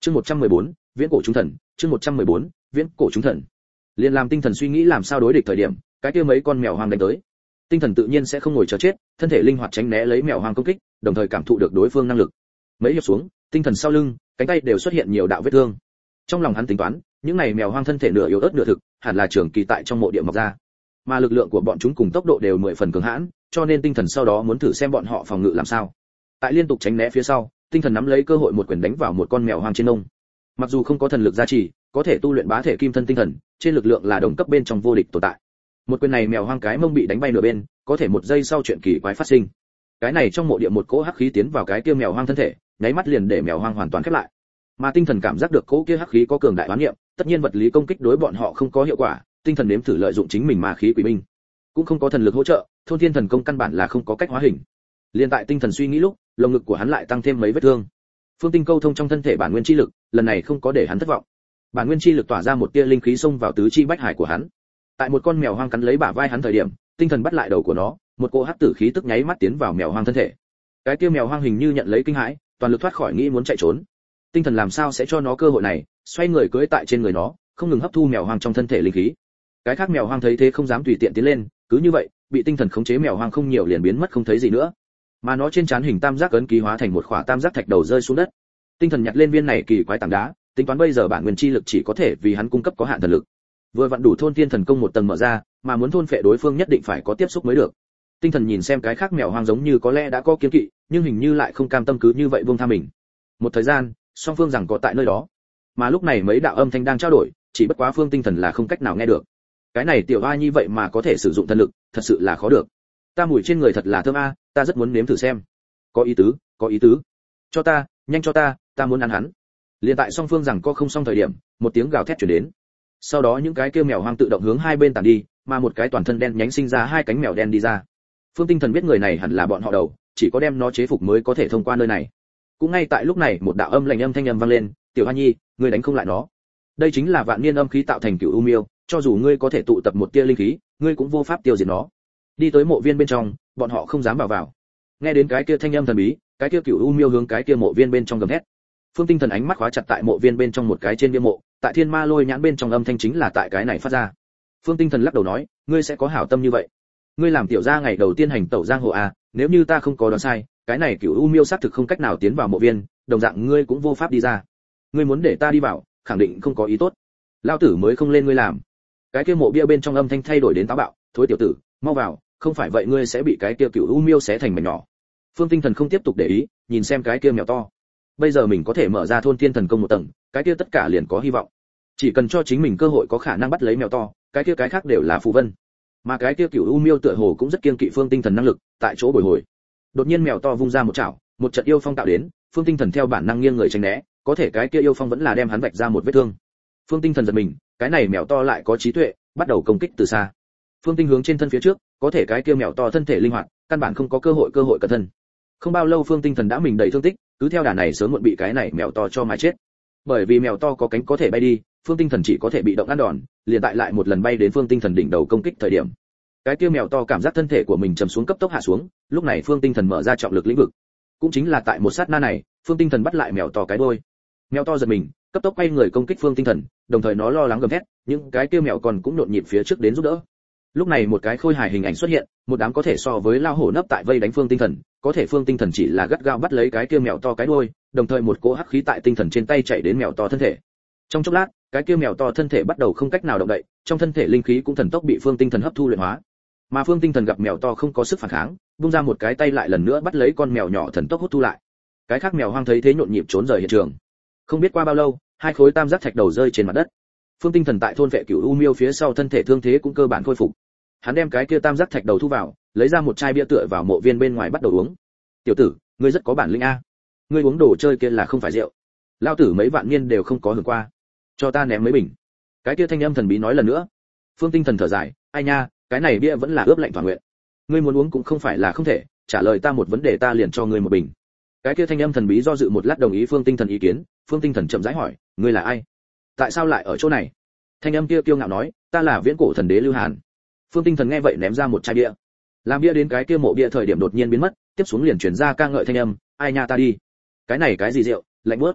Chương 114, viễn cổ chúng thần, chương 114, viễn cổ chúng thần. Liên làm tinh thần suy nghĩ làm sao đối địch thời điểm, cái kia mấy con mèo hoang đánh tới. Tinh thần tự nhiên sẽ không ngồi chờ chết, thân thể linh hoạt tránh né lấy mèo hoang công kích, đồng thời cảm thụ được đối phương năng lực. Mấy hiệp xuống, tinh thần sau lưng, cánh tay đều xuất hiện nhiều đạo vết thương. Trong lòng hắn tính toán, những này mèo hoang thân thể nửa yếu ớt nửa thực, hẳn là trường kỳ tại trong mộ địa mọc ra. Mà lực lượng của bọn chúng cùng tốc độ đều 10 phần cường hãn, cho nên tinh thần sau đó muốn thử xem bọn họ phòng ngự làm sao. Tại liên tục tránh né phía sau, tinh thần nắm lấy cơ hội một quyền đánh vào một con mèo hoang trên nông. Mặc dù không có thần lực gia trì, có thể tu luyện bá thể kim thân tinh thần, trên lực lượng là đồng cấp bên trong vô địch tồn tại. Một quyền này mèo hoang cái mông bị đánh bay nửa bên, có thể một giây sau chuyện kỳ quái phát sinh. Cái này trong mộ địa một cỗ hắc khí tiến vào cái kia mèo hoang thân thể, nháy mắt liền để mèo hoang hoàn toàn khép lại. Mà tinh thần cảm giác được cỗ kia hắc khí có cường đại oán niệm, tất nhiên vật lý công kích đối bọn họ không có hiệu quả, tinh thần nếm thử lợi dụng chính mình ma khí quỷ binh, cũng không có thần lực hỗ trợ, thôn thiên thần công căn bản là không có cách hóa hình. Liên tại tinh thần suy nghĩ lúc, lồng ngực của hắn lại tăng thêm mấy vết thương. Phương Tinh câu thông trong thân thể bản nguyên chi lực, lần này không có để hắn thất vọng. Bản nguyên chi lực tỏa ra một tia linh khí xông vào tứ chi bách hải của hắn. Tại một con mèo hoang cắn lấy bả vai hắn thời điểm, tinh thần bắt lại đầu của nó, một cỗ hắc tử khí tức nháy mắt tiến vào mèo hoang thân thể. Cái kia mèo hoang hình như nhận lấy kinh hãi, toàn lực thoát khỏi nghĩ muốn chạy trốn. Tinh thần làm sao sẽ cho nó cơ hội này, xoay người cưỡi tại trên người nó, không ngừng hấp thu mèo hoang trong thân thể linh khí. Cái khác mèo hoang thấy thế không dám tùy tiện tiến lên, cứ như vậy, bị tinh thần khống chế mèo hoang không nhiều liền biến mất không thấy gì nữa. Mà nó trên trán hình tam giác ấn ký hóa thành một khỏa tam giác thạch đầu rơi xuống đất. Tinh thần nhặt lên viên này kỳ quái tảng đá, tính toán bây giờ bản nguyên chi lực chỉ có thể vì hắn cung cấp có hạn thần lực. Vừa vặn đủ thôn tiên thần công một tầng mở ra, mà muốn thôn phệ đối phương nhất định phải có tiếp xúc mới được. Tinh thần nhìn xem cái khác mèo hoang giống như có lẽ đã có kiên kỵ, nhưng hình như lại không cam tâm cứ như vậy buông tha mình. Một thời gian, song phương rằng có tại nơi đó. Mà lúc này mấy đạo âm thanh đang trao đổi, chỉ bất quá phương tinh thần là không cách nào nghe được. Cái này tiểu oa nhi vậy mà có thể sử dụng thần lực, thật sự là khó được. Ta mùi trên người thật là thơm a, ta rất muốn nếm thử xem. Có ý tứ, có ý tứ. Cho ta, nhanh cho ta muốn ăn hắn. Liên tại song phương rằng có không xong thời điểm, một tiếng gào thét truyền đến. Sau đó những cái kêu mèo hoang tự động hướng hai bên tản đi, mà một cái toàn thân đen nhánh sinh ra hai cánh mèo đen đi ra. Phương Tinh Thần biết người này hẳn là bọn họ đầu, chỉ có đem nó chế phục mới có thể thông qua nơi này. Cũng ngay tại lúc này, một đạo âm lạnh âm thanh âm vang lên, "Tiểu Hoa Nhi, ngươi đánh không lại nó." Đây chính là vạn niên âm khí tạo thành cửu u miêu, cho dù ngươi có thể tụ tập một tia linh khí, ngươi cũng vô pháp tiêu diệt nó. Đi tới mộ viên bên trong, bọn họ không dám vào. Nghe đến cái kia thanh âm thần bí, cái kia cửu u miêu hướng cái kia mộ viên bên trong gầm thét. Phương Tinh Thần ánh mắt khóa chặt tại mộ viên bên trong một cái trên bia mộ, tại thiên ma lôi nhãn bên trong âm thanh chính là tại cái này phát ra. Phương Tinh Thần lắc đầu nói, ngươi sẽ có hảo tâm như vậy? Ngươi làm tiểu gia ngày đầu tiên hành tẩu giang hồ à? Nếu như ta không có đoán sai, cái này cửu u miêu xác thực không cách nào tiến vào mộ viên, đồng dạng ngươi cũng vô pháp đi ra. Ngươi muốn để ta đi vào, khẳng định không có ý tốt. Lão tử mới không lên ngươi làm. Cái kia mộ bia bên trong âm thanh thay đổi đến táo bạo, thối tiểu tử, mau vào, không phải vậy ngươi sẽ bị cái kia cửu u miêu xé thành mảnh nhỏ. Phương Tinh Thần không tiếp tục để ý, nhìn xem cái kia mèo to. Bây giờ mình có thể mở ra thôn thiên thần công một tầng, cái kia tất cả liền có hy vọng. Chỉ cần cho chính mình cơ hội có khả năng bắt lấy mèo to, cái kia cái khác đều là phù vân. Mà cái kia cửu u miêu tựa hồ cũng rất kiên kỵ Phương Tinh Thần năng lực, tại chỗ bồi hồi. Đột nhiên mèo to vung ra một chảo, một trận yêu phong tạo đến, Phương Tinh Thần theo bản năng nghiêng người tránh né, có thể cái kia yêu phong vẫn là đem hắn vạch ra một vết thương. Phương Tinh Thần giật mình, cái này mèo to lại có trí tuệ, bắt đầu công kích từ xa. Phương Tinh hướng trên thân phía trước, có thể cái kia mèo to thân thể linh hoạt, căn bản không có cơ hội cẩn thân. Không bao lâu Phương Tinh Thần đã mình đầy thương tích, cứ theo đà này sớm muộn bị cái này mèo to cho mà chết. Bởi vì mèo to có cánh có thể bay đi, Phương Tinh Thần chỉ có thể bị động ăn đòn, liền tại lại một lần bay đến Phương Tinh Thần đỉnh đầu công kích thời điểm. Cái kia mèo to cảm giác thân thể của mình trầm xuống cấp tốc hạ xuống, lúc này Phương Tinh Thần mở ra trọng lực lĩnh vực. Cũng chính là tại một sát na này, Phương Tinh Thần bắt lại mèo to cái đuôi. Mèo to giật mình, cấp tốc quay người công kích Phương Tinh Thần, đồng thời nó lo lắng gầm thét, những cái kia mèo còn cũng nhộn nhịp phía trước đến giúp đỡ. Lúc này một cái khôi hài hình ảnh xuất hiện, một đám có thể so với lao hổ nấp tại vây đánh Phương Tinh Thần, có thể Phương Tinh Thần chỉ là gắt gao bắt lấy cái kia mèo to cái đuôi, đồng thời một cỗ hắc khí tại tinh thần trên tay chạy đến mèo to thân thể. Trong chốc lát, cái kia mèo to thân thể bắt đầu không cách nào động đậy, trong thân thể linh khí cũng thần tốc bị Phương Tinh Thần hấp thu luyện hóa. Mà Phương Tinh Thần gặp mèo to không có sức phản kháng, bung ra một cái tay lại lần nữa bắt lấy con mèo nhỏ thần tốc hút thu lại. Cái khác mèo hoang thấy thế nhộn nhịp trốn rời hiện trường. Không biết qua bao lâu, hai khối tam giác thạch đầu rơi trên mặt đất. Phương Tinh Thần tại thôn vệ cửu u miêu phía sau thân thể thương thế cũng cơ bản khôi phục. Hắn đem cái kia tam giác thạch đầu thu vào, lấy ra một chai bia tựa vào mộ viên bên ngoài bắt đầu uống. Tiểu tử, ngươi rất có bản lĩnh a. Ngươi uống đồ chơi kia là không phải rượu. Lão tử mấy vạn niên đều không có hưởng qua. Cho ta ném mấy bình. Cái kia thanh âm thần bí nói lần nữa. Phương Tinh Thần thở dài, ai nha, cái này bia vẫn là ướp lạnh thỏa nguyện. Ngươi muốn uống cũng không phải là không thể, trả lời ta một vấn đề ta liền cho ngươi một bình. Cái kia thanh âm thần bí do dự một lát đồng ý Phương Tinh Thần ý kiến. Phương Tinh Thần chậm rãi hỏi, ngươi là ai? Tại sao lại ở chỗ này? Thanh âm kia kiêu ngạo nói, ta là viễn cổ thần đế Lưu Hàn. Phương Tinh Thần nghe vậy ném ra một chai bia. Làm bia đến cái kia mộ bia thời điểm đột nhiên biến mất, tiếp xuống liền truyền ra ca ngợi thanh âm, ai nha ta đi. Cái này cái gì rượu, lạnh buốt.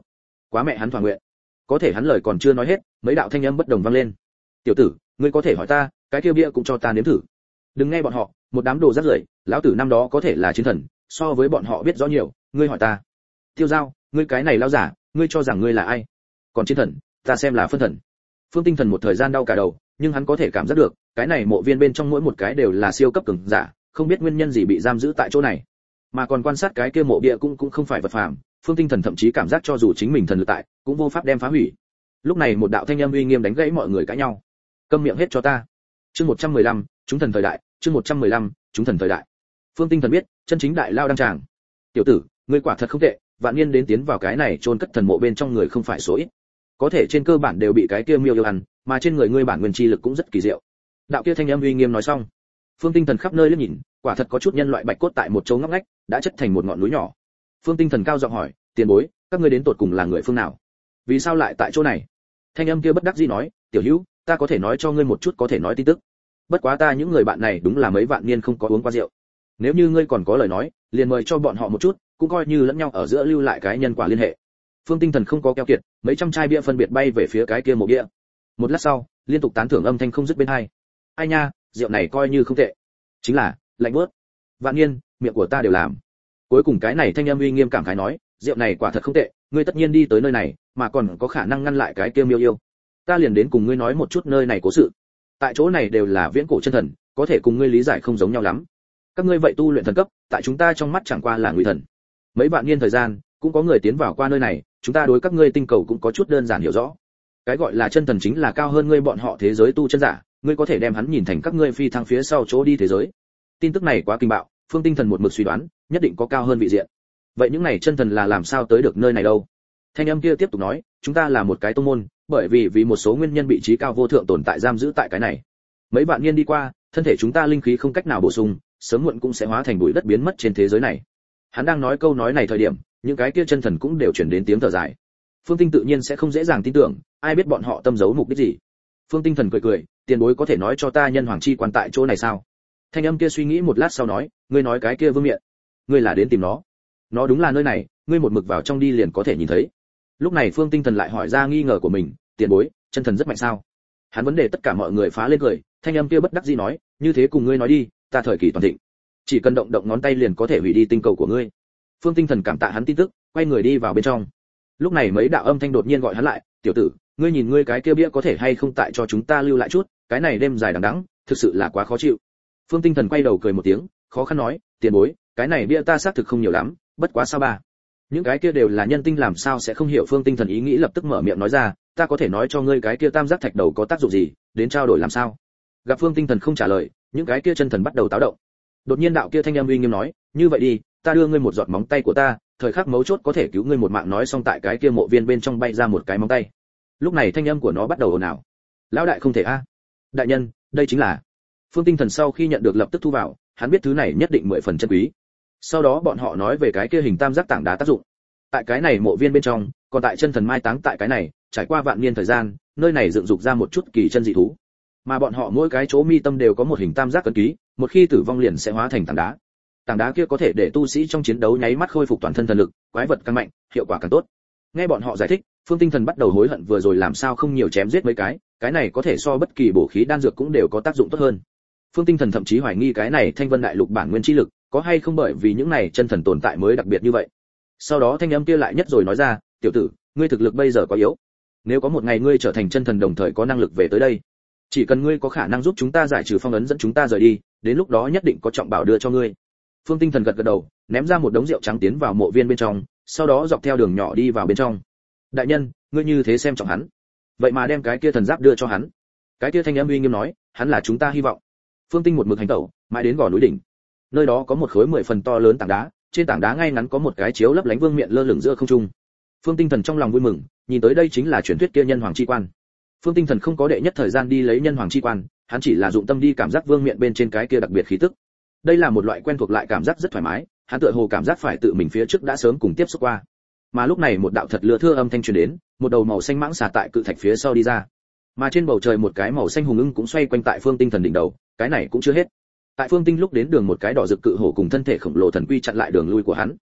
quá mẹ hắn thỏa nguyện. Có thể hắn lời còn chưa nói hết, mấy đạo thanh âm bất đồng vang lên. Tiểu tử, ngươi có thể hỏi ta, cái kia bia cũng cho ta nếm thử. Đừng nghe bọn họ, một đám đồ rác rưởi, lão tử năm đó có thể là chiến thần, so với bọn họ biết rõ nhiều, ngươi hỏi ta. Tiêu Giao, ngươi cái này lão giả, ngươi cho rằng ngươi là ai? Còn chiến thần, ta xem là phân thần. Phương Tinh Thần một thời gian đau cả đầu, nhưng hắn có thể cảm giác được, cái này mộ viên bên trong mỗi một cái đều là siêu cấp cường giả, không biết nguyên nhân gì bị giam giữ tại chỗ này. Mà còn quan sát cái kia mộ bia cũng không phải vật phàm, Phương Tinh Thần thậm chí cảm giác cho dù chính mình thần lực tại, cũng vô pháp đem phá hủy. Lúc này một đạo thanh âm uy nghiêm đánh gãy mọi người cãi nhau. Câm miệng hết cho ta. Chương 115, chúng thần thời đại, chương 115, chúng thần thời đại. Phương Tinh Thần biết, chân chính đại lao đang tràng. Tiểu tử, ngươi quả thật không tệ, vạn niên đến tiến vào cái này chôn cất thần mộ bên trong người không phải số ít. Có thể trên cơ bản đều bị cái kia miêu yêu ăn, mà trên người ngươi bản nguyên chi lực cũng rất kỳ diệu. Đạo kia thanh âm uy nghiêm nói xong, Phương Tinh Thần khắp nơi liếc nhìn, quả thật có chút nhân loại bạch cốt tại một chỗ ngóc ngách, đã chất thành một ngọn núi nhỏ. Phương Tinh Thần cao giọng hỏi, tiền bối, các ngươi đến tột cùng là người phương nào? Vì sao lại tại chỗ này? Thanh âm kia bất đắc dĩ nói, tiểu hữu, ta có thể nói cho ngươi một chút có thể nói tin tức. Bất quá ta những người bạn này đúng là mấy vạn niên không có uống qua rượu. Nếu như ngươi còn có lời nói, liền mời cho bọn họ một chút, cũng coi như lẫn nhau ở giữa lưu lại cái nhân quả liên hệ. Phương Tinh Thần không có keo kiệt, mấy trăm chai bia phân biệt bay về phía cái kia mộ bia. Một lát sau, liên tục tán thưởng âm thanh không dứt bên hai. Ai nha, rượu này coi như không tệ. Chính là, lạnh bớt. Vạn niên, miệng của ta đều làm. Cuối cùng cái này thanh âm uy nghiêm cảm khái nói, rượu này quả thật không tệ, ngươi tất nhiên đi tới nơi này, mà còn có khả năng ngăn lại cái kia miêu yêu. Ta liền đến cùng ngươi nói một chút nơi này cố sự. Tại chỗ này đều là viễn cổ chân thần, có thể cùng ngươi lý giải không giống nhau lắm. Các ngươi vậy tu luyện thần cấp, tại chúng ta trong mắt chẳng qua là ngụy thần. Mấy vạn niên thời gian, cũng có người tiến vào qua nơi này, chúng ta đối các ngươi tinh cầu cũng có chút đơn giản hiểu rõ. Cái gọi là chân thần chính là cao hơn ngươi bọn họ thế giới tu chân giả, ngươi có thể đem hắn nhìn thành các ngươi phi thăng phía sau chỗ đi thế giới. Tin tức này quá kinh bạo, Phương Tinh Thần một mực suy đoán, nhất định có cao hơn vị diện. Vậy những này chân thần là làm sao tới được nơi này đâu? Thanh âm kia tiếp tục nói, chúng ta là một cái tông môn, bởi vì một số nguyên nhân vị trí cao vô thượng tồn tại giam giữ tại cái này. Mấy vạn niên đi qua, thân thể chúng ta linh khí không cách nào bổ sung, sớm muộn cũng sẽ hóa thành bụi đất biến mất trên thế giới này. Hắn đang nói câu nói này thời điểm, những cái kia chân thần cũng đều chuyển đến tiếng thở dài. Phương Tinh tự nhiên sẽ không dễ dàng tin tưởng, ai biết bọn họ tâm giấu mục đích gì. Phương Tinh Thần cười cười, tiền bối có thể nói cho ta nhân hoàng chi quan tại chỗ này sao? Thanh âm kia suy nghĩ một lát sau nói, ngươi nói cái kia vương miện, ngươi là đến tìm nó? Nó đúng là nơi này, ngươi một mực vào trong đi liền có thể nhìn thấy. Lúc này Phương Tinh Thần lại hỏi ra nghi ngờ của mình, tiền bối, chân thần rất mạnh sao? Hắn vấn đề tất cả mọi người phá lên cười, thanh âm kia bất đắc dĩ nói, như thế cùng ngươi nói đi, ta thời kỳ toàn thịnh, chỉ cần động động ngón tay liền có thể hủy đi tinh cầu của ngươi. Phương Tinh Thần cảm tạ hắn tin tức, quay người đi vào bên trong. Lúc này mấy đạo âm thanh đột nhiên gọi hắn lại, tiểu tử, ngươi nhìn ngươi cái kia bia có thể hay không tại cho chúng ta lưu lại chút, cái này đêm dài đằng đẵng, thực sự là quá khó chịu. Phương Tinh Thần quay đầu cười một tiếng, khó khăn nói, tiền bối, cái này bia ta xác thực không nhiều lắm, bất quá sao ba. Những cái kia đều là nhân tinh làm sao sẽ không hiểu. Phương Tinh Thần ý nghĩ lập tức mở miệng nói ra, ta có thể nói cho ngươi cái kia tam giác thạch đầu có tác dụng gì, đến trao đổi làm sao? Gặp Phương Tinh Thần không trả lời, những cái kia chân thần bắt đầu táo động. Đột nhiên đạo kia thanh âm uy nghiêm nói, như vậy đi, ta đưa ngươi một giọt móng tay của ta, thời khắc mấu chốt có thể cứu ngươi một mạng. Nói xong tại cái kia mộ viên bên trong bay ra một cái móng tay. Lúc này thanh âm của nó bắt đầu ồn ào. Lão đại không thể a. Đại nhân, đây chính là. Phương Tinh Thần sau khi nhận được lập tức thu vào, hắn biết thứ này nhất định 10 phần chân quý. Sau đó bọn họ nói về cái kia hình tam giác tảng đá tác dụng. Tại cái này mộ viên bên trong, còn tại chân thần mai táng tại cái này, trải qua vạn niên thời gian, nơi này dựng dục ra một chút kỳ chân dị thú. Mà bọn họ mỗi cái chỗ mi tâm đều có một hình tam giác cấn ký, một khi tử vong liền sẽ hóa thành tảng đá. Tảng đá kia có thể để tu sĩ trong chiến đấu nháy mắt khôi phục toàn thân thần lực, quái vật càng mạnh, hiệu quả càng tốt. Nghe bọn họ giải thích, Phương Tinh Thần bắt đầu hối hận vừa rồi làm sao không nhiều chém giết mấy cái này có thể so bất kỳ bổ khí đan dược cũng đều có tác dụng tốt hơn. Phương Tinh Thần thậm chí hoài nghi cái này Thanh Vân Đại Lục bản nguyên chi lực, có hay không bởi vì những này chân thần tồn tại mới đặc biệt như vậy. Sau đó thanh âm kia lại nhất rồi nói ra, tiểu tử, ngươi thực lực bây giờ quá yếu. Nếu có một ngày ngươi trở thành chân thần đồng thời có năng lực về tới đây, chỉ cần ngươi có khả năng giúp chúng ta giải trừ phong ấn dẫn chúng ta rời đi, đến lúc đó nhất định có trọng bảo đưa cho ngươi. Phương Tinh Thần gật gật đầu, ném ra một đống rượu trắng tiến vào mộ viên bên trong, sau đó dọc theo đường nhỏ đi vào bên trong. Đại nhân, ngươi như thế xem trọng hắn, vậy mà đem cái kia thần giáp đưa cho hắn. Cái kia thanh âm uy nghiêm nói, hắn là chúng ta hy vọng. Phương Tinh một mực hành tẩu, mãi đến gò núi đỉnh. Nơi đó có một khối 10 phần to lớn tảng đá, trên tảng đá ngay ngắn có một cái chiếu lấp lánh vương miện lơ lửng giữa không trung. Phương Tinh Thần trong lòng vui mừng, nhìn tới đây chính là truyền thuyết kia nhân hoàng chi quan. Phương Tinh Thần không có đệ nhất thời gian đi lấy nhân hoàng chi quan, hắn chỉ là dụng tâm đi cảm giác vương miện bên trên cái kia đặc biệt khí tức. Đây là một loại quen thuộc lại cảm giác rất thoải mái, hắn tựa hồ cảm giác phải tự mình phía trước đã sớm cùng tiếp xúc qua. Mà lúc này một đạo thật lừa thưa âm thanh truyền đến, một đầu màu xanh mãng xà tại cự thạch phía sau đi ra. Mà trên bầu trời một cái màu xanh hùng ưng cũng xoay quanh tại Phương Tinh Thần đỉnh đầu, cái này cũng chưa hết. Tại Phương Tinh lúc đến đường một cái đỏ rực cự hổ cùng thân thể khổng lồ thần quy chặn lại đường lui của hắn.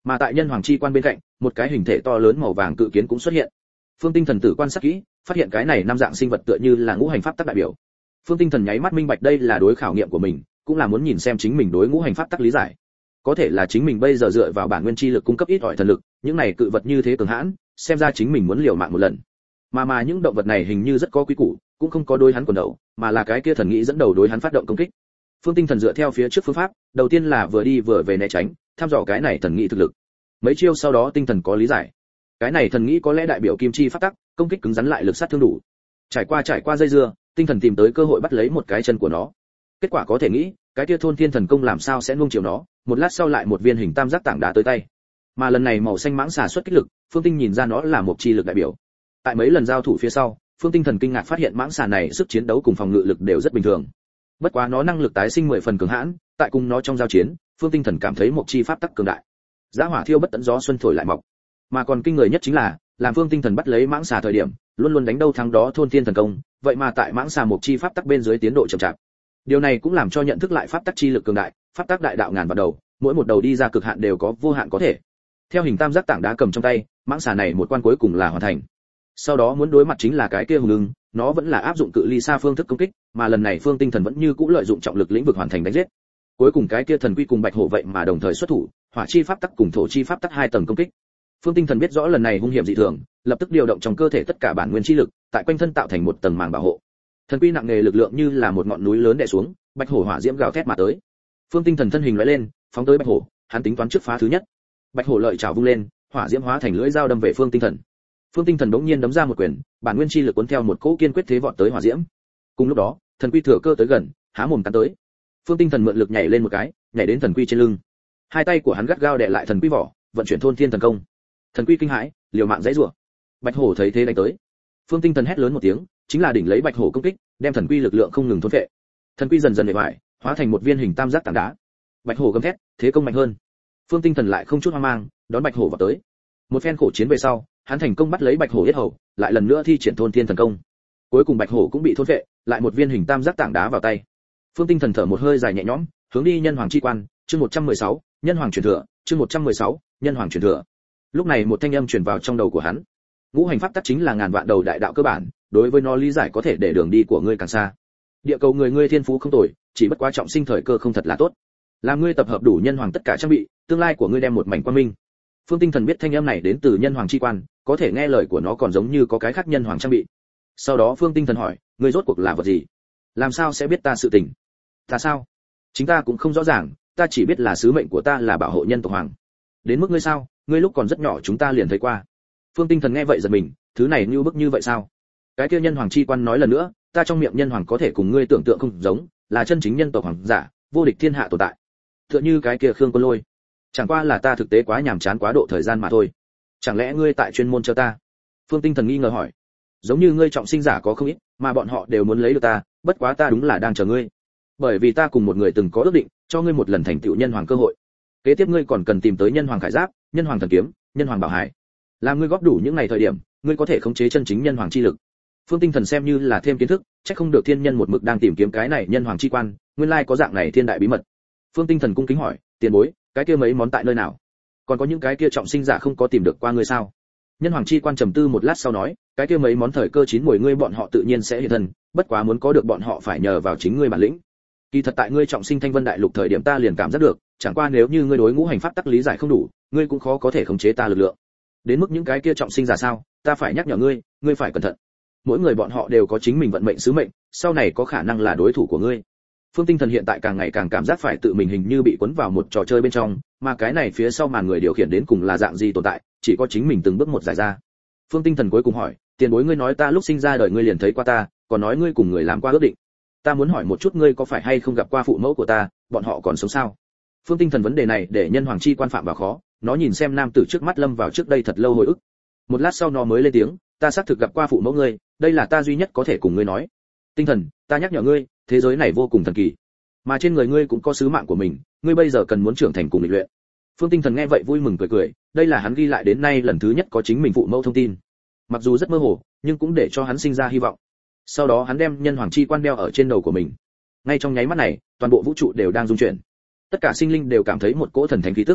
Mà tại nhân hoàng chi quan bên cạnh, một cái hình thể to lớn màu vàng cự kiến cũng xuất hiện. Phương Tinh Thần tử quan sát kỹ, phát hiện cái này năm dạng sinh vật tựa như là ngũ hành pháp tắc đại biểu. Phương Tinh Thần nháy mắt minh bạch đây là đối khảo nghiệm của mình, cũng là muốn nhìn xem chính mình đối ngũ hành pháp tắc lý giải. Có thể là chính mình bây giờ dựa vào bản nguyên chi lực cung cấp ít ỏi thần lực, những này cự vật như thế cường hãn, xem ra chính mình muốn liều mạng một lần. Mà những động vật này hình như rất có quý củ, cũng không có đối hắn quần đầu, mà là cái kia thần nghĩ dẫn đầu đối hắn phát động công kích. Phương Tinh Thần dựa theo phía trước phương pháp, đầu tiên là vừa đi vừa về né tránh, thăm dò cái này thần nghĩ thực lực. Mấy chiêu sau đó Tinh Thần có lý giải. Cái này thần nghĩ có lẽ đại biểu kim chi pháp tắc, công kích cứng rắn lại lực sát thương đủ. Trải qua dây dưa, Tinh Thần tìm tới cơ hội bắt lấy một cái chân của nó. Kết quả có thể nghĩ, cái kia thôn thiên thần công làm sao sẽ nuông chiều nó, một lát sau lại một viên hình tam giác tảng đá tới tay. Mà lần này màu xanh mãng xà xuất kích lực, Phương Tinh nhìn ra nó là một chi lực đại biểu. Tại mấy lần giao thủ phía sau, Phương Tinh Thần kinh ngạc phát hiện mãng xà này sức chiến đấu cùng phòng ngự lực đều rất bình thường. Bất quá nó năng lực tái sinh 10 phần cường hãn, tại cùng nó trong giao chiến, Phương Tinh Thần cảm thấy một chi pháp tắc cường đại. Giá hỏa thiêu bất tận gió xuân thổi lại mọc. Mà còn kinh người nhất chính là, làm Phương Tinh Thần bắt lấy mãng xà thời điểm, luôn luôn đánh đâu thắng đó thôn thiên thần công, vậy mà tại mãng xà một chi pháp tắc bên dưới tiến độ chậm chạp. Điều này cũng làm cho nhận thức lại pháp tắc chi lực cường đại, pháp tắc đại đạo ngàn vào đầu, mỗi một đầu đi ra cực hạn đều có vô hạn có thể. Theo hình tam giác tảng đá cầm trong tay, mãng xà này một quan cuối cùng là hoàn thành. Sau đó muốn đối mặt chính là cái kia hùng ưng, nó vẫn là áp dụng cự ly xa phương thức công kích, mà lần này Phương Tinh Thần vẫn như cũ lợi dụng trọng lực lĩnh vực hoàn thành đánh giết. Cuối cùng cái kia thần quy cùng bạch hổ vậy mà đồng thời xuất thủ, hỏa chi pháp tắc cùng thổ chi pháp tắc hai tầng công kích. Phương Tinh Thần biết rõ lần này hung hiểm dị thường, lập tức điều động trong cơ thể tất cả bản nguyên chi lực, tại quanh thân tạo thành một tầng màng bảo hộ. Thần quy nặng nề lực lượng như là một ngọn núi lớn đè xuống, bạch hổ hỏa diễm gào thét mà tới. Phương Tinh Thần thân hình lóe lên, phóng tới bạch hổ, hắn tính toán trước phá thứ nhất. Bạch hổ lợi chảo vung lên, hỏa diễm hóa thành lưỡi dao đâm về Phương Tinh Thần. Phương Tinh Thần bỗng nhiên đấm ra một quyền, bản nguyên chi lực cuốn theo một cỗ kiên quyết thế vọt tới hỏa diễm. Cùng lúc đó, thần quy thừa cơ tới gần, há mồm cắn tới. Phương Tinh Thần mượn lực nhảy lên một cái, nhảy đến thần quy trên lưng. Hai tay của hắn gắt gao đè lại thần quy vỏ, vận chuyển thôn thiên thần công. Thần quy kinh hãi, liều mạng giãy giụa. Bạch hổ thấy thế đánh tới. Phương Tinh Thần hét lớn một tiếng, chính là đỉnh lấy bạch hổ công kích, đem thần quy lực lượng không ngừng thôn phệ. Thần quy dần dần bề bại, hóa thành một viên hình tam giác tảng đá. Bạch hổ gầm thét, thế công mạnh hơn. Phương Tinh Thần lại không chút hoang mang, đón bạch hổ vào tới. Một phen khổ chiến về sau, hắn thành công bắt lấy bạch hổ yết hầu, lại lần nữa thi triển thôn thiên thần công. Cuối cùng bạch hổ cũng bị thôn phệ, lại một viên hình tam giác tảng đá vào tay. Phương Tinh Thần thở một hơi dài nhẹ nhõm, hướng đi nhân hoàng chi quan, chương 116, nhân hoàng truyền thừa, chương 116, nhân hoàng truyền thừa. Lúc này một thanh âm truyền vào trong đầu của hắn. Ngũ hành pháp tắc chính là ngàn vạn đầu đại đạo cơ bản, đối với nó lý giải có thể để đường đi của ngươi càng xa. Địa cầu người thiên phú không tồi, chỉ bất quá trọng sinh thời cơ không thật là tốt. Làm ngươi tập hợp đủ nhân hoàng tất cả trang bị, tương lai của ngươi đem một mảnh quang minh. Phương Tinh Thần biết thanh âm này đến từ nhân hoàng chi quan, có thể nghe lời của nó còn giống như có cái khác nhân hoàng trang bị. Sau đó Phương Tinh Thần hỏi, ngươi rốt cuộc là vật gì? Làm sao sẽ biết ta sự tình? Ta sao? Chính ta cũng không rõ ràng, ta chỉ biết là sứ mệnh của ta là bảo hộ nhân tộc hoàng. Đến mức ngươi sao? Ngươi lúc còn rất nhỏ chúng ta liền thấy qua. Phương Tinh Thần nghe vậy giật mình, thứ này như bức như vậy sao? Cái kia nhân hoàng chi quan nói lần nữa, ta trong miệng nhân hoàng có thể cùng ngươi tưởng tượng không giống, là chân chính nhân tộc hoàng giả, vô địch thiên hạ tồn tại. Tựa như cái kia Khương Quân Lôi. Chẳng qua là ta thực tế quá nhàm chán quá độ thời gian mà thôi. Chẳng lẽ ngươi tại chuyên môn cho ta? Phương Tinh Thần nghi ngờ hỏi. Giống như ngươi trọng sinh giả có không ít, mà bọn họ đều muốn lấy được ta, bất quá ta đúng là đang chờ ngươi. Bởi vì ta cùng một người từng có ước định, cho ngươi một lần thành tựu nhân hoàng cơ hội. Kế tiếp ngươi còn cần tìm tới nhân hoàng khải giáp, nhân hoàng thần kiếm, nhân hoàng bảo hải. Làm ngươi góp đủ những ngày thời điểm, ngươi có thể khống chế chân chính nhân hoàng chi lực. Phương Tinh Thần xem như là thêm kiến thức, chắc không được thiên nhân một mực đang tìm kiếm cái này nhân hoàng chi quan, nguyên lai có dạng này thiên đại bí mật. Phương Tinh Thần cung kính hỏi, tiền bối, cái kia mấy món tại nơi nào? Còn có những cái kia trọng sinh giả không có tìm được qua ngươi sao? Nhân hoàng chi quan trầm tư một lát sau nói, cái kia mấy món thời cơ chín muồi ngươi bọn họ tự nhiên sẽ hiện thân, bất quá muốn có được bọn họ phải nhờ vào chính ngươi bản lĩnh. Kỳ thật tại ngươi trọng sinh Thanh Vân Đại Lục thời điểm ta liền cảm giác được, chẳng qua nếu như ngươi đối ngũ hành pháp tắc lý giải không đủ, ngươi cũng khó có thể khống chế ta lực lượng. Đến mức những cái kia trọng sinh giả sao, ta phải nhắc nhở ngươi, ngươi phải cẩn thận. Mỗi người bọn họ đều có chính mình vận mệnh sứ mệnh, sau này có khả năng là đối thủ của ngươi. Phương Tinh Thần hiện tại càng ngày càng cảm giác phải tự mình hình như bị cuốn vào một trò chơi bên trong, mà cái này phía sau màn người điều khiển đến cùng là dạng gì tồn tại, chỉ có chính mình từng bước một giải ra. Phương Tinh Thần cuối cùng hỏi, tiền bối ngươi nói ta lúc sinh ra đời ngươi liền thấy qua ta, còn nói ngươi cùng người làm qua ước định. Ta muốn hỏi một chút ngươi có phải hay không gặp qua phụ mẫu của ta, bọn họ còn sống sao? Phương Tinh Thần vấn đề này để nhân hoàng chi quan phạm vào khó, nó nhìn xem nam tử trước mắt lâm vào trước đây thật lâu hồi ức. Một lát sau nó mới lên tiếng, ta xác thực gặp qua phụ mẫu ngươi, đây là ta duy nhất có thể cùng ngươi nói. Tinh Thần, ta nhắc nhở ngươi, thế giới này vô cùng thần kỳ, mà trên người ngươi cũng có sứ mạng của mình, ngươi bây giờ cần muốn trưởng thành cùng lịch luyện. Phương Tinh Thần nghe vậy vui mừng cười cười, đây là hắn ghi lại đến nay lần thứ nhất có chính mình phụ mẫu thông tin. Mặc dù rất mơ hồ, nhưng cũng để cho hắn sinh ra hy vọng. Sau đó hắn đem nhân hoàng chi quan đeo ở trên đầu của mình. Ngay trong nháy mắt này, toàn bộ vũ trụ đều đang rung chuyển. Tất cả sinh linh đều cảm thấy một cỗ thần thánh khí tức.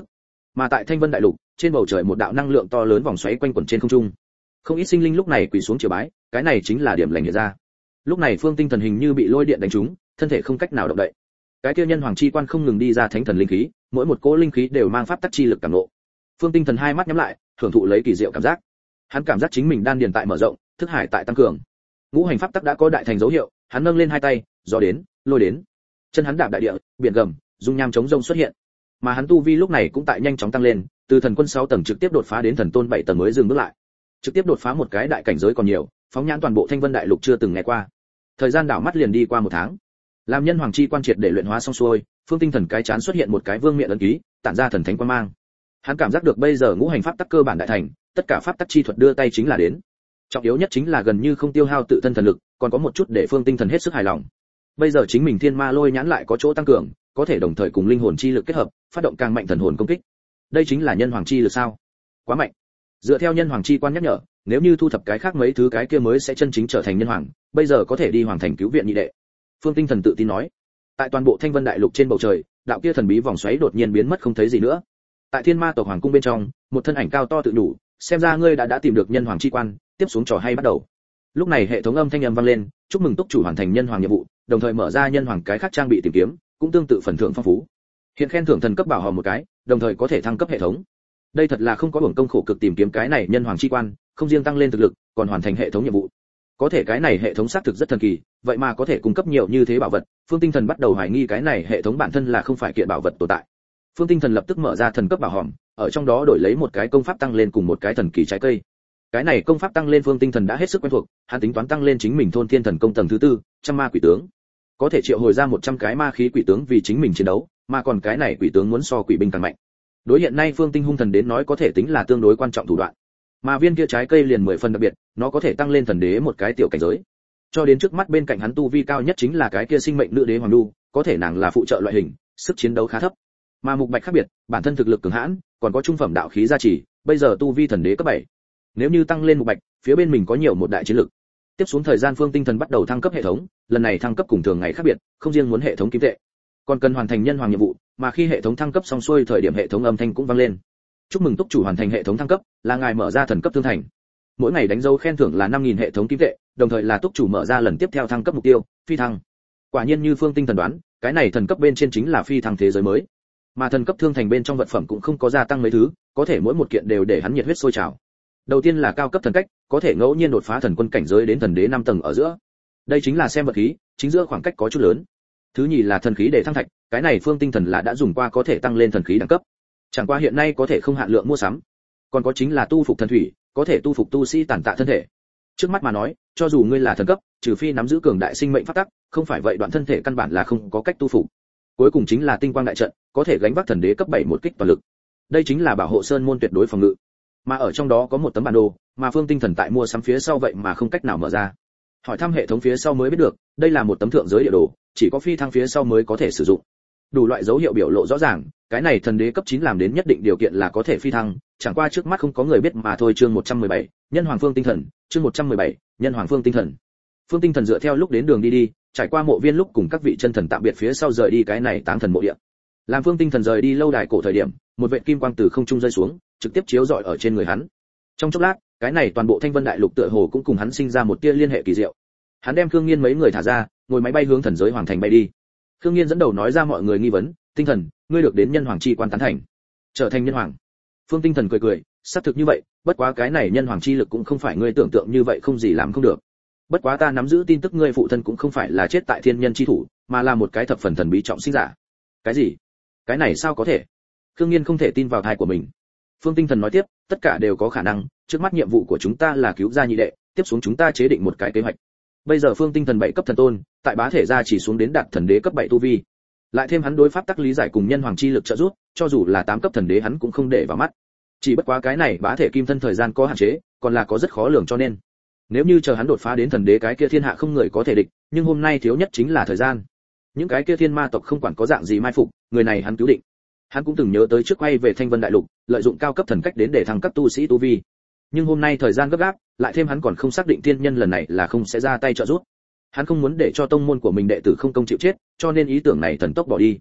Mà tại Thanh Vân Đại Lục, trên bầu trời một đạo năng lượng to lớn vòng xoáy quanh quẩn trên không trung. Không ít sinh linh lúc này quỳ xuống triều bái, cái này chính là điểm lành hiện ra. Lúc này Phương Tinh Thần hình như bị lôi điện đánh trúng, thân thể không cách nào động đậy. Cái kia nhân hoàng chi quan không ngừng đi ra thánh thần linh khí, mỗi một cỗ linh khí đều mang pháp tắc chi lực cảm ngộ. Phương Tinh Thần hai mắt nhắm lại, thưởng thụ lấy kỳ diệu cảm giác. Hắn cảm giác chính mình đan điền tại mở rộng, thức hải tại tăng cường. Ngũ hành pháp tắc đã có đại thành dấu hiệu, hắn nâng lên hai tay, gió đến, lôi đến. Chân hắn đạp đại địa, biển gầm, dung nham chống rông xuất hiện. Mà hắn tu vi lúc này cũng tại nhanh chóng tăng lên, từ thần quân 6 tầng trực tiếp đột phá đến thần tôn 7 tầng mới dừng bước lại. Trực tiếp đột phá một cái đại cảnh giới còn nhiều, phóng nhãn toàn bộ Thanh Vân Đại Lục chưa từng nghe qua. Thời gian đảo mắt liền đi qua một tháng. Làm nhân hoàng chi quan triệt để luyện hóa xong xuôi, Phương Tinh Thần cái chán xuất hiện một cái vương miện ấn ký, tản ra thần thánh quang mang. Hắn cảm giác được bây giờ ngũ hành pháp tắc cơ bản đại thành, tất cả pháp tắc chi thuật đưa tay chính là đến. Trọng yếu nhất chính là gần như không tiêu hao tự thân thần lực, còn có một chút để Phương Tinh Thần hết sức hài lòng. Bây giờ chính mình thiên ma lôi nhãn lại có chỗ tăng cường, có thể đồng thời cùng linh hồn chi lực kết hợp, phát động càng mạnh thần hồn công kích. Đây chính là nhân hoàng chi lực sao? Quá mạnh. Dựa theo nhân hoàng chi quan nhắc nhở, nếu như thu thập cái khác mấy thứ cái kia mới sẽ chân chính trở thành nhân hoàng, bây giờ có thể đi hoàng thành cứu viện nhị đệ. Phương Tinh Thần tự tin nói. Tại toàn bộ Thanh Vân Đại Lục trên bầu trời, đạo kia thần bí vòng xoáy đột nhiên biến mất không thấy gì nữa. Tại Thiên Ma tộc hoàng cung bên trong, một thân ảnh cao to tự đủ, xem ra ngươi đã tìm được nhân hoàng chi quan, tiếp xuống trò hay bắt đầu. Lúc này hệ thống âm thanh vang lên, chúc mừng túc chủ hoàn thành nhân hoàng nhiệm vụ, đồng thời mở ra nhân hoàng cái khác trang bị tìm kiếm, cũng tương tự phần thưởng phong phú. Hiện khen thưởng thần cấp bảo hòm một cái, đồng thời có thể thăng cấp hệ thống. Đây thật là không có uổng công khổ cực tìm kiếm cái này nhân hoàng chi quan, không riêng tăng lên thực lực, còn hoàn thành hệ thống nhiệm vụ. Có thể cái này hệ thống xác thực rất thần kỳ, vậy mà có thể cung cấp nhiều như thế bảo vật, Phương Tinh Thần bắt đầu hoài nghi cái này hệ thống bản thân là không phải kiện bảo vật tồn tại. Phương Tinh Thần lập tức mở ra thần cấp bảo hòm, ở trong đó đổi lấy một cái công pháp tăng lên cùng một cái thần kỳ trái cây. Cái này công pháp tăng lên Phương Tinh Thần đã hết sức quen thuộc, hắn tính toán tăng lên chính mình thôn thiên thần công tầng thứ 4, trăm ma quỷ tướng. Có thể triệu hồi ra 100 cái ma khí quỷ tướng vì chính mình chiến đấu, mà còn cái này quỷ tướng muốn so quỷ binh càng mạnh. Đối hiện nay Phương Tinh hung thần đến nói có thể tính là tương đối quan trọng thủ đoạn. Mà viên kia trái cây liền 10 phần đặc biệt, nó có thể tăng lên thần đế một cái tiểu cảnh giới. Cho đến trước mắt bên cạnh hắn tu vi cao nhất chính là cái kia sinh mệnh nữ đế Hoàng Đu, có thể nàng là phụ trợ loại hình, sức chiến đấu khá thấp. Mà Mục Bạch khác biệt, bản thân thực lực cường hãn, còn có trung phẩm đạo khí gia trì, bây giờ tu vi thần đế cấp 7. Nếu như tăng lên Mục Bạch, phía bên mình có nhiều một đại chiến lực. Tiếp xuống thời gian Phương Tinh Thần bắt đầu thăng cấp hệ thống, lần này thăng cấp cùng thường ngày khác biệt, không riêng muốn hệ thống kim tệ, còn cần hoàn thành nhân hoàng nhiệm vụ, mà khi hệ thống thăng cấp xong xuôi thời điểm hệ thống âm thanh cũng vang lên. Chúc mừng túc chủ hoàn thành hệ thống thăng cấp, là ngài mở ra thần cấp thương thành. Mỗi ngày đánh dấu khen thưởng là 5000 hệ thống kim tệ, đồng thời là túc chủ mở ra lần tiếp theo thăng cấp mục tiêu, phi thăng. Quả nhiên như Phương Tinh Thần đoán, cái này thần cấp bên trên chính là phi thăng thế giới mới. Mà thần cấp thương thành bên trong vật phẩm cũng không có gia tăng mấy thứ, có thể mỗi một kiện đều để hắn nhiệt huyết sôi trào. Đầu tiên là cao cấp thần cách, có thể ngẫu nhiên đột phá thần quân cảnh giới đến thần đế 5 tầng ở giữa. Đây chính là xem vật khí, chính giữa khoảng cách có chút lớn. Thứ nhì là thần khí để thăng thạch, cái này Phương Tinh Thần là đã dùng qua có thể tăng lên thần khí đẳng cấp. Chẳng qua hiện nay có thể không hạn lượng mua sắm. Còn có chính là tu phục thần thủy, có thể tu phục tu sĩ tàn tạ thân thể. Trước mắt mà nói, cho dù ngươi là thần cấp, trừ phi nắm giữ cường đại sinh mệnh pháp tắc, không phải vậy đoạn thân thể căn bản là không có cách tu phục. Cuối cùng chính là tinh quang đại trận, có thể gánh vác thần đế cấp 7 một kích toàn lực. Đây chính là bảo hộ sơn môn tuyệt đối phòng ngự. Mà ở trong đó có một tấm bản đồ, mà Phương Tinh Thần tại mua sắm phía sau vậy mà không cách nào mở ra. Hỏi thăm hệ thống phía sau mới biết được, đây là một tấm thượng giới địa đồ, chỉ có phi thăng phía sau mới có thể sử dụng. Đủ loại dấu hiệu biểu lộ rõ ràng, cái này thần đế cấp 9 làm đến nhất định điều kiện là có thể phi thăng, chẳng qua trước mắt không có người biết mà thôi. Chương 117, Nhân Hoàng Phương Tinh Thần, chương 117, Nhân Hoàng Phương Tinh Thần. Phương Tinh Thần dựa theo lúc đến đường đi, trải qua mộ viên lúc cùng các vị chân thần tạm biệt phía sau rời đi cái này táng thần mộ địa. Làm Phương Tinh Thần rời đi lâu đài cổ thời điểm, một vệt kim quang từ không trung rơi xuống, trực tiếp chiếu rọi ở trên người hắn. Trong chốc lát, cái này toàn bộ Thanh Vân Đại Lục tựa hồ cũng cùng hắn sinh ra một tia liên hệ kỳ diệu. Hắn đem Khương Nghiên mấy người thả ra, ngồi máy bay hướng thần giới hoàng thành bay đi. Khương Nghiên dẫn đầu nói ra mọi người nghi vấn, Tinh Thần, ngươi được đến nhân hoàng chi quan tán thành, trở thành nhân hoàng. Phương Tinh Thần cười cười, xác thực như vậy, bất quá cái này nhân hoàng chi lực cũng không phải ngươi tưởng tượng như vậy không gì làm không được. Bất quá ta nắm giữ tin tức ngươi phụ thân cũng không phải là chết tại thiên nhân chi thủ, mà là một cái thập phần thần bí trọng sinh giả. Cái gì? Cái này sao có thể? Khương Nghiên không thể tin vào tai của mình. Phương Tinh Thần nói tiếp, tất cả đều có khả năng, trước mắt nhiệm vụ của chúng ta là cứu ra nhị đệ, tiếp xuống chúng ta chế định một cái kế hoạch. Bây giờ Phương Tinh Thần 7 cấp thần tôn, tại bá thể gia chỉ xuống đến đạt thần đế cấp 7 tu vi. Lại thêm hắn đối pháp tắc lý giải cùng nhân hoàng chi lực trợ giúp, cho dù là 8 cấp thần đế hắn cũng không để vào mắt. Chỉ bất quá cái này bá thể kim thân thời gian có hạn chế, còn là có rất khó lường cho nên. Nếu như chờ hắn đột phá đến thần đế cái kia thiên hạ không người có thể địch, nhưng hôm nay thiếu nhất chính là thời gian. Những cái kia thiên ma tộc không quản có dạng gì mai phục, người này hắn cứu định. Hắn cũng từng nhớ tới trước quay về Thanh Vân Đại Lục, lợi dụng cao cấp thần cách đến để thăng cấp tu sĩ tu vi. Nhưng hôm nay thời gian gấp gáp, lại thêm hắn còn không xác định tiên nhân lần này là không sẽ ra tay trợ giúp. Hắn không muốn để cho tông môn của mình đệ tử không công chịu chết, cho nên ý tưởng này thần tốc bỏ đi.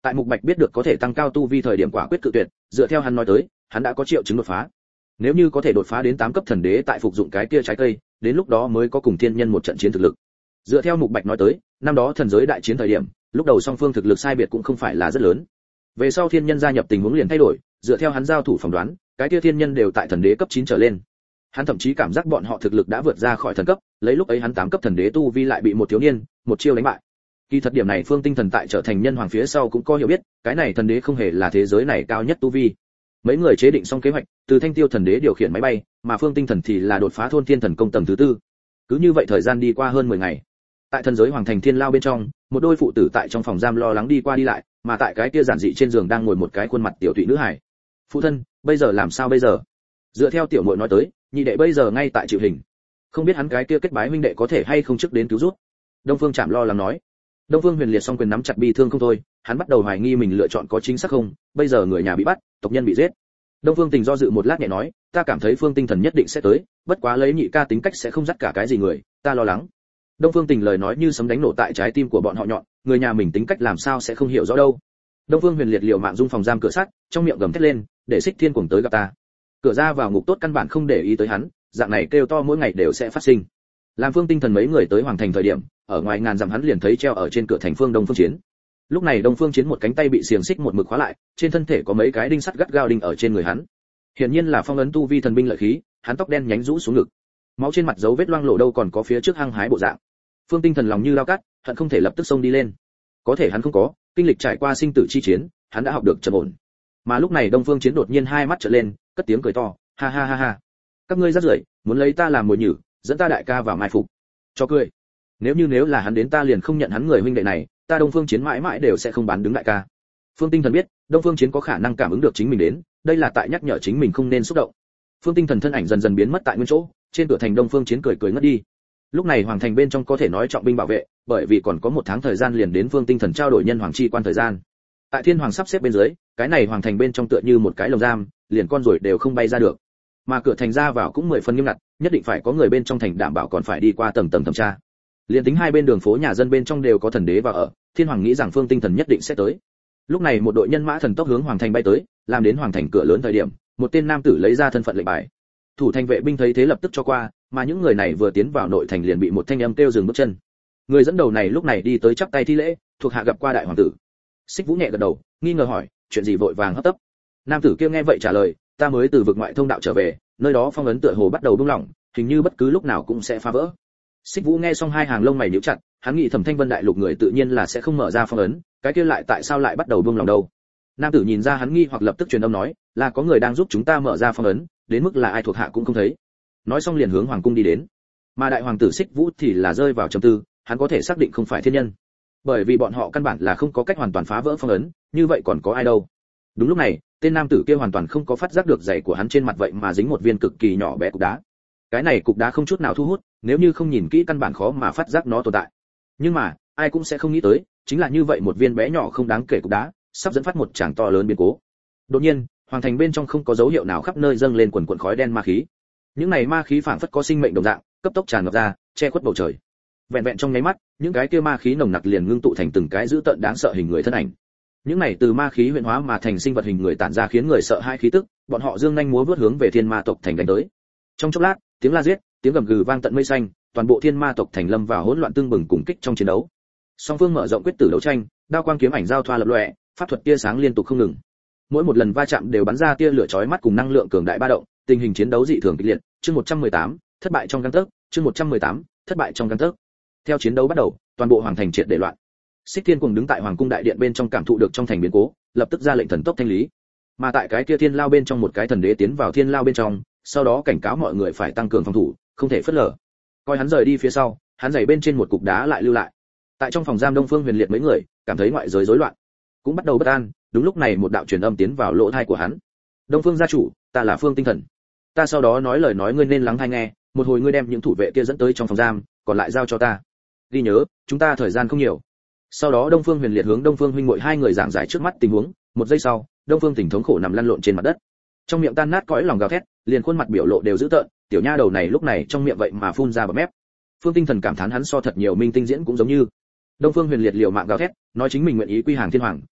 Tại Mục Bạch biết được có thể tăng cao tu vi thời điểm quả quyết cự tuyệt, dựa theo hắn nói tới, hắn đã có triệu chứng đột phá. Nếu như có thể đột phá đến 8 cấp thần đế tại phục dụng cái kia trái cây, đến lúc đó mới có cùng thiên nhân một trận chiến thực lực. Dựa theo Mục Bạch nói tới, năm đó thần giới đại chiến thời điểm, lúc đầu song phương thực lực sai biệt cũng không phải là rất lớn. Về sau thiên nhân gia nhập tình huống liền thay đổi, dựa theo hắn giao thủ phỏng đoán, cái kia thiên nhân đều tại thần đế cấp 9 trở lên. Hắn thậm chí cảm giác bọn họ thực lực đã vượt ra khỏi thần cấp, lấy lúc ấy hắn 8 cấp thần đế tu vi lại bị một thiếu niên một chiêu đánh bại. Kỳ thật điểm này Phương Tinh Thần tại trở thành nhân hoàng phía sau cũng có hiểu biết, cái này thần đế không hề là thế giới này cao nhất tu vi. Mấy người chế định xong kế hoạch, từ Thanh Tiêu thần đế điều khiển máy bay, mà Phương Tinh Thần thì là đột phá thôn thiên thần công tầng thứ 4. Cứ như vậy thời gian đi qua hơn 10 ngày. Tại thần giới hoàng thành thiên lao bên trong, một đôi phụ tử tại trong phòng giam lo lắng đi qua đi lại, mà tại cái kia giản dị trên giường đang ngồi một cái khuôn mặt tiểu tụy nữ hài. Phụ thân, bây giờ làm sao bây giờ? Dựa theo tiểu muội nói tới, nhị đệ bây giờ ngay tại chịu hình, không biết hắn cái kia kết bái huynh đệ có thể hay không trước đến cứu rút. Đông Phương Trạm lo lắng nói. Đông Phương Huyền Liệt song quyền nắm chặt bi thương không thôi, hắn bắt đầu hoài nghi mình lựa chọn có chính xác không, bây giờ người nhà bị bắt, tộc nhân bị giết. Đông Phương Tình do dự một lát nhẹ nói, ta cảm thấy Phương Tinh Thần nhất định sẽ tới, bất quá lấy nhị ca tính cách sẽ không dắt cả cái gì người, ta lo lắng. Đông Phương Tình lời nói như sấm đánh nổ tại trái tim của bọn họ nhọn, người nhà mình tính cách làm sao sẽ không hiểu rõ đâu. Đông Phương Huyền Liệt liều mạng dung phòng giam cửa sắt, trong miệng gầm thét lên, để Xích Thiên Cuồng tới gặp ta. Cửa ra vào ngục tốt căn bản không để ý tới hắn, dạng này kêu to mỗi ngày đều sẽ phát sinh. Làm Phương Tinh Thần mấy người tới hoàng thành thời điểm, ở ngoài ngàn dặm hắn liền thấy treo ở trên cửa thành Phương Đông Phương Chiến. Lúc này Đông Phương Chiến một cánh tay bị xiềng xích một mực khóa lại, trên thân thể có mấy cái đinh sắt gắt gao đinh ở trên người hắn. Hiển nhiên là phong ấn tu vi thần binh lợi khí, hắn tóc đen nhánh rũ xuống ngực. Máu trên mặt dấu vết loang lổ đâu còn có phía trước hăng hái bộ dạng. Phương Tinh Thần lòng như lao cắt, hận không thể lập tức xông đi lên. Có thể hắn không có, kinh lịch trải qua sinh tử chi chiến, hắn đã học được trầm ổn. Mà lúc này Đông Phương Chiến đột nhiên hai mắt trợn lên, cất tiếng cười to, ha ha ha ha. Các ngươi rác rưởi, muốn lấy ta làm mồi nhử, dẫn ta đại ca vào mai phục. Cho cười. Nếu là hắn đến ta liền không nhận hắn người huynh đệ này, ta Đông Phương Chiến mãi mãi đều sẽ không bán đứng đại ca. Phương Tinh Thần biết, Đông Phương Chiến có khả năng cảm ứng được chính mình đến, đây là tại nhắc nhở chính mình không nên xúc động. Phương Tinh Thần thân ảnh dần dần biến mất tại nguyên chỗ, trên cửa thành Đông Phương Chiến cười ngất đi. Lúc này hoàng thành bên trong có thể nói trọng binh bảo vệ, bởi vì còn có 1 tháng thời gian liền đến Phương Tinh Thần trao đổi nhân hoàng chi quan thời gian. Tại thiên hoàng sắp xếp bên dưới, cái này hoàng thành bên trong tựa như một cái lồng giam, liền con rồi đều không bay ra được. Mà cửa thành ra vào cũng 10 phần nghiêm ngặt, nhất định phải có người bên trong thành đảm bảo còn phải đi qua tầng thẩm tra. Liên tính hai bên đường phố nhà dân bên trong đều có thần đế vào ở, thiên hoàng nghĩ rằng Phương Tinh Thần nhất định sẽ tới. Lúc này một đội nhân mã thần tốc hướng hoàng thành bay tới, làm đến hoàng thành cửa lớn thời điểm, một tên nam tử lấy ra thân phận lệnh bài. Thủ thành vệ binh thấy thế lập tức cho qua, mà những người này vừa tiến vào nội thành liền bị một thanh âm kêu dừng bước chân. Người dẫn đầu này lúc này đi tới chắp tay thi lễ, thuộc hạ gặp qua đại hoàng tử. Xích Vũ nhẹ gật đầu, nghi ngờ hỏi, chuyện gì vội vàng hấp tấp? Nam tử kia nghe vậy trả lời, ta mới từ vực ngoại thông đạo trở về, nơi đó phong ấn tựa hồ bắt đầu buông lỏng, hình như bất cứ lúc nào cũng sẽ phá vỡ. Xích Vũ nghe xong hai hàng lông mày nhíu chặt, hắn nghĩ Thẩm Thanh Vân đại lục người tự nhiên là sẽ không mở ra phong ấn, cái kia lại tại sao lại bắt đầu buông lỏng đâu? Nam tử nhìn ra hắn nghi hoặc lập tức truyền âm nói, là có người đang giúp chúng ta mở ra phong ấn, đến mức là ai thuộc hạ cũng không thấy. Nói xong liền hướng hoàng cung đi đến. Mà đại hoàng tử Xích Vũ thì là rơi vào trầm tư, hắn có thể xác định không phải thiên nhân, bởi vì bọn họ căn bản là không có cách hoàn toàn phá vỡ phong ấn, như vậy còn có ai đâu? Đúng lúc này, tên nam tử kia hoàn toàn không có phát giác được giày của hắn trên mặt vậy mà dính một viên cực kỳ nhỏ bé cục đá. Cái này cục đá không chút nào thu hút, nếu như không nhìn kỹ căn bản khó mà phát giác nó tồn tại. Nhưng mà, ai cũng sẽ không nghĩ tới, chính là như vậy một viên bé nhỏ không đáng kể cục đá, sắp dẫn phát một tràng to lớn biến cố. Đột nhiên, hoàng thành bên trong không có dấu hiệu nào khắp nơi dâng lên quần quần khói đen ma khí. Những này ma khí phảng phất có sinh mệnh đồng dạng, cấp tốc tràn ngập ra, che khuất bầu trời. Vẹn vẹn trong nháy mắt, những cái kia ma khí nồng nặc liền ngưng tụ thành từng cái dữ tợn đáng sợ hình người thân ảnh. Những này từ ma khí huyễn hóa mà thành sinh vật hình người tản ra khiến người sợ hãi khí tức, bọn họ dương nhanh múa vút hướng về thiên ma tộc thành đánh tới. Trong chốc lát, tiếng la giết, tiếng gầm gừ vang tận mây xanh, toàn bộ thiên ma tộc thành lâm vào hỗn loạn tương bừng cùng kích trong chiến đấu. Song phương mở rộng quyết tử đấu tranh, đao quang kiếm ảnh giao thoa lập lòe, pháp thuật tia sáng liên tục không ngừng. Mỗi một lần va chạm đều bắn ra tia lửa chói mắt cùng năng lượng cường đại ba động, tình hình chiến đấu dị thường kịch liệt. Chương 118, thất bại trong gang tấc. Chương 118, thất bại trong gang tấc. Theo chiến đấu bắt đầu, toàn bộ hoàng thành triệt để loạn. Xích Thiên Cuồng đứng tại hoàng cung đại điện bên trong cảm thụ được trong thành biến cố, lập tức ra lệnh thần tốc thanh lý. Mà tại cái kia thiên lao bên trong một cái thần đế tiến vào thiên lao bên trong, sau đó cảnh cáo mọi người phải tăng cường phòng thủ, không thể phớt lờ. Coi hắn rời đi phía sau, hắn giày bên trên một cục đá lại lưu lại. Tại trong phòng giam Đông Phương Huyền Liệt mấy người cảm thấy ngoại giới rối loạn, cũng bắt đầu bất an. Đúng lúc này một đạo truyền âm tiến vào lỗ tai của hắn. Đông Phương gia chủ, ta là Phương Tinh Thần. Ta sau đó nói lời nói ngươi nên lắng tai nghe, một hồi ngươi đem những thủ vệ kia dẫn tới trong phòng giam, còn lại giao cho ta. Ghi nhớ, chúng ta thời gian không nhiều. Sau đó Đông Phương Huyền Liệt hướng Đông Phương huynh muội hai người giảng giải trước mắt tình huống, một giây sau, Đông Phương Tỉnh thống khổ nằm lăn lộn trên mặt đất. Trong miệng tan nát cõi lòng gào thét, liền khuôn mặt biểu lộ đều dữ tợn, tiểu nha đầu này lúc này trong miệng vậy mà phun ra bọt mép. Phương Tinh Thần cảm thán hắn so thật nhiều minh tinh diễn cũng giống như. Đông Phương Huyền Liệt liều mạng gào thét, nói chính mình nguyện ý quy hàng thiên hoàng,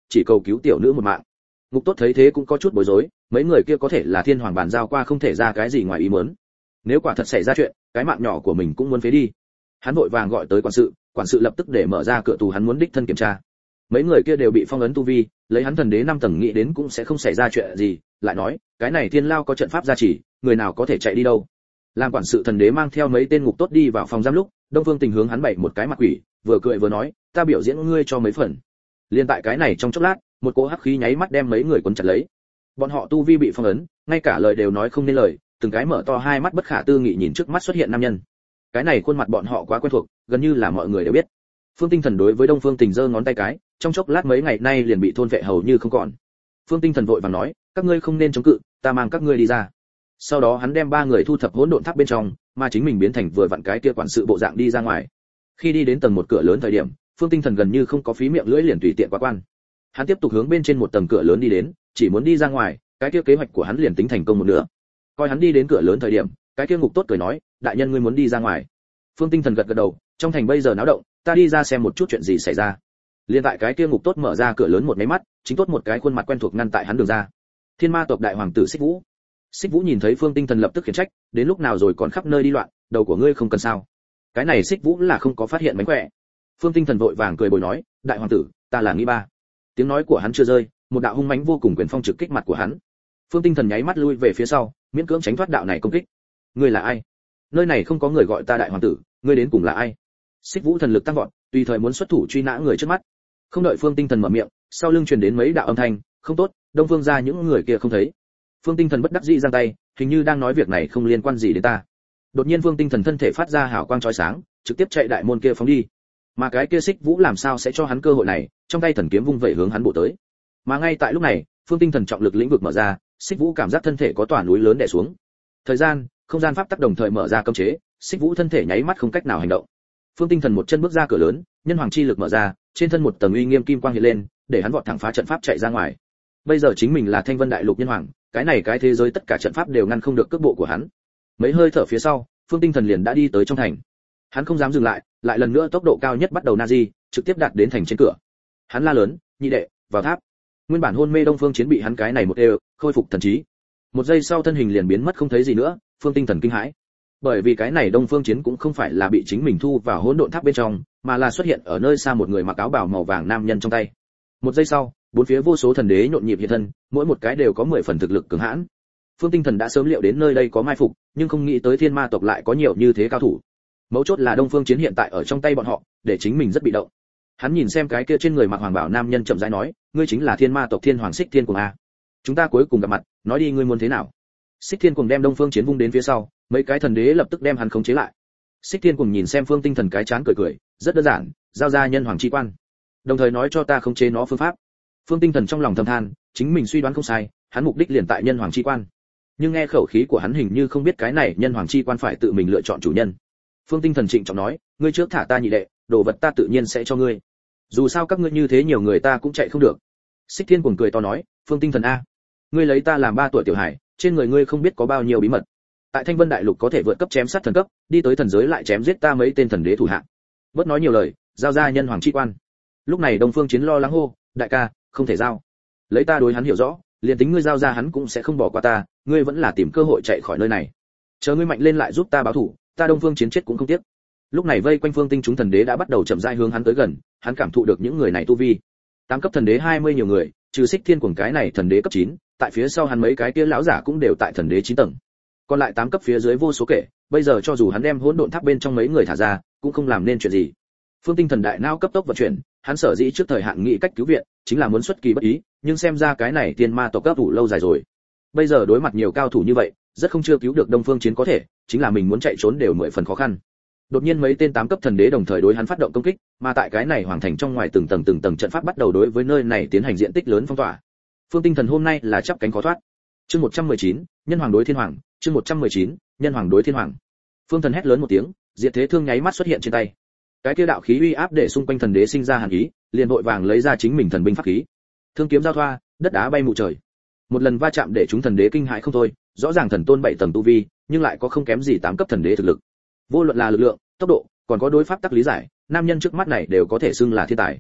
chỉ cầu cứu tiểu nữ một mạng. Ngục tốt thấy thế cũng có chút bối rối, mấy người kia có thể là thiên hoàng bàn giao qua không thể ra cái gì ngoài ý muốn. Nếu quả thật xảy ra chuyện, cái mạng nhỏ của mình cũng muốn phế đi. Hắn vội vàng gọi tới quản sự lập tức để mở ra cửa tù hắn muốn đích thân kiểm tra. Mấy người kia đều bị phong ấn tu vi, lấy hắn thần đế 5 tầng nghĩ đến cũng sẽ không xảy ra chuyện gì, lại nói, cái này thiên lao có trận pháp gia trì, người nào có thể chạy đi đâu. Làm quản sự thần đế mang theo mấy tên ngục tốt đi vào phòng giam lúc, Đông Phương Tình hướng hắn bày một cái mặt quỷ, vừa cười vừa nói, ta biểu diễn ngươi cho mấy phần. Liên tại cái này trong chốc lát, một cỗ hắc khí nháy mắt đem mấy người quấn chặt lấy. Bọn họ tu vi bị phong ấn, ngay cả lời đều nói không nên lời, từng cái mở to hai mắt bất khả tư nghị nhìn trước mắt xuất hiện nam nhân. Cái này khuôn mặt bọn họ quá quen thuộc, gần như là mọi người đều biết. Phương Tinh Thần đối với Đông Phương Tình giơ ngón tay cái, trong chốc lát mấy ngày nay liền bị thôn vệ hầu như không còn. Phương Tinh Thần vội vàng nói, các ngươi không nên chống cự, ta mang các ngươi đi ra. Sau đó hắn đem 3 người thu thập hỗn độn tháp bên trong, mà chính mình biến thành vừa vặn cái kia quản sự bộ dạng đi ra ngoài. Khi đi đến tầng 1 cửa lớn thời điểm, Phương Tinh Thần gần như không có phí miệng lưỡi liền tùy tiện qua quan. Hắn tiếp tục hướng bên trên một tầng cửa lớn đi đến, chỉ muốn đi ra ngoài, cái kia kế hoạch của hắn liền tính thành công một nửa. Coi hắn đi đến cửa lớn thời điểm, cái kia ngục tốt cười nói, đại nhân ngươi muốn đi ra ngoài. Phương Tinh Thần gật gật đầu, trong thành bây giờ náo động, ta đi ra xem một chút chuyện gì xảy ra. Liên tại cái kia ngục tốt mở ra cửa lớn một cái mắt, chính tốt một cái khuôn mặt quen thuộc ngăn tại hắn đường ra. Thiên Ma tộc đại hoàng tử Xích Vũ. Xích Vũ nhìn thấy Phương Tinh Thần lập tức khiển trách, đến lúc nào rồi còn khắp nơi đi loạn, đầu của ngươi không cần sao? Cái này Xích Vũ là không có phát hiện mánh khỏe. Phương Tinh Thần vội vàng cười bồi nói, đại hoàng tử, ta là Nghĩ Ba. Tiếng nói của hắn chưa rơi, một đạo hung mãnh vô cùng quyền phong trực kích mặt của hắn. Phương Tinh Thần nháy mắt lui về phía sau, miễn cưỡng tránh thoát đạo này công kích. Ngươi là ai? Nơi này không có người gọi ta đại hoàng tử, ngươi đến cùng là ai? Xích Vũ thần lực tăng vọt, tùy thời muốn xuất thủ truy nã người trước mắt. Không đợi Phương Tinh Thần mở miệng, sau lưng truyền đến mấy đạo âm thanh, không tốt, Đông Phương gia những người kia không thấy. Phương Tinh Thần bất đắc dĩ giang tay, hình như đang nói việc này không liên quan gì đến ta. Đột nhiên Phương Tinh Thần thân thể phát ra hào quang chói sáng, trực tiếp chạy đại môn kia phóng đi. Mà cái kia Xích Vũ làm sao sẽ cho hắn cơ hội này, trong tay thần kiếm vung vẩy hướng hắn bổ tới. Mà ngay tại lúc này, Phương Tinh Thần trọng lực lĩnh vực mở ra, Xích Vũ cảm giác thân thể có tòa núi lớn đè xuống. Thời gian, không gian pháp tắc đồng thời mở ra cấm chế, Xích Vũ thân thể nháy mắt không cách nào hành động. Phương Tinh Thần một chân bước ra cửa lớn, nhân hoàng chi lực mở ra, trên thân một tầng uy nghiêm kim quang hiện lên, để hắn vọt thẳng phá trận pháp chạy ra ngoài. Bây giờ chính mình là Thanh Vân Đại Lục nhân hoàng, cái này cái thế giới tất cả trận pháp đều ngăn không được cước bộ của hắn. Mấy hơi thở phía sau, Phương Tinh Thần liền đã đi tới trong thành. Hắn không dám dừng lại, lại lần nữa tốc độ cao nhất bắt đầu nazi, trực tiếp đạt đến thành trên cửa. Hắn la lớn, nhị đệ, vào tháp. Nguyên bản hôn mê Đông Phương Chiến bị hắn cái này một đều, khôi phục thần trí. Một giây sau thân hình liền biến mất không thấy gì nữa, Phương Tinh Thần kinh hãi. Bởi vì cái này Đông Phương Chiến cũng không phải là bị chính mình thu vào hỗn độn tháp bên trong, mà là xuất hiện ở nơi xa một người mặc áo bào màu vàng nam nhân trong tay. Một giây sau, bốn phía vô số thần đế nhộn nhịp hiện thân, mỗi một cái đều có 10 phần thực lực cường hãn. Phương Tinh Thần đã sớm liệu đến nơi đây có mai phục, nhưng không nghĩ tới Thiên Ma tộc lại có nhiều như thế cao thủ. Mấu chốt là Đông Phương Chiến hiện tại ở trong tay bọn họ, để chính mình rất bị động. Hắn nhìn xem cái kia trên người mặc hoàng bào nam nhân chậm rãi nói, ngươi chính là Thiên Ma tộc Thiên Hoàng Xích Thiên Cuồng a. Chúng ta cuối cùng gặp mặt, nói đi ngươi muốn thế nào? Xích Thiên Cuồng đem Đông Phương Chiến vung đến phía sau, mấy cái thần đế lập tức đem hắn khống chế lại. Xích Thiên Cuồng nhìn xem Phương Tinh Thần cái chán cười cười, rất đơn giản, giao ra nhân hoàng chi quan, đồng thời nói cho ta khống chế nó phương pháp. Phương Tinh Thần trong lòng thầm than, chính mình suy đoán không sai, hắn mục đích liền tại nhân hoàng chi quan. Nhưng nghe khẩu khí của hắn hình như không biết cái này nhân hoàng chi quan phải tự mình lựa chọn chủ nhân. Phương Tinh Thần trịnh trọng nói, ngươi trước thả ta nhị đệ, đồ vật ta tự nhiên sẽ cho ngươi. Dù sao các ngươi như thế nhiều người ta cũng chạy không được. Xích Thiên Cuồng cười to nói, Phương Tinh Thần a, ngươi lấy ta làm 3 tuổi tiểu hải, trên người ngươi không biết có bao nhiêu bí mật. Tại Thanh Vân Đại Lục có thể vượt cấp chém sát thần cấp, đi tới thần giới lại chém giết ta mấy tên thần đế thủ hạ. Bớt nói nhiều lời, giao ra nhân hoàng chi quan. Lúc này Đông Phương Chiến lo lắng hô, đại ca, không thể giao. Lấy ta đối hắn hiểu rõ, liền tính ngươi giao ra hắn cũng sẽ không bỏ qua ta, ngươi vẫn là tìm cơ hội chạy khỏi nơi này. Chờ ngươi mạnh lên lại giúp ta báo thù, ta Đông Phương Chiến chết cũng không tiếc. Lúc này vây quanh Phương Tinh chúng thần đế đã bắt đầu chậm rãi hướng hắn tới gần, hắn cảm thụ được những người này tu vi. 8 cấp thần đế 20 nhiều người, trừ Xích Thiên Cuồng cái này thần đế cấp 9, tại phía sau hắn mấy cái kia lão giả cũng đều tại thần đế 9 tầng. Còn lại 8 cấp phía dưới vô số kể, bây giờ cho dù hắn đem hỗn độn tháp bên trong mấy người thả ra, cũng không làm nên chuyện gì. Phương Tinh Thần đại não cấp tốc vận chuyển, hắn sở dĩ trước thời hạn nghĩ cách cứu viện, chính là muốn xuất kỳ bất ý, nhưng xem ra cái này Thiên Ma tộc cấp đủ lâu dài rồi. Bây giờ đối mặt nhiều cao thủ như vậy, rất không chưa cứu được Đông Phương Chiến có thể, chính là mình muốn chạy trốn đều 10 phần khó khăn. Đột nhiên mấy tên 8 cấp thần đế đồng thời đối hắn phát động công kích, mà tại cái này hoàng thành trong ngoài từng tầng trận pháp bắt đầu đối với nơi này tiến hành diện tích lớn phong tỏa. Phương Tinh Thần hôm nay là chắp cánh khó thoát. Chương 119, nhân hoàng đối thiên hoàng, chương 119, nhân hoàng đối thiên hoàng. Phương Thần hét lớn một tiếng, diệt thế thương nháy mắt xuất hiện trên tay. Cái kia đạo khí uy áp để xung quanh thần đế sinh ra hàn ý, liền vội vàng lấy ra chính mình thần binh pháp khí. Thương kiếm giao thoa, đất đá bay mù trời. Một lần va chạm để chúng thần đế kinh hãi không thôi, rõ ràng thần tôn 7 tầng tu vi, nhưng lại có không kém gì 8 cấp thần đế thực lực. Vô luận là lực lượng, tốc độ, còn có đối pháp tắc lý giải, nam nhân trước mắt này đều có thể xưng là thiên tài.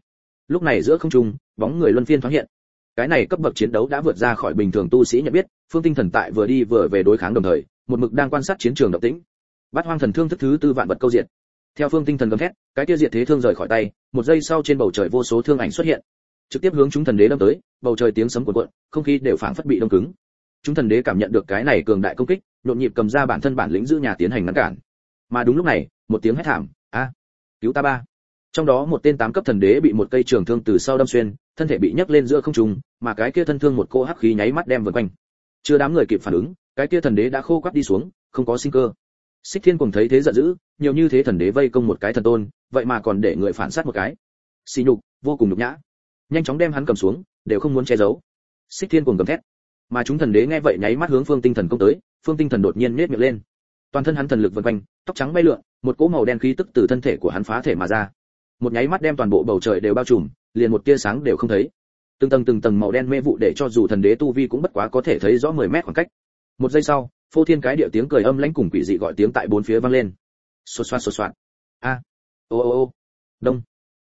Lúc này giữa không trung, bóng người luân phiên thoáng hiện. Cái này cấp bậc chiến đấu đã vượt ra khỏi bình thường tu sĩ nhận biết, Phương Tinh Thần tại vừa đi vừa về đối kháng đồng thời, một mực đang quan sát chiến trường động tĩnh. Bát Hoang Thần Thương thức thứ tư vạn vật câu diệt. Theo Phương Tinh Thần gầm thét, cái kia diệt thế thương rời khỏi tay, một giây sau trên bầu trời vô số thương ảnh xuất hiện, trực tiếp hướng chúng thần đế đâm tới, bầu trời tiếng sấm cuộn cuộn, không khí đều phảng phất bị đông cứng. Chúng thần đế cảm nhận được cái này cường đại công kích, nhộn nhịp cầm ra bản thân bản lĩnh giữ nhà tiến hành ngăn cản. Mà đúng lúc này, một tiếng hét thảm, "A, cứu ta ba!" Trong đó một tên 8 cấp thần đế bị một cây trường thương từ sau đâm xuyên, thân thể bị nhấc lên giữa không trung, mà cái kia thân thương một cô hắc khí nháy mắt đem vần quanh. Chưa đám người kịp phản ứng, cái kia thần đế đã khô quắt đi xuống, không có sinh cơ. Xích Thiên cùng thấy thế giận dữ, nhiều như thế thần đế vây công một cái thần tôn, vậy mà còn để người phản sát một cái. Xỉ nhục, vô cùng nhục nhã. Nhanh chóng đem hắn cầm xuống, đều không muốn che giấu. Xích Thiên cùng gầm thét. Mà chúng thần đế nghe vậy nháy mắt hướng Phương Tinh Thần công tới, Phương Tinh Thần đột nhiên nhếch miệng lên. Toàn thân hắn thần lực vần quanh, tóc trắng bay lượn, một cỗ màu đen khí tức từ thân thể của hắn phá thể mà ra. Một nháy mắt đem toàn bộ bầu trời đều bao trùm, liền một tia sáng đều không thấy. Từng tầng màu đen mê vụ để cho dù thần đế tu vi cũng bất quá có thể thấy rõ 10 mét khoảng cách. Một giây sau, phô thiên cái địa tiếng cười âm lãnh cùng quỷ dị gọi tiếng tại bốn phía vang lên. Xột xoạt. A. Ô. Đông.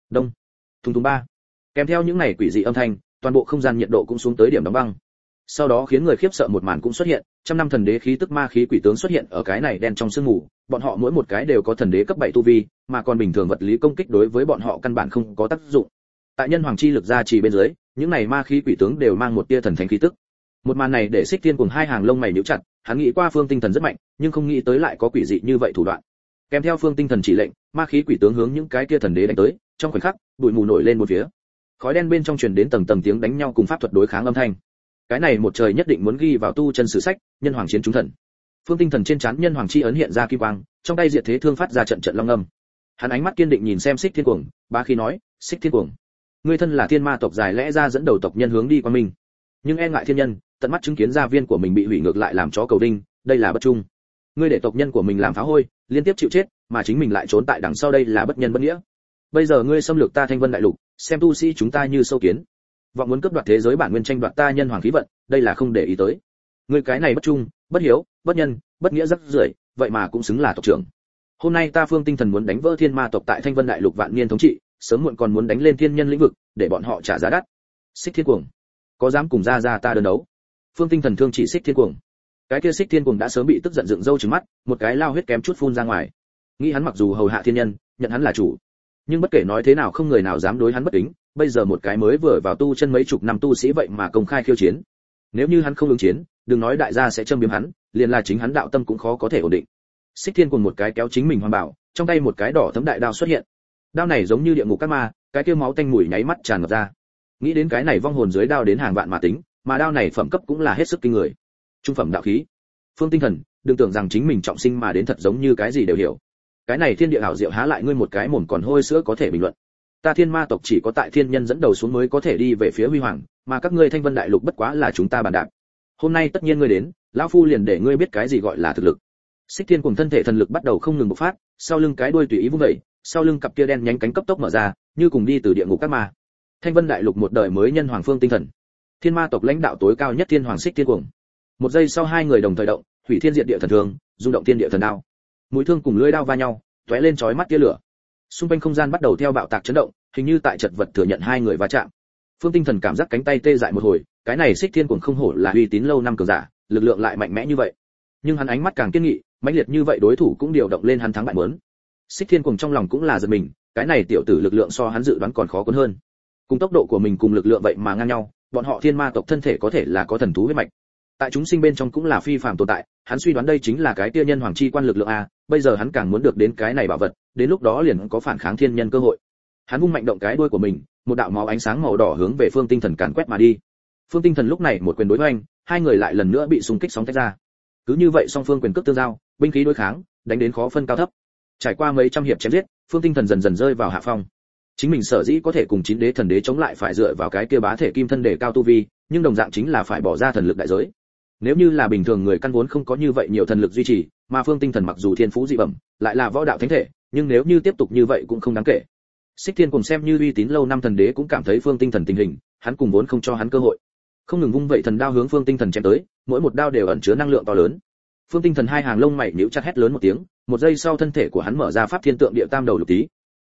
Thùng thùng ba. Kèm theo những này quỷ dị âm thanh, toàn bộ không gian nhiệt độ cũng xuống tới điểm đóng băng. Sau đó khiến người khiếp sợ một màn cũng xuất hiện, trăm năm thần đế khí tức ma khí quỷ tướng xuất hiện ở cái này đen trong sương mù, bọn họ mỗi một cái đều có thần đế cấp 7 tu vi, mà còn bình thường vật lý công kích đối với bọn họ căn bản không có tác dụng. Tại nhân hoàng chi lực gia trì bên dưới, những này ma khí quỷ tướng đều mang một tia thần thánh khí tức. Một màn này để Xích Thiên cùng hai hàng lông mày nhíu chặt, hắn nghĩ qua Phương Tinh Thần rất mạnh, nhưng không nghĩ tới lại có quỷ dị như vậy thủ đoạn. Kèm theo Phương Tinh Thần chỉ lệnh, ma khí quỷ tướng hướng những cái kia thần đế đánh tới, trong khoảnh khắc, bụi mù nổi lên một phía. Khói đen bên trong truyền đến tầng tiếng đánh nhau cùng pháp thuật đối kháng âm thanh. Cái này một trời nhất định muốn ghi vào tu chân sử sách, nhân hoàng chiến chúng thần. Phương Tinh Thần trên trán nhân hoàng chi ấn hiện ra kim quang, trong tay diệt thế thương phát ra trận long âm. Hắn ánh mắt kiên định nhìn xem Xích Thiên Cuồng, bá khí nói, "Xích Thiên Cuồng, ngươi thân là thiên ma tộc dài lẽ ra dẫn đầu tộc nhân hướng đi qua mình, nhưng e ngại thiên nhân, tận mắt chứng kiến gia viên của mình bị hủy ngược lại làm chó cầu đinh, đây là bất trung. Ngươi để tộc nhân của mình làm phá hôi, liên tiếp chịu chết, mà chính mình lại trốn tại đằng sau, đây là bất nhân bất nghĩa. Bây giờ ngươi xâm lược ta Thanh Vân đại lục, xem tu sĩ chúng ta như sâu kiến, vọng muốn cướp đoạt thế giới bản nguyên, tranh đoạt ta nhân hoàng khí vận, đây là không để ý tới. Ngươi cái này bất trung, bất hiếu, bất nhân, bất nghĩa rắc rưởi, vậy mà cũng xứng là tộc trưởng. Hôm nay ta Phương Tinh Thần muốn đánh vỡ thiên ma tộc tại Thanh Vân đại lục vạn niên thống trị, sớm muộn còn muốn đánh lên thiên nhân lĩnh vực, để bọn họ trả giá đắt." Xích Thiên Cuồng, có dám cùng ra ta đơn đấu? Phương Tinh Thần thương chỉ Xích Thiên Cuồng. Cái kia Xích Thiên Cuồng đã sớm bị tức giận dựng râu trừng mắt, một cái lao huyết kém chút phun ra ngoài. Nghĩ hắn mặc dù hầu hạ thiên nhân, nhận hắn là chủ, nhưng bất kể nói thế nào không người nào dám đối hắn bất kính, bây giờ một cái mới vừa vào tu chân mấy chục năm tu sĩ vậy mà công khai khiêu chiến. Nếu như hắn không ứng chiến, đừng nói đại gia sẽ châm biếm hắn, liền là chính hắn đạo tâm cũng khó có thể ổn định. Xích Thiên Cuồng một cái kéo chính mình hoàng bảo, trong tay một cái đỏ thấm đại đao xuất hiện. Đao này giống như địa ngục các ma, cái kia máu tanh mùi nháy mắt tràn ngập ra. Nghĩ đến cái này vong hồn dưới đao đến hàng vạn mà tính, mà đao này phẩm cấp cũng là hết sức kinh người. Trung phẩm đạo khí. Phương Tinh Thần, đừng tưởng rằng chính mình trọng sinh mà đến thật giống như cái gì đều hiểu. Cái này thiên địa hảo diệu há lại ngươi một cái mồm còn hôi sữa có thể bình luận. Ta thiên ma tộc chỉ có tại thiên nhân dẫn đầu xuống mới có thể đi về phía huy hoàng, mà các ngươi Thanh Vân đại lục bất quá là chúng ta bàn đạp. Hôm nay tất nhiên ngươi đến, lão phu liền để ngươi biết cái gì gọi là thực lực. Xích Thiên cùng thân thể thần lực bắt đầu không ngừng bộc phát, sau lưng cái đuôi tùy ý vung dậy, sau lưng cặp kia đen nhánh cánh cấp tốc mở ra, như cùng đi từ địa ngục các ma. Thanh Vân đại lục một đời mới nhân hoàng Phương Tinh Thần, thiên ma tộc lãnh đạo tối cao nhất thiên hoàng Xích Thiên Cuồng. Một giây sau hai người đồng thời động, hủy thiên diệt địa thần thương, rung động thiên địa thần đao. Mũi thương cùng lưỡi đao va nhau, tóe lên chói mắt tia lửa. Xung quanh không gian bắt đầu theo bạo tạc chấn động, hình như tại chật vật thừa nhận hai người va chạm. Phương Tinh Thần cảm giác cánh tay tê dại một hồi, cái này Xích Thiên Cuồng không hổ là uy tín lâu năm cường giả, lực lượng lại mạnh mẽ như vậy. Nhưng hắn ánh mắt càng kiên nghị, mãnh liệt như vậy đối thủ cũng điều động lên hắn thắng bại muốn. Xích Thiên Cuồng trong lòng cũng là giật mình, cái này tiểu tử lực lượng so hắn dự đoán còn khó cuốn hơn. Cùng tốc độ của mình cùng lực lượng vậy mà ngang nhau, bọn họ thiên ma tộc thân thể có thể là có thần thú huyết mạch. Tại chúng sinh bên trong cũng là phi phàm tồn tại, hắn suy đoán đây chính là cái tiên nhân hoàng chi quan lực lượng a, bây giờ hắn càng muốn được đến cái này bảo vật, đến lúc đó liền có phản kháng thiên nhân cơ hội. Hắn vung mạnh động cái đuôi của mình, một đạo máu ánh sáng màu đỏ hướng về Phương Tinh Thần càn quét mà đi. Phương Tinh Thần lúc này một quyền đối hoành, hai người lại lần nữa bị xung kích sóng tách ra. Cứ như vậy song phương quyền cước tương giao, binh khí đối kháng, đánh đến khó phân cao thấp. Trải qua mấy trăm hiệp chém giết, Phương Tinh Thần dần dần rơi vào hạ phong. Chính mình sở dĩ có thể cùng chín đế thần đế chống lại phải dựa vào cái kia bá thể kim thân để cao tu vi, nhưng đồng dạng chính là phải bỏ ra thần lực đại giới. Nếu như là bình thường người căn vốn không có như vậy nhiều thần lực duy trì, mà Phương Tinh Thần mặc dù thiên phú dị bẩm, lại là võ đạo thánh thể, nhưng nếu như tiếp tục như vậy cũng không đáng kể. Xích Thiên cùng xem như uy tín lâu năm thần đế cũng cảm thấy Phương Tinh Thần tình hình, hắn cùng vốn không cho hắn cơ hội. Không ngừng vung vậy thần đao hướng Phương Tinh Thần chém tới, mỗi một đao đều ẩn chứa năng lượng to lớn. Phương Tinh Thần hai hàng lông mày nhíu chặt hét lớn một tiếng, một giây sau thân thể của hắn mở ra pháp thiên tượng địa tam đầu lục tí.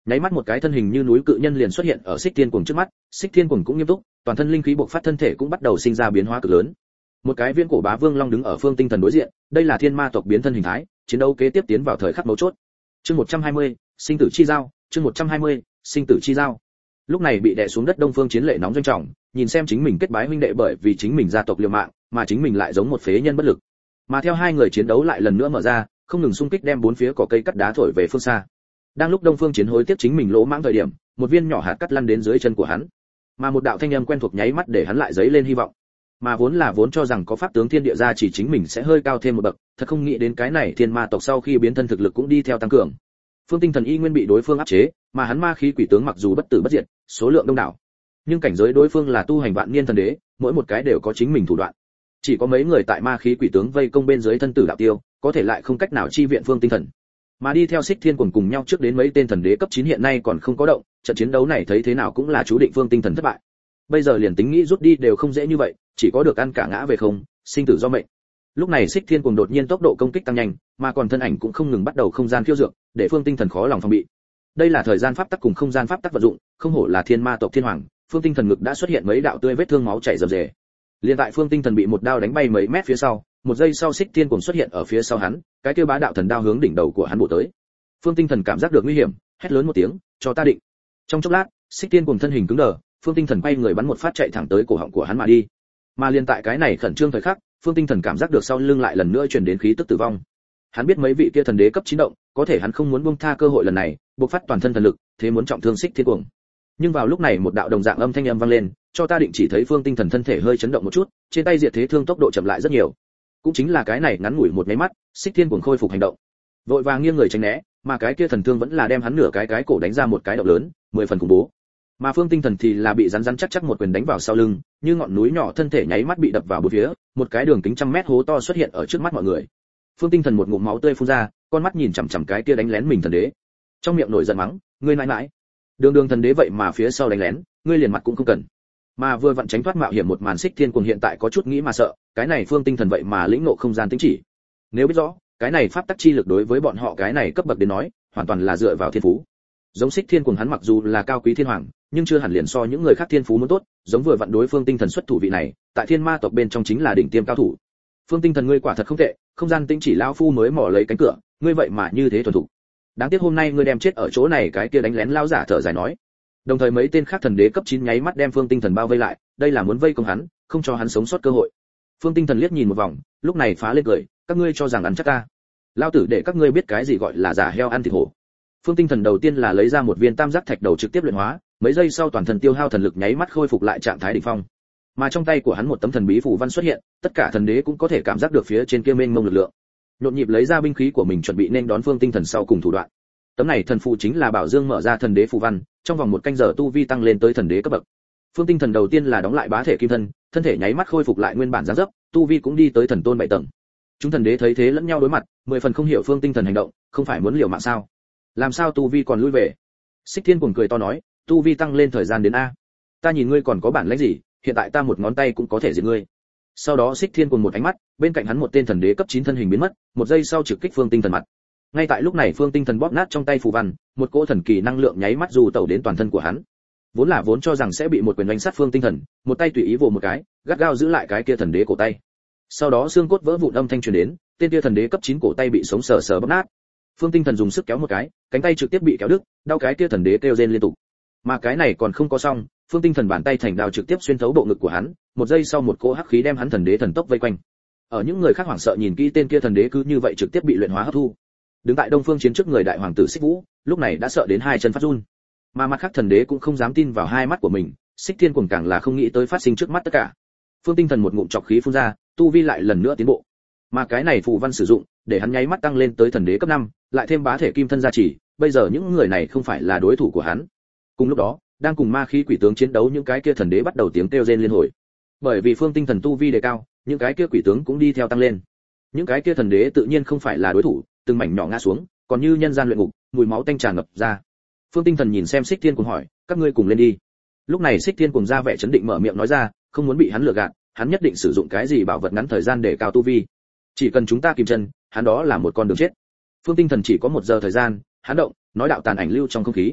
Nháy mắt một cái thân hình như núi cự nhân liền xuất hiện ở Xích Thiên Cuồng trước mắt, Xích Thiên Cuồng cũng nghiêm túc, toàn thân linh khí bộc phát, thân thể cũng bắt đầu sinh ra biến hóa cực lớn. Một cái viễn cổ bá vương long đứng ở Phương Tinh Thần đối diện, đây là thiên ma tộc biến thân hình thái, chiến đấu kế tiếp tiến vào thời khắc mấu chốt. Chương 120, sinh tử chi giao, chương 120, sinh tử chi giao. Lúc này bị đè xuống đất Đông Phương Chiến Lệ nóng doanh trọng, nhìn xem chính mình kết bái huynh đệ bởi vì chính mình gia tộc liều mạng, mà chính mình lại giống một phế nhân bất lực. Mà theo hai người chiến đấu lại lần nữa mở ra, không ngừng xung kích đem bốn phía cỏ cây cắt đá thổi về phương xa. Đang lúc Đông Phương Chiến hối tiếc chính mình lỗ mãng thời điểm, một viên nhỏ hạt cắt lăn đến dưới chân của hắn, mà một đạo thanh âm quen thuộc nháy mắt để hắn lại dấy lên hy vọng. Mà vốn cho rằng có pháp tướng thiên địa gia chỉ chính mình sẽ hơi cao thêm một bậc, thật không nghĩ đến cái này thiên ma tộc sau khi biến thân thực lực cũng đi theo tăng cường. Phương Tinh Thần y nguyên bị đối phương áp chế, mà hắn ma khí quỷ tướng mặc dù bất tử bất diệt, số lượng đông đảo, nhưng cảnh giới đối phương là tu hành vạn niên thần đế, mỗi một cái đều có chính mình thủ đoạn. Chỉ có mấy người tại ma khí quỷ tướng vây công bên dưới thân tử đạo tiêu, có thể lại không cách nào chi viện Phương Tinh Thần. Mà đi theo Xích Thiên Cuồng cùng nhau trước đến mấy tên thần đế cấp 9 hiện nay còn không có động, trận chiến đấu này thấy thế nào cũng là chú định Phương Tinh Thần thất bại. Bây giờ liền tính nghĩ rút đi đều không dễ như vậy, chỉ có được ăn cả ngã về không, sinh tử do mệnh. Lúc này Xích Thiên Cuồng đột nhiên tốc độ công kích tăng nhanh, mà còn thân ảnh cũng không ngừng bắt đầu không gian khiêu dược, để Phương Tinh Thần khó lòng phòng bị. Đây là thời gian pháp tắc cùng không gian pháp tắc vận dụng, không hổ là thiên ma tộc thiên hoàng, Phương Tinh Thần ngực đã xuất hiện mấy đạo tươi vết thương máu chảy rầm rề. Liên tại Phương Tinh Thần bị một đao đánh bay mấy mét phía sau, một giây sau Xích Thiên Cuồng xuất hiện ở phía sau hắn, cái kia bá đạo thần đao hướng đỉnh đầu của hắn bổ tới. Phương Tinh Thần cảm giác được nguy hiểm, hét lớn một tiếng, cho ta định. Trong chốc lát, Xích Thiên Cuồng thân hình cứng đờ, Phương Tinh Thần quay người bắn một phát chạy thẳng tới cổ họng của hắn mà đi. Mà liên tại cái này khẩn trương thời khắc, Phương Tinh Thần cảm giác được sau lưng lại lần nữa truyền đến khí tức tử vong. Hắn biết mấy vị kia thần đế cấp 9 động, có thể hắn không muốn buông tha cơ hội lần này, bộc phát toàn thân thần lực, thế muốn trọng thương Xích Thiên Cuồng. Nhưng vào lúc này một đạo đồng dạng âm thanh âm vang lên, cho ta định, chỉ thấy Phương Tinh Thần thân thể hơi chấn động một chút, trên tay diệt thế thương tốc độ chậm lại rất nhiều. Cũng chính là cái này ngắn ngủi một cái mắt, Xích Thiên Cuồng khôi phục hành động. Vội vàng nghiêng người tránh né, mà cái kia thần thương vẫn là đem hắn nửa cái cổ đánh ra một cái động lớn, 10 phần khủng bố. Mà Phương Tinh Thần thì là bị rắn chắc một quyền đánh vào sau lưng, như ngọn núi nhỏ thân thể nháy mắt bị đập vào bốn phía, một cái đường kính trăm mét hố to xuất hiện ở trước mắt mọi người. Phương Tinh Thần một ngụm máu tươi phun ra, con mắt nhìn chằm chằm cái kia đánh lén mình thần đế, trong miệng nổi giận mắng, ngươi nãi nãi, đường thần đế vậy mà phía sau đánh lén, ngươi liền mặt cũng không cần. Mà vừa vặn tránh thoát mạo hiểm một màn Xích Thiên Cuồng hiện tại có chút nghĩ mà sợ, cái này Phương Tinh Thần vậy mà lĩnh ngộ không gian tính chỉ. Nếu biết rõ, cái này pháp tắc chi lực đối với bọn họ cái này cấp bậc đến nói, hoàn toàn là dựa vào thiên phú. Giống Xích Thiên Cuồng hắn mặc dù là cao quý thiên hoàng, nhưng chưa hẳn liền so những người khác thiên phú muốn tốt, giống vừa vặn đối Phương Tinh Thần xuất thủ vị này, tại thiên ma tộc bên trong chính là đỉnh tiêm cao thủ. Phương Tinh Thần ngươi quả thật không tệ, không gian tính chỉ lão phu mới mò lấy cánh cửa, ngươi vậy mà như thế thuần thục. Đáng tiếc hôm nay ngươi đem chết ở chỗ này, cái kia đánh lén lão giả thở dài nói. Đồng thời mấy tên khác thần đế cấp 9 nháy mắt đem Phương Tinh Thần bao vây lại, đây là muốn vây công hắn, không cho hắn sống sót cơ hội. Phương Tinh Thần liếc nhìn một vòng, lúc này phá lên cười, các ngươi cho rằng ăn chắc ta? Lão tử để các ngươi biết cái gì gọi là giả heo ăn thịt hổ. Phương Tinh Thần đầu tiên là lấy ra một viên tam giác thạch đầu trực tiếp luyện hóa, mấy giây sau toàn thân tiêu hao thần lực nháy mắt khôi phục lại trạng thái đỉnh phong. Mà trong tay của hắn một tấm thần bí phù văn xuất hiện, tất cả thần đế cũng có thể cảm giác được phía trên kia mênh mông lực lượng. Nhộn nhịp lấy ra binh khí của mình chuẩn bị nên đón Phương Tinh Thần sau cùng thủ đoạn. Tấm này thần phù chính là Bảo Dương mở ra thần đế phù văn, trong vòng một canh giờ tu vi tăng lên tới thần đế cấp bậc. Phương Tinh Thần đầu tiên là đóng lại bá thể kim thân, thân thể nháy mắt khôi phục lại nguyên bản dáng dấp, tu vi cũng đi tới thần tôn 7 tầng. Chúng thần đế thấy thế lẫn nhau đối mặt, 10 phần không hiểu Phương Tinh Thần hành động, không phải muốn liều mạng sao? Làm sao tu vi còn lui về? Xích Thiên Cuồng cười to nói, tu vi tăng lên thời gian đến a. Ta nhìn ngươi còn có bản lĩnh gì, hiện tại ta một ngón tay cũng có thể diệt ngươi. Sau đó Xích Thiên Cuồng một ánh mắt, bên cạnh hắn một tên thần đế cấp 9 thân hình biến mất, một giây sau trực kích Phương Tinh Thần mặt. Ngay tại lúc này Phương Tinh Thần bóp nát trong tay phù văn, một cỗ thần kỳ năng lượng nháy mắt du tẩu đến toàn thân của hắn. Vốn cho rằng sẽ bị một quyền đánh sát Phương Tinh Thần, một tay tùy ý vồ một cái, gắt gao giữ lại cái kia thần đế cổ tay. Sau đó xương cốt vỡ vụn âm thanh truyền đến, tên kia thần đế cấp 9 cổ tay bị sống sờ sờ bóp nát. Phương Tinh Thần dùng sức kéo một cái, cánh tay trực tiếp bị kéo đứt, đau cái kia thần đế kêu rên liên tục. Mà cái này còn không có xong, Phương Tinh Thần bàn tay thành đao trực tiếp xuyên thấu bộ ngực của hắn, một giây sau một cỗ hắc khí đem hắn thần đế thần tốc vây quanh. Ở những người khác hoảng sợ nhìn kỹ tên kia thần đế cứ như vậy trực tiếp bị luyện hóa hấp thu. Đứng tại Đông Phương Chiến trước người đại hoàng tử Xích Vũ, lúc này đã sợ đến hai chân phát run. Mà mặt khác thần đế cũng không dám tin vào hai mắt của mình, Xích Thiên Cuồng càng là không nghĩ tới phát sinh trước mắt tất cả. Phương Tinh Thần một ngụm trọc khí phun ra, tu vi lại lần nữa tiến bộ. Mà cái này phù văn sử dụng, để hắn nháy mắt tăng lên tới thần đế cấp 5, lại thêm bá thể kim thân gia trì, bây giờ những người này không phải là đối thủ của hắn. Cùng lúc đó, đang cùng ma khí quỷ tướng chiến đấu những cái kia thần đế bắt đầu tiếng kêu rên liên hồi. Bởi vì Phương Tinh Thần tu vi đề cao, những cái kia quỷ tướng cũng đi theo tăng lên. Những cái kia thần đế tự nhiên không phải là đối thủ, từng mảnh nhỏ ngã xuống, còn như nhân gian luyện ngục, mùi máu tanh tràn ngập ra. Phương Tinh Thần nhìn xem Xích Thiên Cuồng hỏi, các ngươi cùng lên đi. Lúc này Xích Thiên Cuồng ra vẻ chấn định mở miệng nói ra, không muốn bị hắn lừa gạt, hắn nhất định sử dụng cái gì bảo vật ngắn thời gian để cao tu vi. Chỉ cần chúng ta kìm chân, hắn đó là một con đường chết. Phương Tinh Thần chỉ có 1 giờ thời gian, hắn động, nói đạo tàn ảnh lưu trong không khí.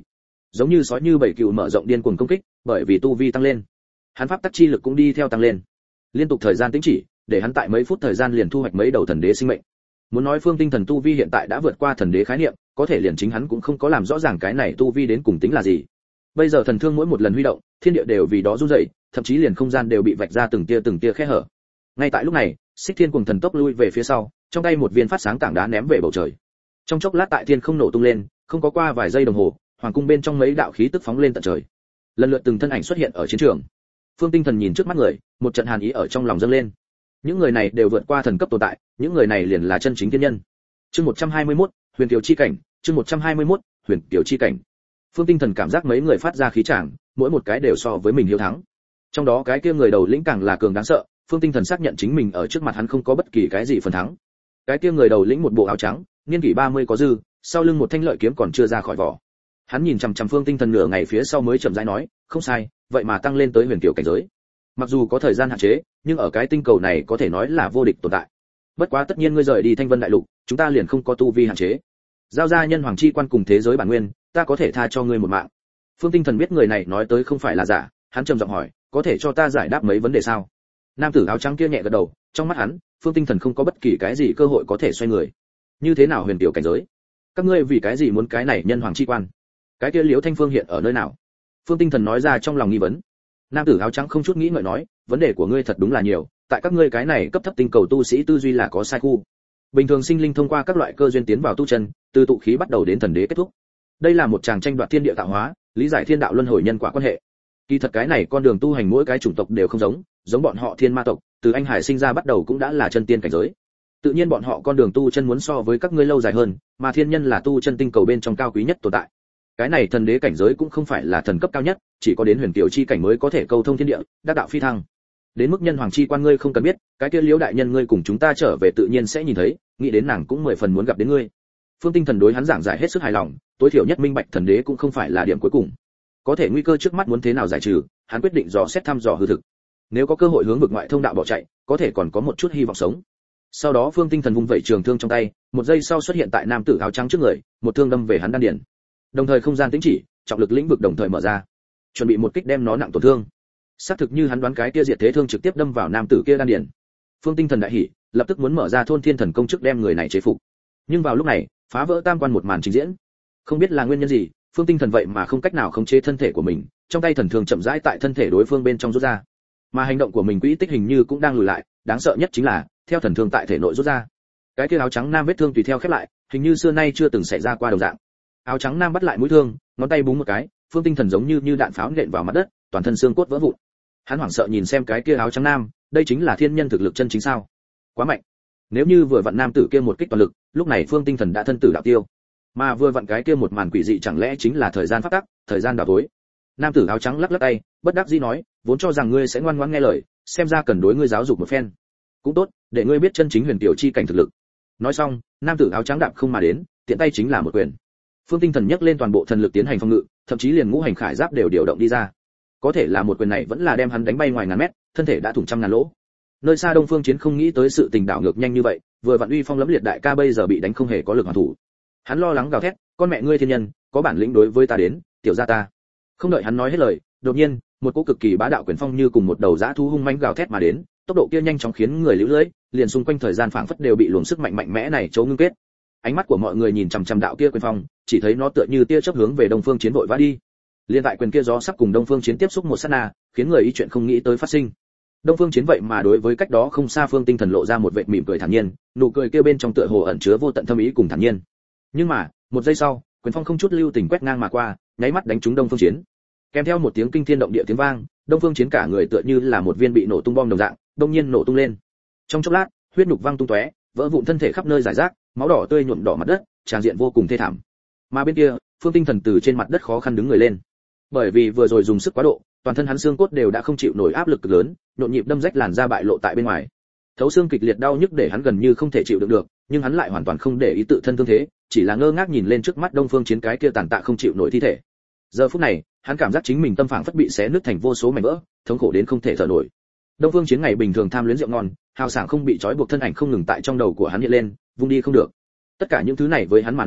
giống như sói như bảy cừu mở rộng điên cuồng công kích, bởi vì tu vi tăng lên, hắn pháp tắc chi lực cũng đi theo tăng lên. Liên tục thời gian tĩnh chỉ, để hắn tại mấy phút thời gian liền thu hoạch mấy đầu thần đế sinh mệnh. Muốn nói Phương Tinh Thần tu vi hiện tại đã vượt qua thần đế khái niệm, có thể liền chính hắn cũng không có làm rõ ràng cái này tu vi đến cùng tính là gì. Bây giờ thần thương mỗi một lần huy động, thiên địa đều vì đó run rẩy, thậm chí liền không gian đều bị vạch ra từng tia khe hở. Ngay tại lúc này, Xích Thiên Cuồng Thần tốc lui về phía sau, trong tay một viên phát sáng tảng đá ném về bầu trời. Trong chốc lát tại thiên không nổ tung lên, không có qua vài giây đồng hồ, hoàng cung bên trong mấy đạo khí tức phóng lên tận trời. Lần lượt từng thân ảnh xuất hiện ở chiến trường. Phương Tinh Thần nhìn trước mắt người, một trận hàn ý ở trong lòng dâng lên. Những người này đều vượt qua thần cấp tồn tại, những người này liền là chân chính thiên nhân. Chương 121, Huyền Kiều chi cảnh, chương 121, Huyền Kiều chi cảnh. Phương Tinh Thần cảm giác mấy người phát ra khí tràng, mỗi một cái đều so với mình hiếu thắng. Trong đó cái kia người đầu lĩnh càng là cường đáng sợ, Phương Tinh Thần xác nhận chính mình ở trước mặt hắn không có bất kỳ cái gì phần thắng. Cái kia người đầu lĩnh một bộ áo trắng, niên kỷ 30 có dư, sau lưng một thanh lợi kiếm còn chưa ra khỏi vỏ. Hắn nhìn chằm chằm Phương Tinh Thần nửa ngày phía sau mới chậm rãi nói, không sai, vậy mà tăng lên tới huyền kiều cảnh giới. Mặc dù có thời gian hạn chế, nhưng ở cái tinh cầu này có thể nói là vô địch tồn tại. Bất quá tất nhiên ngươi rời đi Thanh Vân đại lục, chúng ta liền không có tu vi hạn chế. Giao ra nhân hoàng chi quan cùng thế giới bản nguyên, ta có thể tha cho ngươi một mạng. Phương Tinh Thần biết người này nói tới không phải là giả, hắn trầm giọng hỏi, có thể cho ta giải đáp mấy vấn đề sao? Nam tử áo trắng kia nhẹ gật đầu, trong mắt hắn, Phương Tinh Thần không có bất kỳ cái gì cơ hội có thể xoay người. Như thế nào huyền kiều cảnh giới? Các ngươi vì cái gì muốn cái này nhân hoàng chi quan? Cái kia Liễu Thanh Phương hiện ở nơi nào? Phương Tinh Thần nói ra trong lòng nghi vấn. Nam tử áo trắng không chút nghĩ ngợi nói, vấn đề của ngươi thật đúng là nhiều, tại các ngươi cái này cấp thấp tinh cầu tu sĩ tư duy là có sai khu. Bình thường sinh linh thông qua các loại cơ duyên tiến vào tu chân, từ tụ khí bắt đầu đến thần đế kết thúc. Đây là một tràng tranh đoạt thiên địa tạo hóa, lý giải thiên đạo luân hồi nhân quả quan hệ. Kỳ thật cái này con đường tu hành mỗi cái chủng tộc đều không giống bọn họ thiên ma tộc, từ anh hải sinh ra bắt đầu cũng đã là chân tiên cảnh giới. Tự nhiên bọn họ con đường tu chân muốn so với các ngươi lâu dài hơn, mà thiên nhân là tu chân tinh cầu bên trong cao quý nhất tồn tại. Cái này thần đế cảnh giới cũng không phải là thần cấp cao nhất, chỉ có đến huyền kiều chi cảnh mới có thể câu thông thiên địa, đắc đạo phi thăng. Đến mức nhân hoàng chi quan ngươi không cần biết, cái kia Liễu đại nhân ngươi cùng chúng ta trở về tự nhiên sẽ nhìn thấy, nghĩ đến nàng cũng 10 phần muốn gặp đến ngươi. Phương Tinh Thần đối hắn giảng giải hết sức hài lòng, tối thiểu nhất minh bạch thần đế cũng không phải là điểm cuối cùng. Có thể nguy cơ trước mắt muốn thế nào giải trừ, hắn quyết định dò xét thăm dò hư thực. Nếu có cơ hội hướng vực ngoại thông đạo bỏ chạy, có thể còn có một chút hy vọng sống. Sau đó Phương Tinh Thần vung vẩy trường thương trong tay, một giây sau xuất hiện tại nam tử áo trắng trước người, một thương đâm về hắn đan điền. Đồng thời không gian tĩnh chỉ, trọng lực lĩnh vực đồng thời mở ra, chuẩn bị một kích đem nó nặng tổn thương. Xác thực như hắn đoán, cái kia diệt thế thương trực tiếp đâm vào nam tử kia đan điền. Phương Tinh Thần đại hỉ, lập tức muốn mở ra thôn thiên thần công trước đem người này chế phục. Nhưng vào lúc này, phá vỡ tam quan một màn trình diễn. Không biết là nguyên nhân gì, Phương Tinh Thần vậy mà không cách nào khống chế thân thể của mình, trong tay thần thương chậm rãi tại thân thể đối phương bên trong rút ra. Mà hành động của mình quỹ tích hình như cũng đang lùi lại, đáng sợ nhất chính là, theo thần thương tại thể nội rút ra, cái kia áo trắng nam vết thương tùy theo khép lại, hình như xưa nay chưa từng xảy ra qua đồng dạng. Áo trắng nam bắt lại mũi thương, ngón tay búng một cái, Phương Tinh Thần giống như đạn pháo nện vào mặt đất, toàn thân xương cốt vỡ vụn. Hắn hoảng sợ nhìn xem cái kia áo trắng nam, đây chính là thiên nhân thực lực chân chính sao? Quá mạnh. Nếu như vừa vặn nam tử kia một kích toàn lực, lúc này Phương Tinh Thần đã thân tử đạo tiêu. Mà vừa vặn cái kia một màn quỷ dị chẳng lẽ chính là thời gian phát tắc, thời gian đảo tối. Nam tử áo trắng lắc lắc tay, bất đắc dĩ nói, vốn cho rằng ngươi sẽ ngoan ngoãn nghe lời, xem ra cần đối ngươi giáo dục một phen. Cũng tốt, để ngươi biết chân chính huyền tiểu chi cảnh thực lực. Nói xong, nam tử áo trắng đạp không mà đến, tiện tay chính là một quyền. Phương Tinh Thần nhấc lên toàn bộ thần lực tiến hành phòng ngự, thậm chí liền ngũ hành khải giáp đều điều động đi ra. Có thể là một quyền này vẫn là đem hắn đánh bay ngoài ngàn mét, thân thể đã thủng trăm ngàn lỗ. Nơi xa Đông Phương Chiến không nghĩ tới sự tình đảo ngược nhanh như vậy, vừa vặn uy phong lẫm liệt đại ca bây giờ bị đánh không hề có lực hoàn thủ. Hắn lo lắng gào thét, con mẹ ngươi thiên nhân, có bản lĩnh đối với ta đến, tiểu gia ta. Không đợi hắn nói hết lời, đột nhiên, một cỗ cực kỳ bá đạo quyền phong như cùng một đầu dã thú hung mãnh gào thét mà đến, tốc độ kia nhanh chóng khiến người liễu lưỡi, liền xung quanh thời gian phảng phất đều bị luồng sức mạnh mạnh mẽ này chấu ngưng kết. Ánh mắt của mọi người nhìn chằm chằm đạo kia quyền phong, chỉ thấy nó tựa như tia chớp hướng về Đông Phương Chiến vội vã đi. Liên tại quyền kia gió sắp cùng Đông Phương Chiến tiếp xúc một sát na, khiến người ý chuyện không nghĩ tới phát sinh. Đông Phương Chiến vậy mà đối với cách đó không xa Phương Tinh Thần lộ ra một vệt mỉm cười thản nhiên, nụ cười kia bên trong tựa hồ ẩn chứa vô tận thâm ý cùng thản nhiên. Nhưng mà, một giây sau, quyền phong không chút lưu tình quét ngang mà qua, nháy mắt đánh trúng Đông Phương Chiến. Kèm theo một tiếng kinh thiên động địa tiếng vang, Đông Phương Chiến cả người tựa như là một viên bị nổ tung bom đồng dạng, đột nhiên nổ tung lên. Trong chốc lát, huyết nhục văng tung tóe, vỡ vụn thân thể khắp nơi rải rác, máu đỏ tươi nhuộm đỏ mặt đất, tràn diện vô cùng thê thảm. Mà bên kia, Phương Tinh Thần từ trên mặt đất khó khăn đứng người lên. Bởi vì vừa rồi dùng sức quá độ, toàn thân hắn xương cốt đều đã không chịu nổi áp lực cực lớn, nhộn nhịp đâm rách làn da bại lộ tại bên ngoài. Thấu xương kịch liệt đau nhức để hắn gần như không thể chịu đựng được, nhưng hắn lại hoàn toàn không để ý tự thân thương thế, chỉ là ngơ ngác nhìn lên trước mắt Đông Phương Chiến cái kia tàn tạ không chịu nổi thi thể. Giờ phút này, hắn cảm giác chính mình tâm phảng phất bị xé nứt thành vô số mảnh vỡ, thống khổ đến không thể thở nổi. Đông Phương Chiến ngày bình thường tham luyến rượu ngon, hào sảng không bị trói buộc thân ảnh không ngừng tại trong đầu của hắn hiện lên, vung đi không được. Tất cả những thứ này với hắn mà nói,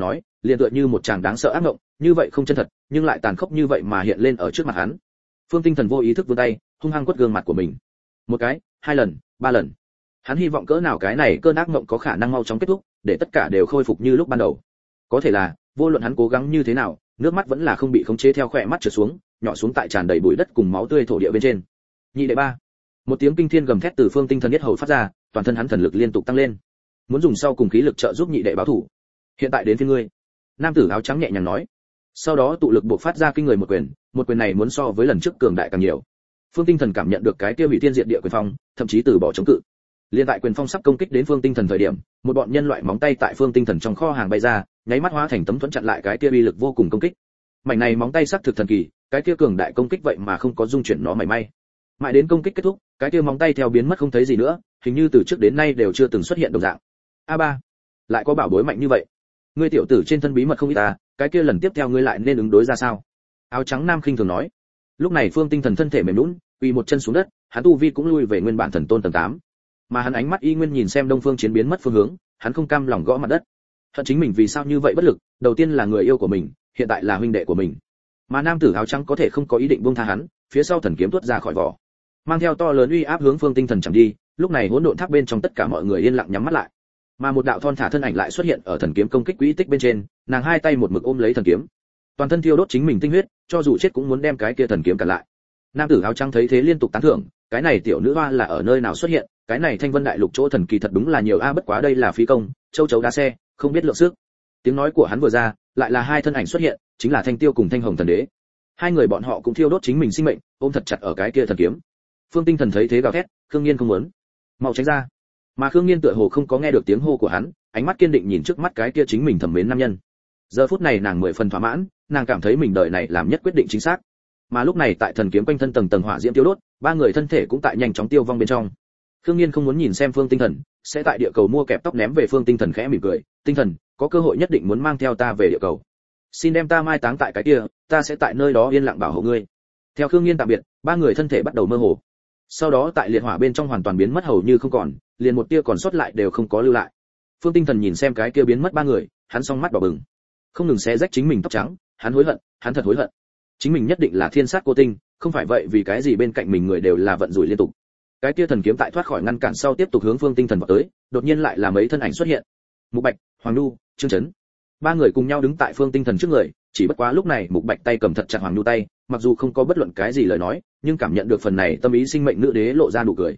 liền tựa như một chàng đáng sợ ác mộng, như vậy không chân thật, nhưng lại tàn khốc như vậy mà hiện lên ở trước mặt hắn. Phương Tinh Thần vô ý thức vươn tay, hung hăng quất gương mặt của mình. Một cái, hai lần, ba lần. Hắn hy vọng cỡ nào cái này cơn ác mộng có khả năng mau chóng kết thúc, để tất cả đều khôi phục như lúc ban đầu. Có thể là, vô luận hắn cố gắng như thế nào, nước mắt vẫn là không bị khống chế theo khóe mắt trượt xuống, nhỏ xuống tại tràn đầy bụi đất cùng máu tươi thổ địa bên trên. Nhị đệ ba. Một tiếng kinh thiên gầm thét từ Phương Tinh Thần nhất hầu phát ra, toàn thân hắn thần lực liên tục tăng lên, muốn dùng sau cùng khí lực trợ giúp nhị đệ báo thủ. Hiện tại đến phiên ngươi. Nam tử áo trắng nhẹ nhàng nói. Sau đó tụ lực buộc phát ra kinh người một quyền này muốn so với lần trước cường đại càng nhiều. Phương Tinh Thần cảm nhận được cái kia hủy tiên diệt địa quyền phong, thậm chí từ bỏ chống cự. Liên tại quyền phong sắp công kích đến Phương Tinh Thần thời điểm, một bọn nhân loại móng tay tại Phương Tinh Thần trong kho hàng bay ra, nháy mắt hóa thành tấm thuẫn chặn lại cái kia uy lực vô cùng công kích. Mảnh này móng tay sắc thực thần kỳ, cái kia cường đại công kích vậy mà không có dung chuyển nó mảy may. Mãi đến công kích kết thúc, cái kia móng tay theo biến mất không thấy gì nữa, hình như từ trước đến nay đều chưa từng xuất hiện đồng dạng. A3, lại có bảo bối mạnh như vậy. Ngươi tiểu tử trên thân bí mật không ít ta, cái kia lần tiếp theo ngươi lại nên ứng đối ra sao? Áo trắng nam khinh thường nói. Lúc này Phương Tinh Thần thân thể mềm nhũn, quỳ một chân xuống đất, hắn tu vi cũng lui về nguyên bản thần tôn tầng 8. Mà hắn ánh mắt y nguyên nhìn xem Đông Phương Chiến biến mất phương hướng, hắn không cam lòng gõ mặt đất. Hận chính mình vì sao như vậy bất lực, đầu tiên là người yêu của mình, hiện tại là huynh đệ của mình. Mà nam tử áo trắng có thể không có ý định buông tha hắn, phía sau thần kiếm tuốt ra khỏi vỏ, mang theo to lớn uy áp hướng Phương Tinh Thần chẳng đi. Lúc này hỗn độn tháp bên trong tất cả mọi người yên lặng nhắm mắt lại. Mà một đạo thon thả thân ảnh lại xuất hiện ở thần kiếm công kích quỹ tích bên trên, nàng hai tay một mực ôm lấy thần kiếm, toàn thân thiêu đốt chính mình tinh huyết, cho dù chết cũng muốn đem cái kia thần kiếm cản lại. Nam tử áo trắng thấy thế liên tục tán thưởng, cái này tiểu nữ hoa là ở nơi nào xuất hiện, cái này Thanh Vân Đại Lục chỗ thần kỳ thật đúng là nhiều a, bất quá đây là phí công, châu chấu đá xe, không biết lượng sức. Tiếng nói của hắn vừa ra, lại là hai thân ảnh xuất hiện, chính là Thanh Tiêu cùng Thanh Hồng thần đế. Hai người bọn họ cũng thiêu đốt chính mình sinh mệnh, ôm thật chặt ở cái kia thần kiếm. Phương Tinh Thần thấy thế gào thét, Khương Nghiên không muốn, mau tránh ra. Mà Khương Nghiên tựa hồ không có nghe được tiếng hô của hắn, ánh mắt kiên định nhìn trước mắt cái kia chính mình thầm mến nam nhân. Giờ phút này nàng 10 phần thỏa mãn, nàng cảm thấy mình đời này làm nhất quyết định chính xác. Mà lúc này tại thần kiếm quanh thân tầng tầng hỏa diễm tiêu đốt, ba người thân thể cũng tại nhanh chóng tiêu vong bên trong. Khương Nghiên không muốn nhìn xem Phương Tinh Thần, sẽ tại địa cầu mua kẹp tóc ném về Phương Tinh Thần khẽ mỉm cười, "Tinh Thần, có cơ hội nhất định muốn mang theo ta về địa cầu. Xin đem ta mai táng tại cái kia, ta sẽ tại nơi đó yên lặng bảo hộ ngươi." Theo Khương Nghiên tạm biệt, ba người thân thể bắt đầu mơ hồ. Sau đó tại liệt hỏa bên trong hoàn toàn biến mất hầu như không còn, liền một tia còn sót lại đều không có lưu lại. Phương Tinh Thần nhìn xem cái kia biến mất ba người, hắn song mắt đỏ bừng, không ngừng xé rách chính mình tóc trắng, hắn hối hận, hắn thật hối hận. Chính mình nhất định là thiên sát cô tinh, không phải vậy vì cái gì bên cạnh mình người đều là vận rủi liên tục. Cái kia thần kiếm tại thoát khỏi ngăn cản sau tiếp tục hướng Phương Tinh Thần vọt tới, đột nhiên lại là mấy thân ảnh xuất hiện. Mục Bạch, Hoàng Nhu, Trương Chấn. Ba người cùng nhau đứng tại Phương Tinh Thần trước người, chỉ bất quá lúc này Mục Bạch tay cầm thật chặt Hoàng Nhu tay, mặc dù không có bất luận cái gì lời nói, nhưng cảm nhận được phần này tâm ý sinh mệnh nữ đế lộ ra nụ cười.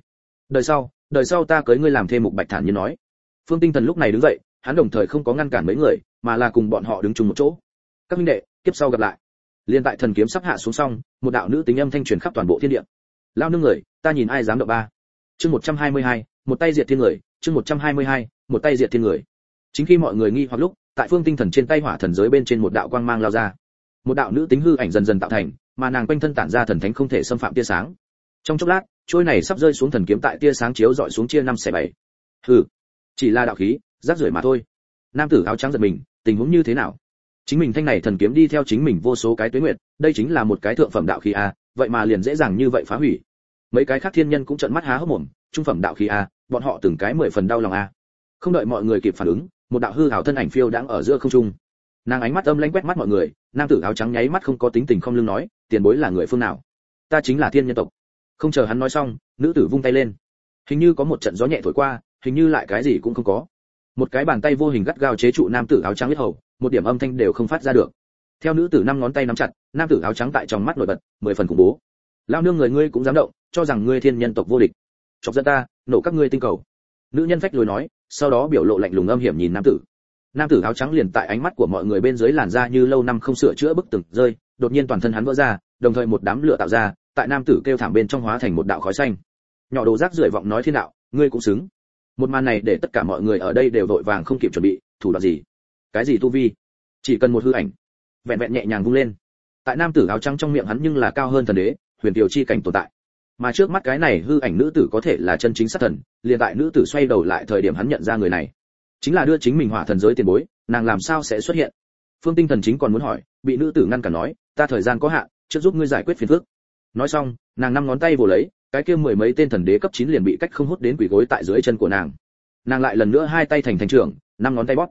Đời sau ta cưới ngươi làm thêm." Mục Bạch thản nhiên nói. Phương Tinh Thần lúc này đứng dậy, hắn đồng thời không có ngăn cản mấy người, mà là cùng bọn họ đứng chung một chỗ. "Các huynh đệ, kiếp sau gặp lại." Liên tại thần kiếm sắp hạ xuống xong, một đạo nữ tính âm thanh truyền khắp toàn bộ thiên địa. "Lao nương người, ta nhìn ai dám động ba." Chương 122, một tay diệt thiên người, chương 122, một tay diệt thiên người. Chính khi mọi người nghi hoặc lúc, tại Phương Tinh Thần trên tay hỏa thần giới bên trên một đạo quang mang lao ra. Một đạo nữ tính hư ảnh dần dần tạo thành, mà nàng quanh thân tản ra thần thánh không thể xâm phạm tia sáng. Trong chốc lát, trôi này sắp rơi xuống thần kiếm tại tia sáng chiếu dọi xuống chia 5/7. Hừ, chỉ là đạo khí, rác rưởi mà thôi. Nam tử áo trắng giật mình, tình huống như thế nào? Chính mình thanh này thần kiếm đi theo chính mình vô số cái tuế nguyệt, đây chính là một cái thượng phẩm đạo khí a, vậy mà liền dễ dàng như vậy phá hủy. Mấy cái khác thiên nhân cũng trợn mắt há hốc mồm, trung phẩm đạo khí a, bọn họ từng cái 10 phần đau lòng a. Không đợi mọi người kịp phản ứng, một đạo hư ảo thân ảnh phiêu đãng ở giữa không trung. Nàng ánh mắt âm lãnh quét mắt mọi người, nam tử áo trắng nháy mắt không có tính tình không lưng nói, "Tiền bối là người phương nào?" "Ta chính là thiên nhân tộc." Không chờ hắn nói xong, nữ tử vung tay lên. Hình như có một trận gió nhẹ thổi qua, hình như lại cái gì cũng không có. Một cái bàn tay vô hình gắt gao chế trụ nam tử áo trắng huyết hầu, một điểm âm thanh đều không phát ra được. Theo nữ tử 5 ngón tay nắm chặt, nam tử áo trắng tại trong mắt nổi bật, 10 phần khủng bố. "Lao nương người ngươi cũng dám động, cho rằng ngươi thiên nhân tộc vô địch. Chọc giận ta, nổ các ngươi tinh cầu." Nữ nhân phách lối nói, sau đó biểu lộ lạnh lùng âm hiểm nhìn nam tử. Nam tử áo trắng liền tại ánh mắt của mọi người bên dưới làn da như lâu năm không sửa chữa bức tường rơi, đột nhiên toàn thân hắn vỡ ra, đồng thời một đám lửa tạo ra, tại nam tử kêu thảm bên trong hóa thành một đạo khói xanh. Nhỏ đồ rác rưởi vọng nói thiên đạo, ngươi cũng xứng. Một màn này để tất cả mọi người ở đây đều vội vàng không kịp chuẩn bị, thủ đoạn gì? Cái gì tu vi? Chỉ cần một hư ảnh, vẹn vẹn nhẹ nhàng vung lên. Tại nam tử áo trắng trong miệng hắn nhưng là cao hơn thần đế, huyền kiều chi cảnh tồn tại. Mà trước mắt cái này hư ảnh nữ tử có thể là chân chính sát thần, liền tại nữ tử xoay đầu lại thời điểm hắn nhận ra người này chính là đưa chính mình hỏa thần giới tiền bối, nàng làm sao sẽ xuất hiện? Phương Tinh Thần chính còn muốn hỏi, bị nữ tử ngăn cản nói, "Ta thời gian có hạn, trước giúp ngươi giải quyết phiền phức." Nói xong, nàng 5 ngón tay vồ lấy, cái kia 10 mấy tên thần đế cấp 9 liền bị cách không hút đến quỷ gối tại dưới chân của nàng. Nàng lại lần nữa hai tay thành trưởng, 5 ngón tay bóp.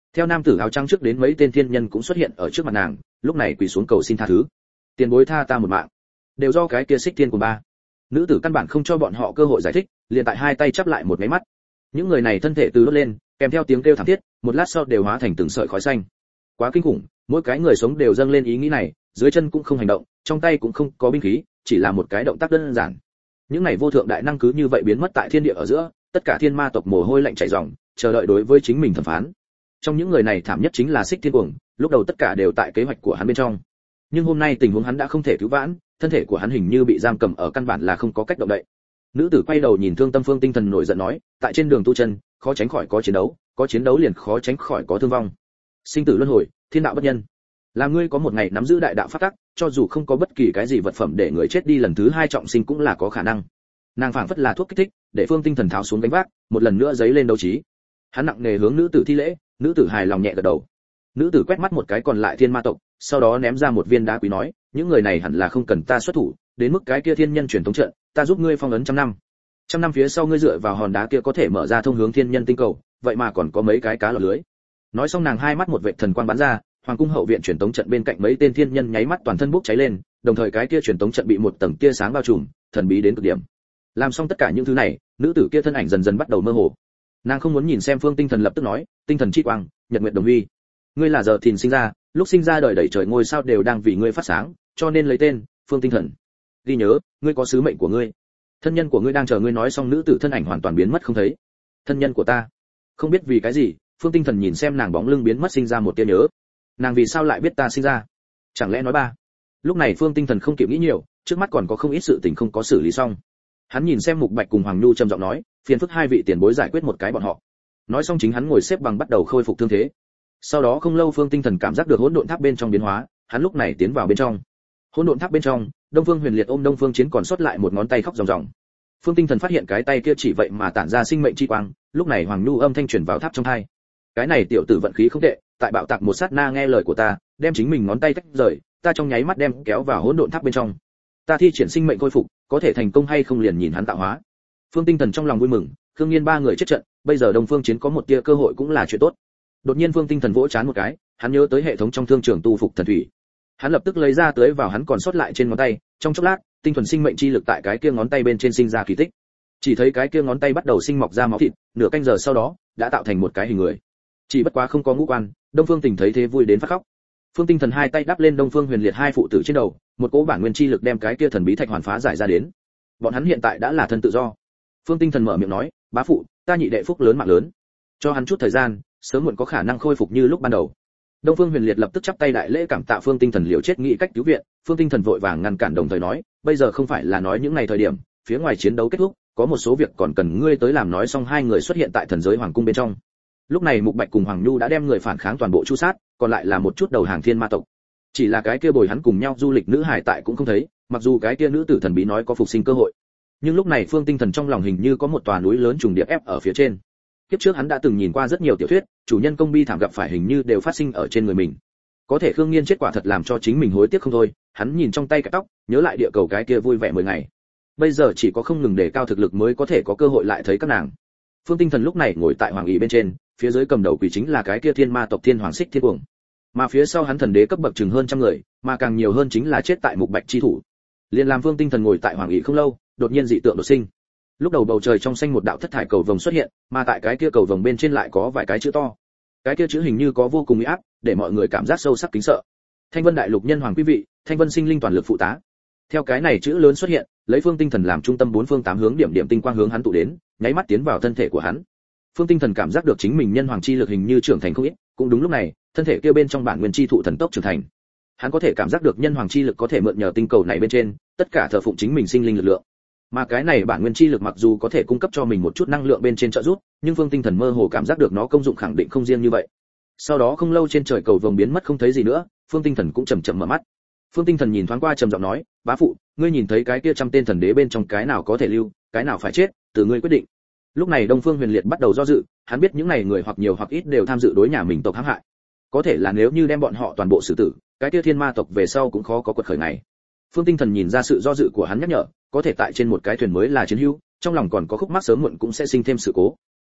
Theo nam tử áo trắng trước đến, mấy tên thiên nhân cũng xuất hiện ở trước mặt nàng, lúc này quỳ xuống cầu xin tha thứ. Tiền bối tha ta một mạng, đều do cái kia Xích Thiên của ba. Nữ tử căn bản không cho bọn họ cơ hội giải thích, liền tại hai tay chắp lại một cái mắt. Những người này thân thể từ đốt lên, kèm theo tiếng kêu thảm thiết, một lát sau đều hóa thành từng sợi khói xanh. Quá kinh khủng, mỗi cái người sống đều dâng lên ý nghĩ này, dưới chân cũng không hành động, trong tay cũng không có binh khí, chỉ là một cái động tác đơn giản. Những này vô thượng đại năng cứ như vậy biến mất tại thiên địa ở giữa, tất cả thiên ma tộc mồ hôi lạnh chảy ròng, chờ đợi đối với chính mình thẩm phán. Trong những người này thảm nhất chính là Xích Thiên Cuồng, lúc đầu tất cả đều tại kế hoạch của hắn bên trong. Nhưng hôm nay tình huống hắn đã không thể cứu vãn, thân thể của hắn hình như bị giam cầm ở, căn bản là không có cách động đậy. Nữ tử quay đầu nhìn Thương Tâm Phương Tinh Thần nổi giận nói, tại trên đường tu chân, khó tránh khỏi có chiến đấu liền khó tránh khỏi có thương vong. Sinh tử luân hồi, thiên đạo bất nhân. Làm ngươi có một ngày nắm giữ đại đạo pháp tắc, cho dù không có bất kỳ cái gì vật phẩm để người chết đi lần thứ hai trọng sinh cũng là có khả năng. Nàng phảng phất là thuốc kích thích, để Phương Tinh Thần tháo xuống gánh vác, một lần nữa giấy lên đấu trí. Hắn nặng nề hướng nữ tử thi lễ, nữ tử hài lòng nhẹ gật đầu. Nữ tử quét mắt một cái còn lại thiên ma tộc, sau đó ném ra một viên đá quý nói, những người này hẳn là không cần ta xuất thủ, đến mức cái kia thiên nhân truyền thống trận, ta giúp ngươi phong ấn trăm năm. Trăm năm phía sau ngươi dựa vào hòn đá kia có thể mở ra thông hướng thiên nhân tinh cầu, vậy mà còn có mấy cái cá lọt lưới. Nói xong nàng hai mắt một vệt thần quang bắn ra, hoàng cung hậu viện truyền tống trận bên cạnh mấy tên thiên nhân nháy mắt toàn thân bốc cháy lên, đồng thời cái kia truyền tống trận bị một tầng tia sáng bao trùm, thần bí đến cực điểm. Làm xong tất cả những thứ này, nữ tử kia thân ảnh dần dần bắt đầu mơ hồ. Nàng không muốn nhìn xem Phương Tinh Thần, lập tức nói, tinh thần chi quang, nhật nguyệt đồng huy, ngươi là giờ thìn sinh ra, lúc sinh ra đời đầy trời ngôi sao đều đang vì ngươi phát sáng, cho nên lấy tên Phương Tinh Thần. Ghi nhớ, ngươi có sứ mệnh của ngươi, thân nhân của ngươi đang chờ ngươi. Nói xong nữ tử thân ảnh hoàn toàn biến mất không thấy. Thân nhân của ta? Không biết vì cái gì, Phương Tinh Thần nhìn xem nàng bóng lưng biến mất sinh ra một tia nhớ. Nàng vì sao lại biết ta sinh ra? Chẳng lẽ nói ba? Lúc này Phương Tinh Thần không kịp nghĩ nhiều, trước mắt còn có không ít sự tình không có xử lý xong. Hắn nhìn xem Mục Bạch cùng Hoàng Nhu trầm giọng nói, phiền phức hai vị tiền bối giải quyết một cái bọn họ. Nói xong chính hắn ngồi xếp bằng bắt đầu khôi phục thương thế. Sau đó không lâu Phương Tinh Thần cảm giác được hỗn độn tháp bên trong biến hóa, hắn lúc này tiến vào bên trong. Hỗn độn tháp bên trong, Đông Phương Huyền Liệt ôm Đông Phương Chiến còn sót lại một ngón tay khóc ròng ròng. Phương Tinh Thần phát hiện cái tay kia chỉ vậy mà tản ra sinh mệnh chi quang, lúc này Hoàng Nhu âm thanh truyền vào tháp trong tai. Cái này tiểu tử vận khí không tệ, tại bạo tạc một sát na nghe lời của ta, đem chính mình ngón tay tách rời, ta trong nháy mắt đem kéo vào hỗn độn tháp bên trong. Ta thi triển sinh mệnh khôi phục, có thể thành công hay không liền nhìn hắn tạo hóa. Phương Tinh Thần trong lòng vui mừng, Khương Nghiên ba người chết trận, bây giờ Đông Phương Chiến có một tia cơ hội cũng là chuyện tốt. Đột nhiên Phương Tinh Thần vỗ chán một cái, hắn nhớ tới hệ thống trong thương trường tu phục thần thủy. Hắn lập tức lấy ra tưới vào hắn còn sót lại trên ngón tay, trong chốc lát, tinh thuần sinh mệnh chi lực tại cái kia ngón tay bên trên sinh ra kỳ tích. Chỉ thấy cái kia ngón tay bắt đầu sinh mọc ra máu thịt, nửa canh giờ sau đó, đã tạo thành một cái hình người. Chỉ bất quá không có ngũ quan, Đông Phương Tình thấy thế vui đến phát khóc. Phương Tinh Thần hai tay đắp lên Đông Phương Huyền Liệt hai phụ tử trên đầu, một cỗ bản nguyên chi lực đem cái kia thần bí thạch hoàn phá giải ra đến. Bọn hắn hiện tại đã là thân tự do. Phương Tinh Thần mở miệng nói, bá phụ, ta nhị đệ phúc lớn mạng lớn, cho hắn chút thời gian, sớm muộn có khả năng khôi phục như lúc ban đầu. Đông Phương Huyền Liệt lập tức chắp tay đại lễ cảm tạ Phương Tinh Thần liều chết nghĩ cách cứu viện. Phương Tinh Thần vội vàng ngăn cản, đồng thời nói, bây giờ không phải là nói những ngày thời điểm, phía ngoài chiến đấu kết thúc, có một số việc còn cần ngươi tới làm. Nói xong hai người xuất hiện tại thần giới hoàng cung bên trong. Lúc này Mục Bạch cùng Hoàng Nhu đã đem người phản kháng toàn bộ tru sát, còn lại là một chút đầu hàng thiên ma tộc. Chỉ là cái kia bồi hắn cùng nhau du lịch nữ hải tại cũng không thấy, mặc dù cái kia nữ tử thần bí nói có phục sinh cơ hội, nhưng lúc này Phương Tinh Thần trong lòng hình như có một tòa núi lớn trùng điệp ép ở phía trên. Kiếp trước hắn đã từng nhìn qua rất nhiều tiểu thuyết, chủ nhân công bi thảm gặp phải hình như đều phát sinh ở trên người mình. Có thể Khương Nghiên chết quả thật làm cho chính mình hối tiếc không thôi. Hắn nhìn trong tay cái tóc, nhớ lại địa cầu cái kia vui vẻ 10 ngày. Bây giờ chỉ có không ngừng đề cao thực lực mới có thể có cơ hội lại thấy các nàng. Phương Tinh Thần lúc này ngồi tại hoàng ỷ bên trên, phía dưới cầm đầu quỷ chính là cái kia thiên ma tộc thiên hoàng Xích Thiên Cuồng, mà phía sau hắn thần đế cấp bậc chừng hơn trăm người, mà càng nhiều hơn chính là chết tại Mục Bạch chi thủ. Liên làm Phương Tinh Thần ngồi tại hoàng ỷ không lâu, đột nhiên dị tượng đột sinh. Lúc đầu bầu trời trong xanh một đạo thất thải cầu vồng xuất hiện, mà tại cái kia cầu vồng bên trên lại có vài cái chữ to. Cái kia chữ hình như có vô cùng uy áp, để mọi người cảm giác sâu sắc kính sợ. Thanh Vân Đại Lục Nhân Hoàng quý vị, Thanh Vân Sinh Linh toàn lực phụ tá. Theo cái này chữ lớn xuất hiện, lấy Phương Tinh Thần làm trung tâm bốn phương tám hướng điểm tinh quang hướng hắn tụ đến, nháy mắt tiến vào thân thể của hắn. Phương Tinh Thần cảm giác được chính mình nhân hoàng chi lực hình như trưởng thành không ít, cũng đúng lúc này, thân thể kia bên trong bản nguyên chi thụ thần tốc trưởng thành. Hắn có thể cảm giác được nhân hoàng chi lực có thể mượn nhờ tinh cầu này bên trên, tất cả thờ phụng chính mình sinh linh lực lượng. Mà cái này bản nguyên chi lực mặc dù có thể cung cấp cho mình một chút năng lượng bên trên trợ giúp, nhưng Phương Tinh Thần mơ hồ cảm giác được nó công dụng khẳng định không riêng như vậy. Sau đó không lâu trên trời cầu vồng biến mất không thấy gì nữa, Phương Tinh Thần cũng chậm chậm mở mắt. Phương Tinh Thần nhìn thoáng qua trầm giọng nói, bá phụ, ngươi nhìn thấy cái kia trăm tên thần đế bên trong cái nào có thể lưu, cái nào phải chết, từ ngươi quyết định. Lúc này Đông Phương Huyền Liệt bắt đầu do dự, hắn biết những này người hoặc nhiều hoặc ít đều tham dự đối nhà mình tộc hãm hại. Có thể là nếu như đem bọn họ toàn bộ xử tử, cái kia thiên ma tộc về sau cũng khó có quật khởi này. Phương Tinh Thần nhìn ra sự do dự của hắn nhắc nhở, có thể tại trên một cái thuyền mới là chiến hữu, trong lòng còn có khúc mắc sớm muộn cũng sẽ sinh thêm sự cố.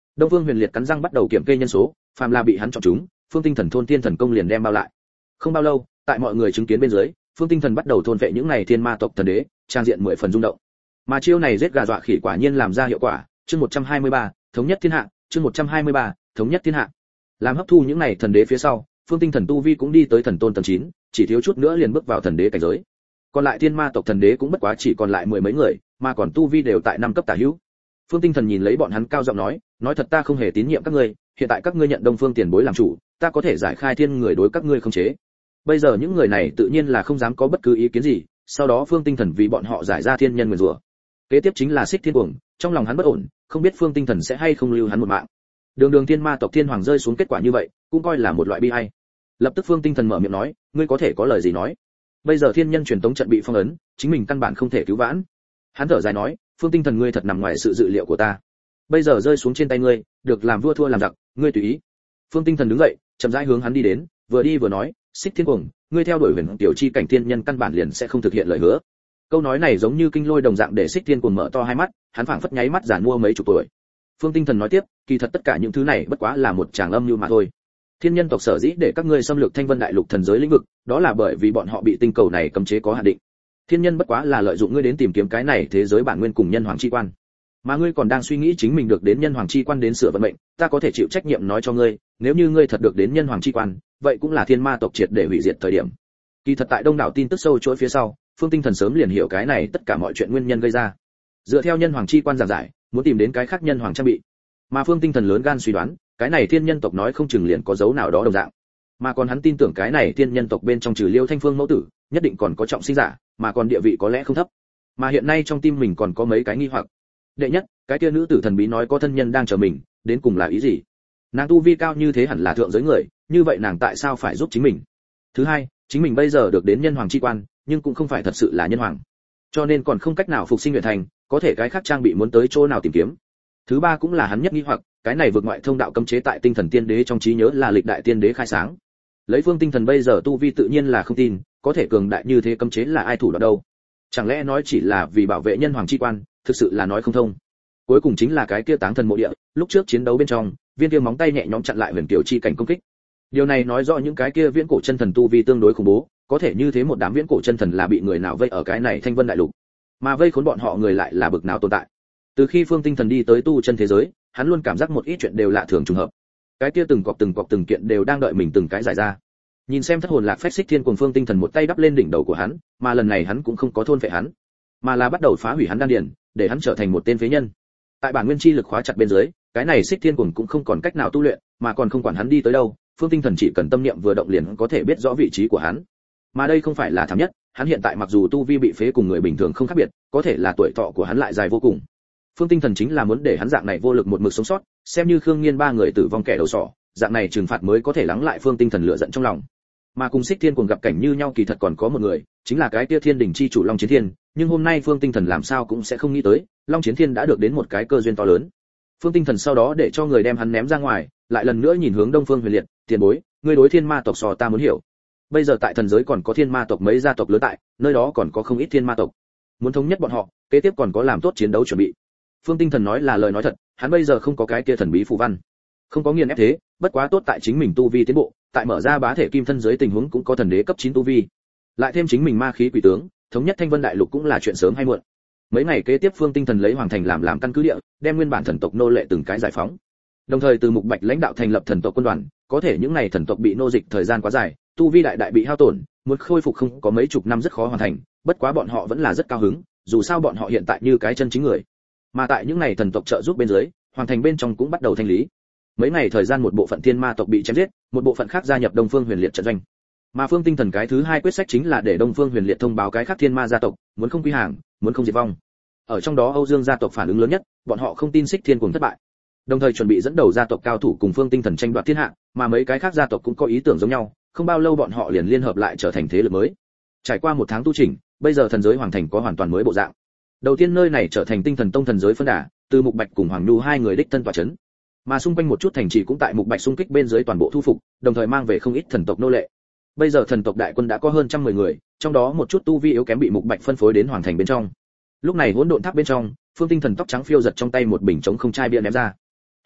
Đông Phương Huyền Liệt cắn răng bắt đầu kiểm kê nhân số, phàm là bị hắn chọn chúng, Phương Tinh Thần thôn thiên thần công liền đem bao lại. Không bao lâu, tại mọi người chứng kiến bên dưới, Phương Tinh Thần bắt đầu thôn vệ những này thiên ma tộc thần đế, trang diện 10 phần rung động. Mà chiêu này giết gà dọa khỉ quả nhiên làm ra hiệu quả, chương 123, thống nhất thiên hạ, chương 123, thống nhất thiên hạ. Làm hấp thu những này thần đế phía sau, Phương Tinh Thần tu vi cũng đi tới thần tôn tầng 9, chỉ thiếu chút nữa liền bước vào thần đế cảnh giới. Còn lại thiên ma tộc thần đế cũng bất quá chỉ còn lại 10 mấy người, mà còn tu vi đều tại 5 cấp tả hữu. Phương Tinh Thần nhìn lấy bọn hắn cao giọng nói thật ta không hề tín nhiệm các ngươi, hiện tại các ngươi nhận Đông Phương Tiền Bối làm chủ, ta có thể giải khai thiên người đối các ngươi không chế. Bây giờ những người này tự nhiên là không dám có bất cứ ý kiến gì, sau đó Phương Tinh Thần vì bọn họ giải ra thiên nhân nguyền rủa. Kế tiếp chính là Xích Thiên Cuồng, trong lòng hắn bất ổn, không biết Phương Tinh Thần sẽ hay không lưu hắn một mạng. Đường thiên ma tộc thiên hoàng rơi xuống kết quả như vậy, cũng coi là một loại bi ai. Lập tức Phương Tinh Thần mở miệng nói, ngươi có thể có lời gì nói? Bây giờ thiên nhân truyền tống trận bị phong ấn, chính mình căn bản không thể cứu vãn. Hắn thở dài nói, Phương Tinh Thần ngươi thật nằm ngoài sự dự liệu của ta. Bây giờ rơi xuống trên tay ngươi, được làm vua thua làm giặc, ngươi tùy ý. Phương Tinh Thần đứng dậy, chậm rãi hướng hắn đi đến, vừa đi vừa nói, Xích Thiên Cuồng, ngươi theo đuổi huyền tiểu chi cảnh thiên nhân căn bản liền sẽ không thực hiện lời hứa. Câu nói này giống như kinh lôi đồng dạng để Xích Thiên Cuồng mở to hai mắt, hắn phảng phất nháy mắt giàn mua mấy chục tuổi. Phương Tinh Thần nói tiếp, kỳ thật tất cả những thứ này bất quá là một tràng âm mưu mà thôi. Thiên nhân tộc sở dĩ để các ngươi xâm lược Thanh Vân Đại Lục thần giới lĩnh vực, đó là bởi vì bọn họ bị tinh cầu này cấm chế có hạn định. Thiên nhân bất quá là lợi dụng ngươi đến tìm kiếm cái này thế giới bản nguyên cùng nhân hoàng chi quan. Mà ngươi còn đang suy nghĩ chính mình được đến nhân hoàng chi quan đến sửa vận mệnh, ta có thể chịu trách nhiệm nói cho ngươi, nếu như ngươi thật được đến nhân hoàng chi quan, vậy cũng là thiên ma tộc triệt để hủy diệt thời điểm. Kỳ thật tại đông đảo tin tức sâu chuỗi phía sau, Phương Tinh Thần sớm liền hiểu cái này tất cả mọi chuyện nguyên nhân gây ra. Dựa theo nhân hoàng chi quan giảng giải, muốn tìm đến cái khác nhân hoàng trang bị. Mà Phương Tinh Thần lớn gan suy đoán, cái này thiên nhân tộc nói không chừng liền có dấu nào đó đồng dạng. Mà còn hắn tin tưởng cái này thiên nhân tộc bên trong trừ Liêu Thanh Phương mẫu tử, nhất định còn có trọng sinh giả, mà còn địa vị có lẽ không thấp. Mà hiện nay trong tim mình còn có mấy cái nghi hoặc. Đệ nhất, cái kia nữ tử thần bí nói có thân nhân đang chờ mình, đến cùng là ý gì? Nàng tu vi cao như thế hẳn là thượng giới người, như vậy nàng tại sao phải giúp chính mình? Thứ hai, chính mình bây giờ được đến nhân hoàng chi quan, nhưng cũng không phải thật sự là nhân hoàng, cho nên còn không cách nào phục sinh luyện thành, có thể cái khác trang bị muốn tới chỗ nào tìm kiếm. Thứ ba cũng là hắn nhất nghi hoặc, cái này vượt ngoại thông đạo cấm chế tại tinh thần tiên đế trong trí nhớ là lịch đại tiên đế khai sáng. Lấy Phương Tinh Thần bây giờ tu vi tự nhiên là không tin, có thể cường đại như thế cấm chế là ai thủ đoạn đâu? Chẳng lẽ nói chỉ là vì bảo vệ nhân hoàng chi quan, thực sự là nói không thông. Cuối cùng chính là cái kia táng thần mộ địa, lúc trước chiến đấu bên trong, viên kia móng tay nhẹ nhõm chặn lại huyền tiểu chi cảnh công kích. Điều này nói rõ những cái kia viễn cổ chân thần tu vi tương đối khủng bố, có thể như thế một đám viễn cổ chân thần là bị người nào vây ở cái này Thanh Vân Đại Lục, mà vây khốn bọn họ người lại là bực nào tồn tại. Từ khi Phương Tinh Thần đi tới tu chân thế giới, hắn luôn cảm giác một ít chuyện đều lạ thường trùng hợp. Cái kia từng cọc từng kiện đều đang đợi mình từng cái giải ra. Nhìn xem thất hồn lạc phách Xích Thiên Cuồng, Phương Tinh Thần một tay đắp lên đỉnh đầu của hắn, mà lần này hắn cũng không có thôn phệ hắn, mà là bắt đầu phá hủy hắn đan điền, để hắn trở thành một tên phế nhân. Tại bản nguyên chi lực khóa chặt bên dưới, cái này Xích Thiên Cuồng cũng không còn cách nào tu luyện, mà còn không quản hắn đi tới đâu, Phương Tinh Thần chỉ cần tâm niệm vừa động liền có thể biết rõ vị trí của hắn. Mà đây không phải là thảm nhất, hắn hiện tại mặc dù tu vi bị phế cùng người bình thường không khác biệt, có thể là tuổi thọ của hắn lại dài vô cùng. Phương Tinh Thần chính là muốn để hắn dạng này vô lực một mực sống sót, xem như Khương Nghiên ba người tử vong kẻ đầu sỏ, dạng này trừng phạt mới có thể lắng lại Phương Tinh Thần lửa giận trong lòng. Mà cùng Xích Thiên Cuồng gặp cảnh như nhau kỳ thật còn có một người, chính là cái kia Thiên Đình chi chủ Long Chiến Thiên, nhưng hôm nay Phương Tinh Thần làm sao cũng sẽ không nghĩ tới, Long Chiến Thiên đã được đến một cái cơ duyên to lớn. Phương Tinh Thần sau đó để cho người đem hắn ném ra ngoài, lại lần nữa nhìn hướng Đông Phương Huyền Liệt, tiền bối, ngươi đối thiên ma tộc sò ta muốn hiểu. Bây giờ tại thần giới còn có thiên ma tộc mấy gia tộc lớn tại, nơi đó còn có không ít thiên ma tộc. Muốn thống nhất bọn họ, kế tiếp còn có làm tốt chiến đấu chuẩn bị. Phương Tinh Thần nói là lời nói thật, hắn bây giờ không có cái kia thần bí phù văn, không có nghiền ép thế, bất quá tốt tại chính mình tu vi tiến bộ, tại mở ra bá thể kim thân giới tình huống cũng có thần đế cấp 9 tu vi. Lại thêm chính mình ma khí quỷ tướng, thống nhất Thanh Vân Đại Lục cũng là chuyện sớm hay muộn. Mấy ngày kế tiếp Phương Tinh Thần lấy Hoàng Thành làm căn cứ địa, đem nguyên bản thần tộc nô lệ từng cái giải phóng. Đồng thời từ Mục Bạch lãnh đạo thành lập thần tộc quân đoàn, có thể những này thần tộc bị nô dịch thời gian quá dài, tu vi đại bị hao tổn, muốn khôi phục không có mấy chục năm rất khó hoàn thành, bất quá bọn họ vẫn là rất cao hứng, dù sao bọn họ hiện tại như cái chân chính người. Mà tại những này thần tộc trợ giúp bên dưới, Hoàng Thành bên trong cũng bắt đầu thanh lý. Mấy ngày thời gian một bộ phận thiên ma tộc bị chém giết, một bộ phận khác gia nhập Đông Phương Huyền Liệt trận doanh. Mà Phương Tinh Thần cái thứ hai quyết sách chính là để Đông Phương Huyền Liệt thông báo cái khác thiên ma gia tộc, muốn không quy hàng, muốn không diệt vong. Ở trong đó Âu Dương gia tộc phản ứng lớn nhất, bọn họ không tin Xích Thiên Cuồng thất bại. Đồng thời chuẩn bị dẫn đầu gia tộc cao thủ cùng Phương Tinh Thần tranh đoạt thiên hạ, mà mấy cái khác gia tộc cũng có ý tưởng giống nhau, không bao lâu bọn họ liền liên hợp lại trở thành thế lực mới. Trải qua một tháng tu chỉnh, bây giờ thần giới Hoàng Thành có hoàn toàn mới bộ dạng. Đầu tiên nơi này trở thành Tinh Thần Tông thần giới phân đà, từ Mục Bạch cùng Hoàng Nhu hai người đích thân tọa chấn. Mà xung quanh một chút thành trì cũng tại Mục Bạch xung kích bên dưới toàn bộ thu phục, đồng thời mang về không ít thần tộc nô lệ. Bây giờ thần tộc đại quân đã có hơn 110 người, trong đó một chút tu vi yếu kém bị Mục Bạch phân phối đến Hoàng Thành bên trong. Lúc này hỗn độn tháp bên trong, Phương Tinh Thần tóc trắng phiêu giật trong tay một bình trống không chai bia ném ra.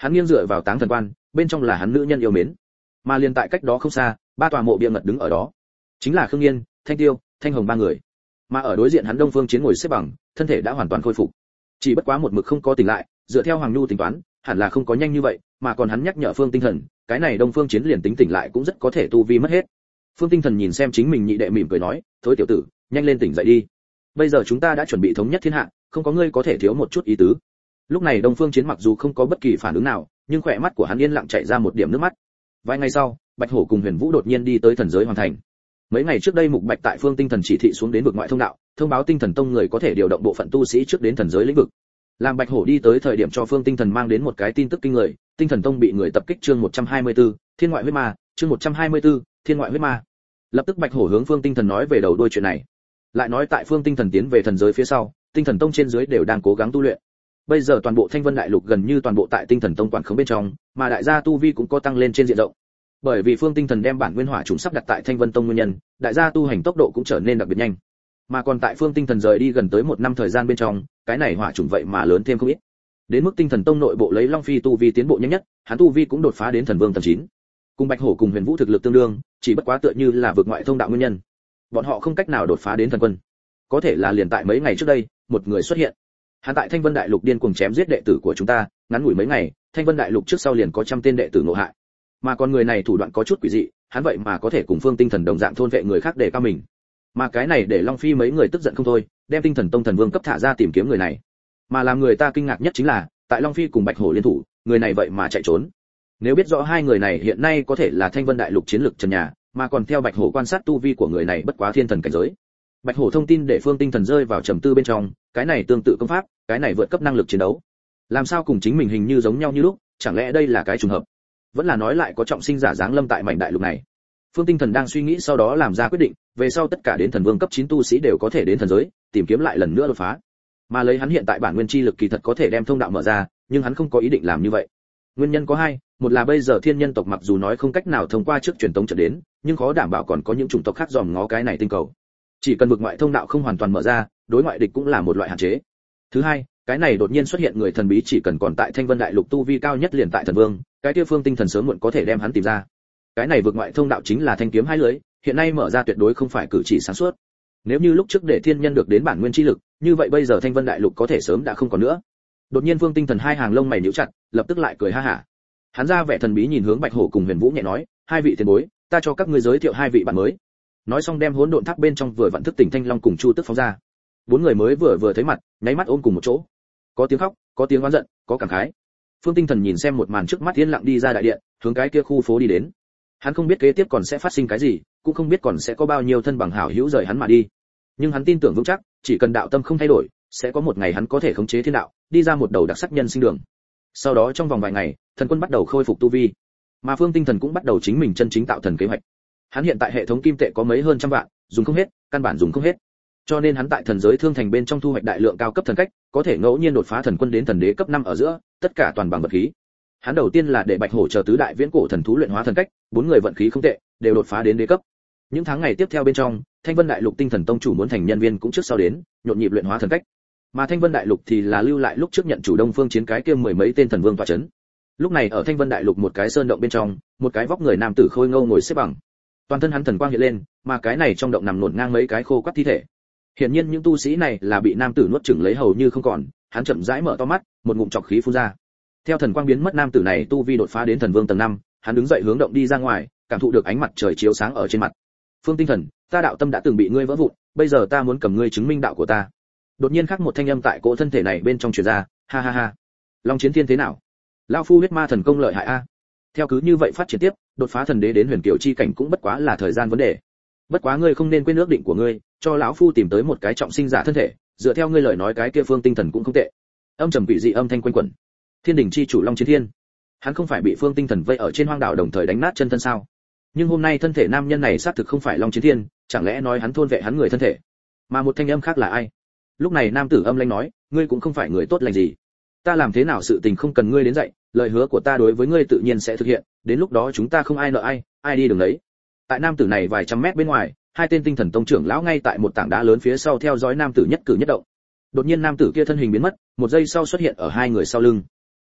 Hắn nghiêng dựa vào táng thần quan, bên trong là hắn nữ nhân yêu mến. Mà liền tại cách đó không xa, ba tòa mộ bia ngật đứng ở đó, chính là Khương Nghiên, Thanh Tiêu, Thanh Hồng ba người. Mà ở đối diện hắn Đông Phương Chiến ngồi xếp bằng, thân thể đã hoàn toàn khôi phục. Chỉ bất quá một mực không có tỉnh lại, dựa theo Hoàng Nhu tính toán, hẳn là không có nhanh như vậy, mà còn hắn nhắc nhở Phương Tinh Thần, cái này Đông Phương Chiến liền tính tỉnh lại cũng rất có thể tu vi mất hết. Phương Tinh Thần nhìn xem chính mình nhị đệ mỉm cười nói, "Thôi tiểu tử, nhanh lên tỉnh dậy đi. Bây giờ chúng ta đã chuẩn bị thống nhất thiên hạ, không có ngươi có thể thiếu một chút ý tứ." Lúc này Đông Phương Chiến mặc dù không có bất kỳ phản ứng nào, nhưng khỏe mắt của hắn yên lặng chảy ra một điểm nước mắt. Vài ngày sau, Bạch Hổ cùng Huyền Vũ đột nhiên đi tới thần giới hoàn thành. Mấy ngày trước đây Mục Bạch tại Phương Tinh Thần chỉ thị xuống đến vực ngoại thông đạo, thông báo Tinh Thần Tông người có thể điều động bộ phận tu sĩ trước đến thần giới lĩnh vực. Làm Bạch Hổ đi tới thời điểm cho Phương Tinh Thần mang đến một cái tin tức kinh người, Tinh Thần Tông bị người tập kích chương 124, Thiên ngoại huyết ma, chương 124, Thiên ngoại huyết ma. Lập tức Bạch Hổ hướng Phương Tinh Thần nói về đầu đuôi chuyện này. Lại nói tại Phương Tinh Thần tiến về thần giới phía sau, Tinh Thần Tông trên dưới đều đang cố gắng tu luyện. Bây giờ toàn bộ Thanh Vân Đại Lục gần như toàn bộ tại Tinh Thần Tông quản khống bên trong, mà đại gia tu vi cũng có tăng lên trên diện rộng. Bởi vì Phương Tinh Thần đem bản nguyên hỏa trùng sắp đặt tại Thanh Vân Tông nguyên nhân, đại gia tu hành tốc độ cũng trở nên đặc biệt nhanh. Mà còn tại Phương Tinh Thần rời đi gần tới 1 năm thời gian bên trong, cái này hỏa trùng vậy mà lớn thêm không ít. Đến mức Tinh Thần Tông nội bộ lấy Long Phi tu vi tiến bộ nhanh nhất, hắn tu vi cũng đột phá đến thần vương tầng 9. Cùng Bạch Hổ cùng Huyền Vũ thực lực tương đương, chỉ bất quá tựa như là vượt ngoại thông đạo nguyên nhân. Bọn họ không cách nào đột phá đến thần quân. Có thể là liền tại mấy ngày trước đây, một người xuất hiện. Hắn tại Thanh Vân Đại Lục điên cuồng chém giết đệ tử của chúng ta, ngắn ngủi mấy ngày, Thanh Vân Đại Lục trước sau liền có trăm tên đệ tử ngộ hại. Mà con người này thủ đoạn có chút quỷ dị, hắn vậy mà có thể cùng Phương Tinh Thần đồng dạng thôn vệ người khác để cao mình. Mà cái này để Long Phi mấy người tức giận không thôi, đem Tinh Thần Tông thần vương cấp thả ra tìm kiếm người này. Mà làm người ta kinh ngạc nhất chính là, tại Long Phi cùng Bạch Hổ liên thủ, người này vậy mà chạy trốn. Nếu biết rõ hai người này hiện nay có thể là Thanh Vân Đại Lục chiến lực trần nhà, mà còn theo Bạch Hổ quan sát tu vi của người này bất quá thiên thần cảnh giới. Bạch Hổ thông tin để Phương Tinh Thần rơi vào trầm tư bên trong, cái này tương tự công pháp, cái này vượt cấp năng lực chiến đấu. Làm sao cùng chính mình hình như giống nhau như lúc, chẳng lẽ đây là cái trùng hợp? Vẫn là nói lại có trọng sinh giả dáng lâm tại mảnh đại lục này. Phương Tinh Thần đang suy nghĩ sau đó làm ra quyết định, về sau tất cả đến thần vương cấp 9 tu sĩ đều có thể đến thần giới, tìm kiếm lại lần nữa đột phá. Mà lấy hắn hiện tại bản nguyên chi lực kỳ thật có thể đem thông đạo mở ra, nhưng hắn không có ý định làm như vậy. Nguyên nhân có hai, một là bây giờ thiên nhân tộc mặc dù nói không cách nào thông qua trước truyền tống trận đến, nhưng khó đảm bảo còn có những chủng tộc khác dòm ngó cái này tinh cầu. Chỉ cần vực ngoại thông đạo không hoàn toàn mở ra, đối ngoại địch cũng là một loại hạn chế. Thứ hai, cái này đột nhiên xuất hiện người thần bí chỉ cần còn tại Thanh Vân Đại Lục tu vi cao nhất liền tại thần vương, cái kia Phương Tinh Thần sớm muộn có thể đem hắn tìm ra. Cái này vực ngoại thông đạo chính là thanh kiếm hai lưỡi, hiện nay mở ra tuyệt đối không phải cử chỉ sáng suốt. Nếu như lúc trước để thiên nhân được đến bản nguyên chi lực, như vậy bây giờ Thanh Vân Đại Lục có thể sớm đã không còn nữa. Đột nhiên Phương Tinh Thần hai hàng lông mày nhíu chặt, lập tức lại cười ha hả. Hắn ra vẻ thần bí nhìn hướng Bạch Hổ cùng Huyền Vũ nhẹ nói, hai vị tiền bối, ta cho các ngươi giới thiệu hai vị bạn mới. Nói xong đem hỗn độn tháp bên trong vừa vặn thức tỉnh Thanh Long cùng Chu Tức phóng ra. Bốn người mới vừa thấy mặt, nháy mắt ôm cùng một chỗ. Có tiếng khóc, có tiếng oán giận, có cảm khái. Phương Tinh Thần nhìn xem một màn trước mắt yên lặng đi ra đại điện, hướng cái kia khu phố đi đến. Hắn không biết kế tiếp còn sẽ phát sinh cái gì, cũng không biết còn sẽ có bao nhiêu thân bằng hảo hữu rời hắn mà đi. Nhưng hắn tin tưởng vững chắc, chỉ cần đạo tâm không thay đổi, sẽ có một ngày hắn có thể khống chế thiên đạo, đi ra một đầu đặc sắc nhân sinh đường. Sau đó trong vòng vài ngày, thần quân bắt đầu khôi phục tu vi, mà Phương Tinh Thần cũng bắt đầu chính mình chân chính tạo thần kế hoạch. Hắn hiện tại hệ thống kim tệ có mấy hơn trăm vạn, dùng không hết, căn bản dùng không hết. Cho nên hắn tại thần giới thương thành bên trong thu hoạch đại lượng cao cấp thần cách, có thể ngẫu nhiên đột phá thần quân đến thần đế cấp 5 ở giữa, tất cả toàn bằng vật khí. Hắn đầu tiên là để Bạch Hổ chờ tứ đại viễn cổ thần thú luyện hóa thần cách, bốn người vận khí không tệ, đều đột phá đến đế cấp. Những tháng ngày tiếp theo bên trong, Thanh Vân Đại Lục Tinh Thần Tông chủ muốn thành nhân viên cũng trước sau đến, nhộn nhịp luyện hóa thần cách. Mà Thanh Vân Đại Lục thì là lưu lại lúc trước nhận chủ Đông Phương chiến cái kia mười mấy tên thần vương tọa chấn. Lúc này ở Thanh Vân Đại Lục một cái sơn động bên trong, một cái vóc người nam tử khôi ngô ngồi xếp bằng. Toàn thân hắn thần quang hiện lên, mà cái này trong động nằm luồn ngang mấy cái khô quắt thi thể. Hiển nhiên những tu sĩ này là bị nam tử nuốt chửng lấy hầu như không còn, hắn chậm rãi mở to mắt, một ngụm trọc khí phun ra. Theo thần quang biến mất, nam tử này tu vi đột phá đến thần vương tầng 5, hắn đứng dậy hướng động đi ra ngoài, cảm thụ được ánh mặt trời chiếu sáng ở trên mặt. Phương Tinh Thần, ta đạo tâm đã từng bị ngươi vỡ vụn, bây giờ ta muốn cầm ngươi chứng minh đạo của ta. Đột nhiên khắc một thanh âm tại cỗ thân thể này bên trong truyền ra, ha ha ha. Long Chiến Thiên thế nào? Lão phu huyết ma thần công lợi hại a. Theo cứ như vậy phát triển tiếp, đột phá thần đế đến huyền kiều chi cảnh cũng bất quá là thời gian vấn đề. Bất quá ngươi không nên quên ước định của ngươi, cho lão phu tìm tới một cái trọng sinh giả thân thể, dựa theo ngươi lời nói cái kia Phương Tinh Thần cũng không tệ. Âm trầm vị dị âm thanh quanh quẩn. Thiên đỉnh chi chủ Long Chiến Thiên, hắn không phải bị Phương Tinh Thần vây ở trên hoang đảo đồng thời đánh nát chân thân sao? Nhưng hôm nay thân thể nam nhân này xác thực không phải Long Chiến Thiên, chẳng lẽ nói hắn thôn vệ hắn người thân thể? Mà một thanh âm khác là ai? Lúc này nam tử âm lãnh nói, ngươi cũng không phải người tốt lành gì. Ta làm thế nào sự tình không cần ngươi đến dạy, lời hứa của ta đối với ngươi tự nhiên sẽ thực hiện, đến lúc đó chúng ta không ai nợ ai, ai đi đường đấy. Tại nam tử này vài trăm mét bên ngoài, hai tên Tinh Thần Tông trưởng lão ngay tại một tảng đá lớn phía sau theo dõi nam tử nhất cử nhất động. Đột nhiên nam tử kia thân hình biến mất, một giây sau xuất hiện ở hai người sau lưng.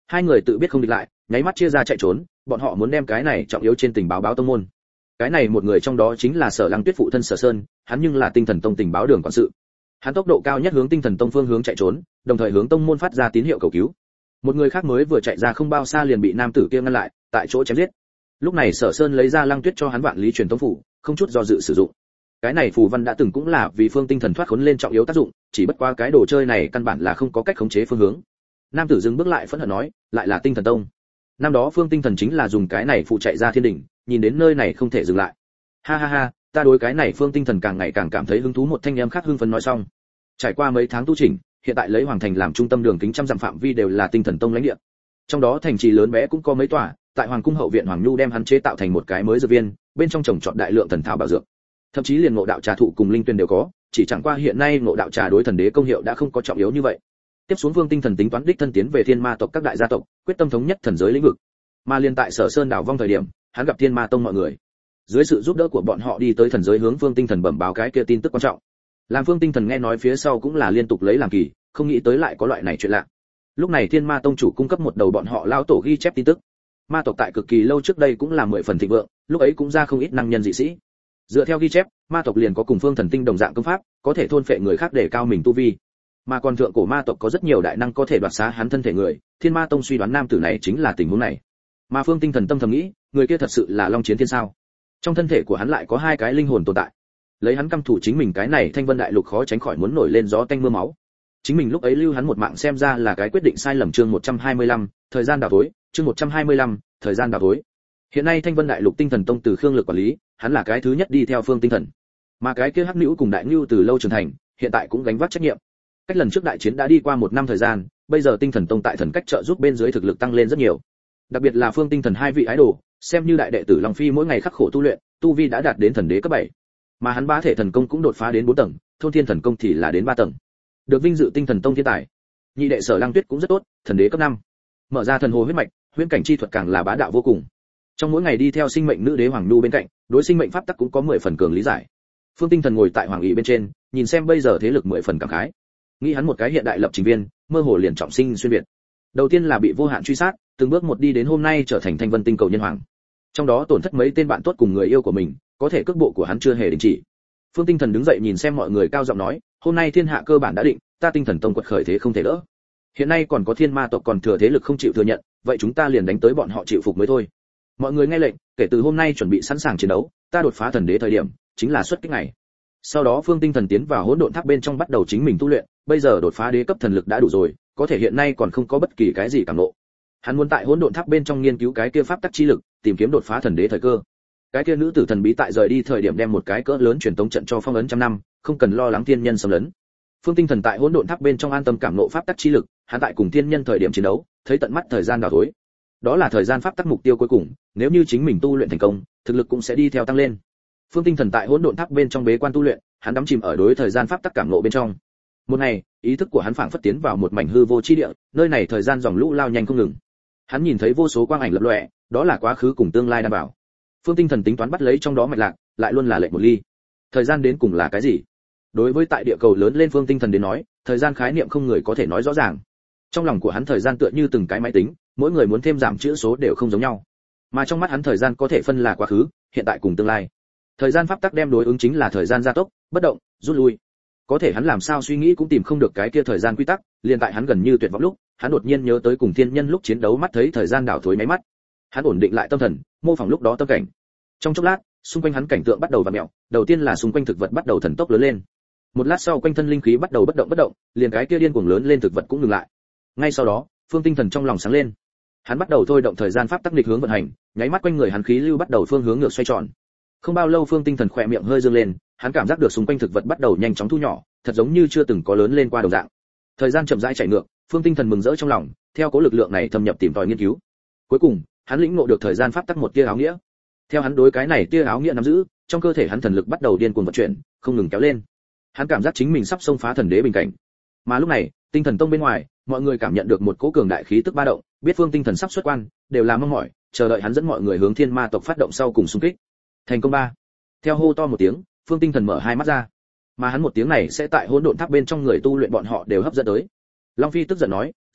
Hai người tự biết không địch lại, nháy mắt chia ra chạy trốn, bọn họ muốn đem cái này trọng yếu trên tình báo báo tông môn. Cái này một người trong đó chính là Sở Lăng Tuyết phụ thân Sở Sơn, hắn nhưng là Tinh Thần Tông tình báo đường quản sự. Hắn tốc độ cao nhất hướng Tinh Thần Tông phương hướng chạy trốn, đồng thời hướng tông môn phát ra tín hiệu cầu cứu. Một người khác mới vừa chạy ra không bao xa liền bị nam tử kia ngăn lại, tại chỗ chém giết. Lúc này Sở Sơn lấy ra Lăng Tuyết cho hắn Vạn Lý truyền tống phủ, không chút do dự sử dụng. Cái này phù văn đã từng cũng là vì Phương Tinh Thần thoát khốn lên trọng yếu tác dụng, chỉ bất qua cái đồ chơi này căn bản là không có cách khống chế phương hướng. Nam tử dừng bước lại phẫn hận nói, lại là Tinh Thần Tông. Năm đó Phương Tinh Thần chính là dùng cái này phụ chạy ra thiên đỉnh, nhìn đến nơi này không thể dừng lại. Ha ha ha, ta đối cái này Phương Tinh Thần càng ngày càng cảm thấy hứng thú. Một thanh em khác hưng phấn nói xong. Trải qua mấy tháng tu chỉnh, hiện tại lấy Hoàng Thành làm trung tâm, đường kính trăm dặm phạm vi đều là Tinh Thần Tông lãnh địa. Trong đó thành trì lớn bé cũng có mấy tòa, tại Hoàng cung hậu viện Hoàng Nhu đem hắn chế tạo thành một cái mới dược viên, bên trong trồng trọt đại lượng thần thảo bảo dược. Thậm chí liền ngộ đạo trà thụ cùng linh tuyền đều có, chỉ chẳng qua hiện nay ngộ đạo trà đối thần đế công hiệu đã không có trọng yếu như vậy. Tiếp xuống Phương Tinh Thần tính toán đích thân tiến về Thiên Ma tộc các đại gia tộc, quyết tâm thống nhất thần giới lĩnh vực. Mà liên tại Sở Sơn đảo vong thời điểm, hắn gặp Thiên Ma tông mọi người. Dưới sự giúp đỡ của bọn họ đi tới thần giới hướng Phương Tinh Thần bẩm báo cái kia tin tức quan trọng. Làm Phương Tinh Thần nghe nói phía sau cũng là liên tục lấy làm kỳ, không nghĩ tới lại có loại này chuyện lạ. Lúc này Thiên Ma tông chủ cung cấp một đầu bọn họ lao tổ ghi chép tin tức. Ma tộc tại cực kỳ lâu trước đây cũng là 10 phần thịnh vượng, lúc ấy cũng ra không ít năng nhân dị sĩ. Dựa theo ghi chép, ma tộc liền có cùng Phương Thần Tinh đồng dạng công pháp, có thể thôn phệ người khác để cao mình tu vi. Mà còn thượng cổ ma tộc có rất nhiều đại năng có thể đoạt xá hắn thân thể người, Thiên Ma tông suy đoán nam tử này chính là tình huống này. Mà Phương Tinh Thần tâm thầm nghĩ, người kia thật sự là Long Chiến Thiên sao? Trong thân thể của hắn lại có hai cái linh hồn tồn tại. Lấy hắn căm thù chính mình cái này Thanh Vân Đại Lục khó tránh khỏi muốn nổi lên gió tanh mưa máu. Chính mình lúc ấy lưu hắn một mạng xem ra là cái quyết định sai lầm. Chương 125, thời gian đảo tối, chương 125, thời gian đảo tối. Hiện nay Thanh Vân Đại Lục Tinh Thần Tông từ Khương Lực quản lý, hắn là cái thứ nhất đi theo Phương Tinh Thần. Mà cái kia Hắc Nữu cùng Đại Nưu từ lâu trưởng thành, hiện tại cũng gánh vác trách nhiệm. Cách lần trước đại chiến đã đi qua 1 năm thời gian, bây giờ Tinh Thần Tông tại thần cách trợ giúp bên dưới thực lực tăng lên rất nhiều. Đặc biệt là Phương Tinh Thần hai vị ái đồ, xem như đại đệ tử Long Phi mỗi ngày khắc khổ tu luyện, tu vi đã đạt đến thần đế cấp 7. Mà hắn bá thể thần công cũng đột phá đến 4 tầng, thôn thiên thần công thì là đến 3 tầng. Được vinh dự Tinh Thần Tông thiên tài. Nhị đệ Sở Lăng Tuyết cũng rất tốt, thần đế cấp 5. Mở ra thần hồ huyết mạch, huyễn cảnh chi thuật càng là bá đạo vô cùng. Trong mỗi ngày đi theo sinh mệnh nữ đế Hoàng Nhu bên cạnh, đối sinh mệnh pháp tắc cũng có 10 phần cường lý giải. Phương Tinh Thần ngồi tại hoàng ỷ bên trên, nhìn xem bây giờ thế lực 10 phần cảm khái. Nghĩ hắn một cái hiện đại lập trình viên, mơ hồ liền trọng sinh xuyên việt. Đầu tiên là bị vô hạn truy sát, từng bước một đi đến hôm nay trở thành Thanh Vân tinh cầu nhân hoàng. Trong đó tổn thất mấy tên bạn tốt cùng người yêu của mình, có thể cước bộ của hắn chưa hề đình chỉ. Phương Tinh Thần đứng dậy nhìn xem mọi người cao giọng nói, hôm nay thiên hạ cơ bản đã định, ta Tinh Thần Tông quật khởi thế không thể đỡ. Hiện nay còn có Thiên Ma tộc còn thừa thế lực không chịu thừa nhận, vậy chúng ta liền đánh tới bọn họ chịu phục mới thôi. Mọi người nghe lệnh, kể từ hôm nay chuẩn bị sẵn sàng chiến đấu, ta đột phá thần đế thời điểm, chính là xuất kích này. Sau đó Phương Tinh Thần tiến vào hỗn độn tháp bên trong bắt đầu chính mình tu luyện, bây giờ đột phá đế cấp thần lực đã đủ rồi, có thể hiện nay còn không có bất kỳ cái gì cảm ngộ. Hắn muốn tại hỗn độn tháp bên trong nghiên cứu cái kia pháp tắc chi lực, tìm kiếm đột phá thần đế thời cơ. Cái kia nữ tử thần bí tại rời đi thời điểm đem một cái cỡ lớn truyền tống trận cho phong ấn trăm năm, không cần lo lắng thiên nhân xâm lấn. Phương Tinh Thần tại hỗn độn tháp bên trong an tâm cảm ngộ pháp tắc chi lực, hắn tại cùng thiên nhân thời điểm chiến đấu, thấy tận mắt thời gian đảo tối. Đó là thời gian pháp tắc mục tiêu cuối cùng, nếu như chính mình tu luyện thành công, thực lực cũng sẽ đi theo tăng lên. Phương Tinh Thần tại hỗn độn tháp bên trong bế quan tu luyện, hắn đắm chìm ở đối thời gian pháp tắc cảm ngộ bên trong. Một ngày, ý thức của hắn phảng phất tiến vào một mảnh hư vô chi địa, nơi này thời gian dòng lũ lao nhanh không ngừng. Hắn nhìn thấy vô số quang ảnh lập lòe, đó là quá khứ cùng tương lai đảm bảo. Phương Tinh Thần tính toán bắt lấy trong đó mạch lạc, lại luôn là lệch một ly. Thời gian đến cùng là cái gì? Đối với tại địa cầu lớn lên Phương Tinh Thần đến nói, thời gian khái niệm không người có thể nói rõ ràng. Trong lòng của hắn thời gian tựa như từng cái máy tính, mỗi người muốn thêm giảm chữ số đều không giống nhau. Mà trong mắt hắn thời gian có thể phân là quá khứ, hiện tại cùng tương lai. Thời gian pháp tắc đem đối ứng chính là thời gian gia tốc, bất động, rút lui. Có thể hắn làm sao suy nghĩ cũng tìm không được cái kia thời gian quy tắc, liền tại hắn gần như tuyệt vọng lúc, hắn đột nhiên nhớ tới cùng thiên nhân lúc chiến đấu mắt thấy thời gian đảo thối máy mắt. Hắn ổn định lại tâm thần, mô phỏng lúc đó tâm cảnh. Trong chốc lát, xung quanh hắn cảnh tượng bắt đầu vặn mèo, đầu tiên là xung quanh thực vật bắt đầu thần tốc lớn lên. Một lát sau quanh thân linh khí bắt đầu bất động, liền cái kia điên cuồng lớn lên thực vật cũng ngừng lại. Ngay sau đó, Phương Tinh Thần trong lòng sáng lên. Hắn bắt đầu thôi động thời gian pháp tắc nghịch hướng vận hành, nháy mắt quanh người hắn khí lưu bắt đầu phương hướng ngược xoay tròn. Không bao lâu Phương Tinh Thần khỏe miệng hơi dương lên, hắn cảm giác được xung quanh thực vật bắt đầu nhanh chóng thu nhỏ, thật giống như chưa từng có lớn lên qua đồng dạng. Thời gian chậm rãi chạy ngược, Phương Tinh Thần mừng rỡ trong lòng, theo cố lực lượng này thâm nhập tìm tòi nghiên cứu. Cuối cùng, hắn lĩnh ngộ được thời gian pháp tắc một tia áo nghĩa. Theo hắn đối cái này tia áo nghĩa nắm giữ, trong cơ thể hắn thần lực bắt đầu điên cuồng vận chuyển, không ngừng kéo lên. Hắn cảm giác chính mình sắp xông phá thần đế bình cảnh. Mà lúc này, Tinh Thần Tông bên ngoài, mọi người cảm nhận được một cỗ cường đại khí tức ba động, biết Phương Tinh Thần sắp xuất quan, đều là mong mỏi, chờ đợi hắn dẫn mọi người hướng Thiên Ma tộc phát động sau cùng xung kích. Thành công ba. Theo hô to một tiếng, Phương Tinh Thần mở hai mắt ra. Mà hắn một tiếng này sẽ tại hỗn độn tháp bên trong người tu luyện bọn họ đều hấp dẫn tới. Long Phi tức giận nói,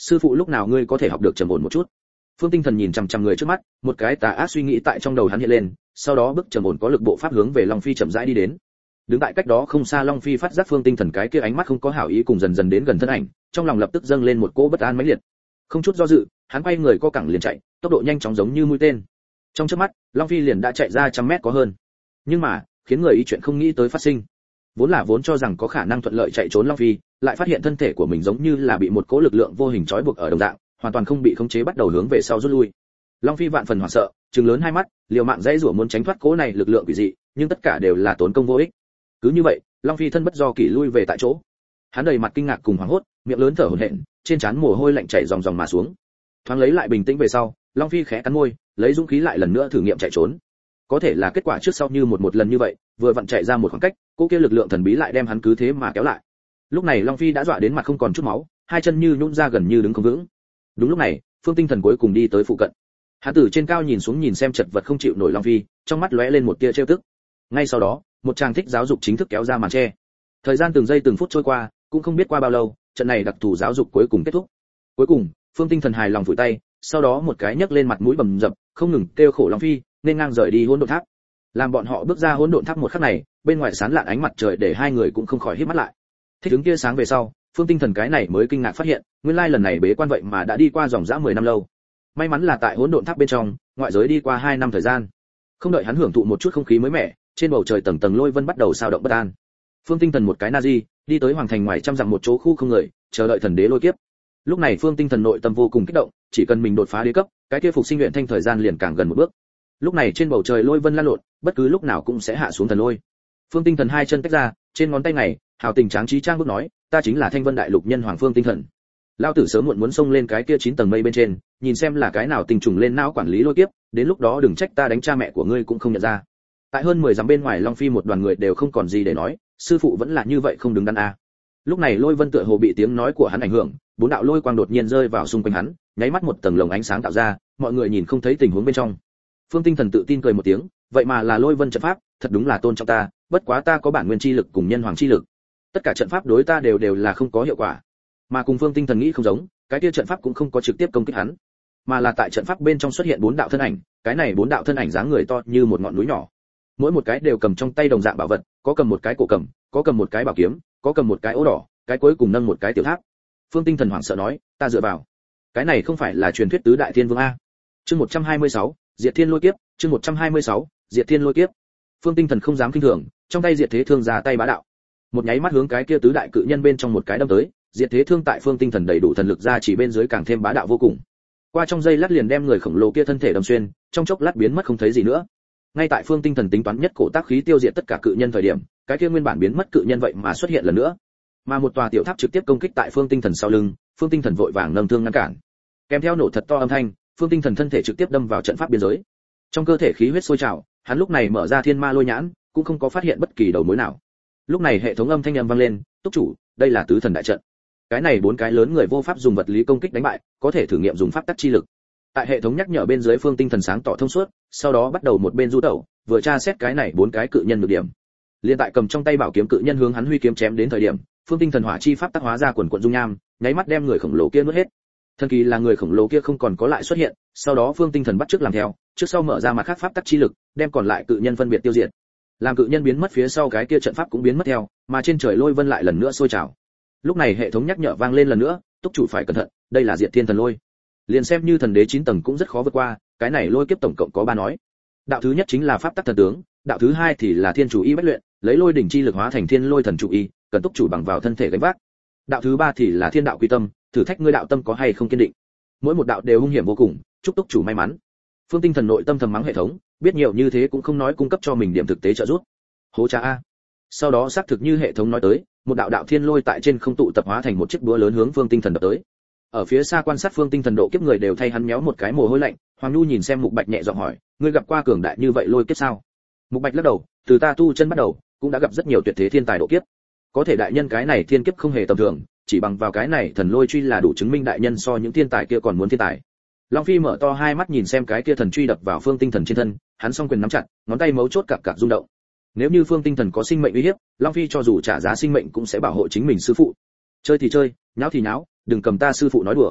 sư phụ lúc nào ngươi có thể học được trầm ổn một chút? Phương Tinh Thần nhìn chằm chằm người trước mắt, một cái tà ác suy nghĩ tại trong đầu hắn hiện lên, sau đó bước trầm ổn có lực bộ pháp hướng về Long Phi chậm rãi đi đến. Đứng tại cách đó không xa Long Phi phát giác Phương Tinh Thần cái kia ánh mắt không có hảo ý cùng dần dần đến gần thân ảnh, trong lòng lập tức dâng lên một cỗ bất an mãnh liệt. Không chút do dự, hắn quay người co cẳng liền chạy, tốc độ nhanh chóng giống như mũi tên. Trong chớp mắt, Long Phi liền đã chạy ra 100 mét có hơn. Nhưng mà, khiến người ý chuyện không nghĩ tới phát sinh. Vốn cho rằng có khả năng thuận lợi chạy trốn Long Phi, lại phát hiện thân thể của mình giống như là bị một cỗ lực lượng vô hình trói buộc ở đồng dạng, hoàn toàn không bị khống chế bắt đầu hướng về sau rút lui. Long Phi vạn phần hoảng sợ, trừng lớn hai mắt, liều mạng dãy rủa muốn tránh thoát cỗ này lực lượng quỷ dị, nhưng tất cả đều là tốn công vô ích. Cứ như vậy, Long Phi thân bất do kỷ lui về tại chỗ. Hắn đầy mặt kinh ngạc cùng hoảng hốt, miệng lớn thở hổn hển, trên trán mồ hôi lạnh chảy ròng ròng mà xuống. Thoáng lấy lại bình tĩnh về sau, Long Phi khẽ cắn môi, lấy dũng khí lại lần nữa thử nghiệm chạy trốn. Có thể là kết quả trước sau như một lần như vậy, vừa vặn chạy ra một khoảng cách, cô kia lực lượng thần bí lại đem hắn cứ thế mà kéo lại. Lúc này Long Phi đã dọa đến mặt không còn chút máu, hai chân như nhũn ra gần như đứng không vững. Đúng lúc này, Phương Tinh Thần cuối cùng đi tới phụ cận. Hắn từ trên cao nhìn xuống nhìn xem chật vật không chịu nổi Long Phi, trong mắt lóe lên một tia trêu tức. Ngay sau đó, một trang thích giáo dục chính thức kéo ra màn che. Thời gian từng giây từng phút trôi qua, cũng không biết qua bao lâu, trận này đặc thù giáo dục cuối cùng kết thúc. Cuối cùng, Phương Tinh Thần hài lòng phủi tay, sau đó một cái nhấc lên mặt mũi bầm dập, không ngừng kêu khổ Long Phi, nên ngang rời đi hỗn độn tháp. Làm bọn họ bước ra hỗn độn tháp một khắc này, bên ngoài sáng lạn ánh mặt trời để hai người cũng không khỏi híp mắt lại. Thích ứng tia sáng về sau, Phương Tinh Thần cái này mới kinh ngạc phát hiện, nguyên lai lần này bế quan vậy mà đã đi qua dòng dã 10 năm lâu. May mắn là tại hỗn độn tháp bên trong, ngoại giới đi qua 2 năm thời gian. Không đợi hắn hưởng thụ một chút không khí mới mẻ, trên bầu trời tầng tầng lôi vân bắt đầu sao động bất an. Phương Tinh Thần một cái Nazi, đi tới hoàng thành ngoài trăm dặm một chỗ khu không người, chờ đợi thần đế lôi kiếp. Lúc này Phương Tinh Thần nội tâm vô cùng kích động, chỉ cần mình đột phá đế cấp, cái kia phục sinh luyện thanh thời gian liền càng gần một bước. Lúc này trên bầu trời lôi vân lan lộn, bất cứ lúc nào cũng sẽ hạ xuống thần lôi. Phương Tinh Thần hai chân tách ra, trên ngón tay này, hào tình tráng trí trang bước nói, ta chính là Thanh Vân Đại Lục nhân hoàng Phương Tinh Thần. Lão tử sớm muộn muốn xông lên cái kia 9 tầng mây bên trên, nhìn xem là cái nào tình trùng lên não quản lý lôi kiếp, đến lúc đó đừng trách ta đánh cha mẹ của ngươi cũng không nhận ra. Tại hơn 10 dặm bên ngoài Long Phi một đoàn người đều không còn gì để nói, sư phụ vẫn là như vậy không đứng đắn a. Lúc này lôi vân tựa hồ bị tiếng nói của hắn ảnh hưởng, 4 đạo lôi quang đột nhiên rơi vào xung quanh hắn, nháy mắt một tầng lồng ánh sáng tạo ra, mọi người nhìn không thấy tình huống bên trong. Phương Tinh Thần tự tin cười một tiếng, vậy mà là lôi vân trận pháp, thật đúng là tôn trọng ta, bất quá ta có bản nguyên chi lực cùng nhân hoàng chi lực. Tất cả trận pháp đối ta đều là không có hiệu quả. Mà cùng Phương Tinh Thần nghĩ không giống, cái kia trận pháp cũng không có trực tiếp công kích hắn, mà là tại trận pháp bên trong xuất hiện 4 đạo thân ảnh, cái này 4 đạo thân ảnh dáng người to như một ngọn núi nhỏ. Mỗi một cái đều cầm trong tay đồng dạng bảo vật, có cầm một cái cổ cầm, có cầm một cái bảo kiếm, có cầm một cái ố đỏ, cái cuối cùng nâng một cái tiểu tháp. Phương Tinh Thần hoảng sợ nói, ta dựa vào. Cái này không phải là truyền thuyết tứ đại thiên vương a? Chương 126, Diệt Thiên Lôi Kiếp, chương 126, Diệt Thiên Lôi Kiếp. Phương Tinh Thần không dám kinh thường, trong tay Diệt Thế Thương ra tay bá đạo. Một nháy mắt hướng cái kia tứ đại cự nhân bên trong một cái đâm tới, Diệt Thế Thương tại Phương Tinh Thần đầy đủ thần lực ra chỉ bên dưới càng thêm bá đạo vô cùng. Qua trong giây lát liền đem người khổng lồ kia thân thể đâm xuyên, trong chốc lát biến mất không thấy gì nữa. Ngay tại Phương Tinh Thần tính toán nhất cổ tác khí tiêu diệt tất cả cự nhân thời điểm, cái kia nguyên bản biến mất cự nhân vậy mà xuất hiện lần nữa. Mà một tòa tiểu tháp trực tiếp công kích tại Phương Tinh Thần sau lưng, Phương Tinh Thần vội vàng nâng thương ngăn cản. Kèm theo nổ thật to âm thanh, Phương Tinh Thần thân thể trực tiếp đâm vào trận pháp biên giới. Trong cơ thể khí huyết sôi trào, hắn lúc này mở ra Thiên Ma Lôi Nhãn, cũng không có phát hiện bất kỳ đầu mối nào. Lúc này hệ thống âm thanh vang lên, "Túc chủ, đây là tứ thần đại trận. Cái này 4 cái lớn người vô pháp dùng vật lý công kích đánh bại, có thể thử nghiệm dùng pháp tắc chi lực." Tại hệ thống nhắc nhở bên dưới Phương Tinh Thần sáng tỏ thông suốt, sau đó bắt đầu một bên du tẩu, vừa tra xét cái này 4 cái cự nhân nhược điểm. Liên tại cầm trong tay bảo kiếm cự nhân hướng hắn huy kiếm chém đến thời điểm, Phương Tinh Thần hỏa chi pháp tác hóa ra quần quần dung nham, nháy mắt đem người khổng lồ kia nuốt hết. Thần kỳ là người khổng lồ kia không còn có lại xuất hiện, sau đó Phương Tinh Thần bắt chước làm theo, trước sau mở ra mặt khác pháp tắc chi lực, đem còn lại cự nhân phân biệt tiêu diệt. Làm cự nhân biến mất phía sau cái kia trận pháp cũng biến mất theo, mà trên trời lôi vân lại lần nữa sôi trào. Lúc này hệ thống nhắc nhở vang lên lần nữa, "Túc chủ phải cẩn thận, đây là Diệt Thiên Thần Lôi." Liền xem như thần đế 9 tầng cũng rất khó vượt qua, cái này lôi kiếp tổng cộng có 3 nói. Đạo thứ nhất chính là pháp tắc thần tướng, đạo thứ hai thì là thiên chủ y bách luyện, lấy lôi đỉnh chi lực hóa thành thiên lôi thần chủ y, cần túc chủ bằng vào thân thể gánh vác. Đạo thứ ba thì là thiên đạo quy tâm, thử thách ngươi đạo tâm có hay không kiên định. Mỗi một đạo đều hung hiểm vô cùng, chúc túc chủ may mắn. Phương Tinh Thần nội tâm thầm mắng hệ thống, biết nhiều như thế cũng không nói cung cấp cho mình điểm thực tế trợ giúp. Hố cha a. Sau đó xác thực như hệ thống nói tới, một đạo đạo thiên lôi tại trên không tụ tập hóa thành một chiếc búa lớn hướng Phương Tinh Thần đập tới. Ở phía xa quan sát Phương Tinh Thần độ kiếp người đều thay hắn méo một cái mồ hôi lạnh. Hoàng Nhu nhìn xem Mục Bạch nhẹ giọng hỏi, ngươi gặp qua cường đại như vậy lôi kiếp sao? Mục Bạch lắc đầu, từ ta tu chân bắt đầu, cũng đã gặp rất nhiều tuyệt thế thiên tài độ kiếp. Có thể đại nhân cái này thiên kiếp không hề tầm thường, chỉ bằng vào cái này thần lôi truy là đủ chứng minh đại nhân so những thiên tài kia còn muốn thiên tài. Long Phi mở to hai mắt nhìn xem cái kia thần truy đập vào Phương Tinh Thần trên thân, hắn song quyền nắm chặt, ngón tay mấu chốt cạc cạc rung động. Nếu như Phương Tinh Thần có sinh mệnh uy hiếp, Long Phi cho dù trả giá sinh mệnh cũng sẽ bảo hộ chính mình sư phụ. Chơi thì chơi, nháo thì nháo, đừng cầm ta sư phụ nói đùa.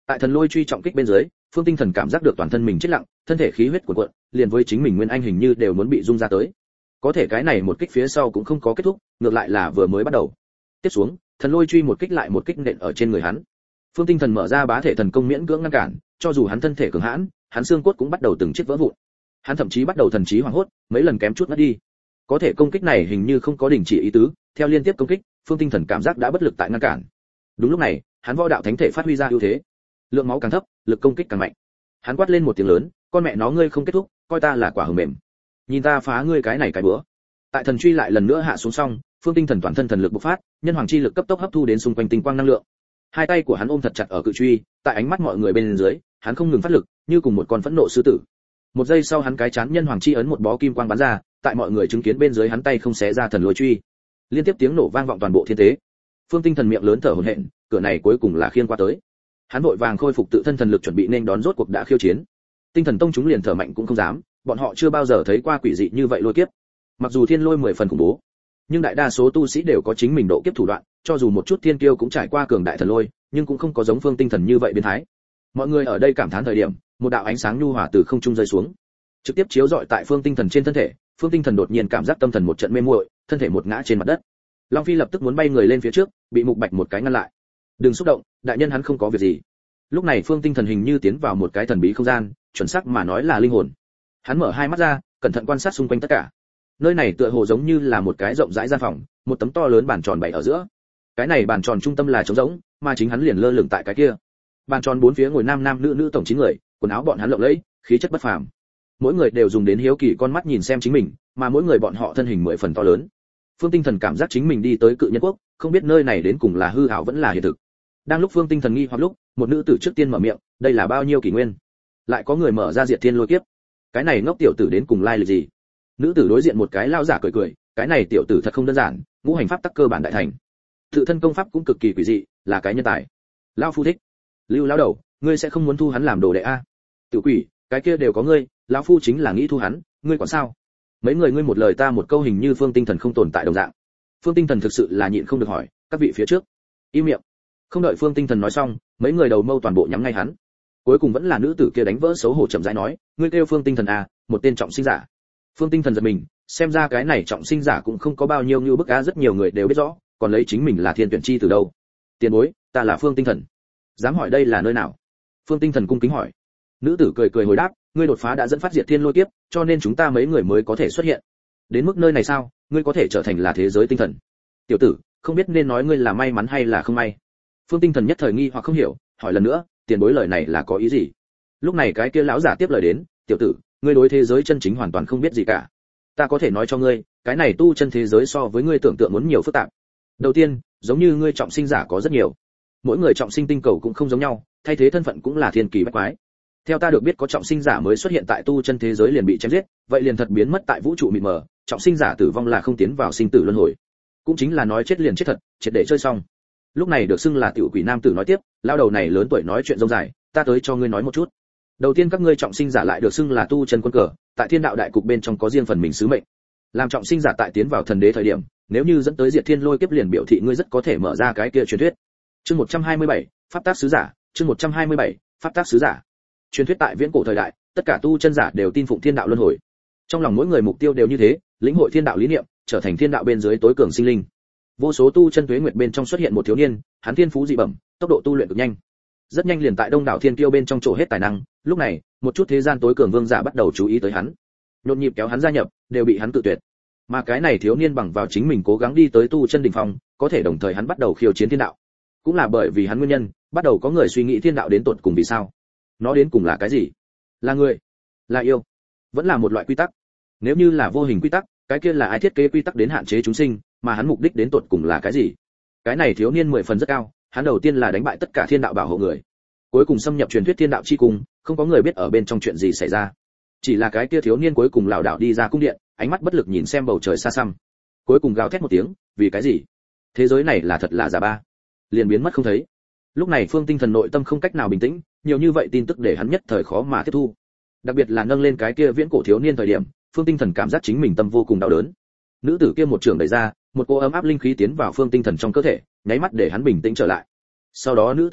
Tại thần lôi truy trọng kích bên dưới, Phương Tinh Thần cảm giác được toàn thân mình chết lặng, thân thể khí huyết cuồn cuộn, liền với chính mình nguyên anh hình như đều muốn bị rung ra tới. Có thể cái này một kích phía sau cũng không có kết thúc, ngược lại là vừa mới bắt đầu. Tiếp xuống, thần lôi truy một kích lại một kích nện ở trên người hắn. Phương Tinh Thần mở ra bá thể thần công miễn cưỡng ngăn cản, cho dù hắn thân thể cường hãn, hắn xương cốt cũng bắt đầu từng chiếc vỡ vụn. Hắn thậm chí bắt đầu thần trí hoảng hốt, mấy lần kém chút ngất đi. Có thể công kích này hình như không có đình chỉ ý tứ, theo liên tiếp công kích, Phương Tinh Thần cảm giác đã bất lực tại ngăn cản. Đúng lúc này, hắn võ đạo thánh thể phát huy ra ưu thế. Lượng máu càng thấp, lực công kích càng mạnh. Hắn quát lên một tiếng lớn, con mẹ nó ngươi không kết thúc, coi ta là quả hờ mềm. Nhìn ta phá ngươi cái này cái bữa. Tại thần truy lại lần nữa hạ xuống xong, Phương Tinh Thần toàn thân thần lực bộc phát, nhân hoàng chi lực cấp tốc hấp thu đến xung quanh tinh quang năng lượng. Hai tay của hắn ôm thật chặt ở cự truy, tại ánh mắt mọi người bên dưới, hắn không ngừng phát lực, như cùng một con phẫn nộ sư tử. Một giây sau hắn cái chán nhân hoàng chi ấn một bó kim quang bắn ra, tại mọi người chứng kiến bên dưới hắn tay không xé ra thần lôi truy. Liên tiếp tiếng nổ vang vọng toàn bộ thiên tế. Phương Tinh Thần miệng lớn thở hổn hển, cửa này cuối cùng là khiên qua tới. Hắn vội vàng khôi phục tự thân thần lực chuẩn bị nên đón rốt cuộc đã khiêu chiến. Tinh Thần Tông chúng liền thở mạnh cũng không dám, bọn họ chưa bao giờ thấy qua quỷ dị như vậy lôi kiếp. Mặc dù thiên lôi 10 phần khủng bố, nhưng đại đa số tu sĩ đều có chính mình độ kiếp thủ đoạn, cho dù một chút thiên kiêu cũng trải qua cường đại thần lôi, nhưng cũng không có giống Phương Tinh Thần như vậy biến thái. Mọi người ở đây cảm thán thời điểm, một đạo ánh sáng nhu hòa từ không trung rơi xuống, trực tiếp chiếu rọi tại Phương Tinh Thần trên thân thể. Phương Tinh Thần đột nhiên cảm giác tâm thần một trận mê muội, thân thể một ngã trên mặt đất. Long Phi lập tức muốn bay người lên phía trước, bị Mục Bạch một cái ngăn lại. "Đừng xúc động, đại nhân hắn không có việc gì." Lúc này Phương Tinh Thần hình như tiến vào một cái thần bí không gian, chuẩn xác mà nói là linh hồn. Hắn mở hai mắt ra, cẩn thận quan sát xung quanh tất cả. Nơi này tựa hồ giống như là một cái rộng rãi gian phòng, một tấm to lớn bàn tròn bày ở giữa. Cái này bàn tròn trung tâm là trống rỗng, mà chính hắn liền lơ lửng tại cái kia. Bàn tròn bốn phía ngồi nam nam nữ nữ tổng 9 người, quần áo bọn hắn lộng lẫy, khí chất bất phàm. Mỗi người đều dùng đến hiếu kỳ con mắt nhìn xem chính mình, mà mỗi người bọn họ thân hình 10 phần to lớn. Phương Tinh Thần cảm giác chính mình đi tới cự nhân quốc, không biết nơi này đến cùng là hư ảo vẫn là hiện thực. Đang lúc Phương Tinh Thần nghi hoặc lúc, một nữ tử trước tiên mở miệng, đây là bao nhiêu kỷ nguyên? Lại có người mở ra diệt thiên lôi kiếp. Cái này ngốc tiểu tử đến cùng lai lịch gì? Nữ tử đối diện một cái lao giả cười cười, cái này tiểu tử thật không đơn giản, ngũ hành pháp tắc cơ bản đại thành. Tự thân công pháp cũng cực kỳ quỷ dị, là cái nhân tài. Lão phu thích. Lưu lão đầu, ngươi sẽ không muốn thu hắn làm đồ đệ a? Tiểu quỷ, cái kia đều có ngươi, lão phu chính là nghĩ thu hắn, ngươi còn sao? Mấy người ngươi một lời ta một câu hình như Phương Tinh Thần không tồn tại đồng dạng. Phương Tinh Thần thực sự là nhịn không được hỏi, các vị phía trước, im miệng. Không đợi Phương Tinh Thần nói xong, mấy người đầu mâu toàn bộ nhắm ngay hắn. Cuối cùng vẫn là nữ tử kia đánh vỡ xấu hổ chậm rãi nói, ngươi kêu Phương Tinh Thần à, một tên trọng sinh giả. Phương Tinh Thần giật mình, xem ra cái này trọng sinh giả cũng không có bao nhiêu như bức á, rất nhiều người đều biết rõ, còn lấy chính mình là thiên tuyển chi từ đâu. Tiền bối, ta là Phương Tinh Thần. Dám hỏi đây là nơi nào? Phương Tinh Thần cung kính hỏi. Nữ tử cười cười hồi đáp, ngươi đột phá đã dẫn phát diệt thiên lôi kiếp, cho nên chúng ta mấy người mới có thể xuất hiện. Đến mức nơi này sao, ngươi có thể trở thành là thế giới tinh thần. Tiểu tử, không biết nên nói ngươi là may mắn hay là không may. Phương Tinh Thần nhất thời nghi hoặc không hiểu, hỏi lần nữa, tiền bối lời này là có ý gì? Lúc này cái kia lão giả tiếp lời đến, tiểu tử, ngươi đối thế giới chân chính hoàn toàn không biết gì cả. Ta có thể nói cho ngươi, cái này tu chân thế giới so với ngươi tưởng tượng muốn nhiều phức tạp. Đầu tiên, giống như ngươi trọng sinh giả có rất nhiều. Mỗi người trọng sinh tinh cầu cũng không giống nhau, thay thế thân phận cũng là thiên kỳ bách quái. Theo ta được biết có trọng sinh giả mới xuất hiện tại tu chân thế giới liền bị chém giết, vậy liền thật biến mất tại vũ trụ mịt mờ, trọng sinh giả tử vong là không tiến vào sinh tử luân hồi. Cũng chính là nói chết liền chết thật, triệt để chơi xong. Lúc này được xưng là tiểu quỷ nam tử nói tiếp, lão đầu này lớn tuổi nói chuyện rông dài, ta tới cho ngươi nói một chút. Đầu tiên các ngươi trọng sinh giả lại được xưng là tu chân quân cờ, tại thiên đạo đại cục bên trong có riêng phần mình sứ mệnh. Làm trọng sinh giả tại tiến vào thần đế thời điểm, nếu như dẫn tới diệt thiên lôi kiếp liền biểu thị ngươi rất có thể mở ra cái kia truyền thuyết. Chương 127, pháp tác sứ giả, chương 127, pháp tác sứ giả. Truyền thuyết tại viễn cổ thời đại, tất cả tu chân giả đều tin phụng thiên đạo luân hồi. Trong lòng mỗi người mục tiêu đều như thế, lĩnh hội thiên đạo lý niệm, trở thành thiên đạo bên dưới tối cường sinh linh. Vô số tu chân tuế nguyệt bên trong xuất hiện một thiếu niên, hắn thiên phú dị bẩm, tốc độ tu luyện cực nhanh. Rất nhanh liền tại đông đảo thiên kiêu bên trong trổ hết tài năng, lúc này, một chút thế gian tối cường vương giả bắt đầu chú ý tới hắn. Nhộn nhịp kéo hắn gia nhập, đều bị hắn cự tuyệt. Mà cái này thiếu niên bằng vào chính mình cố gắng đi tới tu chân đỉnh phong, có thể đồng thời hắn bắt đầu khiêu chiến thiên đạo. Cũng là bởi vì hắn nguyên nhân, bắt đầu có người suy nghĩ thiên đạo đến tột cùng vì sao. Nó đến cùng là cái gì? Là người? Là yêu? Vẫn là một loại quy tắc? Nếu như là vô hình quy tắc, cái kia là ai thiết kế quy tắc đến hạn chế chúng sinh, mà hắn mục đích đến tột cùng là cái gì? Cái này thiếu niên 10 phần rất cao, hắn đầu tiên là đánh bại tất cả thiên đạo bảo hộ người, cuối cùng xâm nhập truyền thuyết thiên đạo chi cung, không có người biết ở bên trong chuyện gì xảy ra. Chỉ là cái kia thiếu niên cuối cùng lảo đảo đi ra cung điện, ánh mắt bất lực nhìn xem bầu trời xa xăm, cuối cùng gào thét một tiếng, vì cái gì? Thế giới này là thật là giả ba? Liền biến mất không thấy. Lúc này Phương Tinh Thần nội tâm không cách nào bình tĩnh, nhiều như vậy tin tức để hắn nhất thời khó mà tiếp thu. Đặc biệt là nâng lên cái kia viễn cổ thiếu niên thời điểm, Phương Tinh Thần cảm giác chính mình tâm vô cùng đau đớn. Nữ tử kia một trường đẩy ra, một cô ấm áp linh khí tiến vào Phương Tinh Thần trong cơ thể, nháy mắt để hắn bình tĩnh trở lại. Sau đó nữ tử nói,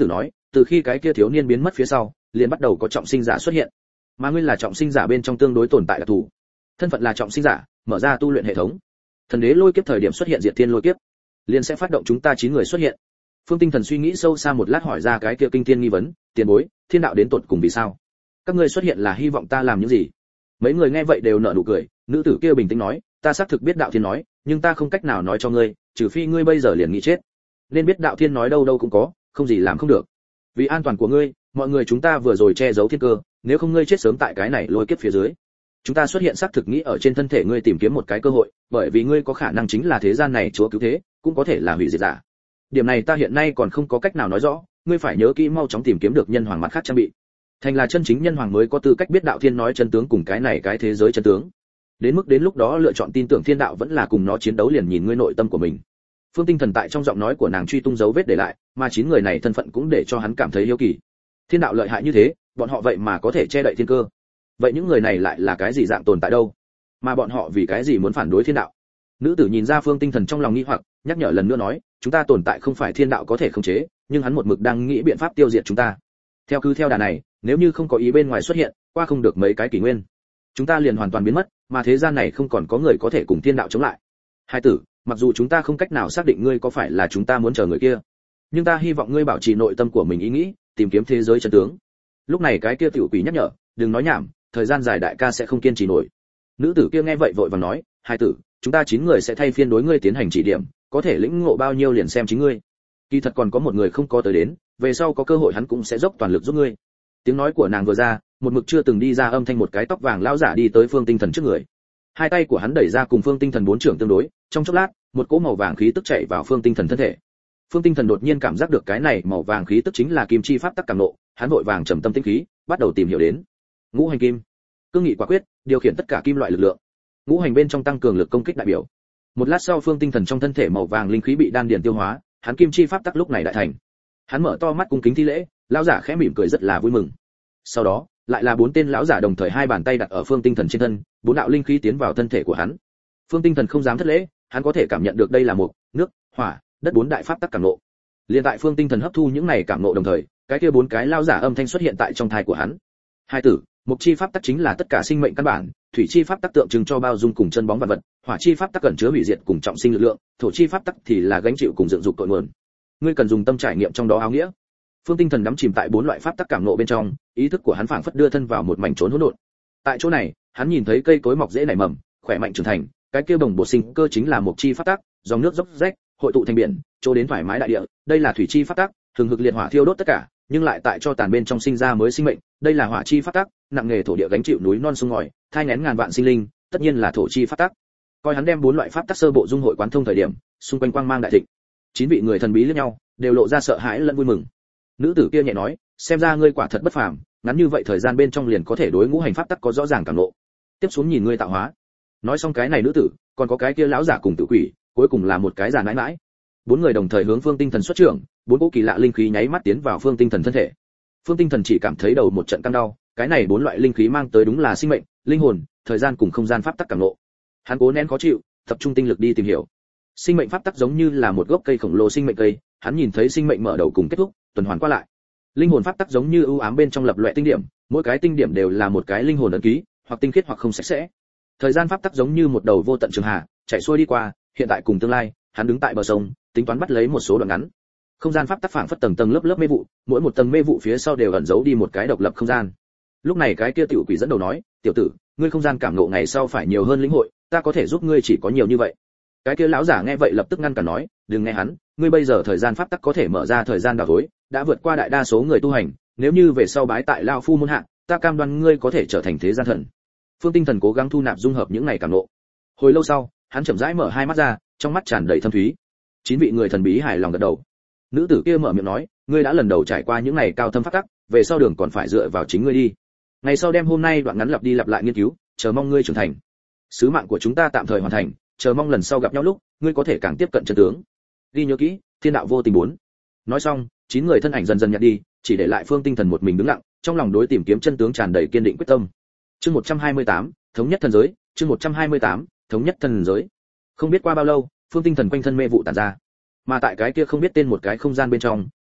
từ khi cái kia thiếu niên biến mất phía sau, liền bắt đầu có trọng sinh giả xuất hiện. Mà ngươi là trọng sinh giả bên trong tương đối tồn tại đặc thù. Thân phận là trọng sinh giả, mở ra tu luyện hệ thống. Thần đế lôi kiếp thời điểm xuất hiện diệt thiên lôi kiếp, liền sẽ phát động chúng ta 9 người xuất hiện. Phương Tinh Thần suy nghĩ sâu xa một lát hỏi ra cái kia kinh thiên nghi vấn, tiền bối, thiên đạo đến tột cùng vì sao? Các ngươi xuất hiện là hy vọng ta làm những gì? Mấy người nghe vậy đều nở nụ cười, nữ tử kia bình tĩnh nói, ta xác thực biết đạo thiên nói, nhưng ta không cách nào nói cho ngươi, trừ phi ngươi bây giờ liền nghĩ chết. Nên biết đạo thiên nói đâu đâu cũng có, không gì làm không được. Vì an toàn của ngươi, mọi người chúng ta vừa rồi che giấu thiên cơ, nếu không ngươi chết sớm tại cái này lôi kiếp phía dưới. Chúng ta xuất hiện xác thực nghĩ ở trên thân thể ngươi tìm kiếm một cái cơ hội, bởi vì ngươi có khả năng chính là thế gian này chúa cứu thế, cũng có thể là hủy diệt giả. Điểm này ta hiện nay còn không có cách nào nói rõ, ngươi phải nhớ kỹ mau chóng tìm kiếm được nhân hoàng mặt khác trang bị. Thành là chân chính nhân hoàng mới có tư cách biết đạo thiên nói chân tướng cùng cái này cái thế giới chân tướng. Đến lúc đó lựa chọn tin tưởng thiên đạo vẫn là cùng nó chiến đấu liền nhìn ngươi nội tâm của mình. Phương Tinh Thần tại trong giọng nói của nàng truy tung dấu vết để lại, mà 9 người này thân phận cũng để cho hắn cảm thấy hiếu kỳ. Thiên đạo lợi hại như thế, bọn họ vậy mà có thể che đậy thiên cơ. Vậy những người này lại là cái gì dạng tồn tại đâu? Mà bọn họ vì cái gì muốn phản đối thiên đạo? Nữ tử nhìn ra Phương Tinh Thần trong lòng nghi hoặc, nhắc nhở lần nữa nói, chúng ta tồn tại không phải thiên đạo có thể khống chế, nhưng hắn một mực đang nghĩ biện pháp tiêu diệt chúng ta. Theo đà này, nếu như không có ý bên ngoài xuất hiện, qua không được mấy cái kỷ nguyên, chúng ta liền hoàn toàn biến mất, mà thế gian này không còn có người có thể cùng thiên đạo chống lại. Hai tử, mặc dù chúng ta không cách nào xác định ngươi có phải là chúng ta muốn chờ người kia, nhưng ta hy vọng ngươi bảo trì nội tâm của mình ý nghĩ, tìm kiếm thế giới chân tướng. Lúc này cái kia tiểu quỷ nhắc nhở, đừng nói nhảm, thời gian dài đại ca sẽ không kiên trì nổi. Nữ tử kia nghe vậy vội vàng nói, hai tử, chúng ta 9 người sẽ thay phiên đối ngươi tiến hành chỉ điểm, có thể lĩnh ngộ bao nhiêu liền xem chính ngươi. Kỳ thật còn có một người không có tới đến, về sau có cơ hội hắn cũng sẽ dốc toàn lực giúp ngươi. Tiếng nói của nàng vừa ra, một mực chưa từng đi ra âm thanh một cái tóc vàng lão giả đi tới Phương Tinh Thần trước người. Hai tay của hắn đẩy ra cùng Phương Tinh Thần 4 trưởng tương đối, trong chốc lát, một cỗ màu vàng khí tức chạy vào Phương Tinh Thần thân thể. Phương Tinh Thần đột nhiên cảm giác được cái này màu vàng khí tức chính là kim chi pháp tắc cảm nộ, hắn vội vàng trầm tâm tĩnh khí, bắt đầu tìm hiểu đến. Ngũ hành kim, cương nghị quả quyết, điều khiển tất cả kim loại lực lượng. Ngũ hành bên trong tăng cường lực công kích đại biểu. Một lát sau Phương Tinh Thần trong thân thể màu vàng linh khí bị đan điền tiêu hóa, hắn kim chi pháp tắc lúc này đại thành. Hắn mở to mắt cung kính thi lễ, lão giả khẽ mỉm cười rất là vui mừng. Sau đó, lại là 4 tên lão giả đồng thời hai bàn tay đặt ở Phương Tinh Thần trên thân, 4 đạo linh khí tiến vào thân thể của hắn. Phương Tinh Thần không dám thất lễ, hắn có thể cảm nhận được đây là mộc, nước, hỏa, đất 4 đại pháp tắc cảm ngộ. Liên tại Phương Tinh Thần hấp thu những này cảm ngộ đồng thời, cái kia 4 cái lão giả âm thanh xuất hiện tại trong thai của hắn. Hai tử, mộc chi pháp tắc chính là tất cả sinh mệnh căn bản, thủy chi pháp tắc tượng trưng cho bao dung cùng chân bóng vạn vật, hỏa chi pháp tắc cẩn chứa hủy diệt cùng trọng sinh lực lượng, thổ chi pháp tắc thì là gánh chịu cùng dựng dục cội nguồn. Ngươi cần dùng tâm trải nghiệm trong đó áo nghĩa. Phương Tinh Thần đắm chìm tại 4 loại pháp tắc cảm ngộ bên trong, ý thức của hắn phảng phất đưa thân vào một mảnh trốn hỗn độn. Tại chỗ này, hắn nhìn thấy cây cối mọc rễ nảy mầm, khỏe mạnh trưởng thành, cái kia bồng bột sinh cơ chính là mộc chi pháp tắc, dòng nước dốc rách, hội tụ thành biển, chỗ đến thoải mái đại địa, đây là thủy chi pháp tắc, hừng hực liệt hỏa thiêu đốt tất cả, nhưng lại tại cho tàn bên trong sinh ra mới sinh mệnh, đây là hỏa chi pháp tắc, nặng nghề thổ địa gánh chịu núi non sông ngòi, thai nghén ngàn vạn sinh linh, tất nhiên là thổ chi pháp tắc. Coi hắn đem 4 loại pháp tắc sơ bộ dung hội quán thông thời điểm, xung quanh quang mang đại thịnh. 9 vị người thần bí liếc nhau, đều lộ ra sợ hãi lẫn vui mừng. Nữ tử kia nhẹ nói, xem ra ngươi quả thật bất phàm, ngắn như vậy thời gian bên trong liền có thể đối ngũ hành pháp tắc có rõ ràng cảm ngộ. Tiếp xuống nhìn ngươi tạo hóa. Nói xong cái này nữ tử, còn có cái kia lão giả cùng tự quỷ, cuối cùng là một cái giả nãi nãi. 4 người đồng thời hướng Phương Tinh Thần xuất trưởng, 4 cỗ kỳ lạ linh khí nháy mắt tiến vào Phương Tinh Thần thân thể. Phương Tinh Thần chỉ cảm thấy đầu một trận căng đau, cái này 4 loại linh khí mang tới đúng là sinh mệnh, linh hồn, thời gian cùng không gian pháp tắc cảm ngộ. Hắn cố nén khó chịu, tập trung tinh lực đi tìm hiểu. Sinh mệnh pháp tắc giống như là một gốc cây khổng lồ sinh mệnh cây, hắn nhìn thấy sinh mệnh mở đầu cùng kết thúc, tuần hoàn qua lại. Linh hồn pháp tắc giống như ưu ám bên trong lập loè tinh điểm, mỗi cái tinh điểm đều là một cái linh hồn ấn ký, hoặc tinh khiết hoặc không sạch sẽ. Thời gian pháp tắc giống như một đầu vô tận trường hà, chảy xuôi đi qua, hiện tại cùng tương lai, hắn đứng tại bờ sông, tính toán bắt lấy một số đoạn ngắn. Không gian pháp tắc phảng phất tầng tầng lớp lớp mê vụ, mỗi một tầng mê vụ phía sau đều ẩn giấu đi một cái độc lập không gian. Lúc này cái kia tiểu quỷ dẫn đầu nói, "Tiểu tử, ngươi không gian cảm ngộ ngày sau phải nhiều hơn lĩnh hội, ta có thể giúp ngươi chỉ có nhiều như vậy." Cái kia lão giả nghe vậy lập tức ngăn cản nói, "Đừng nghe hắn, ngươi bây giờ thời gian pháp tắc có thể mở ra thời gian đảo thối, đã vượt qua đại đa số người tu hành, nếu như về sau bái tại lão phu môn hạ, ta cam đoan ngươi có thể trở thành thế gian thần." Phương Tinh Thần cố gắng thu nạp dung hợp những này cảm ngộ. Hồi lâu sau, hắn chậm rãi mở hai mắt ra, trong mắt tràn đầy thâm thúy. 9 vị người thần bí hài lòng gật đầu. Nữ tử kia mở miệng nói, "Ngươi đã lần đầu trải qua những này cao thâm pháp tắc, về sau đường còn phải dựa vào chính ngươi đi. Ngày sau đem hôm nay đoạn ngắn lặp đi lặp lại nghiên cứu, chờ mong ngươi trưởng thành. Sứ mạng của chúng ta tạm thời hoàn thành, chờ mong lần sau gặp nhau lúc, ngươi có thể càng tiếp cận chân tướng. Ghi nhớ kỹ, thiên đạo vô tình 4." Nói xong, 9 người thân ảnh dần dần nhạt đi, chỉ để lại Phương Tinh Thần một mình đứng lặng, trong lòng đối tìm kiếm chân tướng tràn đầy kiên định quyết tâm. Chương 128, thống nhất thần giới, chương 128, thống nhất thần giới. Không biết qua bao lâu, Phương Tinh Thần quanh thân mê vụ tản ra. Mà tại cái kia không biết tên một cái không gian bên trong,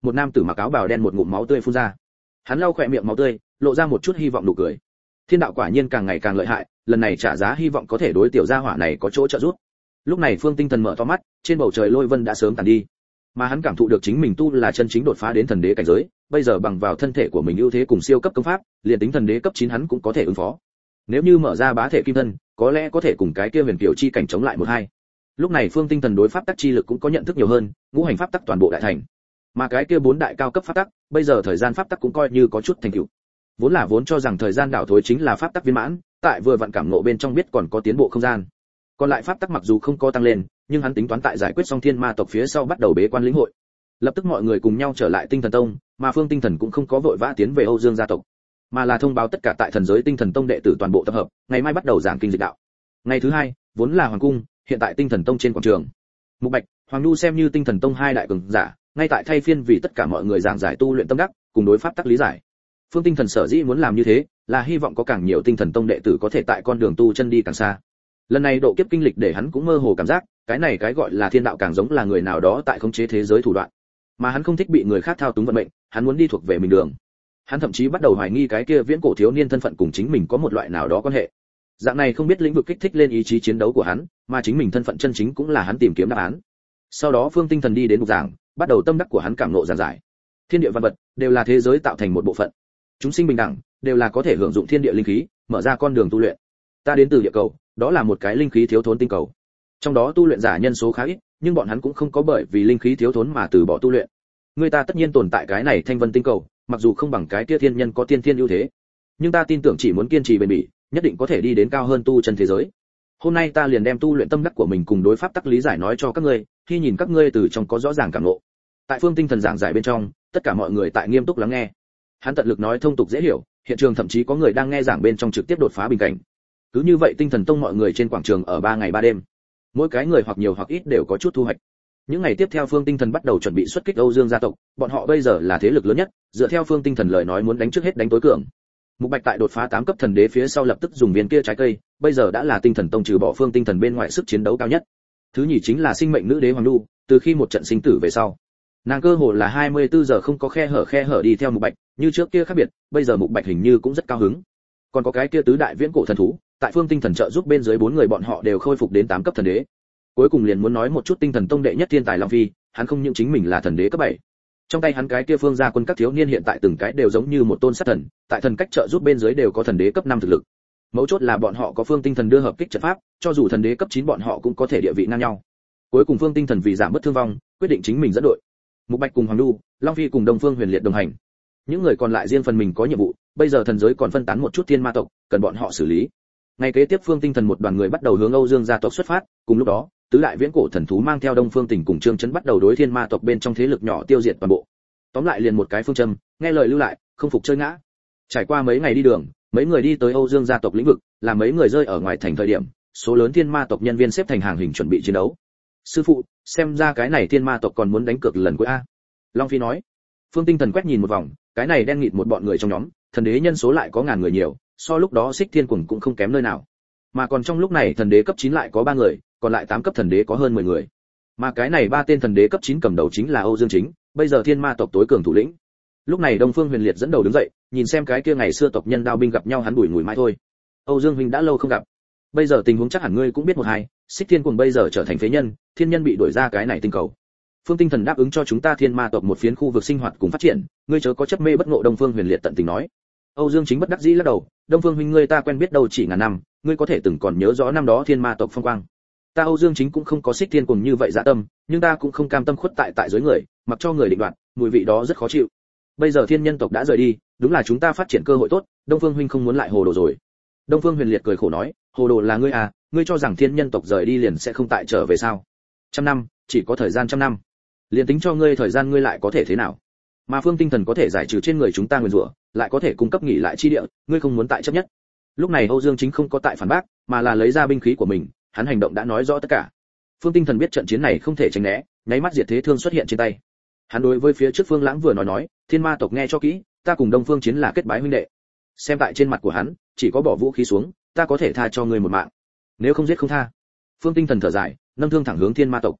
một nam tử mặc áo bào đen một ngụm máu tươi phun ra. Hắn lau khỏe miệng máu tươi, lộ ra một chút hy vọng nụ cười. Thiên đạo quả nhiên càng ngày càng lợi hại, lần này trả giá hy vọng có thể đối tiểu gia hỏa này có chỗ trợ giúp. Lúc này Phương Tinh Thần mở to mắt, trên bầu trời lôi vân đã sớm tàn đi, mà hắn cảm thụ được chính mình tu là chân chính đột phá đến thần đế cảnh giới, bây giờ bằng vào thân thể của mình ưu thế cùng siêu cấp công pháp, liền tính thần đế cấp 9 hắn cũng có thể ứng phó. Nếu như mở ra bá thể kim thân, có lẽ có thể cùng cái kia huyền kiều chi cảnh chống lại một hai. Lúc này Phương Tinh Thần đối pháp tắc chi lực cũng có nhận thức nhiều hơn, ngũ hành pháp tắc toàn bộ đại thành. Mà cái kia 4 đại cao cấp pháp tắc, bây giờ thời gian pháp tắc cũng coi như có chút thành tựu. Vốn cho rằng thời gian đảo thối chính là pháp tắc viên mãn, tại vừa vặn cảm ngộ bên trong biết còn có tiến bộ không gian. Còn lại pháp tắc mặc dù không có tăng lên, nhưng hắn tính toán tại giải quyết xong thiên ma tộc phía sau bắt đầu bế quan lĩnh hội. Lập tức mọi người cùng nhau trở lại Tinh Thần Tông, mà Phương Tinh Thần cũng không có vội vã tiến về Âu Dương gia tộc, mà là thông báo tất cả tại thần giới Tinh Thần Tông đệ tử toàn bộ tập hợp, ngày mai bắt đầu giảng kinh dịch đạo. Ngày thứ hai, vốn là hoàng cung, hiện tại Tinh Thần Tông trên quảng trường. Mục Bạch, Hoàng Nhu xem như Tinh Thần Tông hai đại cường giả, ngay tại thay phiên vì tất cả mọi người giảng giải tu luyện tâm đắc, cùng đối pháp tắc lý giải. Phương Tinh Thần sở dĩ muốn làm như thế, là hy vọng có càng nhiều Tinh Thần Tông đệ tử có thể tại con đường tu chân đi càng xa. Lần này độ kiếp kinh lịch để hắn cũng mơ hồ cảm giác, cái này cái gọi là thiên đạo càng giống là người nào đó tại khống chế thế giới thủ đoạn, mà hắn không thích bị người khác thao túng vận mệnh, hắn muốn đi thuộc về mình đường. Hắn thậm chí bắt đầu hoài nghi cái kia viễn cổ thiếu niên thân phận cùng chính mình có một loại nào đó quan hệ. Dạng này không biết lĩnh vực kích thích lên ý chí chiến đấu của hắn, mà chính mình thân phận chân chính cũng là hắn tìm kiếm đáp án. Sau đó Phương Tinh Thần đi đến bục giảng, bắt đầu tâm đắc của hắn cảm ngộ giảng giải. Thiên địa văn vật đều là thế giới tạo thành một bộ phận, chúng sinh bình đẳng, đều là có thể hưởng dụng thiên địa linh khí, mở ra con đường tu luyện. Ta đến từ địa cầu, đó là một cái linh khí thiếu thốn tinh cầu. Trong đó tu luyện giả nhân số khá ít, nhưng bọn hắn cũng không có bởi vì linh khí thiếu thốn mà từ bỏ tu luyện. Người ta tất nhiên tồn tại cái này thanh vân tinh cầu, mặc dù không bằng cái kia thiên nhân có tiên thiên ưu thế, nhưng ta tin tưởng chỉ muốn kiên trì bền bỉ, nhất định có thể đi đến cao hơn tu chân thế giới. Hôm nay ta liền đem tu luyện tâm đắc của mình cùng đối pháp tắc lý giải nói cho các ngươi, khi nhìn các ngươi từ trong có rõ ràng cảm ngộ. Tại Phương Tinh Thần giảng giải bên trong, tất cả mọi người tại nghiêm túc lắng nghe. Hắn tận lực nói thông tục dễ hiểu, hiện trường thậm chí có người đang nghe giảng bên trong trực tiếp đột phá bình cảnh. Cứ như vậy Tinh Thần Tông mọi người trên quảng trường ở 3 ngày 3 đêm. Mỗi cái người hoặc nhiều hoặc ít đều có chút thu hoạch. Những ngày tiếp theo Phương Tinh Thần bắt đầu chuẩn bị xuất kích Âu Dương gia tộc, bọn họ bây giờ là thế lực lớn nhất, dựa theo Phương Tinh Thần lời nói muốn đánh trước hết đánh tối cường. Mục Bạch tại đột phá 8 cấp thần đế phía sau lập tức dùng viên kia trái cây, bây giờ đã là Tinh Thần Tông trừ bỏ Phương Tinh Thần bên ngoài sức chiến đấu cao nhất. Thứ nhì chính là sinh mệnh nữ đế Hoàng Nhu, từ khi một trận sinh tử về sau, nàng cơ hồ là 24 giờ không có khe hở đi theo Mục Bạch, như trước kia khác biệt, bây giờ Mục Bạch hình như cũng rất cao hứng. Còn có cái kia tứ đại viễn cổ thần thú, tại Phương Tinh Thần trợ giúp bên dưới 4 người bọn họ đều khôi phục đến 8 cấp thần đế. Cuối cùng liền muốn nói một chút Tinh Thần Tông đệ nhất thiên tài Long Phi, hắn không những chính mình là thần đế cấp 7. Trong tay hắn cái kia Phương gia quân các thiếu niên hiện tại từng cái đều giống như một tôn sát thần, tại thần cách trợ giúp bên dưới đều có thần đế cấp 5 thực lực. Mấu chốt là bọn họ có Phương Tinh Thần đưa hợp kích trận pháp, cho dù thần đế cấp 9 bọn họ cũng có thể địa vị ngang nhau. Cuối cùng Phương Tinh Thần vì giảm bớt thương vong, quyết định chính mình dẫn đội. Mục Bạch cùng Hoàng Nhu, Long Phi cùng Đông Phương Huyền Liệt đồng hành. Những người còn lại riêng phần mình có nhiệm vụ, bây giờ thần giới còn phân tán một chút thiên ma tộc, cần bọn họ xử lý. Ngày kế tiếp Phương Tinh Thần một đoàn người bắt đầu hướng Âu Dương gia tộc xuất phát, cùng lúc đó, tứ đại viễn cổ thần thú mang theo Đông Phương Tỉnh cùng Trương Chấn bắt đầu đối thiên ma tộc bên trong thế lực nhỏ tiêu diệt toàn bộ. Tóm lại liền một cái phương châm, nghe lời lưu lại, không phục chơi ngã. Trải qua mấy ngày đi đường, mấy người đi tới Âu Dương gia tộc lĩnh vực, làm mấy người rơi ở ngoài thành thời điểm, số lớn thiên ma tộc nhân viên xếp thành hàng hình chuẩn bị chiến đấu. Sư phụ, xem ra cái này thiên ma tộc còn muốn đánh cược lần cuối a. Long Phi nói. Phương Tinh Thần quét nhìn một vòng, cái này đen nghịt một bọn người trong nhóm, thần đế nhân số lại có ngàn người nhiều, so lúc đó Xích Thiên Cuồng cũng không kém nơi nào. Mà còn trong lúc này thần đế cấp 9 lại có 3 người, còn lại 8 cấp thần đế có hơn 10 người. Mà cái này 3 tên thần đế cấp 9 cầm đầu chính là Âu Dương Chính, bây giờ thiên ma tộc tối cường thủ lĩnh. Lúc này Đông Phương Huyền Liệt dẫn đầu đứng dậy, nhìn xem cái kia ngày xưa tộc nhân đao binh gặp nhau hắn bùi ngùi mãi thôi. Âu Dương huynh đã lâu không gặp. Bây giờ tình huống chắc hẳn ngươi cũng biết một hai, Xích Thiên Cuồng bây giờ trở thành phế nhân, thiên nhân bị đuổi ra cái này tinh cầu. Phương Tinh Thần đáp ứng cho chúng ta thiên ma tộc một phiến khu vực sinh hoạt cùng phát triển, ngươi chớ có chấp mê bất ngộ. Đông Phương Huyền Liệt tận tình nói. Âu Dương Chính bất đắc dĩ lắc đầu, Đông Phương huynh ngươi ta quen biết đâu chỉ ngàn năm, ngươi có thể từng còn nhớ rõ năm đó thiên ma tộc phong quang. Ta Âu Dương Chính cũng không có Xích Thiên Cuồng như vậy dạ tâm, nhưng ta cũng không cam tâm khuất tại dưới người, mặc cho người định đoạt, mùi vị đó rất khó chịu. Bây giờ thiên nhân tộc đã rời đi, đúng là chúng ta phát triển cơ hội tốt, Đông Phương huynh không muốn lại hồ đồ rồi. Đông Phương Huyền Liệt cười khổ nói, hồ đồ là ngươi à, ngươi cho rằng thiên nhân tộc rời đi liền sẽ không tại trở về sao? 100 năm, chỉ có thời gian 100 năm. Liền tính cho ngươi thời gian ngươi lại có thể thế nào? Mà Phương Tinh Thần có thể giải trừ trên người chúng ta nguyên rủa, lại có thể cung cấp nghỉ lại chi địa, ngươi không muốn tại chấp nhất. Lúc này Âu Dương Chính không có tại phản bác, mà là lấy ra binh khí của mình, hắn hành động đã nói rõ tất cả. Phương Tinh Thần biết trận chiến này không thể tránh né, nháy mắt diệt thế thương xuất hiện trên tay. Hắn đối với phía trước Phương Lãng vừa nói, thiên ma tộc nghe cho kỹ, ta cùng Đông Phương Chiến là kết bái huynh đệ. Xem tại trên mặt của hắn, chỉ có bỏ vũ khí xuống, ta có thể tha cho ngươi một mạng. Nếu không giết không tha. Phương Tinh Thần thở dài, nâng thương thẳng hướng thiên ma tộc.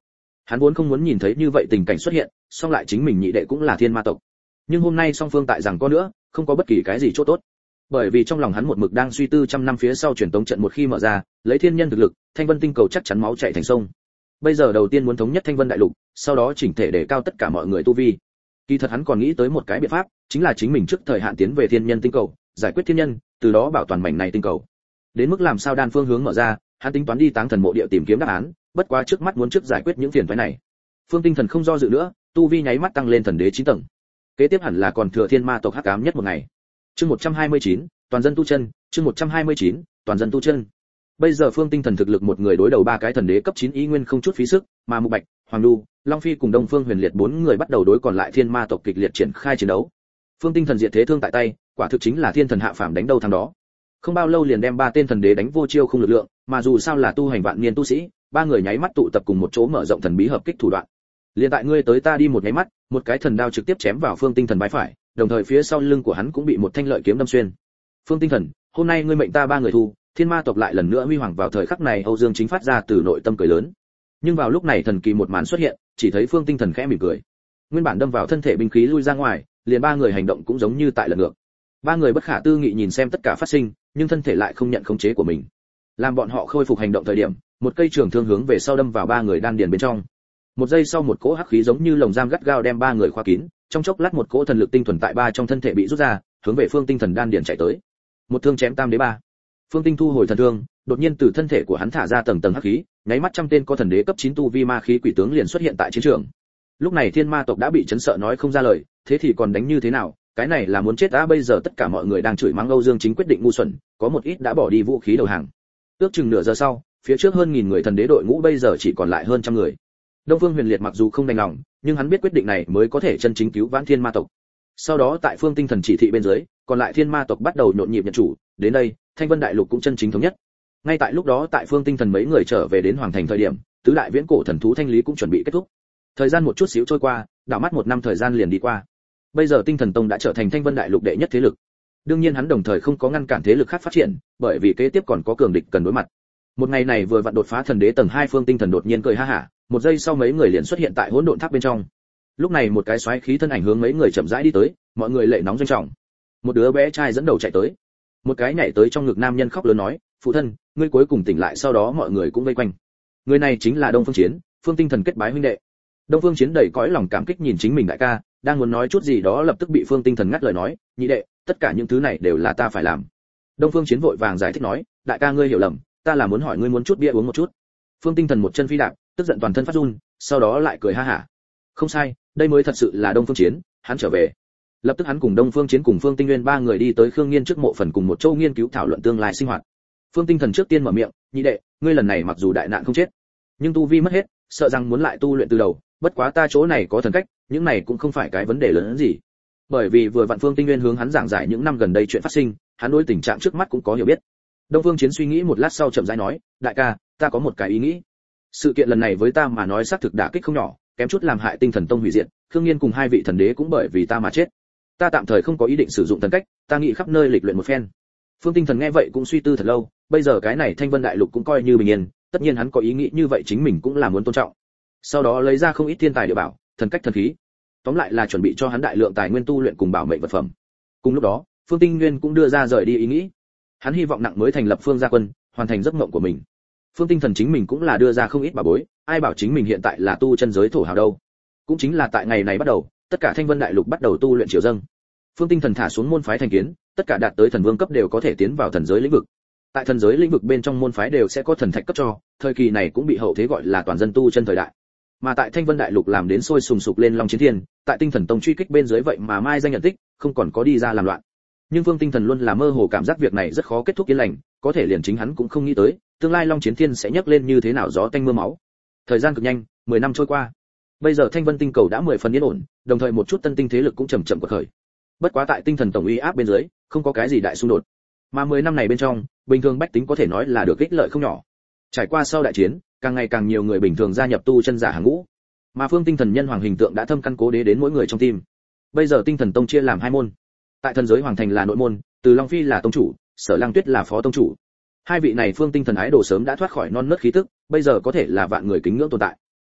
Hắn vốn không muốn nhìn thấy như vậy tình cảnh xuất hiện, song lại chính mình nhị đệ cũng là thiên ma tộc. Nhưng hôm nay song phương tại rằng có nữa, không có bất kỳ cái gì chỗ tốt. Bởi vì trong lòng hắn một mực đang suy tư trăm năm phía sau truyền tống trận một khi mở ra, lấy thiên nhân thực lực, Thanh Vân tinh cầu chắc chắn máu chảy thành sông. Bây giờ đầu tiên muốn thống nhất Thanh Vân đại lục, sau đó chỉnh thể để cao tất cả mọi người tu vi. Kỳ thật hắn còn nghĩ tới một cái biện pháp, chính là chính mình trước thời hạn tiến về thiên nhân tinh cầu, giải quyết thiên nhân, từ đó bảo toàn mảnh này tinh cầu. Đến mức làm sao đan phương hướng mở ra, hắn tính toán đi Táng Thần mộ địa tìm kiếm đáp án, bất quá trước mắt muốn trước giải quyết những phiền toái này. Phương Tinh Thần không do dự nữa, tu vi nháy mắt tăng lên thần đế 9 tầng. Kế tiếp hẳn là còn thừa thiên ma tộc hắc ám nhất một ngày. Chương 129, toàn dân tu chân, chương 129, toàn dân tu chân. Bây giờ Phương Tinh Thần thực lực một người đối đầu ba cái thần đế cấp 9 ý nguyên không chút phí sức, mà Mục Bạch, Hoàng Du, Long Phi cùng Đông Phương Huyền Liệt bốn người bắt đầu đối còn lại thiên ma tộc kịch liệt triển khai chiến đấu. Phương Tinh Thần diệt thế thương tại tay, quả thực chính là thiên thần hạ phàm đánh đâu thắng đó. Không bao lâu liền đem ba tên thần đế đánh vô chiêu không lực lượng, mà dù sao là tu hành vạn niên tu sĩ, ba người nháy mắt tụ tập cùng một chỗ mở rộng thần bí hợp kích thủ đoạn. Liên tại ngươi tới ta đi một nháy mắt, một cái thần đao trực tiếp chém vào Phương Tinh Thần vai phải, đồng thời phía sau lưng của hắn cũng bị một thanh lợi kiếm đâm xuyên. Phương Tinh Thần, hôm nay ngươi mệnh ta ba người thu, thiên ma tộc lại lần nữa huy hoàng vào thời khắc này, Âu Dương Chính phát ra từ nội tâm cười lớn. Nhưng vào lúc này thần kỳ một màn xuất hiện, chỉ thấy Phương Tinh Thần khẽ mỉm cười. Nguyên bản đâm vào thân thể binh khí lui ra ngoài, liền ba người hành động cũng giống như tại lần ngược. Ba người bất khả tư nghị nhìn xem tất cả phát sinh, nhưng thân thể lại không nhận khống chế của mình. Làm bọn họ khôi phục hành động thời điểm, một cây trường thương hướng về sau đâm vào ba người đan điền bên trong. Một giây sau một cỗ hắc khí giống như lồng giam gắt gao đem ba người khóa kín, trong chốc lát một cỗ thần lực tinh thuần tại ba trong thân thể bị rút ra, hướng về Phương Tinh Thần đan điền chạy tới. Một thương chém tam đế ba. Phương Tinh thu hồi thần thương, đột nhiên từ thân thể của hắn thả ra tầng tầng hắc khí, nháy mắt trăm tên có thần đế cấp 9 tu vi ma khí quỷ tướng liền xuất hiện tại chiến trường. Lúc này thiên ma tộc đã bị chấn sợ nói không ra lời, thế thì còn đánh như thế nào, cái này là muốn chết đã. Bây giờ tất cả mọi người đang chửi mắng Âu Dương Chính quyết định ngu xuẩn, có một ít đã bỏ đi vũ khí đầu hàng. Ước chừng nửa giờ sau, phía trước hơn 1000 người thần đế đội ngũ bây giờ chỉ còn lại hơn trăm người. Đông Phương Huyền Liệt mặc dù không đành lòng, nhưng hắn biết quyết định này mới có thể chân chính cứu vãn thiên ma tộc. Sau đó tại Phương Tinh Thần chỉ thị bên dưới, còn lại thiên ma tộc bắt đầu nhộn nhịp nhận chủ, đến đây, Thanh Vân đại lục cũng chân chính thống nhất. Ngay tại lúc đó tại Phương Tinh Thần mấy người trở về đến hoàng thành thời điểm, tứ đại viễn cổ thần thú thanh lý cũng chuẩn bị kết thúc. Thời gian một chút xíu trôi qua, đảo mắt một năm thời gian liền đi qua. Bây giờ Tinh Thần Tông đã trở thành Thanh Vân đại lục đệ nhất thế lực. Đương nhiên hắn đồng thời không có ngăn cản thế lực khác phát triển, bởi vì kế tiếp còn có cường địch cần đối mặt. Một ngày này vừa vặn đột phá thần đế tầng 2, Phương Tinh Thần đột nhiên cười ha hả, một giây sau mấy người liền xuất hiện tại hỗn độn tháp bên trong. Lúc này một cái xoáy khí thân ảnh hướng mấy người chậm rãi đi tới, mọi người lệ nóng doanh trọng. Một đứa bé trai dẫn đầu chạy tới, một cái nhảy tới trong ngực nam nhân khóc lớn nói, phụ thân, ngươi cuối cùng tỉnh lại. Sau đó mọi người cũng vây quanh. Người này chính là Đông Phương Chiến, Phương Tinh Thần kết bái huynh đệ. Đông Phương Chiến đầy cõi lòng cảm kích nhìn chính mình đại ca, đang muốn nói chút gì đó lập tức bị Phương Tinh Thần ngắt lời nói, nhị đệ, tất cả những thứ này đều là ta phải làm. Đông Phương Chiến vội vàng giải thích nói, đại ca ngươi hiểu lầm, ta là muốn hỏi ngươi muốn chút bia uống một chút. Phương Tinh Thần một chân phi đạp, tức giận toàn thân phát run, sau đó lại cười ha hả. Không sai, đây mới thật sự là Đông Phương Chiến, hắn trở về. Lập tức hắn cùng Đông Phương Chiến cùng Phương Tinh Nguyên ba người đi tới Khương Nghiên trước mộ phần cùng một châu nghiên cứu thảo luận tương lai sinh hoạt. Phương Tinh Thần trước tiên mở miệng, nhị đệ, ngươi lần này mặc dù đại nạn không chết, nhưng tu vi mất hết, sợ rằng muốn lại tu luyện từ đầu, bất quá ta chỗ này có thần cách, những này cũng không phải cái vấn đề lớn hơn gì. Bởi vì vừa vặn Phương Tinh Nguyên hướng hắn giảng giải những năm gần đây chuyện phát sinh, hắn đối tình trạng trước mắt cũng có hiểu biết. Đông Phương Chiến suy nghĩ một lát sau chậm rãi nói, đại ca, ta có một cái ý nghĩ. Sự kiện lần này với ta mà nói xác thực đả kích không nhỏ, kém chút làm hại Tinh Thần Tông hủy diệt, Khương Nghiên cùng hai vị thần đế cũng bởi vì ta mà chết. Ta tạm thời không có ý định sử dụng thần cách, ta nghĩ khắp nơi lịch luyện một phen. Phương Tinh Thần nghe vậy cũng suy tư thật lâu, bây giờ cái này Thanh Vân đại lục cũng coi như bình yên, tất nhiên hắn có ý nghĩ như vậy chính mình cũng là muốn tôn trọng. Sau đó lấy ra không ít thiên tài địa bảo, thần cách thần khí. Tóm lại là chuẩn bị cho hắn đại lượng tài nguyên tu luyện cùng bảo mệnh vật phẩm. Cùng lúc đó, Phương Tinh Nguyên cũng đưa ra rời đi ý nghĩ. Hắn hy vọng nặng mới thành lập Phương gia quân, hoàn thành giấc mộng của mình. Phương Tinh Thần chính mình cũng là đưa ra không ít bảo bối, ai bảo chính mình hiện tại là tu chân giới thổ hào đâu. Cũng chính là tại ngày này bắt đầu, tất cả Thanh Vân đại lục bắt đầu tu luyện triều dâng. Phương Tinh Thần thả xuống môn phái thành kiến, tất cả đạt tới thần vương cấp đều có thể tiến vào thần giới lĩnh vực. Tại thần giới lĩnh vực bên trong môn phái đều sẽ có thần thạch cấp cho, thời kỳ này cũng bị hậu thế gọi là toàn dân tu chân thời đại. Mà tại Thanh Vân đại lục làm đến sôi sùng sục lên Long Chiến Thiên, tại Tinh Thần Tông truy kích bên dưới vậy mà mai danh nhận tích, không còn có đi ra làm loạn. Nhưng Phương Tinh Thần luôn là mơ hồ cảm giác việc này rất khó kết thúc yên lành, có thể liền chính hắn cũng không nghĩ tới, tương lai Long Chiến Thiên sẽ nhấc lên như thế nào gió tanh mưa máu. Thời gian cực nhanh, 10 năm trôi qua. Bây giờ Thanh Vân tinh cầu đã 10 phần yên ổn, đồng thời một chút tân tinh thế lực cũng chậm chậm quật khởi. Bất quá tại Tinh Thần Tổng uy áp bên dưới, không có cái gì đại xung đột. Mà 10 năm này bên trong, bình thường bách tính có thể nói là được ích lợi không nhỏ. Trải qua sau đại chiến, càng ngày càng nhiều người bình thường gia nhập tu chân giả hàng ngũ. Mà Phương Tinh Thần nhân hoàng hình tượng đã thâm căn cố đế đến mỗi người trong tim. Bây giờ Tinh Thần Tông chia làm hai môn. Tại thần giới hoàng thành là nội môn, Từ Long Phi là tông chủ, Sở Lăng Tuyết là phó tông chủ. Hai vị này Phương Tinh Thần ái đồ sớm đã thoát khỏi non nớt khí tức, bây giờ có thể là vạn người kính ngưỡng tồn tại.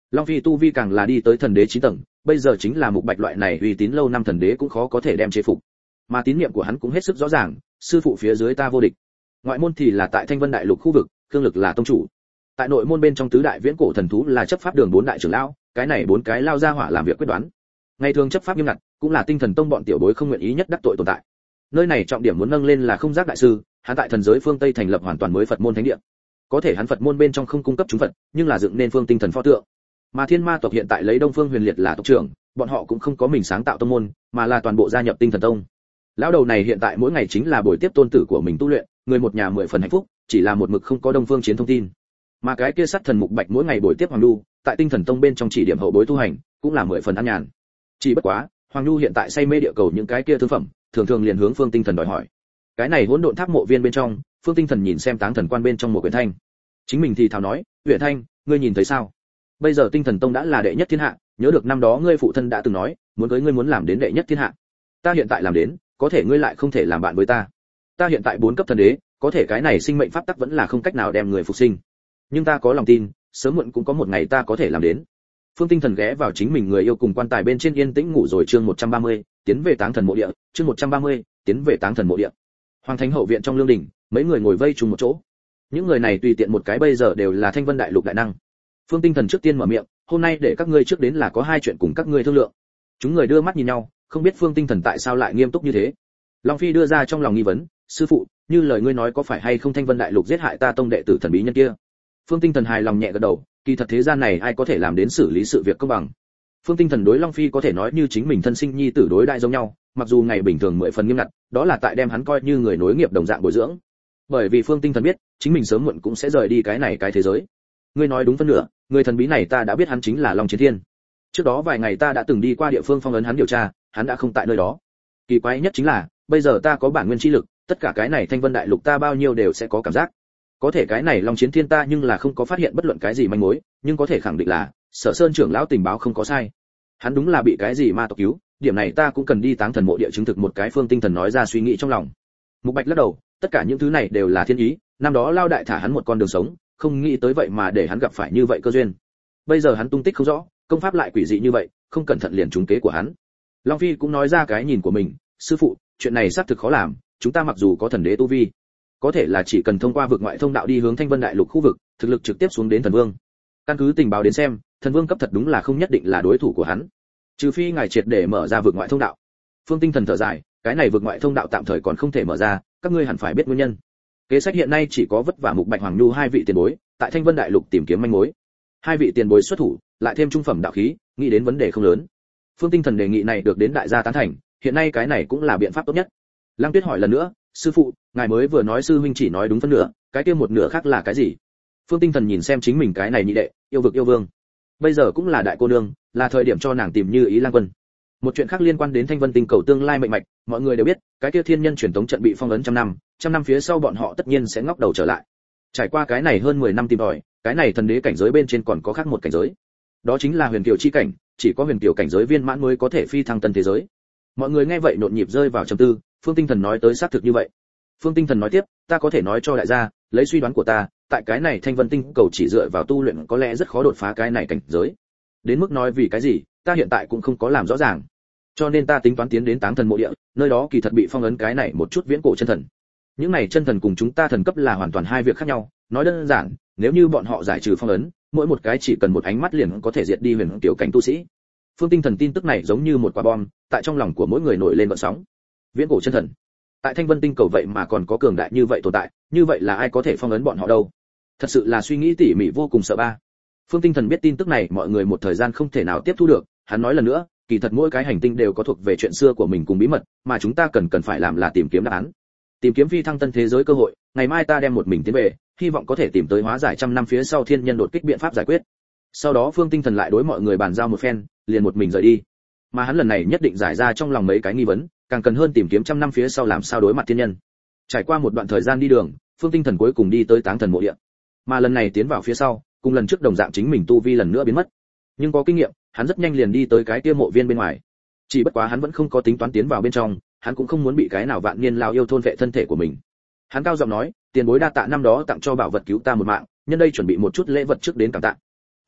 Long Phi tu vi càng là đi tới thần đế 9 tầng, bây giờ chính là Mục Bạch loại này uy tín lâu năm thần đế cũng khó có thể đem chế phục. Mà tín niệm của hắn cũng hết sức rõ ràng, sư phụ phía dưới ta vô địch. Ngoại môn thì là tại Thanh Vân Đại Lục khu vực, Khương Lực là tông chủ. Tại nội môn bên trong tứ đại viễn cổ thần thú là chấp pháp đường 4 đại trưởng lão, cái này 4 cái lao ra hỏa làm việc quyết đoán. Ngày thường chấp pháp nghiêm ngặt, cũng là Tinh Thần Tông bọn tiểu bối không nguyện ý nhất đắc tội tồn tại. Nơi này trọng điểm muốn nâng lên là Không Giác đại sư, hắn tại thần giới phương Tây thành lập hoàn toàn mới Phật môn thánh địa. Có thể hắn Phật môn bên trong không cung cấp chúng Phật, nhưng là dựng nên phương tinh thần pho tượng. Mà Thiên Ma tộc hiện tại lấy Đông Phương Huyền Liệt là tộc trưởng, bọn họ cũng không có mình sáng tạo tông môn, mà là toàn bộ gia nhập Tinh Thần Tông. Lão đầu này hiện tại mỗi ngày chính là buổi tiếp tôn tử của mình tu luyện, người một nhà 10 phần hạnh phúc, chỉ là một mực không có Đông Phương Chiến thông tin. Mà cái kia sát thần Mục Bạch mỗi ngày buổi tiếp Hoàng Nhu, tại Tinh Thần Tông bên trong chỉ điểm hậu bối tu hành, cũng là 10 phần an nhàn. Chỉ bất quá, Hoàng Nhu hiện tại say mê địa cầu những cái kia thương phẩm, thường thường liền hướng Phương Tinh Thần đòi hỏi. Cái này hỗn độn tháp mộ viên bên trong, Phương Tinh Thần nhìn xem Táng Thần Quan bên trong một quyển thanh. Chính mình thì thào nói, "Uyển Thanh, ngươi nhìn thấy sao? Bây giờ Tinh Thần Tông đã là đệ nhất thiên hạ, nhớ được năm đó ngươi phụ thân đã từng nói, muốn với ngươi muốn làm đến đệ nhất thiên hạ. Ta hiện tại làm đến, có thể ngươi lại không thể làm bạn với ta. Ta hiện tại 4 cấp thần đế, có thể cái này sinh mệnh pháp tắc vẫn là không cách nào đem người phục sinh. Nhưng ta có lòng tin, sớm muộn cũng có một ngày ta có thể làm đến." Phương Tinh Thần ghé vào chính mình người yêu cùng quan tài bên trên yên tĩnh ngủ rồi. Chương 130, tiến về Táng Thần mộ địa. Chương 130, tiến về Táng Thần mộ địa. Hoàng Thánh hậu viện trong lương đình, mấy người ngồi vây chung một chỗ. Những người này tùy tiện một cái bây giờ đều là Thanh Vân Đại Lục đại năng. Phương Tinh Thần trước tiên mở miệng, "Hôm nay để các ngươi trước đến là có 2 chuyện cùng các ngươi thương lượng." Chúng người đưa mắt nhìn nhau, không biết Phương Tinh Thần tại sao lại nghiêm túc như thế. Long Phi đưa ra trong lòng nghi vấn, "Sư phụ, như lời ngươi nói có phải hay không Thanh Vân Đại Lục giết hại ta tông đệ tử thần bí nhân kia?" Phương Tinh Thần hài lòng nhẹ gật đầu, kỳ thật thế gian này ai có thể làm đến xử lý sự việc công bằng. Phương Tinh Thần đối Long Phi có thể nói như chính mình thân sinh nhi tử đối đại giống nhau, mặc dù ngày bình thường 10 phần nghiêm ngặt, đó là tại đem hắn coi như người nối nghiệp đồng dạng bồi dưỡng. Bởi vì Phương Tinh Thần biết, chính mình sớm muộn cũng sẽ rời đi cái thế giới. Ngươi nói đúng phân nửa, người thần bí này ta đã biết hắn chính là Long Chiến Thiên. Trước đó vài ngày ta đã từng đi qua địa phương phong ấn hắn điều tra, hắn đã không tại nơi đó. Kỳ quái nhất chính là, bây giờ ta có bản nguyên chi lực, tất cả cái này Thanh Vân Đại Lục ta bao nhiêu đều sẽ có cảm giác. Có thể cái này Long Chiến Thiên ta nhưng là không có phát hiện bất luận cái gì manh mối, nhưng có thể khẳng định là, Sở Sơn trưởng lão tình báo không có sai. Hắn đúng là bị cái gì ma tộc cứu, điểm này ta cũng cần đi Táng Thần mộ địa chứng thực một cái. Phương Tinh Thần nói ra suy nghĩ trong lòng. Mục Bạch lắc đầu, tất cả những thứ này đều là thiên ý, năm đó lao đại thả hắn một con đường sống, không nghĩ tới vậy mà để hắn gặp phải như vậy cơ duyên. Bây giờ hắn tung tích không rõ, công pháp lại quỷ dị như vậy, không cẩn thận liền trúng kế của hắn. Long Phi cũng nói ra cái nhìn của mình, "Sư phụ, chuyện này xác thực khó làm, chúng ta mặc dù có thần đế tu vi, có thể là chỉ cần thông qua vực ngoại thông đạo đi hướng Thanh Vân Đại Lục khu vực, thực lực trực tiếp xuống đến thần vương. Căn cứ tình báo đến xem, thần vương cấp thật đúng là không nhất định là đối thủ của hắn. Trừ phi ngài triệt để mở ra vực ngoại thông đạo." Phương Tinh Thần thở dài, cái này vực ngoại thông đạo tạm thời còn không thể mở ra, các ngươi hẳn phải biết nguyên nhân. Kế sách hiện nay chỉ có vất vả Mục Bạch Hoàng Nhu 2 vị tiền bối, tại Thanh Vân Đại Lục tìm kiếm manh mối. 2 vị tiền bối xuất thủ, lại thêm trung phẩm đạo khí, nghĩ đến vấn đề không lớn. Phương Tinh Thần đề nghị này được đến đại gia tán thành, hiện nay cái này cũng là biện pháp tốt nhất. Lăng Tuyết hỏi lần nữa, "Sư phụ, ngài mới vừa nói sư huynh chỉ nói đúng phân nửa, cái kia một nửa khác là cái gì?" Phương Tinh Thần nhìn xem chính mình cái này nhị đệ, yêu vực yêu vương. Bây giờ cũng là đại cô nương, là thời điểm cho nàng tìm Như Ý Lang Quân. Một chuyện khác liên quan đến Thanh Vân tinh cầu tương lai mệnh mạch, mọi người đều biết, cái kia thiên nhân truyền tống trận bị phong ấn trăm năm phía sau bọn họ tất nhiên sẽ ngóc đầu trở lại. Trải qua cái này hơn 10 năm tìm tòi, cái này thần đế cảnh giới bên trên còn có khác một cảnh giới. Đó chính là huyền kiều chi cảnh, chỉ có huyền kiều cảnh giới viên mãn mới có thể phi thăng tân thế giới. Mọi người nghe vậy nhộn nhịp rơi vào trầm tư, Phương Tinh Thần nói tới xác thực như vậy. Phương Tinh Thần nói tiếp, "Ta có thể nói cho đại gia, lấy suy đoán của ta, tại cái này Thanh Vân tinh cầu chỉ dựa vào tu luyện có lẽ rất khó đột phá cái này cảnh giới. Đến mức nói vì cái gì, ta hiện tại cũng không có làm rõ ràng. Cho nên ta tính toán tiến đến Táng Thần mộ địa, nơi đó kỳ thật bị phong ấn cái này một chút viễn cổ chân thần. Những này chân thần cùng chúng ta thần cấp là hoàn toàn 2 việc khác nhau, nói đơn giản, nếu như bọn họ giải trừ phong ấn, mỗi một cái chỉ cần một ánh mắt liền có thể diệt đi huyền tiểu cảnh tu sĩ." Phương Tinh Thần tin tức này giống như một quả bom, tại trong lòng của mỗi người nổi lên gợn sóng. Viễn cổ chân thần, tại Thanh Vân tinh cầu vậy mà còn có cường đại như vậy tồn tại, như vậy là ai có thể phong ấn bọn họ đâu? Thật sự là suy nghĩ tỉ mỉ vô cùng sợ ba. Phương Tinh Thần biết tin tức này mọi người một thời gian không thể nào tiếp thu được, hắn nói lần nữa, kỳ thật mỗi cái hành tinh đều có thuộc về chuyện xưa của mình cùng bí mật, mà chúng ta cần phải làm là tìm kiếm đáp án. Tìm kiếm phi thăng tân thế giới cơ hội, ngày mai ta đem một mình tiến về, hy vọng có thể tìm tới hóa giải trăm năm phía sau thiên nhân đột kích biện pháp giải quyết. Sau đó Phương Tinh Thần lại đối mọi người bàn giao một phen, liền một mình rời đi. Mà hắn lần này nhất định giải ra trong lòng mấy cái nghi vấn, càng cần hơn tìm kiếm trăm năm phía sau làm sao đối mặt thiên nhân. Trải qua một đoạn thời gian đi đường, Phương Tinh Thần cuối cùng đi tới Táng Thần mộ địa. Mà lần này tiến vào phía sau, cùng lần trước đồng dạng chính mình tu vi lần nữa biến mất. Nhưng có kinh nghiệm, hắn rất nhanh liền đi tới cái kia mộ viên bên ngoài. Chỉ bất quá hắn vẫn không có tính toán tiến vào bên trong, hắn cũng không muốn bị cái nào vạn niên lao yêu thôn vệ thân thể của mình. Hắn cao giọng nói, "Tiền bối đa tạ năm đó tặng cho bảo vật cứu ta một mạng, nhân đây chuẩn bị một chút lễ vật trước đến cảm tạ."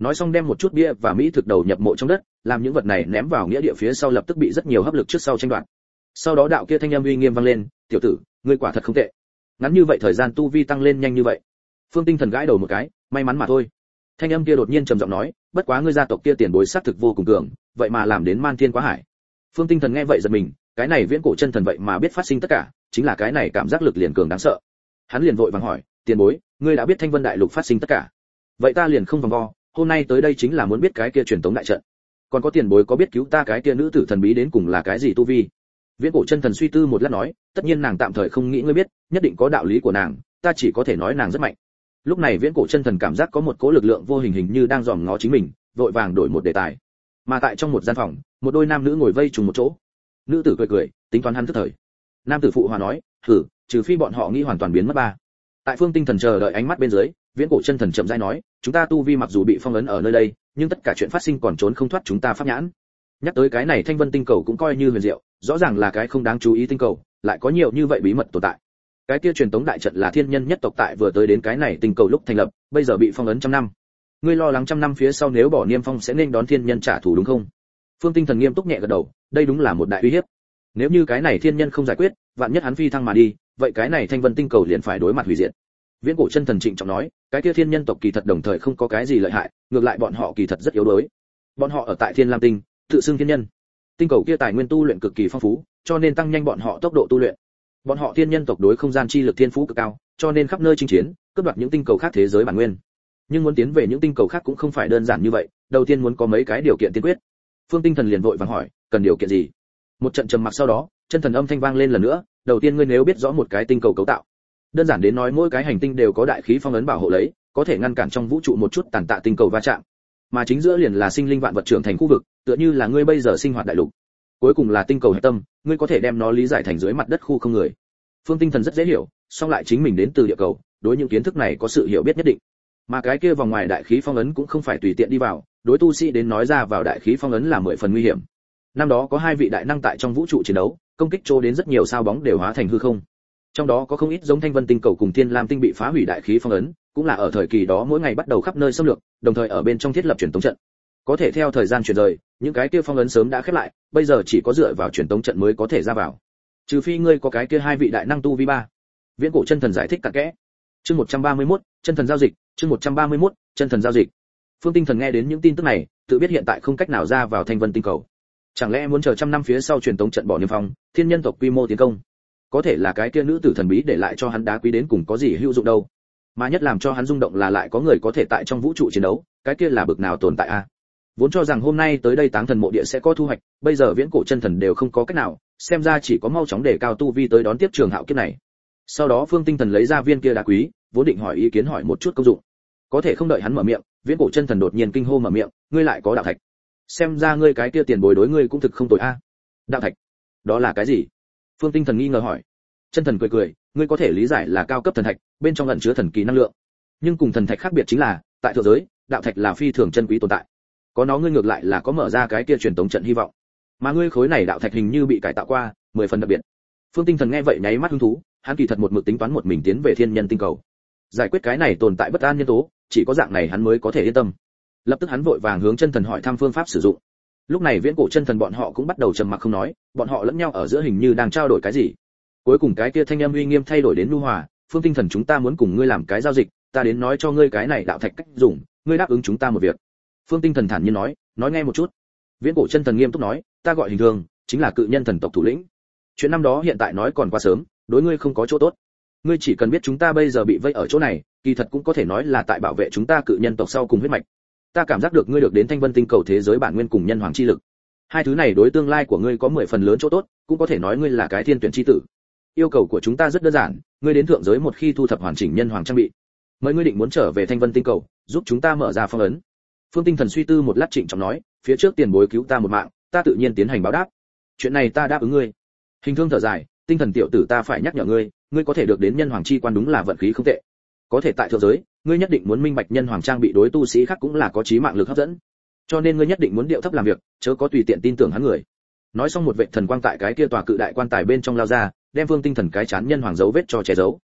Nói xong đem một chút bia và mỹ thực đầu nhập mộ trong đất, làm những vật này ném vào nghĩa địa phía sau lập tức bị rất nhiều hấp lực trước sau tranh đoạt. Sau đó đạo kia thanh âm uy nghiêm vang lên, "Tiểu tử, ngươi quả thật không tệ. Ngắn như vậy thời gian tu vi tăng lên nhanh như vậy." Phương Tinh Thần gãi đầu một cái, "May mắn mà thôi." Thanh âm kia đột nhiên trầm giọng nói, "Bất quá ngươi gia tộc kia tiền bối sát thực vô cùng cường, vậy mà làm đến man thiên quá hải." Phương Tinh Thần nghe vậy giật mình, cái này viễn cổ chân thần vậy mà biết phát sinh tất cả, chính là cái này cảm giác lực liền cường đáng sợ. Hắn liền vội vàng hỏi, "Tiền bối, ngươi đã biết Thanh Vân Đại Lục phát sinh tất cả?" "Vậy ta liền không vòng vo, hôm nay tới đây chính là muốn biết cái kia truyền tống đại trận. Còn có tiền bối có biết cứu ta cái kia nữ tử thần bí đến cùng là cái gì tu vi?" Viễn cổ chân thần suy tư một lát nói, "Tất nhiên nàng tạm thời không nghĩ ngươi biết, nhất định có đạo lý của nàng, ta chỉ có thể nói nàng rất mạnh." Lúc này viễn cổ chân thần cảm giác có một cỗ lực lượng vô hình hình như đang dòm ngó chính mình, vội vàng đổi một đề tài. Mà tại trong một gian phòng, một đôi nam nữ ngồi vây trùng một chỗ. Nữ tử cười cười, tính toán hắn tức thời. Nam tử phụ hòa nói, "Thử, trừ phi bọn họ nghĩ hoàn toàn biến mất ba." Tại Phương Tinh Thần chờ đợi ánh mắt bên dưới, viễn cổ chân thần chậm rãi nói, "Chúng ta tu vi mặc dù bị phong ấn ở nơi đây, nhưng tất cả chuyện phát sinh còn trốn không thoát chúng ta pháp nhãn." Nhắc tới cái này Thanh Vân tinh cầu cũng coi như huyền diệu, rõ ràng là cái không đáng chú ý tinh cầu, lại có nhiều như vậy bí mật tồn tại. Cái kia truyền tống đại trận là thiên nhân nhất tộc tại vừa tới đến cái này tinh cầu lúc thành lập, bây giờ bị phong ấn trăm năm. Ngươi lo lắng trăm năm phía sau nếu bỏ niêm phong sẽ nên đón thiên nhân trả thù đúng không? Phương Tinh Thần nghiêm túc nhẹ gật đầu, đây đúng là một đại uy hiếp. Nếu như cái này thiên nhân không giải quyết, vạn nhất hắn phi thăng mà đi, vậy cái này Thanh Vân tinh cầu liền phải đối mặt hủy diệt. Viễn cổ chân thần trịnh trọng nói, cái kia thiên nhân tộc kỳ thật đồng thời không có cái gì lợi hại, ngược lại bọn họ kỳ thật rất yếu đuối. Bọn họ ở tại Thiên Lam tinh, tự xưng thiên nhân. Tinh cầu kia tài nguyên tu luyện cực kỳ phong phú, cho nên tăng nhanh bọn họ tốc độ tu luyện. Bọn họ thiên nhân tộc đối không gian chi lực thiên phú cực cao, cho nên khắp nơi chinh chiến, cướp đoạt những tinh cầu khác thế giới bản nguyên. Nhưng muốn tiến về những tinh cầu khác cũng không phải đơn giản như vậy, đầu tiên muốn có mấy cái điều kiện tiên quyết. Phương Tinh Thần liền vội vàng hỏi, cần điều kiện gì? Một trận trầm mặc sau đó, chân thần âm thanh vang lên lần nữa, đầu tiên ngươi nếu biết rõ một cái tinh cầu cấu tạo. Đơn giản đến nói mỗi cái hành tinh đều có đại khí phong ấn bảo hộ lấy, có thể ngăn cản trong vũ trụ một chút tàn tạ tinh cầu va chạm. Mà chính giữa liền là sinh linh vạn vật trưởng thành khu vực, tựa như là ngươi bây giờ sinh hoạt đại lục. Cuối cùng là tinh cầu hạch tâm, ngươi có thể đem nó lý giải thành dưới mặt đất khu không người. Phương Tinh Thần rất dễ hiểu, song lại chính mình đến từ địa cầu, đối những kiến thức này có sự hiểu biết nhất định. Mà cái kia vòng ngoài đại khí phong ấn cũng không phải tùy tiện đi vào, đối tu sĩ đến nói ra vào đại khí phong ấn là 10 phần nguy hiểm. Năm đó có 2 vị đại năng tại trong vũ trụ chiến đấu, công kích trô đến rất nhiều sao bóng đều hóa thành hư không. Trong đó có không ít giống Thanh Vân tinh cầu cùng Thiên Lam tinh bị phá hủy đại khí phong ấn, cũng là ở thời kỳ đó mỗi ngày bắt đầu khắp nơi xâm lược, đồng thời ở bên trong thiết lập truyền tống trận. Có thể theo thời gian chuyển rời, những cái kia phong ấn sớm đã khép lại, bây giờ chỉ có dựa vào truyền tống trận mới có thể ra vào. Trừ phi ngươi có cái kia 2 vị đại năng tu vi 3. Viễn cổ chân thần giải thích cặn kẽ. Chương 131, chân thần giao dịch, chương 131, chân thần giao dịch. Phương Tinh Thần nghe đến những tin tức này, tự biết hiện tại không cách nào ra vào Thanh Vân tinh cầu. Chẳng lẽ muốn chờ trăm năm phía sau truyền tống trận bỏ niêm phong, thiên nhân tộc quy mô tiến công? Có thể là cái kia nữ tử thần bí để lại cho hắn đá quý đến cùng có gì hữu dụng đâu. Mà nhất làm cho hắn rung động là lại có người có thể tại trong vũ trụ chiến đấu, cái kia là bực nào tồn tại a? Vốn cho rằng hôm nay tới đây Táng Thần mộ địa sẽ có thu hoạch, bây giờ viễn cổ chân thần đều không có cách nào, xem ra chỉ có mau chóng để cao tu vi tới đón tiếp trường hạo kiếp này. Sau đó Phương Tinh Thần lấy ra viên kia đá quý, vốn định hỏi ý kiến hỏi một chút công dụng. Có thể không đợi hắn mở miệng, viễn cổ chân thần đột nhiên kinh hô mở miệng, ngươi lại có đạo thạch. Xem ra ngươi cái kia tiền bối đối ngươi cũng thực không tồi a. Đạo thạch? Đó là cái gì? Phương Tinh Thần nghi ngờ hỏi. Chân thần cười cười, ngươi có thể lý giải là cao cấp thần thạch, bên trong ẩn chứa thần kỳ năng lượng. Nhưng cùng thần thạch khác biệt chính là, tại thượng giới, đạo thạch là phi thường chân quý tồn tại. Có nó ngươi ngược lại là có mở ra cái kia truyền tống trận hy vọng. Mà ngươi khối này đạo thạch hình như bị cải tạo qua, 10 phần đặc biệt. Phương Tinh Thần nghe vậy nháy mắt hứng thú, hắn kỳ thật một mực tính toán một mình tiến về thiên nhân tinh cầu. Giải quyết cái này tồn tại bất an nhân tố, chỉ có dạng này hắn mới có thể yên tâm. Lập tức hắn vội vàng hướng chân thần hỏi thăm phương pháp sử dụng. Lúc này viễn cổ chân thần bọn họ cũng bắt đầu trầm mặc không nói, bọn họ lẫn nhau ở giữa hình như đang trao đổi cái gì. Cuối cùng cái kia thanh âm uy nghiêm thay đổi đến nhu hòa, Phương Tinh Thần chúng ta muốn cùng ngươi làm cái giao dịch, ta đến nói cho ngươi cái này đạo thạch cách dùng, ngươi đáp ứng chúng ta một việc. Phương Tinh Thần thản nhiên nói nghe một chút. Viễn cổ chân thần nghiêm túc nói, ta gọi Hình Thương, chính là cự nhân thần tộc thủ lĩnh. Chuyện năm đó hiện tại nói còn quá sớm, đối ngươi không có chỗ tốt. Ngươi chỉ cần biết chúng ta bây giờ bị vây ở chỗ này, kỳ thật cũng có thể nói là tại bảo vệ chúng ta cự nhân tộc sau cùng huyết mạch. Ta cảm giác được ngươi được đến Thanh Vân tinh cầu thế giới bản nguyên cùng nhân hoàng chi lực. Hai thứ này đối tương lai của ngươi có 10 phần lớn chỗ tốt, cũng có thể nói ngươi là cái thiên tuyển chi tử. Yêu cầu của chúng ta rất đơn giản, ngươi đến thượng giới một khi thu thập hoàn chỉnh nhân hoàng trang bị, mới ngươi định muốn trở về Thanh Vân tinh cầu, giúp chúng ta mở ra phong ấn. Phương Tinh Thần suy tư một lát trịnh trọng nói, phía trước tiền bối cứu ta một mạng, ta tự nhiên tiến hành báo đáp. Chuyện này ta đáp ứng ngươi. Hình Thương thở dài, Tinh Thần tiểu tử ta phải nhắc nhở ngươi, ngươi có thể được đến nhân hoàng chi quan đúng là vận khí không tệ. Có thể tại thượng giới, ngươi nhất định muốn minh bạch nhân hoàng trang bị đối tu sĩ khác cũng là có chí mạng lực hấp dẫn. Cho nên ngươi nhất định muốn điệu thấp làm việc, chớ có tùy tiện tin tưởng hắn người. Nói xong một vệ thần quang tại cái kia tòa cự đại quan tài bên trong lao ra, đem Phương Tinh Thần cái chán nhân hoàng dấu vết cho che giấu.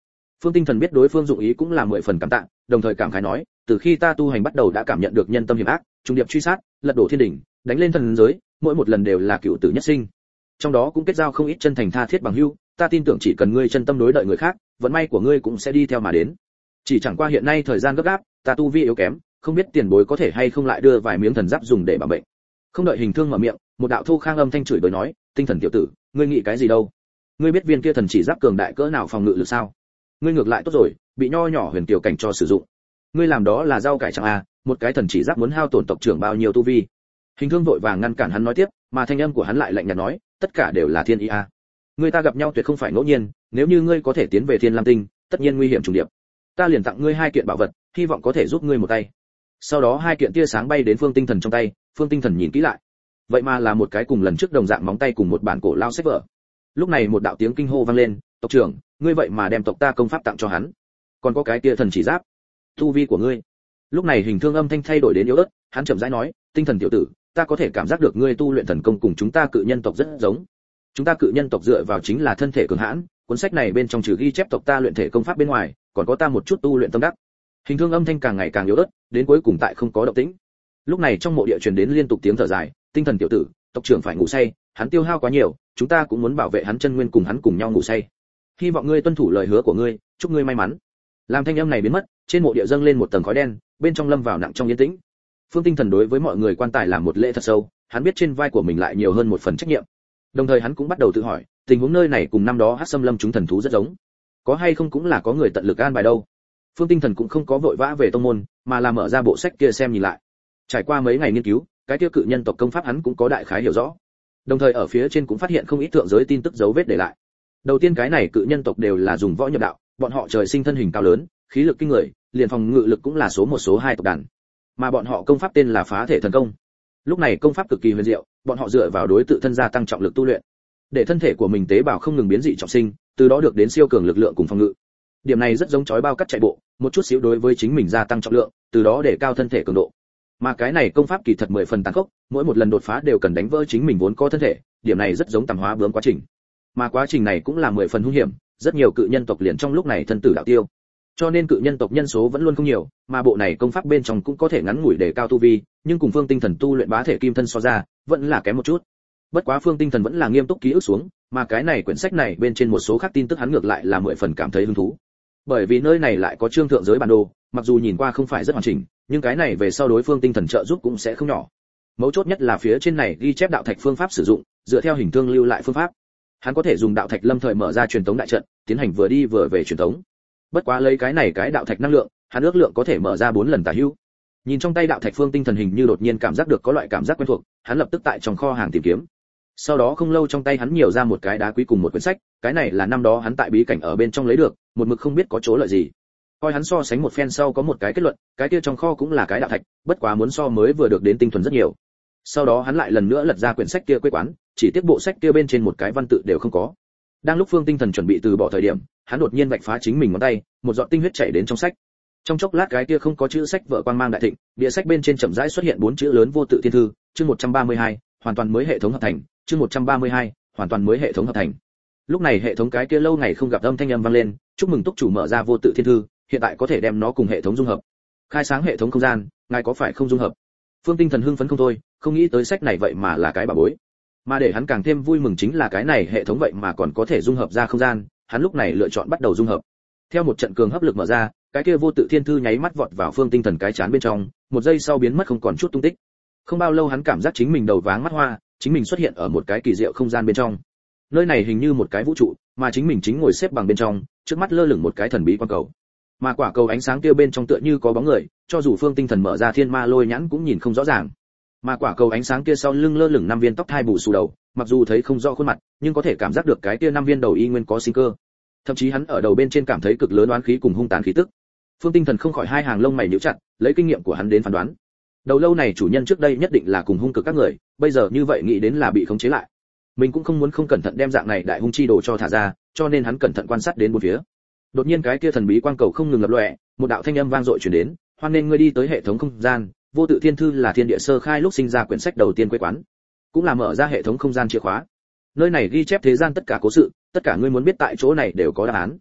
Phương Tinh Thần biết đối phương dụng ý cũng là 10 phần cảm tạ, đồng thời cảm khái nói, từ khi ta tu hành bắt đầu đã cảm nhận được nhân tâm hiểm ác, trùng điệp truy sát, lật đổ thiên đỉnh, đánh lên thần giới, mỗi một lần đều là cựu tử nhất sinh. Trong đó cũng kết giao không ít chân thành tha thiết bằng hữu, ta tin tưởng chỉ cần ngươi chân tâm đối đợi người khác, vận may của ngươi cũng sẽ đi theo mà đến. Chỉ chẳng qua hiện nay thời gian gấp gáp, ta tu vi yếu kém, không biết tiền bối có thể hay không lại đưa vài miếng thần giáp dùng để bảo bệnh. Không đợi Hình Thương mở miệng, một đạo thô khang âm thanh chửi bới nói, Tinh Thần tiểu tử, ngươi nghĩ cái gì đâu? Ngươi biết viên kia thần chỉ giáp cường đại cỡ nào phòng ngự lực sao? Ngươi ngược lại tốt rồi, bị nho nhỏ huyền tiểu cảnh cho sử dụng. Ngươi làm đó là rau cải chẳng à, một cái thần chỉ giáp muốn hao tổn tộc trưởng bao nhiêu tu vi? Hình Thương vội vàng ngăn cản hắn nói tiếp, mà thanh âm của hắn lại lạnh nhạt nói, tất cả đều là thiên ý a. Ngươi ta gặp nhau tuyệt không phải ngẫu nhiên, nếu như ngươi có thể tiến về Thiên Lam Tinh, tất nhiên nguy hiểm trùng điệp. Ta liền tặng ngươi 2 kiện bảo vật, hy vọng có thể giúp ngươi một tay. Sau đó 2 kiện tia sáng bay đến Phương Tinh Thần trong tay, Phương Tinh Thần nhìn kỹ lại, vậy mà là một cái cùng lần trước đồng dạng móng tay cùng một bản cổ lao sách vở. Lúc này một đạo tiếng kinh hô vang lên, tộc trưởng, ngươi vậy mà đem tộc ta công pháp tặng cho hắn, còn có cái tia thần chỉ giáp, tu vi của ngươi. Lúc này Hình Thương âm thanh thay đổi đến yếu ớt, hắn chậm rãi nói, Tinh Thần tiểu tử, ta có thể cảm giác được ngươi tu luyện thần công cùng chúng ta cự nhân tộc rất giống. Chúng ta cự nhân tộc dựa vào chính là thân thể cường hãn, cuốn sách này bên trong trừ ghi chép tộc ta luyện thể công pháp bên ngoài, còn có ta một chút tu luyện tâm đắc. Hình Thương âm thanh càng ngày càng yếu ớt, đến cuối cùng tại không có động tĩnh. Lúc này trong mộ địa truyền đến liên tục tiếng thở dài, Tinh Thần tiểu tử, tộc trưởng phải ngủ say, hắn tiêu hao quá nhiều, chúng ta cũng muốn bảo vệ hắn chân nguyên cùng hắn cùng nhau ngủ say. Hy vọng ngươi tuân thủ lời hứa của ngươi, chúc ngươi may mắn. Làm thanh âm này biến mất, trên mộ địa dâng lên một tầng khói đen, bên trong lâm vào nặng trong yên tĩnh. Phương Tinh Thần đối với mọi người quan tài làm một lễ thật sâu, hắn biết trên vai của mình lại nhiều hơn một phần trách nhiệm. Đồng thời hắn cũng bắt đầu tự hỏi, tình huống nơi này cùng năm đó Hắc Xâm Lâm chúng thần thú rất giống, có hay không cũng là có người tận lực an bài đâu. Phương Tinh Thần cũng không có vội vã về tông môn, mà là mở ra bộ sách kia xem nhìn lại. Trải qua mấy ngày nghiên cứu, cái kia cự nhân tộc công pháp hắn cũng có đại khái hiểu rõ. Đồng thời ở phía trên cũng phát hiện không ít thượng giới tin tức dấu vết để lại. Đầu tiên cái này cự nhân tộc đều là dùng võ nhập đạo, bọn họ trời sinh thân hình cao lớn, khí lực kinh người, liền phòng ngự lực cũng là số 1 số 2 tộc đàn. Mà bọn họ công pháp tên là Phá Thể Thần Công. Lúc này công pháp cực kỳ huyền diệu, bọn họ dựa vào đối tự thân gia tăng trọng lực tu luyện, để thân thể của mình tế bào không ngừng biến dị trọng sinh, từ đó được đến siêu cường lực lượng cùng phòng ngự. Điểm này rất giống chói bao cắt chạy bộ, một chút xíu đối với chính mình gia tăng trọng lượng, từ đó để cao thân thể cường độ. Mà cái này công pháp kỳ thật 10 phần tàn khốc, mỗi một lần đột phá đều cần đánh vỡ chính mình vốn có thân thể, điểm này rất giống tầm hóa bướm quá trình. Mà quá trình này cũng là 10 phần hung hiểm, rất nhiều cự nhân tộc liền trong lúc này thân tử đạo tiêu. Cho nên cự nhân tộc nhân số vẫn luôn không nhiều, mà bộ này công pháp bên trong cũng có thể ngắn ngủi để cao tu vi, nhưng cùng Phương Tinh Thần tu luyện bá thể kim thân so ra, vẫn là kém một chút. Bất quá Phương Tinh Thần vẫn là nghiêm túc ký ức xuống, mà cái này quyển sách này bên trên một số khác tin tức hắn ngược lại là 10 phần cảm thấy hứng thú. Bởi vì nơi này lại có chương thượng giới bản đồ, mặc dù nhìn qua không phải rất hoàn chỉnh, nhưng cái này về sau đối Phương Tinh Thần trợ giúp cũng sẽ không nhỏ. Mấu chốt nhất là phía trên này ghi chép đạo thạch phương pháp sử dụng, dựa theo Hình Thương lưu lại phương pháp, hắn có thể dùng đạo thạch lâm thời mở ra truyền tống đại trận, tiến hành vừa đi vừa về truyền tống. Bất quá lấy cái này cái đạo thạch năng lượng, hắn ước lượng có thể mở ra 4 lần tả hữu. Nhìn trong tay đạo thạch, Phương Tinh Thần hình như đột nhiên cảm giác được có loại cảm giác quen thuộc, hắn lập tức tại trong kho hàng tìm kiếm. Sau đó không lâu trong tay hắn nhiều ra một cái đá quý cùng một quyển sách, cái này là năm đó hắn tại bí cảnh ở bên trong lấy được, một mực không biết có chỗ lợi gì. Coi hắn so sánh một phen sau có một cái kết luận, cái kia trong kho cũng là cái đạo thạch, bất quá muốn so mới vừa được đến tinh thuần rất nhiều. Sau đó hắn lại lần nữa lật ra quyển sách kia quê quán, chỉ tiếc bộ sách kia bên trên một cái văn tự đều không có. Đang lúc Phương Tinh Thần chuẩn bị từ bỏ thời điểm, hắn đột nhiên vạch phá chính mình ngón tay, một giọt tinh huyết chảy đến trong sách. Trong chốc lát cái kia không có chữ sách vợ quang mang đại thịnh, bìa sách bên trên chậm rãi xuất hiện 4 chữ lớn Vô Tự Thiên Thư, chương 132, hoàn toàn mới hệ thống hợp thành, chương 132, hoàn toàn mới hệ thống hợp thành. Lúc này hệ thống cái kia lâu ngày không gặp âm thanh âm vang lên, chúc mừng túc chủ mở ra Vô Tự Thiên Thư, hiện tại có thể đem nó cùng hệ thống dung hợp. Khai sáng hệ thống không gian, ngài có phải không dung hợp? Phương Tinh Thần hưng phấn không thôi, không nghĩ tới sách này vậy mà là cái bảo bối. Mà để hắn càng thêm vui mừng chính là cái này hệ thống vậy mà còn có thể dung hợp ra không gian, hắn lúc này lựa chọn bắt đầu dung hợp. Theo một trận cường hấp lực mở ra, cái kia Vô Tự Thiên Thư nháy mắt vọt vào Phương Tinh Thần cái chán bên trong, một giây sau biến mất không còn chút tung tích. Không bao lâu hắn cảm giác chính mình đầu váng mắt hoa, chính mình xuất hiện ở một cái kỳ diệu không gian bên trong. Nơi này hình như một cái vũ trụ, mà chính mình chính ngồi xếp bằng bên trong, trước mắt lơ lửng một cái thần bí quang cầu. Mà quả cầu ánh sáng kia bên trong tựa như có bóng người, cho dù Phương Tinh Thần mở ra Thiên Ma Lôi nhãn cũng nhìn không rõ ràng. Mà quả cầu ánh sáng kia sau lưng lơ lửng 5 viên tóc thai bù xù đầu, mặc dù thấy không rõ khuôn mặt, nhưng có thể cảm giác được cái kia 5 viên đầu y nguyên có sinh cơ. Thậm chí hắn ở đầu bên trên cảm thấy cực lớn oán khí cùng hung tàn khí tức. Phương Tinh Thần không khỏi hai hàng lông mày nhíu chặt, lấy kinh nghiệm của hắn đến phán đoán. Đầu lâu này chủ nhân trước đây nhất định là cùng hung cực các người, bây giờ như vậy nghĩ đến là bị khống chế lại. Mình cũng không muốn không cẩn thận đem dạng này đại hung chi đồ cho thả ra, cho nên hắn cẩn thận quan sát đến bốn phía. Đột nhiên cái kia thần bí quang cầu không ngừng lập lòe, một đạo thanh âm vang dội truyền đến, hoan nên ngươi đi tới hệ thống không gian, Vô Tự Thiên Thư là thiên địa sơ khai lúc sinh ra quyển sách đầu tiên quê quán, cũng là mở ra hệ thống không gian chìa khóa. Nơi này ghi chép thế gian tất cả cố sự, tất cả ngươi muốn biết tại chỗ này đều có đáp án.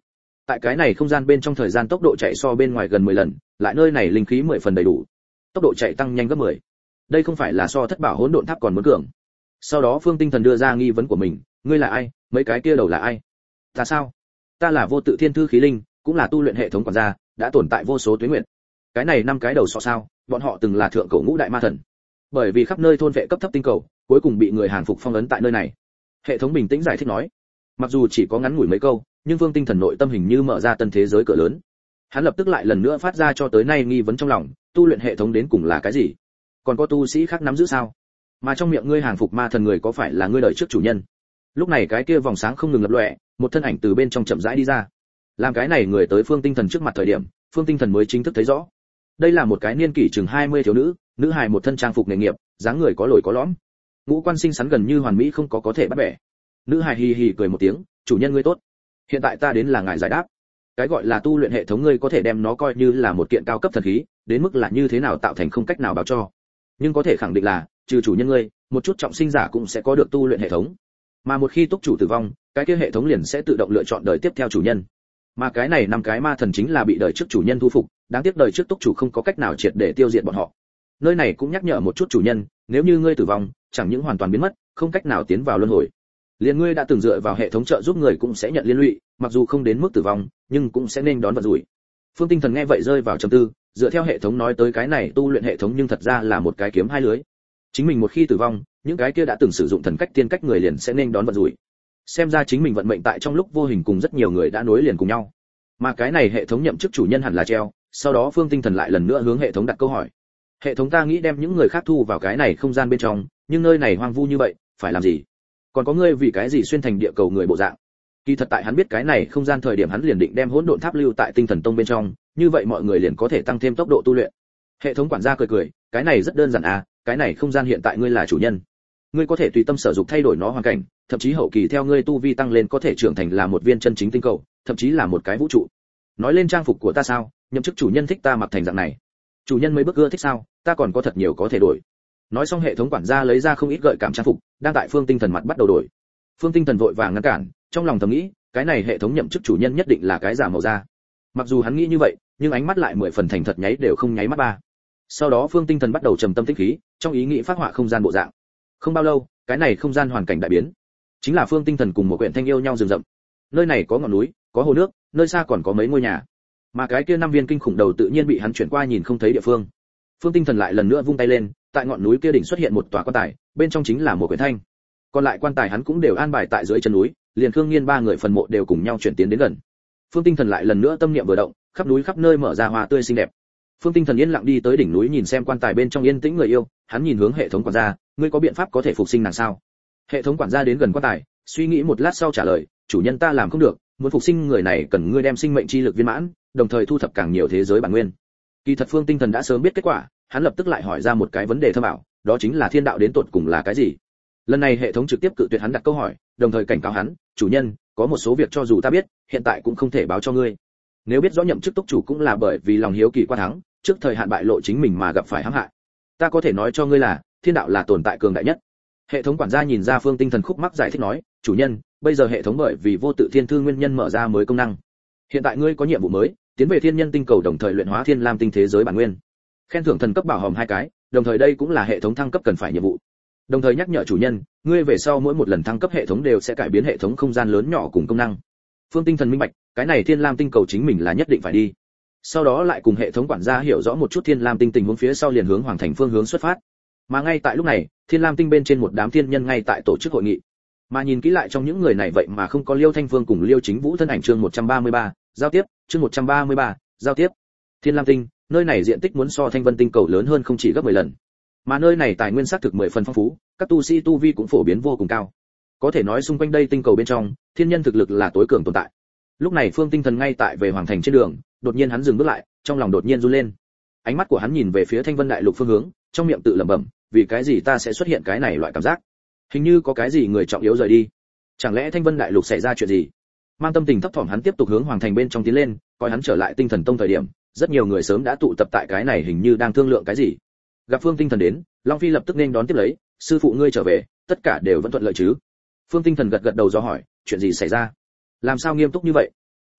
Tại cái này không gian bên trong thời gian tốc độ chạy so bên ngoài gần 10 lần, lại nơi này linh khí 10 phần đầy đủ, tốc độ chạy tăng nhanh gấp 10. Đây không phải là so thất bảo hỗn độn tháp còn muốn cường. Sau đó Phương Tinh Thần đưa ra nghi vấn của mình, ngươi là ai, mấy cái kia đầu là ai? Ta sao? Ta là Vô Tự Thiên Thư khí linh, cũng là tu luyện hệ thống quản gia, đã tồn tại vô số tuế nguyệt. Cái này 5 cái đầu sọ sao, bọn họ từng là thượng cổ ngũ đại ma thần. Bởi vì khắp nơi thôn vệ cấp thấp tinh cầu, cuối cùng bị người Hàn phục phong ấn tại nơi này. Hệ thống bình tĩnh giải thích nói. Mặc dù chỉ có ngắn ngủi mấy câu, nhưng Phương Tinh Thần nội tâm hình như mở ra tân thế giới cửa lớn. Hắn lập tức lại lần nữa phát ra cho tới nay nghi vấn trong lòng, tu luyện hệ thống đến cùng là cái gì? Còn có tu sĩ khác nắm giữ sao? Mà trong miệng ngươi hàng phục ma thần người có phải là ngươi đời trước chủ nhân? Lúc này cái kia vòng sáng không ngừng lập lòe, một thân ảnh từ bên trong chậm rãi đi ra. Làm cái này người tới Phương Tinh Thần trước mặt thời điểm, Phương Tinh Thần mới chính thức thấy rõ. Đây là một cái niên kỷ chừng 20 thiếu nữ, nữ hài một thân trang phục nghề nghiệp, dáng người có lồi có lõm. Ngũ quan xinh xắn gần như hoàn mỹ không có thể bắt bẻ. Nữ hài hì hì cười một tiếng, chủ nhân ngươi tốt. Hiện tại ta đến là ngài giải đáp. Cái gọi là tu luyện hệ thống ngươi có thể đem nó coi như là một kiện cao cấp thần khí, đến mức là như thế nào tạo thành không cách nào báo cho. Nhưng có thể khẳng định là, trừ chủ nhân ngươi, một chút trọng sinh giả cũng sẽ có được tu luyện hệ thống. Mà một khi túc chủ tử vong, cái kia hệ thống liền sẽ tự động lựa chọn đời tiếp theo chủ nhân. Mà cái này 5 cái ma thần chính là bị đời trước chủ nhân thu phục, đáng tiếc đời trước túc chủ không có cách nào triệt để tiêu diệt bọn họ. Nơi này cũng nhắc nhở một chút chủ nhân, nếu như ngươi tử vong, chẳng những hoàn toàn biến mất, không cách nào tiến vào luân hồi. Liên ngươi đã từng dựa vào hệ thống trợ giúp người cũng sẽ nhận liên lụy, mặc dù không đến mức tử vong, nhưng cũng sẽ nên đón vận rủi. Phương Tinh Thần nghe vậy rơi vào trầm tư, dựa theo hệ thống nói tới cái này tu luyện hệ thống nhưng thật ra là một cái kiếm hai lưới. Chính mình một khi tử vong, những cái kia đã từng sử dụng thần cách tiên cách người liền sẽ nên đón vận rủi. Xem ra chính mình vận mệnh tại trong lúc vô hình cùng rất nhiều người đã nối liền cùng nhau. Mà cái này hệ thống nhậm chức chủ nhân hẳn là treo, sau đó Phương Tinh Thần lại lần nữa hướng hệ thống đặt câu hỏi. Hệ thống ta nghĩ đem những người khác thu vào cái này không gian bên trong, nhưng nơi này hoang vu như vậy, phải làm gì? Còn có ngươi vì cái gì xuyên thành địa cầu người bộ dạng? Kỳ thật tại hắn biết cái này không gian thời điểm hắn liền định đem hỗn độn tháp lưu tại tinh thần tông bên trong, như vậy mọi người liền có thể tăng thêm tốc độ tu luyện. Hệ thống quản gia cười cười, cái này rất đơn giản à, cái này không gian hiện tại ngươi là chủ nhân, ngươi có thể tùy tâm sở dục thay đổi nó hoàn cảnh, thậm chí hậu kỳ theo ngươi tu vi tăng lên có thể trưởng thành là một viên chân chính tinh cầu, thậm chí là một cái vũ trụ. Nói lên trang phục của ta sao, nhậm chức chủ nhân thích ta mặc thành dạng này. Chủ nhân mấy bước ưa thích sao, ta còn có thật nhiều có thể đổi. Nói xong hệ thống quản gia lấy ra không ít gợi cảm trang phục, đang tại Phương Tinh Thần mặt bắt đầu đổi. Phương Tinh Thần vội vàng ngăn cản, trong lòng thầm nghĩ, cái này hệ thống nhậm chức chủ nhân nhất định là cái giả màu da. Mặc dù hắn nghĩ như vậy, nhưng ánh mắt lại 10 phần thành thật nháy đều không nháy mắt ba. Sau đó Phương Tinh Thần bắt đầu trầm tâm tĩnh khí, trong ý nghĩ phát họa không gian bộ dạng. Không bao lâu, cái này không gian hoàn cảnh đại biến. Chính là Phương Tinh Thần cùng một quyển thanh yêu nhau rừng rậm. Nơi này có ngọn núi, có hồ nước, nơi xa còn có mấy ngôi nhà. Mà cái kia 5 viên kinh khủng đầu tự nhiên bị hắn chuyển qua nhìn không thấy địa phương. Phương Tinh Thần lại lần nữa vung tay lên, tại ngọn núi kia đỉnh xuất hiện một tòa quan tài, bên trong chính là một quyển thanh. Còn lại quan tài hắn cũng đều an bài tại dưới chân núi, liền Khương Nghiên 3 người phần mộ đều cùng nhau chuyển tiến đến gần. Phương Tinh Thần lại lần nữa tâm niệm vừa động, khắp núi khắp nơi mở ra hoa tươi xinh đẹp. Phương Tinh Thần yên lặng đi tới đỉnh núi nhìn xem quan tài bên trong yên tĩnh người yêu, hắn nhìn hướng hệ thống quản gia, ngươi có biện pháp có thể phục sinh nàng sao? Hệ thống quản gia đến gần quan tài, suy nghĩ một lát sau trả lời, chủ nhân ta làm không được, muốn phục sinh người này cần ngươi đem sinh mệnh chi lực viên mãn, đồng thời thu thập càng nhiều thế giới bản nguyên. Kỳ thật Phương Tinh Thần đã sớm biết kết quả, hắn lập tức lại hỏi ra một cái vấn đề thâm ảo, đó chính là thiên đạo đến tột cùng là cái gì? Lần này hệ thống trực tiếp cự tuyệt hắn đặt câu hỏi, đồng thời cảnh cáo hắn, chủ nhân, có một số việc cho dù ta biết, hiện tại cũng không thể báo cho ngươi. Nếu biết rõ nhậm chức túc chủ cũng là bởi vì lòng hiếu kỳ qua thắng, trước thời hạn bại lộ chính mình mà gặp phải hãm hại. Ta có thể nói cho ngươi là, thiên đạo là tồn tại cường đại nhất. Hệ thống quản gia nhìn ra Phương Tinh Thần khúc mắc giải thích nói, chủ nhân, bây giờ hệ thống bởi vì vô tự thiên thư nguyên nhân mở ra mới công năng. Hiện tại ngươi có nhiệm vụ mới, tiến về thiên nhân tinh cầu đồng thời luyện hóa thiên lam tinh thế giới bản nguyên. Khen thưởng thần cấp bảo hòm 2 cái, đồng thời đây cũng là hệ thống thăng cấp cần phải nhiệm vụ. Đồng thời nhắc nhở chủ nhân, ngươi về sau mỗi một lần thăng cấp hệ thống đều sẽ cải biến hệ thống không gian lớn nhỏ cùng công năng. Phương Tinh Thần minh bạch, cái này thiên lam tinh cầu chính mình là nhất định phải đi. Sau đó lại cùng hệ thống quản gia hiểu rõ một chút thiên lam tinh tình huống phía sau liền hướng hoàng thành phương hướng xuất phát. Mà ngay tại lúc này, thiên lam tinh bên trên một đám thiên nhân ngay tại tổ chức hội nghị. Mà nhìn kỹ lại trong những người này vậy mà không có Liêu Thanh Phương cùng Liêu Chính Vũ thân ảnh chương 133, giao tiếp, chương 133, giao tiếp. Thiên lam tinh, nơi này diện tích muốn so Thanh Vân tinh cầu lớn hơn không chỉ gấp 10 lần. Mà nơi này tài nguyên xác thực 10 phần phong phú, các tu sĩ tu vi cũng phổ biến vô cùng cao. Có thể nói xung quanh đây tinh cầu bên trong, thiên nhân thực lực là tối cường tồn tại. Lúc này Phương Tinh Thần ngay tại về hoàng thành trên đường, đột nhiên hắn dừng bước lại, trong lòng đột nhiên run lên. Ánh mắt của hắn nhìn về phía Thanh Vân đại lục phương hướng, trong miệng tự lẩm bẩm, vì cái gì ta sẽ xuất hiện cái này loại cảm giác? Hình như có cái gì người trọng yếu rời đi. Chẳng lẽ Thanh Vân đại lục xảy ra chuyện gì? Mang tâm tình thấp thỏm hắn tiếp tục hướng hoàng thành bên trong tiến lên, coi hắn trở lại Tinh Thần Tông thời điểm, rất nhiều người sớm đã tụ tập tại cái này hình như đang thương lượng cái gì. Gặp Phương Tinh Thần đến, Long Phi lập tức nên đón tiếp lấy, sư phụ ngươi trở về, tất cả đều vẫn thuận lợi chứ? Phương Tinh Thần gật gật đầu do hỏi, chuyện gì xảy ra? Làm sao nghiêm túc như vậy?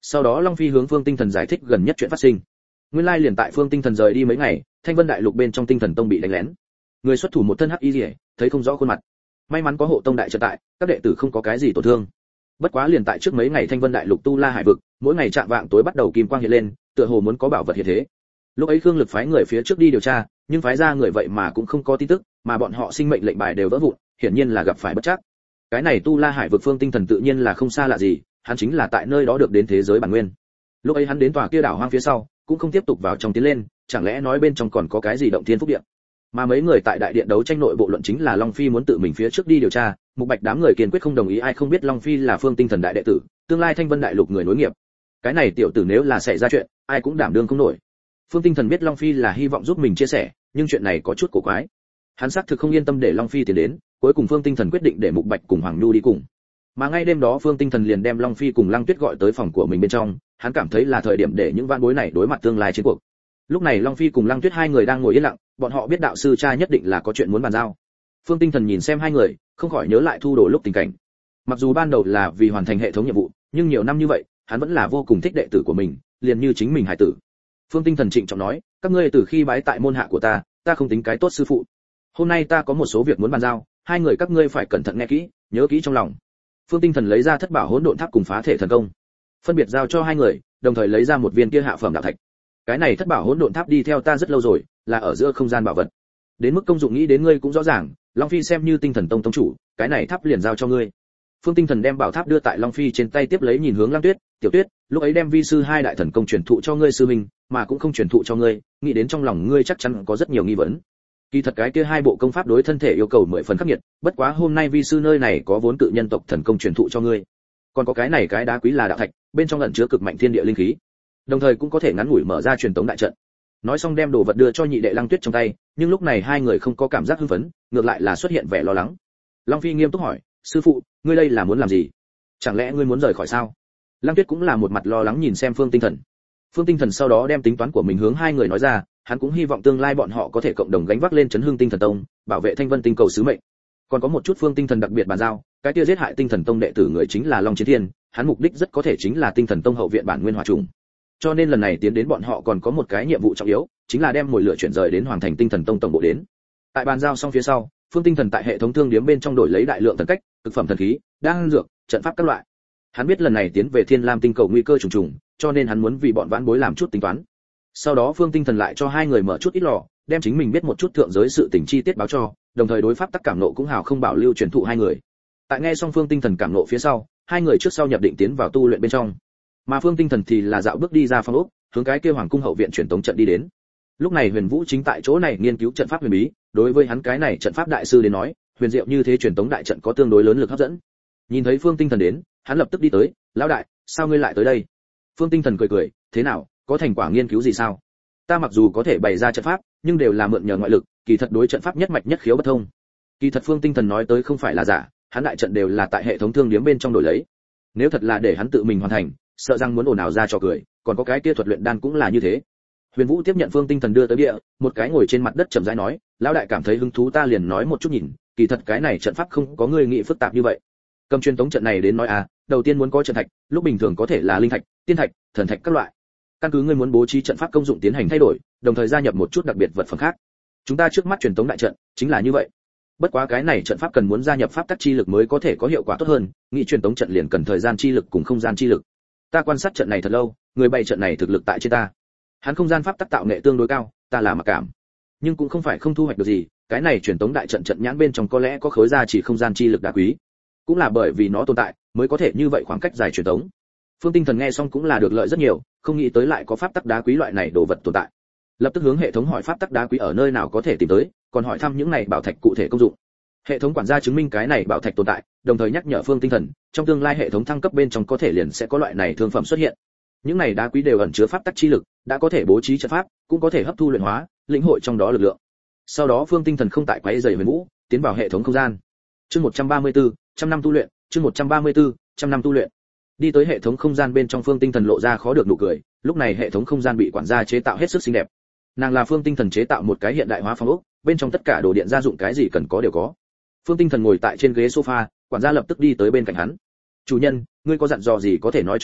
Sau đó Long Phi hướng Phương Tinh Thần giải thích gần nhất chuyện phát sinh. Nguyên lai liền tại Phương Tinh Thần rời đi mấy ngày, Thanh Vân Đại Lục bên trong Tinh Thần Tông bị đánh lén. Người xuất thủ một thân hắc y liễu, thấy không rõ khuôn mặt. May mắn có hộ tông đại trận tại, các đệ tử không có cái gì tổn thương. Bất quá liền tại trước mấy ngày Thanh Vân Đại Lục tu La Hải vực, mỗi ngày chạm vạng tối bắt đầu kim quang hiện lên, tựa hồ muốn có bảo vật hiện thế. Lúc ấy Khương Lực phái người phía trước đi điều tra, nhưng phái ra người vậy mà cũng không có tin tức, mà bọn họ sinh mệnh lệnh bài đều vỡ vụn, hiển nhiên là gặp phải bất trắc. Cái này tu La Hải vực Phương Tinh Thần tự nhiên là không xa lạ gì, hắn chính là tại nơi đó được đến thế giới bản nguyên. Lúc ấy hắn đến tòa kia đảo hoang phía sau, cũng không tiếp tục vào trong tiến lên, chẳng lẽ nói bên trong còn có cái gì động thiên phúc địa. Mà mấy người tại đại điện đấu tranh nội bộ luận chính là Long Phi muốn tự mình phía trước đi điều tra, Mục Bạch đám người kiên quyết không đồng ý, ai không biết Long Phi là Phương Tinh Thần đại đệ tử, tương lai Thanh Vân Đại Lục người nối nghiệp. Cái này tiểu tử nếu là xảy ra chuyện, ai cũng đảm đương không nổi. Phương Tinh Thần biết Long Phi là hy vọng giúp mình chia sẻ, nhưng chuyện này có chút cổ quái. Hắn xác thực không yên tâm để Long Phi tiến đến, cuối cùng Phương Tinh Thần quyết định để Mục Bạch cùng Hoàng Nhu đi cùng. Mà ngay đêm đó Phương Tinh Thần liền đem Long Phi cùng Lăng Tuyết gọi tới phòng của mình bên trong, hắn cảm thấy là thời điểm để những vãn bối này đối mặt tương lai chiến cuộc. Lúc này Long Phi cùng Lăng Tuyết hai người đang ngồi yên lặng, bọn họ biết đạo sư cha nhất định là có chuyện muốn bàn giao. Phương Tinh Thần nhìn xem hai người, không khỏi nhớ lại Thu Đồ lúc tình cảnh. Mặc dù ban đầu là vì hoàn thành hệ thống nhiệm vụ, nhưng nhiều năm như vậy, hắn vẫn là vô cùng thích đệ tử của mình, liền như chính mình hải tử. Phương Tinh Thần trịnh trọng nói, các ngươi từ khi bái tại môn hạ của ta không tính cái tốt sư phụ. Hôm nay ta có một số việc muốn bàn giao, hai người các ngươi phải cẩn thận nghe kỹ, nhớ kỹ trong lòng. Phương Tinh Thần lấy ra Thất Bảo Hỗn Độn Tháp cùng Phá Thể Thần Công, phân biệt giao cho hai người, đồng thời lấy ra một viên kia hạ phẩm đạo thạch. Cái này Thất Bảo Hỗn Độn Tháp đi theo ta rất lâu rồi, là ở giữa không gian bảo vật. Đến mức công dụng nghĩ đến ngươi cũng rõ ràng, Long Phi xem như Tinh Thần Tông tông chủ, cái này tháp liền giao cho ngươi. Phương Tinh Thần đem bảo tháp đưa tại Long Phi trên tay, tiếp lấy nhìn hướng Lăng Tuyết, "Tiểu Tuyết, lúc ấy đem vi sư hai đại thần công truyền thụ cho ngươi sư huynh, mà cũng không truyền thụ cho ngươi, nghĩ đến trong lòng ngươi chắc chắn có rất nhiều nghi vấn. Kỳ thật cái kia hai bộ công pháp đối thân thể yêu cầu 10 phần khắc nghiệt, bất quá hôm nay vi sư nơi này có vốn cự nhân tộc thần công truyền thụ cho ngươi. Còn có cái này cái đá quý là đạo thạch, bên trong ẩn chứa cực mạnh thiên địa linh khí, đồng thời cũng có thể ngắn ngủi mở ra truyền tống đại trận." Nói xong đem đồ vật đưa cho nhị đệ Lăng Tuyết trong tay, nhưng lúc này hai người không có cảm giác hưng phấn, ngược lại là xuất hiện vẻ lo lắng. Long Phi nghiêm túc hỏi, "Sư phụ, ngươi đây là muốn làm gì? Chẳng lẽ ngươi muốn rời khỏi sao?" Lăng Tuyết cũng là một mặt lo lắng nhìn xem Phương Tinh Thần. Phương Tinh Thần sau đó đem tính toán của mình hướng hai người nói ra, hắn cũng hy vọng tương lai bọn họ có thể cộng đồng gánh vác lên chấn hương Tinh Thần Tông, bảo vệ Thanh Vân Tinh cầu sứ mệnh. Còn có một chút Phương Tinh Thần đặc biệt bàn giao, cái kia giết hại Tinh Thần Tông đệ tử người chính là Long Chiến Thiên, hắn mục đích rất có thể chính là Tinh Thần Tông hậu viện bản nguyên hỏa trùng. Cho nên lần này tiến đến bọn họ còn có một cái nhiệm vụ trọng yếu, chính là đem mồi lửa chuyển rời đến Hoàng Thành Tinh Thần Tông tổng bộ đến. Tại bàn giao xong phía sau, Phương Tinh Thần tại hệ thống thương điếm bên trong đổi lấy đại lượng thần cách, thực phẩm thần khí, đan dược, trận pháp các loại. Hắn biết lần này tiến về Thiên Lam Tinh cầu nguy cơ trùng trùng, cho nên hắn muốn vì bọn vãn bối làm chút tính toán. Sau đó Phương Tinh Thần lại cho hai người mở chút ít lò, đem chính mình biết một chút thượng giới sự tình chi tiết báo cho, đồng thời đối pháp tắc cảm nộ cũng hào không bảo lưu truyền thụ hai người. Tại nghe xong Phương Tinh Thần cảm nộ phía sau, hai người trước sau nhập định tiến vào tu luyện bên trong. Mà Phương Tinh Thần thì là dạo bước đi ra phòng ốc, hướng cái kia Hoàng cung hậu viện truyền tống trận đi đến. Lúc này Huyền Vũ chính tại chỗ này nghiên cứu trận pháp huyền bí, đối với hắn cái này trận pháp đại sư đến nói, huyền diệu như thế truyền tống đại trận có tương đối lớn lực hấp dẫn. Nhìn thấy Phương Tinh Thần đến, hắn lập tức đi tới, "Lão đại, sao ngươi lại tới đây?" Phương Tinh Thần cười cười, "Thế nào, có thành quả nghiên cứu gì sao? Ta mặc dù có thể bày ra trận pháp, nhưng đều là mượn nhờ ngoại lực, kỳ thật đối trận pháp nhất mạch nhất khiếu bất thông." Kỳ thật Phương Tinh Thần nói tới không phải là giả, hắn đại trận đều là tại hệ thống thương điếm bên trong đổi lấy. Nếu thật là để hắn tự mình hoàn thành, sợ rằng muốn ồn ào ra cho cười, còn có cái kia thuật luyện đan cũng là như thế. Huyền Vũ tiếp nhận Phương Tinh Thần đưa tới bia, một cái ngồi trên mặt đất chậm rãi nói, "Lão đại cảm thấy hứng thú ta liền nói một chút nhìn, kỳ thật cái này trận pháp không có ngươi nghĩ phức tạp như vậy. Cầm truyền tống trận này đến nói đầu tiên muốn có trận thạch, lúc bình thường có thể là linh thạch, tiên thạch, thần thạch các loại. Căn cứ ngươi muốn bố trí trận pháp công dụng tiến hành thay đổi, đồng thời gia nhập một chút đặc biệt vật phẩm khác. Chúng ta trước mắt truyền tống đại trận chính là như vậy. Bất quá cái này trận pháp cần muốn gia nhập pháp tắc chi lực mới có thể có hiệu quả tốt hơn, nghị truyền tống trận liền cần thời gian chi lực cùng không gian chi lực. Ta quan sát trận này thật lâu, người bày trận này thực lực tại trên ta. Hắn không gian pháp tắc tạo nghệ tương đối cao, ta là mặc cảm, nhưng cũng không phải không thu hoạch được gì, cái này truyền tống đại trận trận nhãn bên trong có lẽ có khối gia chỉ không gian chi lực đá quý, cũng là bởi vì nó tồn tại mới có thể như vậy khoảng cách dài truyền tống." Phương Tinh Thần nghe xong cũng là được lợi rất nhiều, không nghĩ tới lại có pháp tắc đá quý loại này đồ vật tồn tại. Lập tức hướng hệ thống hỏi pháp tắc đá quý ở nơi nào có thể tìm tới, còn hỏi thăm những này bảo thạch cụ thể công dụng. Hệ thống quản gia chứng minh cái này bảo thạch tồn tại, đồng thời nhắc nhở Phương Tinh Thần, trong tương lai hệ thống thăng cấp bên trong có thể liền sẽ có loại này thương phẩm xuất hiện. Những này đá quý đều ẩn chứa pháp tắc chi lực, đã có thể bố trí trận pháp, cũng có thể hấp thu luyện hóa, lĩnh hội trong đó lực lượng. Sau đó Phương Tinh Thần không tại quấy rầy Huyền Vũ, tiến vào hệ thống không gian. Chương 134, trăm năm tu luyện, chương 134, trăm năm tu luyện. Đi tới hệ thống không gian bên trong, Phương Tinh Thần lộ ra khó được nụ cười, lúc này hệ thống không gian bị quản gia chế tạo hết sức xinh đẹp. Nàng là Phương Tinh Thần chế tạo một cái hiện đại hóa phòng ốc, bên trong tất cả đồ điện gia dụng cái gì cần có đều có. Phương Tinh Thần ngồi tại trên ghế sofa, quản gia lập tức đi tới bên cạnh hắn. "Chủ nhân, ngươi có dặn dò gì có thể nói cho ta,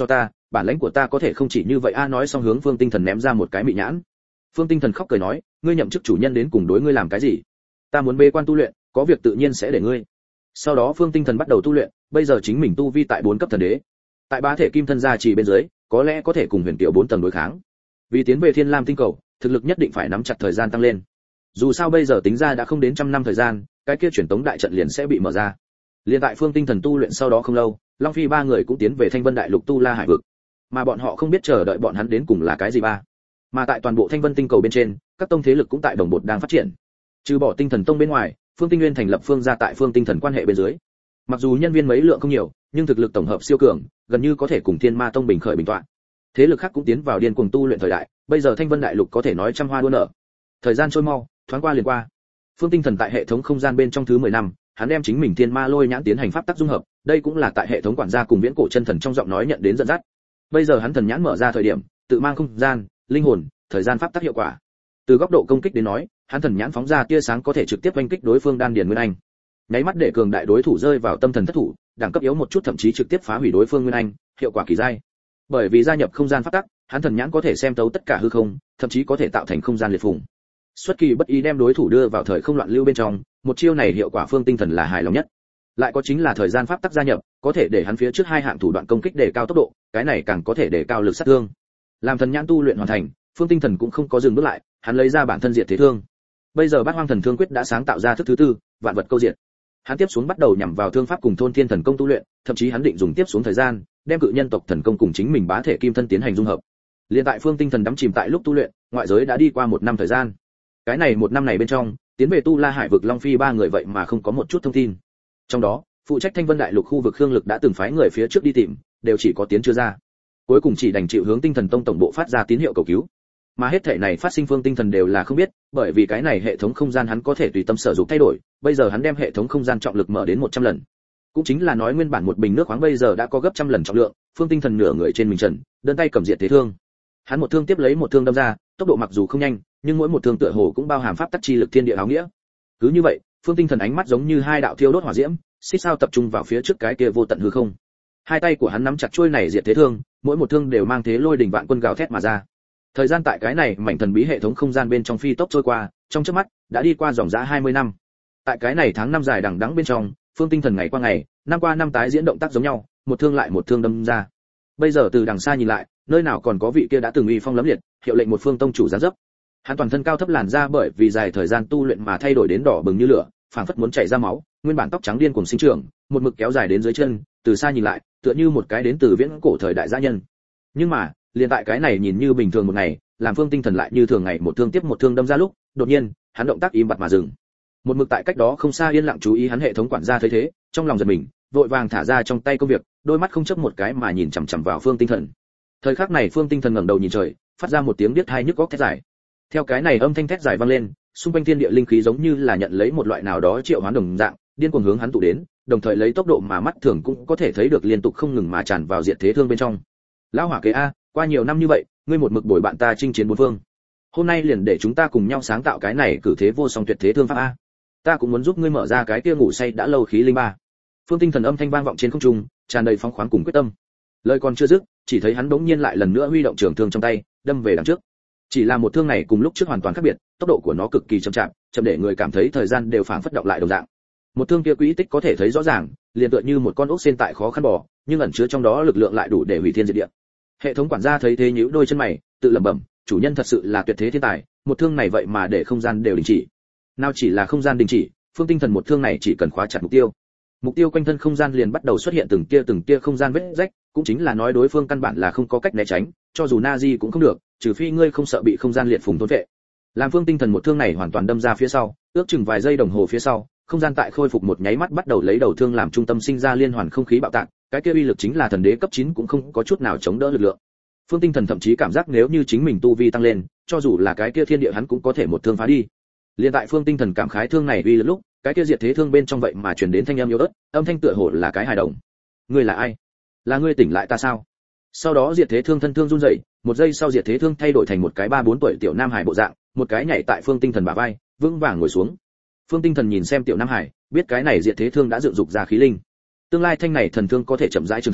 bản lãnh của ta có thể không chỉ như vậy a. Nói xong hướng Phương Tinh Thần ném ra một cái mị nhãn. Phương Tinh Thần khóc cười nói, ngươi nhậm chức chủ nhân đến cùng đối ngươi làm cái gì? Ta muốn bế quan tu luyện, có việc tự nhiên sẽ để ngươi. Sau đó Phương Tinh Thần bắt đầu tu luyện, bây giờ chính mình tu vi tại 4 cấp thần đế. Tại bá thể kim thân gia trì bên dưới, có lẽ có thể cùng huyền tiểu 4 tầng đối kháng. Vì tiến về Thiên Lam tinh cầu, thực lực nhất định phải nắm chặt thời gian tăng lên. Dù sao bây giờ tính ra đã không đến 100 năm thời gian, cái kia truyền tống đại trận liền sẽ bị mở ra. Liên tại Phương Tinh Thần tu luyện sau đó không lâu, Long Phi ba người cũng tiến về Thanh Vân Đại Lục tu La Hải vực. Mà bọn họ không biết chờ đợi bọn hắn đến cùng là cái gì ba. Mà tại toàn bộ Thanh Vân tinh cầu bên trên, các tông thế lực cũng tại đồng bộ đang phát triển. Trừ bỏ Tinh Thần Tông bên ngoài, Phương Tinh Nguyên thành lập Phương gia tại Phương Tinh Thần quan hệ bên dưới. Mặc dù nhân viên mấy lượng không nhiều, nhưng thực lực tổng hợp siêu cường, gần như có thể cùng Thiên Ma Tông bình khởi bình tọa. Thế lực khác cũng tiến vào điên cuồng tu luyện thời đại, bây giờ Thanh Vân Đại Lục có thể nói trăm hoa đua nở. Thời gian trôi mau, thoáng qua liền qua. Phương Tinh Thần tại hệ thống không gian bên trong thứ 10 năm, hắn đem chính mình Thiên Ma Lôi nhãn tiến hành pháp tắc dung hợp, đây cũng là tại hệ thống quản gia cùng Viễn Cổ Chân Thần trong giọng nói nhận đến dẫn dắt. Bây giờ hắn thần nhãn mở ra thời điểm, tự mang không gian, linh hồn, thời gian pháp tắc hiệu quả. Từ góc độ công kích đến nói, hắn thần nhãn phóng ra tia sáng có thể trực tiếp oanh kích đối phương đan điền nguyên anh. Nháy mắt để cường đại đối thủ rơi vào tâm thần thất thủ, đẳng cấp yếu một chút thậm chí trực tiếp phá hủy đối phương nguyên anh, hiệu quả kỳ dai. Bởi vì gia nhập không gian pháp tắc, hắn thần nhãn có thể xem thấu tất cả hư không, thậm chí có thể tạo thành không gian liệt phùng. Xuất kỳ bất ý đem đối thủ đưa vào thời không loạn lưu bên trong, một chiêu này hiệu quả Phương Tinh Thần là hài lòng nhất. Lại có chính là thời gian pháp tắc gia nhập, có thể để hắn phía trước hai hạng thủ đoạn công kích đề cao tốc độ, cái này càng có thể đề cao lực sát thương. Làm thần nhãn tu luyện hoàn thành, Phương Tinh Thần cũng không có dừng bước lại, hắn lấy ra bản thân diệt thế thương. Bây giờ Bát Hoang Thần Thương Quyết đã sáng tạo ra thức thứ tư, vạn vật câu diệt. Hắn tiếp xuống bắt đầu nhằm vào thương pháp cùng thôn thiên thần công tu luyện, thậm chí hắn định dùng tiếp xuống thời gian, đem cự nhân tộc thần công cùng chính mình bá thể kim thân tiến hành dung hợp. Liên tại Phương Tinh Thần đắm chìm tại lúc tu luyện, ngoại giới đã đi qua 1 năm thời gian. Cái này 1 năm này bên trong, tiến về tu La Hải vực Long Phi ba người vậy mà không có một chút thông tin. Trong đó, phụ trách Thanh Vân Đại Lục khu vực Khương Lực đã từng phái người phía trước đi tìm, đều chỉ có tiến chưa ra. Cuối cùng chỉ đành chịu hướng Tinh Thần Tông tổng bộ phát ra tín hiệu cầu cứu. Mà hết thảy này phát sinh Phương Tinh Thần đều là không biết, bởi vì cái này hệ thống không gian hắn có thể tùy tâm sử dụng thay đổi, bây giờ hắn đem hệ thống không gian trọng lực mở đến 100 lần. Cũng chính là nói nguyên bản một bình nước khoáng bây giờ đã có gấp trăm lần trọng lượng, Phương Tinh Thần nửa người trên mình trần, đơn tay cầm diệt thế thương. Hắn một thương tiếp lấy một thương đâm ra, tốc độ mặc dù không nhanh, nhưng mỗi một thương tựa hồ cũng bao hàm pháp tắc chi lực thiên địa áo nghĩa. Cứ như vậy, Phương Tinh Thần ánh mắt giống như hai đạo thiêu đốt hỏa diễm, xích sao tập trung vào phía trước cái kia vô tận hư không. Hai tay của hắn nắm chặt chuôi này diệt thế thương, mỗi một thương đều mang thế lôi đỉnh vạn quân gào thét mà ra. Thời gian tại cái này mảnh thần bí hệ thống không gian bên trong phi tốc trôi qua, trong chớp mắt đã đi qua dòng dã 20 năm. Tại cái này tháng năm dài đằng đẵng bên trong, Phương Tinh Thần ngày qua ngày, năm qua năm tái diễn động tác giống nhau, một thương lại một thương đâm ra. Bây giờ từ đằng xa nhìn lại, nơi nào còn có vị kia đã từng uy phong lẫm liệt, hiệu lệnh một phương tông chủ giáng dấp. Hắn toàn thân cao thấp làn da bởi vì dài thời gian tu luyện mà thay đổi đến đỏ bừng như lửa, phảng phất muốn chảy ra máu, nguyên bản tóc trắng điên cuồng sinh trưởng, một mực kéo dài đến dưới chân, từ xa nhìn lại, tựa như một cái đến từ viễn cổ thời đại dã nhân. Nhưng mà, liền tại cái này nhìn như bình thường một ngày, làm Phương Tinh Thần lại như thường ngày một thương tiếp một thương đâm ra lúc, đột nhiên, hắn động tác im bặt mà dừng. Một mực tại cách đó không xa yên lặng chú ý hắn hệ thống quản gia thấy thế, trong lòng giật mình, vội vàng thả ra trong tay công việc, đôi mắt không chớp một cái mà nhìn chằm chằm vào Phương Tinh Thần. Thời khắc này Phương Tinh Thần ngẩng đầu nhìn trời, phát ra một tiếng điếc tai nhức óc thét dài. Theo cái này âm thanh thét dài vang lên, xung quanh thiên địa linh khí giống như là nhận lấy một loại nào đó triệu hoán đồng dạng, điên cuồng hướng hắn tụ đến, đồng thời lấy tốc độ mà mắt thường cũng có thể thấy được liên tục không ngừng mà tràn vào diệt thế thương bên trong. Lão hỏa kế a, qua nhiều năm như vậy, ngươi một mực bồi bạn ta chinh chiến bốn phương. Hôm nay liền để chúng ta cùng nhau sáng tạo cái này cử thế vô song tuyệt thế thương pháp a. Ta cũng muốn giúp ngươi mở ra cái kia ngủ say đã lâu khí linh ba. Phương Tinh Thần âm thanh vang vọng trên không trung, tràn đầy phóng khoáng cùng quyết tâm. Lời còn chưa dứt, chỉ thấy hắn bỗng nhiên lại lần nữa huy động trường thương trong tay, đâm về đằng trước. Chỉ là một thương này cùng lúc trước hoàn toàn khác biệt, tốc độ của nó cực kỳ chậm chạp, chậm để người cảm thấy thời gian đều phảng phất động lại đồng dạng. Một thương kia quỹ tích có thể thấy rõ ràng, liền tựa như một con ốc sên tại khó khăn bò, nhưng ẩn chứa trong đó lực lượng lại đủ để hủy thiên diệt địa. Hệ thống quản gia thấy thế nhíu đôi chân mày, tự lẩm bẩm, chủ nhân thật sự là tuyệt thế thiên tài, một thương này vậy mà để không gian đều đình chỉ. Nào chỉ là không gian đình chỉ, Phương Tinh Thần một thương này chỉ cần khóa chặt mục tiêu. Mục tiêu quanh thân không gian liền bắt đầu xuất hiện từng tia không gian vết rách, cũng chính là nói đối phương căn bản là không có cách né tránh, cho dù Nazi cũng không được, trừ phi ngươi không sợ bị không gian liệt phùng thôn vệ. Làm Phương Tinh Thần một thương này hoàn toàn đâm ra phía sau, ước chừng vài giây đồng hồ phía sau, không gian tại khôi phục một nháy mắt bắt đầu lấy đầu thương làm trung tâm sinh ra liên hoàn không khí bạo tạc, cái kia uy lực chính là thần đế cấp 9 cũng không có chút nào chống đỡ lực lượng. Phương Tinh Thần thậm chí cảm giác nếu như chính mình tu vi tăng lên, cho dù là cái kia thiên địa hắn cũng có thể một thương phá đi. Liên tại Phương Tinh Thần cảm khái thương này uy lực lúc, cái kia diệt thế thương bên trong vậy mà truyền đến thanh âm yếu ớt, âm thanh tựa hồ là cái hài đồng. Ngươi là ai? Là ngươi tỉnh lại ta sao? Sau đó diệt thế thương thân thương run rẩy, một giây sau diệt thế thương thay đổi thành một cái 3-4 tuổi tiểu nam hải bộ dạng, một cái nhảy tại Phương Tinh Thần bả vai, vững vàng ngồi xuống. Phương Tinh Thần nhìn xem tiểu nam hải, biết cái này diệt thế thương đã dựng dục ra khí linh. Tương lai thanh này thần thương có thể chậm rãi trưởng thành,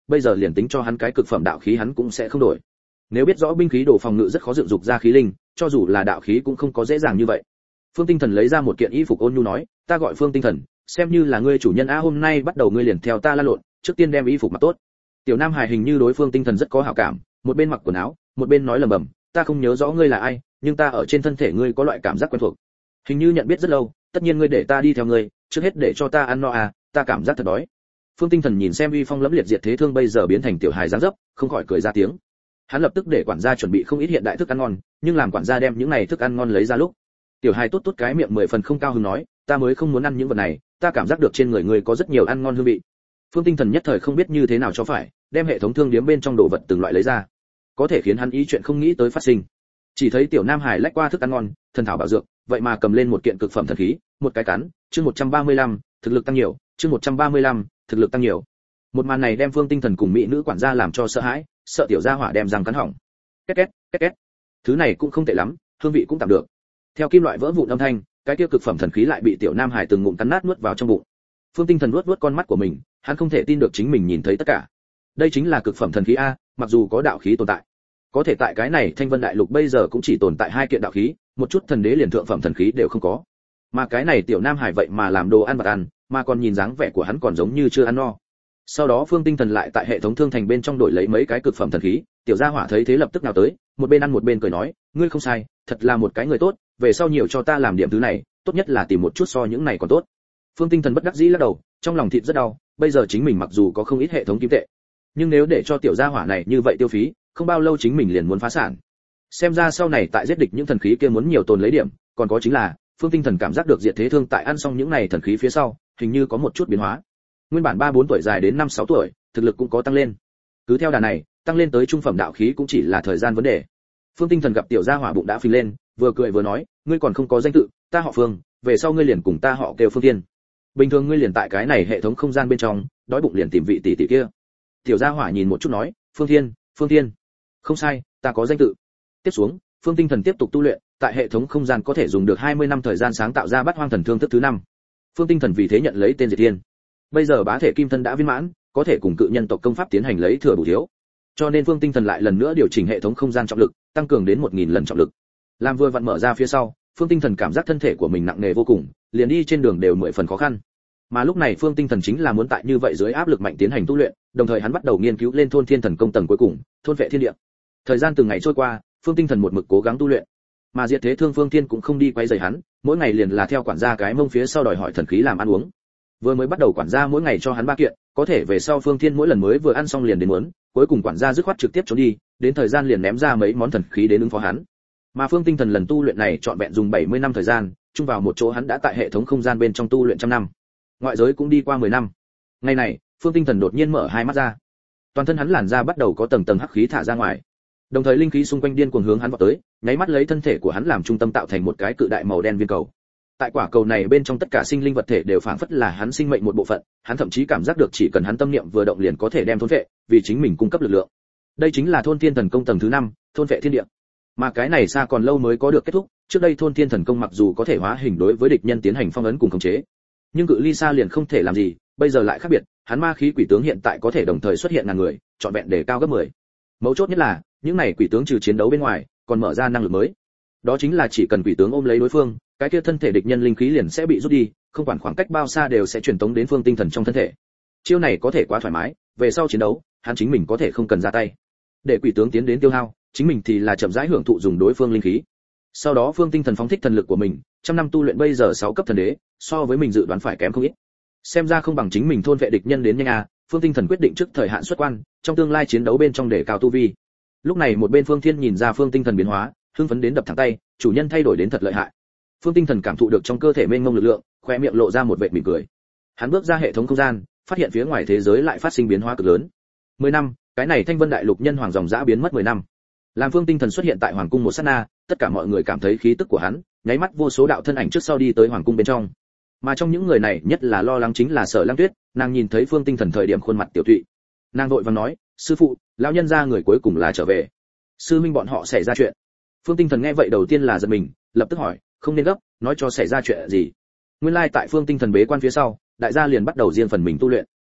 bây giờ liền tính cho hắn cái cực phẩm đạo khí hắn cũng sẽ không đổi. Nếu biết rõ binh khí đồ phòng ngự rất khó dựng dục ra khí linh, cho dù là đạo khí cũng không có dễ dàng như vậy. Phương Tinh Thần lấy ra một kiện y phục ôn nhu nói, ta gọi Phương Tinh Thần, xem như là ngươi chủ nhân á, hôm nay bắt đầu ngươi liền theo ta la lộn, trước tiên đem y phục mặc tốt. Tiểu Nam Hải hình như đối Phương Tinh Thần rất có hảo cảm, một bên mặc quần áo, một bên nói lẩm bẩm, ta không nhớ rõ ngươi là ai, nhưng ta ở trên thân thể ngươi có loại cảm giác quen thuộc. Hình như nhận biết rất lâu, tất nhiên ngươi để ta đi theo ngươi, trước hết để cho ta ăn no à, ta cảm giác thật đói. Phương Tinh Thần nhìn xem uy phong lẫm liệt diệt thế thương bây giờ biến thành tiểu hài dáng dấp, không khỏi cười ra tiếng. Hắn lập tức để quản gia chuẩn bị không ít hiện đại thức ăn ngon, nhưng làm quản gia đem những này thức ăn ngon lấy ra lúc, tiểu hài tốt tốt cái miệng 10 phần không cao hứng nói, ta mới không muốn ăn những vật này, ta cảm giác được trên người ngươi có rất nhiều ăn ngon hương vị. Phương Tinh Thần nhất thời không biết như thế nào cho phải, đem hệ thống thương điếm bên trong đồ vật từng loại lấy ra, có thể khiến hắn ý chuyện không nghĩ tới phát sinh. Chỉ thấy tiểu Nam Hải lách qua thức ăn ngon, thần thảo bảo dược, vậy mà cầm lên một kiện cực phẩm thần khí, một cái cắn, chương 135, thực lực tăng nhiều, chương 135, thực lực tăng nhiều. Một màn này đem Phương Tinh Thần cùng mỹ nữ quản gia làm cho sợ hãi, sợ tiểu gia hỏa đem răng cắn hỏng. Két két, két két. Thứ này cũng không tệ lắm, hương vị cũng tạm được. Theo kim loại vỡ vụn âm thanh, cái kia cực phẩm thần khí lại bị tiểu Nam Hải từng ngụm cắn nát nuốt vào trong bụng. Phương Tinh Thần nuốt con mắt của mình, hắn không thể tin được chính mình nhìn thấy tất cả. Đây chính là cực phẩm thần khí a, mặc dù có đạo khí tồn tại, có thể tại cái này Thanh Vân Đại Lục bây giờ cũng chỉ tồn tại 2 kiện đạo khí, một chút thần đế liền thượng phẩm thần khí đều không có. Mà cái này tiểu Nam Hải vậy mà làm đồ ăn vặt ăn, mà còn nhìn dáng vẻ của hắn còn giống như chưa ăn no. Sau đó Phương Tinh Thần lại tại hệ thống thương thành bên trong đổi lấy mấy cái cực phẩm thần khí, tiểu gia hỏa thấy thế lập tức nào tới, một bên ăn một bên cười nói, ngươi không sai, thật là một cái người tốt, về sau nhiều cho ta làm điểm thứ này, tốt nhất là tìm một chút so những này còn tốt. Phương Tinh Thần bất đắc dĩ lắc đầu, trong lòng thịt rất đau, bây giờ chính mình mặc dù có không ít hệ thống kim tệ, nhưng nếu để cho tiểu gia hỏa này như vậy tiêu phí, không bao lâu chính mình liền muốn phá sản. Xem ra sau này tại giết địch những thần khí kia muốn nhiều tồn lấy điểm, còn có chính là, Phương Tinh Thần cảm giác được diệt thế thương tại ăn xong những này thần khí phía sau, hình như có một chút biến hóa. Nguyên bản 3-4 tuổi dài đến 5-6 tuổi, thực lực cũng có tăng lên. Cứ theo đà này, tăng lên tới trung phẩm đạo khí cũng chỉ là thời gian vấn đề. Phương Tinh Thần gặp tiểu gia hỏa bụng đã phình lên, vừa cười vừa nói, ngươi còn không có danh tự, ta họ Phương, về sau ngươi liền cùng ta họ kêu Phương Thiên. Bình thường ngươi liền tại cái này hệ thống không gian bên trong, đói bụng liền tìm vị tỷ tỷ kia. Tiểu gia hỏa nhìn một chút nói, Phương Thiên, Phương Thiên. Không sai, ta có danh tự. Tiếp xuống, Phương Tinh Thần tiếp tục tu luyện, tại hệ thống không gian có thể dùng được 20 năm thời gian sáng tạo ra Bát Hoang Thần Thương thức thứ 5. Phương Tinh Thần vì thế nhận lấy tên Diệt Thiên. Bây giờ bá thể kim thân đã viên mãn, có thể cùng cự nhân tộc công pháp tiến hành lấy thừa bù thiếu. Cho nên Phương Tinh Thần lại lần nữa điều chỉnh hệ thống không gian trọng lực, tăng cường đến 1000 lần trọng lực. Làm vừa vặn mở ra phía sau, Phương Tinh Thần cảm giác thân thể của mình nặng nề vô cùng, liền đi trên đường đều 10 phần khó khăn. Mà lúc này Phương Tinh Thần chính là muốn tại như vậy dưới áp lực mạnh tiến hành tu luyện, đồng thời hắn bắt đầu nghiên cứu lên Thôn Thiên Thần Công tầng cuối cùng, thôn vệ thiên địa. Thời gian từng ngày trôi qua, Phương Tinh Thần một mực cố gắng tu luyện, mà Diệt Thế Thương Phương Thiên cũng không đi quấy rầy hắn, mỗi ngày liền là theo quản gia cái mông phía sau đòi hỏi thần khí làm ăn uống. Vừa mới bắt đầu quản gia mỗi ngày cho hắn 3 kiện, có thể về sau Phương Thiên mỗi lần mới vừa ăn xong liền đến muốn, cuối cùng quản gia dứt khoát trực tiếp trốn đi, đến thời gian liền ném ra mấy món thần khí đến ứng phó hắn. Mà Phương Tinh Thần lần tu luyện này trọn vẹn dùng 70 năm thời gian, chung vào một chỗ hắn đã tại hệ thống không gian bên trong tu luyện trăm năm. Ngoại giới cũng đi qua 10 năm. Ngày này, Phương Tinh Thần đột nhiên mở hai mắt ra. Toàn thân hắn làn da bắt đầu có tầng tầng hắc khí thả ra ngoài. Đồng thời linh khí xung quanh điên cuồng hướng hắn vọt tới, nháy mắt lấy thân thể của hắn làm trung tâm tạo thành một cái cự đại màu đen viên cầu. Tại quả cầu này bên trong tất cả sinh linh vật thể đều phảng phất là hắn sinh mệnh một bộ phận, hắn thậm chí cảm giác được chỉ cần hắn tâm niệm vừa động liền có thể đem thôn vệ, vì chính mình cung cấp lực lượng. Đây chính là Thôn Thiên Thần Công tầng thứ 5, thôn vệ thiên địa. Mà cái này xa còn lâu mới có được kết thúc, trước đây Thôn Thiên Thần Công mặc dù có thể hóa hình đối với địch nhân tiến hành phong ấn cùng khống chế, nhưng cự ly xa liền không thể làm gì, bây giờ lại khác biệt, hắn ma khí quỷ tướng hiện tại có thể đồng thời xuất hiện ngàn người, trọn vẹn để cao gấp 10. Mấu chốt nhất là, những này quỷ tướng trừ chiến đấu bên ngoài, còn mở ra năng lực mới. Đó chính là chỉ cần quỷ tướng ôm lấy đối phương, cái kia thân thể địch nhân linh khí liền sẽ bị rút đi, không quản khoảng cách bao xa đều sẽ truyền tống đến Phương Tinh Thần trong thân thể. Chiêu này có thể quá thoải mái, về sau chiến đấu, hắn chính mình có thể không cần ra tay, để quỷ tướng tiến đến tiêu hao, chính mình thì là chậm rãi hưởng thụ dùng đối phương linh khí. Sau đó Phương Tinh Thần phóng thích thần lực của mình, trăm năm tu luyện bây giờ 6 cấp thần đế, so với mình dự đoán phải kém không ít. Xem ra không bằng chính mình thôn vệ địch nhân đến nhanh à, Phương Tinh Thần quyết định trước thời hạn xuất quan, trong tương lai chiến đấu bên trong để cao tu vi. Lúc này một bên Phương Thiên nhìn ra Phương Tinh Thần biến hóa, hưng phấn đến đập thẳng tay, chủ nhân thay đổi đến thật lợi hại. Phương Tinh Thần cảm thụ được trong cơ thể mênh mông lực lượng, khóe miệng lộ ra một vệt mỉm cười. Hắn bước ra hệ thống không gian, phát hiện phía ngoài thế giới lại phát sinh biến hóa cực lớn. 10 năm, cái này Thanh Vân Đại Lục nhân hoàng dòng dã biến mất 10 năm. Làm Phương Tinh Thần xuất hiện tại hoàng cung một sát na, tất cả mọi người cảm thấy khí tức của hắn, nháy mắt vô số đạo thân ảnh trước sau đi tới hoàng cung bên trong. Mà trong những người này, nhất là lo lắng chính là Sở Lăng Tuyết, nàng nhìn thấy Phương Tinh Thần thời điểm khuôn mặt tiểu tụy. Nàng vội vàng nói, sư phụ, lão nhân gia người cuối cùng là trở về. Sư minh bọn họ xảy ra chuyện. Phương Tinh Thần nghe vậy đầu tiên là giật mình, lập tức hỏi, không nên gấp, nói cho xảy ra chuyện gì. Nguyên lai tại Phương Tinh Thần bế quan phía sau, đại gia liền bắt đầu riêng phần mình tu luyện.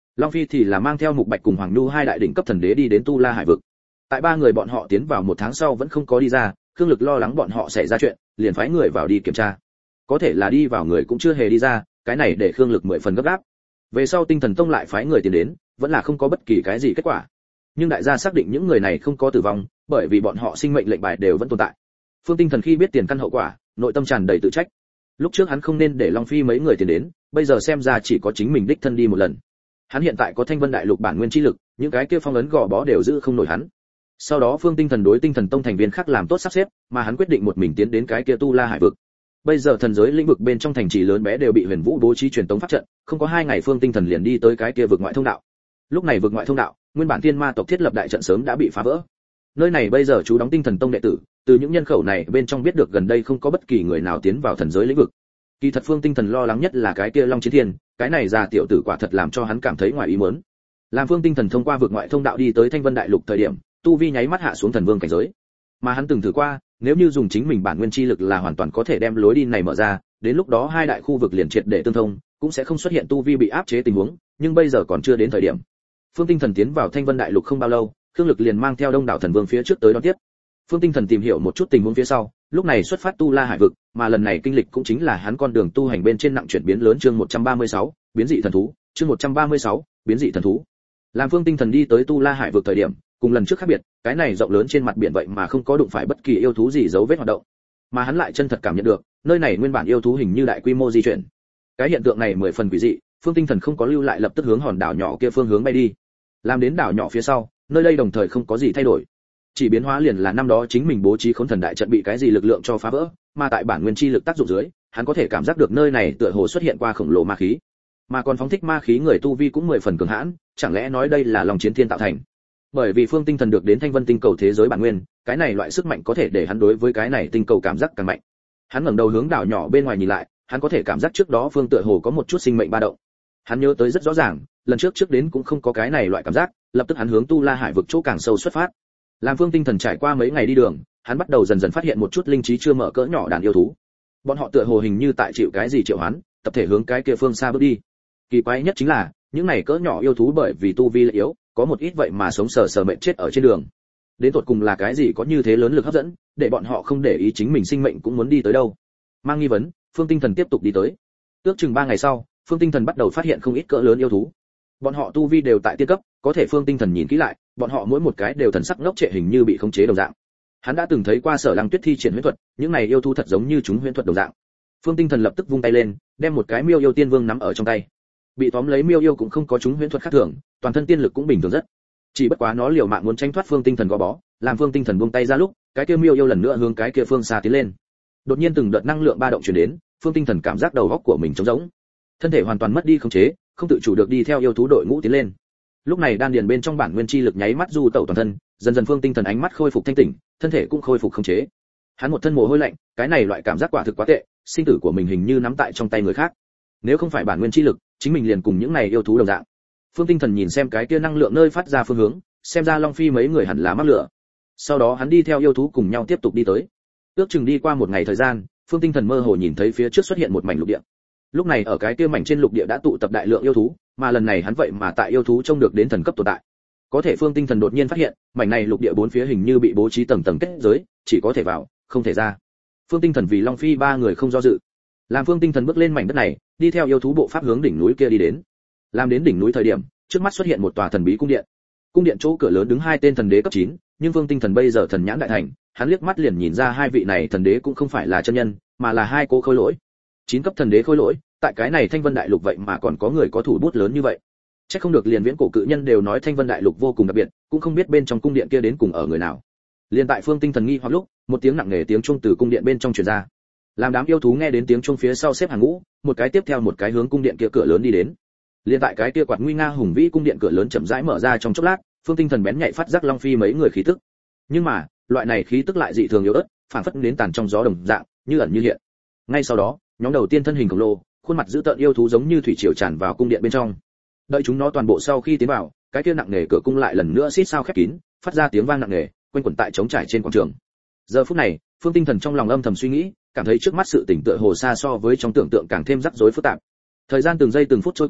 Long Phi thì là mang theo Mục Bạch cùng Hoàng Nhu hai đại đỉnh cấp thần đế đi đến Tu La Hải vực. Tại ba người bọn họ tiến vào một tháng sau vẫn không có đi ra, Khương Lực lo lắng bọn họ xảy ra chuyện, liền phái người vào đi kiểm tra. Có thể là đi vào người cũng chưa hề đi ra, cái này để Khương Lực 10 phần gấp gáp. Về sau Tinh Thần Tông lại phái người tiến đến, vẫn là không có bất kỳ cái gì kết quả. Nhưng đại gia xác định những người này không có tử vong, bởi vì bọn họ sinh mệnh lệnh bài đều vẫn tồn tại. Phương Tinh Thần khi biết tiền căn hậu quả, nội tâm tràn đầy tự trách. Lúc trước hắn không nên để Long Phi mấy người tiến đến, bây giờ xem ra chỉ có chính mình đích thân đi một lần. Hắn hiện tại có Thanh Vân Đại Lục bản nguyên chi lực, những cái kia phong ấn gò bó đều giữ không nổi hắn. Sau đó Phương Tinh Thần đối Tinh Thần Tông thành viên khác làm tốt sắp xếp, mà hắn quyết định một mình tiến đến cái kia Tu La Hải vực. Bây giờ thần giới lĩnh vực bên trong thành trì lớn bé đều bị Huyền Vũ bố trí truyền tống pháp trận, không có 2 ngày Phương Tinh Thần liền đi tới cái kia vực ngoại thông đạo. Lúc này vực ngoại thông đạo, nguyên bản Thiên Ma tộc thiết lập đại trận sớm đã bị phá vỡ. Nơi này bây giờ chú đóng Tinh Thần Tông đệ tử, từ những nhân khẩu này bên trong biết được gần đây không có bất kỳ người nào tiến vào thần giới lĩnh vực. Kỳ thật Phương Tinh Thần lo lắng nhất là cái kia Long Chiến Thiên, cái này già tiểu tử quả thật làm cho hắn cảm thấy ngoài ý muốn. Làm Phương Tinh Thần thông qua vực ngoại thông đạo đi tới Thanh Vân Đại Lục thời điểm, tu vi nháy mắt hạ xuống thần vương cảnh giới. Mà hắn từng thử qua, nếu như dùng chính mình bản nguyên chi lực là hoàn toàn có thể đem lối đi này mở ra, đến lúc đó hai đại khu vực liền triệt để tương thông, cũng sẽ không xuất hiện tu vi bị áp chế tình huống, nhưng bây giờ còn chưa đến thời điểm. Phương Tinh Thần tiến vào Thanh Vân Đại Lục không bao lâu, Khương Lực liền mang theo đông đảo thần vương phía trước tới đón tiếp. Phương Tinh Thần tìm hiểu một chút tình huống phía sau, lúc này xuất phát Tu La Hải vực, mà lần này kinh lịch cũng chính là hắn con đường tu hành bên trên nặng chuyển biến lớn chương 136, biến dị thần thú, chương 136, biến dị thần thú. Làm Phương Tinh Thần đi tới Tu La Hải vực thời điểm, cùng lần trước khác biệt, cái này rộng lớn trên mặt biển vậy mà không có đụng phải bất kỳ yêu thú gì dấu vết hoạt động, mà hắn lại chân thật cảm nhận được, nơi này nguyên bản yêu thú hình như đại quy mô di chuyển. Cái hiện tượng này 10 phần quỷ dị, Phương Tinh Thần không có lưu lại lập tức hướng hòn đảo nhỏ kia phương hướng bay đi. Làm đến đảo nhỏ phía sau, nơi đây đồng thời không có gì thay đổi. Chỉ biến hóa liền là năm đó chính mình bố trí Khốn Thần đại trận bị cái gì lực lượng cho phá vỡ, mà tại bản nguyên chi lực tác dụng dưới, hắn có thể cảm giác được nơi này tựa hồ xuất hiện qua khổng lồ ma khí. Mà còn phóng thích ma khí người tu vi cũng 10 phần cường hãn, chẳng lẽ nói đây là Long Chiến Thiên tạo thành? Bởi vì Phương Tinh Thần được đến Thanh Vân tinh cầu thế giới bản nguyên, cái này loại sức mạnh có thể để hắn đối với cái này tinh cầu cảm giác càng mạnh. Hắn ngẩng đầu hướng đảo nhỏ bên ngoài nhìn lại, hắn có thể cảm giác trước đó Phương tựa hồ có một chút sinh mệnh ba động. Hắn nhớ tới rất rõ ràng, lần trước đến cũng không có cái này loại cảm giác, lập tức hắn hướng Tu La Hải vực chỗ càng sâu xuất phát. Làm Phương Tinh Thần trải qua mấy ngày đi đường, hắn bắt đầu dần dần phát hiện một chút linh trí chưa mở cỡ nhỏ đàn yêu thú. Bọn họ tựa hồ hình như tại chịu cái gì triệu hoán, tập thể hướng cái kia phương xa bước đi. Kỳ quái nhất chính là, những này cỡ nhỏ yêu thú bởi vì tu vi lại yếu, có một ít vậy mà sống sờ mệnh chết ở trên đường. Đến tột cùng là cái gì có như thế lớn lực hấp dẫn, để bọn họ không để ý chính mình sinh mệnh cũng muốn đi tới đâu. Mang nghi vấn, Phương Tinh Thần tiếp tục đi tới. Ước chừng 3 ngày sau, Phương Tinh Thần bắt đầu phát hiện không ít cỡ lớn yêu thú. Bọn họ tu vi đều tại tiên cấp, có thể Phương Tinh Thần nhìn kỹ lại, bọn họ mỗi một cái đều thần sắc ngốc trệ hình như bị khống chế đồng dạng. Hắn đã từng thấy qua Sở Lăng Tuyết thi triển huyễn thuật, những này yêu thú thật giống như chúng huyễn thuật đồng dạng. Phương Tinh Thần lập tức vung tay lên, đem một cái Miêu Yêu Tiên Vương nắm ở trong tay. Bị tóm lấy Miêu Yêu cũng không có chúng huyễn thuật khác thường, toàn thân tiên lực cũng bình thường rất. Chỉ bất quá nó liều mạng muốn tránh thoát Phương Tinh Thần gò bó, làm Phương Tinh Thần buông tay ra lúc, cái kia Miêu Yêu lần nữa hướng cái kia phương xa tiến lên. Đột nhiên từng đợt năng lượng ba động truyền đến, Phương Tinh Thần cảm giác đầu óc của mình trống rỗng, thân thể hoàn toàn mất đi khống chế, không tự chủ được đi theo yêu thú đội ngũ tiến lên. Lúc này đan điền bên trong bản nguyên chi lực nháy mắt du tẩu toàn thân, dần dần Phương Tinh Thần ánh mắt khôi phục thanh tỉnh, thân thể cũng khôi phục khống chế. Hắn một thân mồ hôi lạnh, cái này loại cảm giác quả thực quá tệ, sinh tử của mình hình như nắm tại trong tay người khác. Nếu không phải bản nguyên chi lực, chính mình liền cùng những này yêu thú đồng dạng. Phương Tinh Thần nhìn xem cái kia năng lượng nơi phát ra phương hướng, xem ra Long Phi mấy người hẳn là mắc lửa. Sau đó hắn đi theo yêu thú cùng nhau tiếp tục đi tới. Ước chừng đi qua một ngày thời gian, Phương Tinh Thần mơ hồ nhìn thấy phía trước xuất hiện một mảnh lục địa. Lúc này ở cái kia mảnh trên lục địa đã tụ tập đại lượng yêu thú, mà lần này hắn vậy mà tại yêu thú trông được đến thần cấp tồn tại. Có thể Phương Tinh Thần đột nhiên phát hiện, mảnh này lục địa bốn phía hình như bị bố trí tầng tầng kết giới, chỉ có thể vào, không thể ra. Phương Tinh Thần vì Long Phi ba người không do dự. Làm Phương Tinh Thần bước lên mảnh đất này, đi theo yêu thú bộ pháp hướng đỉnh núi kia đi đến. Làm đến đỉnh núi thời điểm, trước mắt xuất hiện một tòa thần bí cung điện. Cung điện chỗ cửa lớn đứng 2 tên thần đế cấp 9, nhưng Phương Tinh Thần bây giờ thần nhãn đại thành, hắn liếc mắt liền nhìn ra 2 vị này thần đế cũng không phải là chân nhân, mà là 2 cô khôi lỗi. 9 cấp thần đế khôi lỗi, tại cái này Thanh Vân Đại Lục vậy mà còn có người có thủ bút lớn như vậy. Chắc không được liền viễn cổ cự nhân đều nói Thanh Vân Đại Lục vô cùng đặc biệt, cũng không biết bên trong cung điện kia đến cùng ở người nào. Liên tại Phương Tinh Thần nghi hoặc lúc, một tiếng nặng nề tiếng chuông từ cung điện bên trong truyền ra. Làm đám yêu thú nghe đến tiếng chuông phía sau xếp hàng ngũ, một cái tiếp theo một cái hướng cung điện kia cửa lớn đi đến. Liên tại cái kia quạt nguy nga hùng vĩ cung điện cửa lớn chậm rãi mở ra trong chốc lát, Phương Tinh Thần bén nhạy phát giác Long Phi mấy người khí tức. Nhưng mà, loại này khí tức lại dị thường yếu ớt, phản phất đến tàn trong gió đồng dạng, như ẩn như hiện. Ngay sau đó, nhóm đầu tiên thân hình khổng lồ, khuôn mặt dữ tợn yêu thú giống như thủy triều tràn vào cung điện bên trong. Đợi chúng nó toàn bộ sau khi tiến vào, cái kia nặng nề cửa cung lại lần nữa xít sao khép kín, phát ra tiếng vang nặng nề, quanh quẩn tại trống trải trên quảng trường. Giờ phút này, Phương Tinh Thần trong lòng âm thầm suy nghĩ, cảm thấy trước mắt sự tình tựa hồ xa so với trong tưởng tượng càng thêm rắc rối phức tạp. Thời gian từng giây từng phút trôi qua,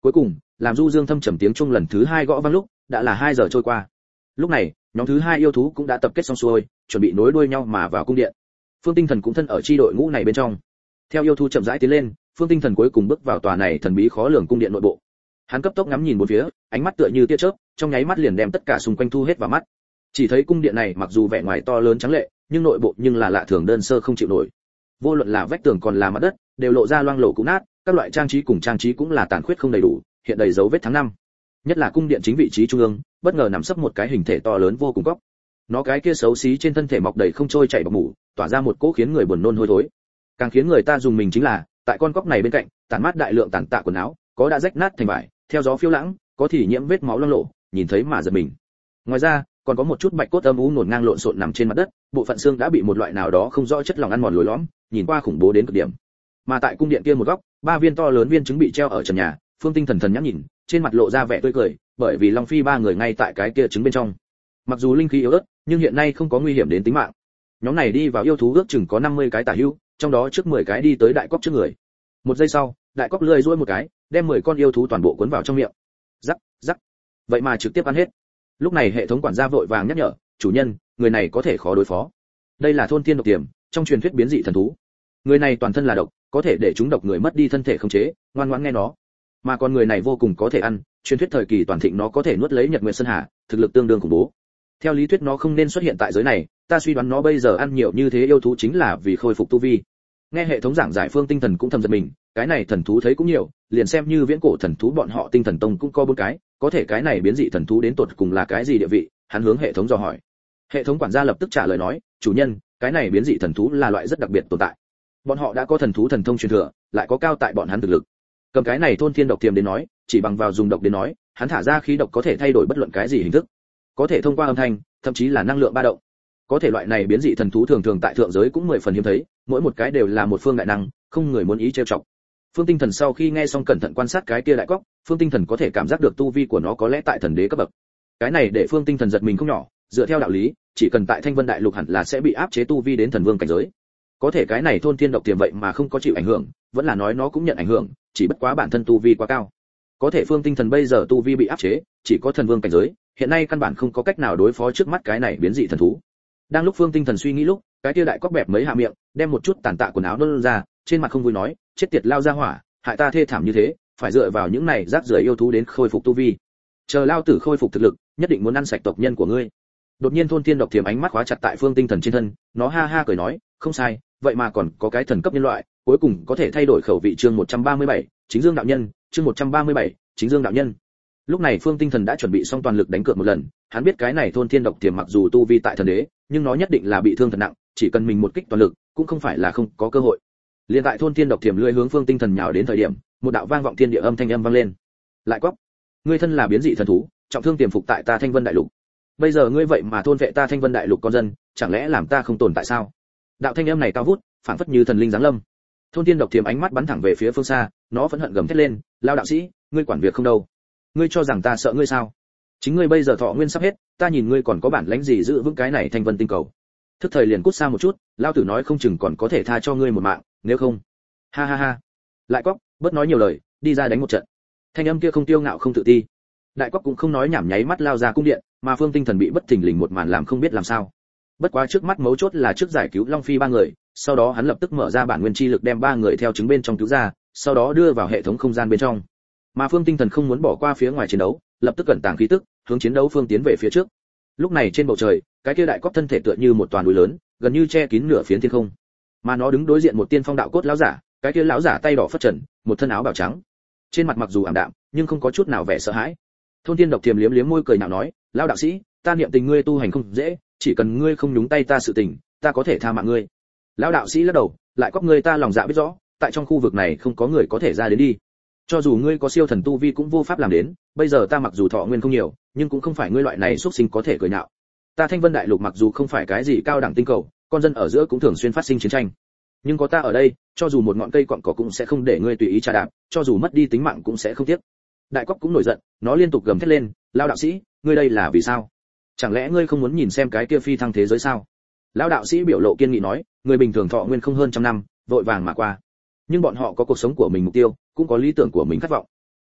Cuối cùng, làm du dương thâm trầm tiếng chuông lần thứ 2 gõ vang lúc, đã là 2 giờ trôi qua. Lúc này, nhóm thứ 2 yêu thú cũng đã tập kết xong xuôi, chuẩn bị nối đuôi nhau mà vào cung điện. Phương Tinh Thần cũng thân ở chi đội ngũ này bên trong. Theo yêu thú chậm rãi tiến lên, Phương Tinh Thần cuối cùng bước vào tòa này thần bí khó lường cung điện nội bộ. Hắn cấp tốc ngắm nhìn bốn phía, ánh mắt tựa như tia chớp, trong nháy mắt liền đem tất cả xung quanh thu hết vào mắt. Chỉ thấy cung điện này mặc dù vẻ ngoài to lớn trắng lệ, nhưng nội bộ nhưng là lạ thường đơn sơ không chịu nổi. Vô luận là vách tường còn là mặt đất, đều lộ ra loang lổ cũ nát, các loại trang trí cũng là tàn khuyết không đầy đủ, hiện đầy dấu vết tháng năm. Nhất là cung điện chính vị trí trung ương, bất ngờ nằm sấp một cái hình thể to lớn vô cùng góc. Nó cái kia xấu xí trên thân thể mọc đầy không trôi chảy bọc mủ, tỏa ra một cỗ khiến người buồn nôn hôi thối. Càng khiến người ta dùng mình chính là, tại con cóc này bên cạnh, tản mát đại lượng tàn tạ quần áo, có đã rách nát thành vải, theo gió phiêu lãng, có thì nhiễm vết máu loang lổ, nhìn thấy mà giật mình. Ngoài ra, còn có một chút bạch cốt âm u nổn ngang lộn xộn nằm trên mặt đất, bộ phận xương đã bị một loại nào đó không rõ chất lỏng ăn mòn lồi lõm, nhìn qua khủng bố đến cực điểm. Mà tại cung điện kia một góc, 3 viên to lớn viên trứng bị treo ở trần nhà, Phương Tinh Thần nhãn nhìn, trên mặt lộ ra vẻ tươi cười, bởi vì Long Phi 3 người ngay tại cái kia trứng bên trong. Mặc dù linh khí yếu ớt, nhưng hiện nay không có nguy hiểm đến tính mạng. Nhóm này đi vào yêu thú ước chừng có 50 cái tả hữu, trong đó trước 10 cái đi tới đại cóc trước người. Một giây sau, đại cóc lười duỗi một cái, đem 10 con yêu thú toàn bộ cuốn vào trong miệng. Rắc, rắc. Vậy mà trực tiếp ăn hết. Lúc này hệ thống quản gia vội vàng nhắc nhở, chủ nhân, người này có thể khó đối phó. Đây là thôn thiên độc tiềm, trong truyền thuyết biến dị thần thú. Người này toàn thân là độc, có thể để chúng độc người mất đi thân thể khống chế, ngoan ngoãn nghe nó. Mà con người này vô cùng có thể ăn, truyền thuyết thời kỳ toàn thịnh nó có thể nuốt lấy Nhật Nguyệt Sơn Hà, thực lực tương đương khủng bố. Theo lý thuyết nó không nên xuất hiện tại giới này, ta suy đoán nó bây giờ ăn nhiều như thế yêu thú chính là vì khôi phục tu vi. Nghe hệ thống giảng giải, Phương Tinh Thần cũng thầm giật mình, cái này thần thú thấy cũng nhiều, liền xem như viễn cổ thần thú bọn họ Tinh Thần Tông cũng có 4 cái, có thể cái này biến dị thần thú đến tột cùng là cái gì địa vị, hắn hướng hệ thống dò hỏi. Hệ thống quản gia lập tức trả lời nói, chủ nhân, cái này biến dị thần thú là loại rất đặc biệt tồn tại. Bọn họ đã có thần thú thần thông truyền thừa, lại có cao tại bọn hắn thực lực. Cầm cái này thôn thiên độc tiềm đến nói, chỉ bằng vào dùng độc đến nói, hắn thả ra khí độc có thể thay đổi bất luận cái gì hình thức, có thể thông qua âm thanh, thậm chí là năng lượng ba động. Có thể loại này biến dị thần thú thường thường tại thượng giới cũng 10 phần hiếm thấy, mỗi một cái đều là một phương đại năng, không người muốn ý trêu chọc. Phương Tinh Thần sau khi nghe xong cẩn thận quan sát cái kia đại cóc, Phương Tinh Thần có thể cảm giác được tu vi của nó có lẽ tại thần đế cấp bậc. Cái này để Phương Tinh Thần giật mình không nhỏ, dựa theo đạo lý, chỉ cần tại Thanh Vân Đại Lục hẳn là sẽ bị áp chế tu vi đến thần vương cảnh giới. Có thể cái này thôn thiên độc tiềm vậy mà không có chịu ảnh hưởng, vẫn là nói nó cũng nhận ảnh hưởng, chỉ bất quá bản thân tu vi quá cao. Có thể Phương Tinh Thần bây giờ tu vi bị áp chế, chỉ có thần vương cảnh giới, hiện nay căn bản không có cách nào đối phó trước mắt cái này biến dị thần thú. Đang lúc Phương Tinh Thần suy nghĩ lúc, cái kia đại cóc bẹp mấy hạ miệng, đem một chút tàn tạ quần áo nôn ra, trên mặt không vui nói, chết tiệt lao ra hỏa, hại ta thê thảm như thế, phải dựa vào những này rác rưởi yêu thú đến khôi phục tu vi. Chờ lao tử khôi phục thực lực, nhất định muốn ăn sạch tộc nhân của ngươi. Đột nhiên thôn thiên độc thiểm ánh mắt khóa chặt tại Phương Tinh Thần trên thân, nó ha ha cười nói, không sai, vậy mà còn có cái thần cấp nhân loại, cuối cùng có thể thay đổi khẩu vị. Chương 137, Chính Dương đạo nhân, chương 137, Chính Dương đạo nhân. Lúc này Phương Tinh Thần đã chuẩn bị xong toàn lực đánh cược một lần, hắn biết cái này thôn thiên độc tiềm mặc dù tu vi tại thần đế, nhưng nó nhất định là bị thương thật nặng, chỉ cần mình một kích toàn lực, cũng không phải là không có cơ hội. Liên tại thôn thiên độc tiềm lưỡi hướng Phương Tinh Thần nhào đến thời điểm, một đạo vang vọng thiên địa âm thanh âm vang lên. Lại quắc, ngươi thân là biến dị thần thú, trọng thương tiềm phục tại ta Thanh Vân Đại Lục. Bây giờ ngươi vậy mà thôn vệ ta Thanh Vân Đại Lục con dân, chẳng lẽ làm ta không tồn tại sao? Đạo thanh âm này cao vút, phảng phất như thần linh giáng lâm. Thôn thiên độc tiềm ánh mắt bắn thẳng về phía phương xa, nó phẫn hận gầm thét lên, lao đạo sĩ, ngươi quản việc không đâu? Ngươi cho rằng ta sợ ngươi sao? Chính ngươi bây giờ thọ nguyên sắp hết, ta nhìn ngươi còn có bản lãnh gì giữ vững cái này Thanh Vân tinh cầu? Thức thời liền cút xa một chút, lao tử nói không chừng còn có thể tha cho ngươi một mạng, nếu không, ha ha ha. Lại quắc, bớt nói nhiều lời, đi ra đánh một trận. Thanh âm kia không tiêu ngạo không tự ti. Đại quắc cũng không nói nhảm, nháy mắt lao ra cung điện, mà Phương Tinh Thần bị bất thình lình một màn làm không biết làm sao. Bất quá trước mắt mấu chốt là trước giải cứu Long Phi 3 người, sau đó hắn lập tức mở ra bản nguyên chi lực đem 3 người theo trứng bên trong cứu ra, sau đó đưa vào hệ thống không gian bên trong. Mà Phương Tinh Thần không muốn bỏ qua phía ngoài chiến đấu, lập tức cẩn tàng khí tức, hướng chiến đấu phương tiến về phía trước. Lúc này trên bầu trời, cái kia đại cóc thân thể tựa như một toàn núi lớn, gần như che kín nửa phiến thiên không. Mà nó đứng đối diện một tiên phong đạo cốt lão giả, cái kia lão giả tay đỏ phất trần, một thân áo bào trắng. Trên mặt mặc dù ảm đạm, nhưng không có chút nào vẻ sợ hãi. Thôn Thiên Độc Tiềm liếm liếm môi cười nhạo nói, lão đạo sĩ, ta niệm tình ngươi tu hành không dễ, chỉ cần ngươi không nhúng tay ta sự tình, ta có thể tha mạng ngươi. Lão đạo sĩ lắc đầu, lại quắc ngươi ta lòng dạ biết rõ, tại trong khu vực này không có người có thể ra đến đi. Cho dù ngươi có siêu thần tu vi cũng vô pháp làm đến, bây giờ ta mặc dù thọ nguyên không nhiều, nhưng cũng không phải ngươi loại này xuất sinh có thể cười nhạo. Ta Thanh Vân Đại Lục mặc dù không phải cái gì cao đẳng tinh cầu, con dân ở giữa cũng thường xuyên phát sinh chiến tranh. Nhưng có ta ở đây, cho dù một ngọn cây cọn cỏ cũng sẽ không để ngươi tùy ý trà đạp, cho dù mất đi tính mạng cũng sẽ không tiếc. Đại cóc cũng nổi giận, nó liên tục gầm thét lên, lão đạo sĩ, ngươi đây là vì sao? Chẳng lẽ ngươi không muốn nhìn xem cái kia phi thăng thế giới sao? Lão đạo sĩ biểu lộ kiên nghị nói, người bình thường thọ nguyên không hơn trăm năm, vội vàng mà qua. Nhưng bọn họ có cuộc sống của mình mục tiêu, cũng có lý tưởng của mình khát vọng.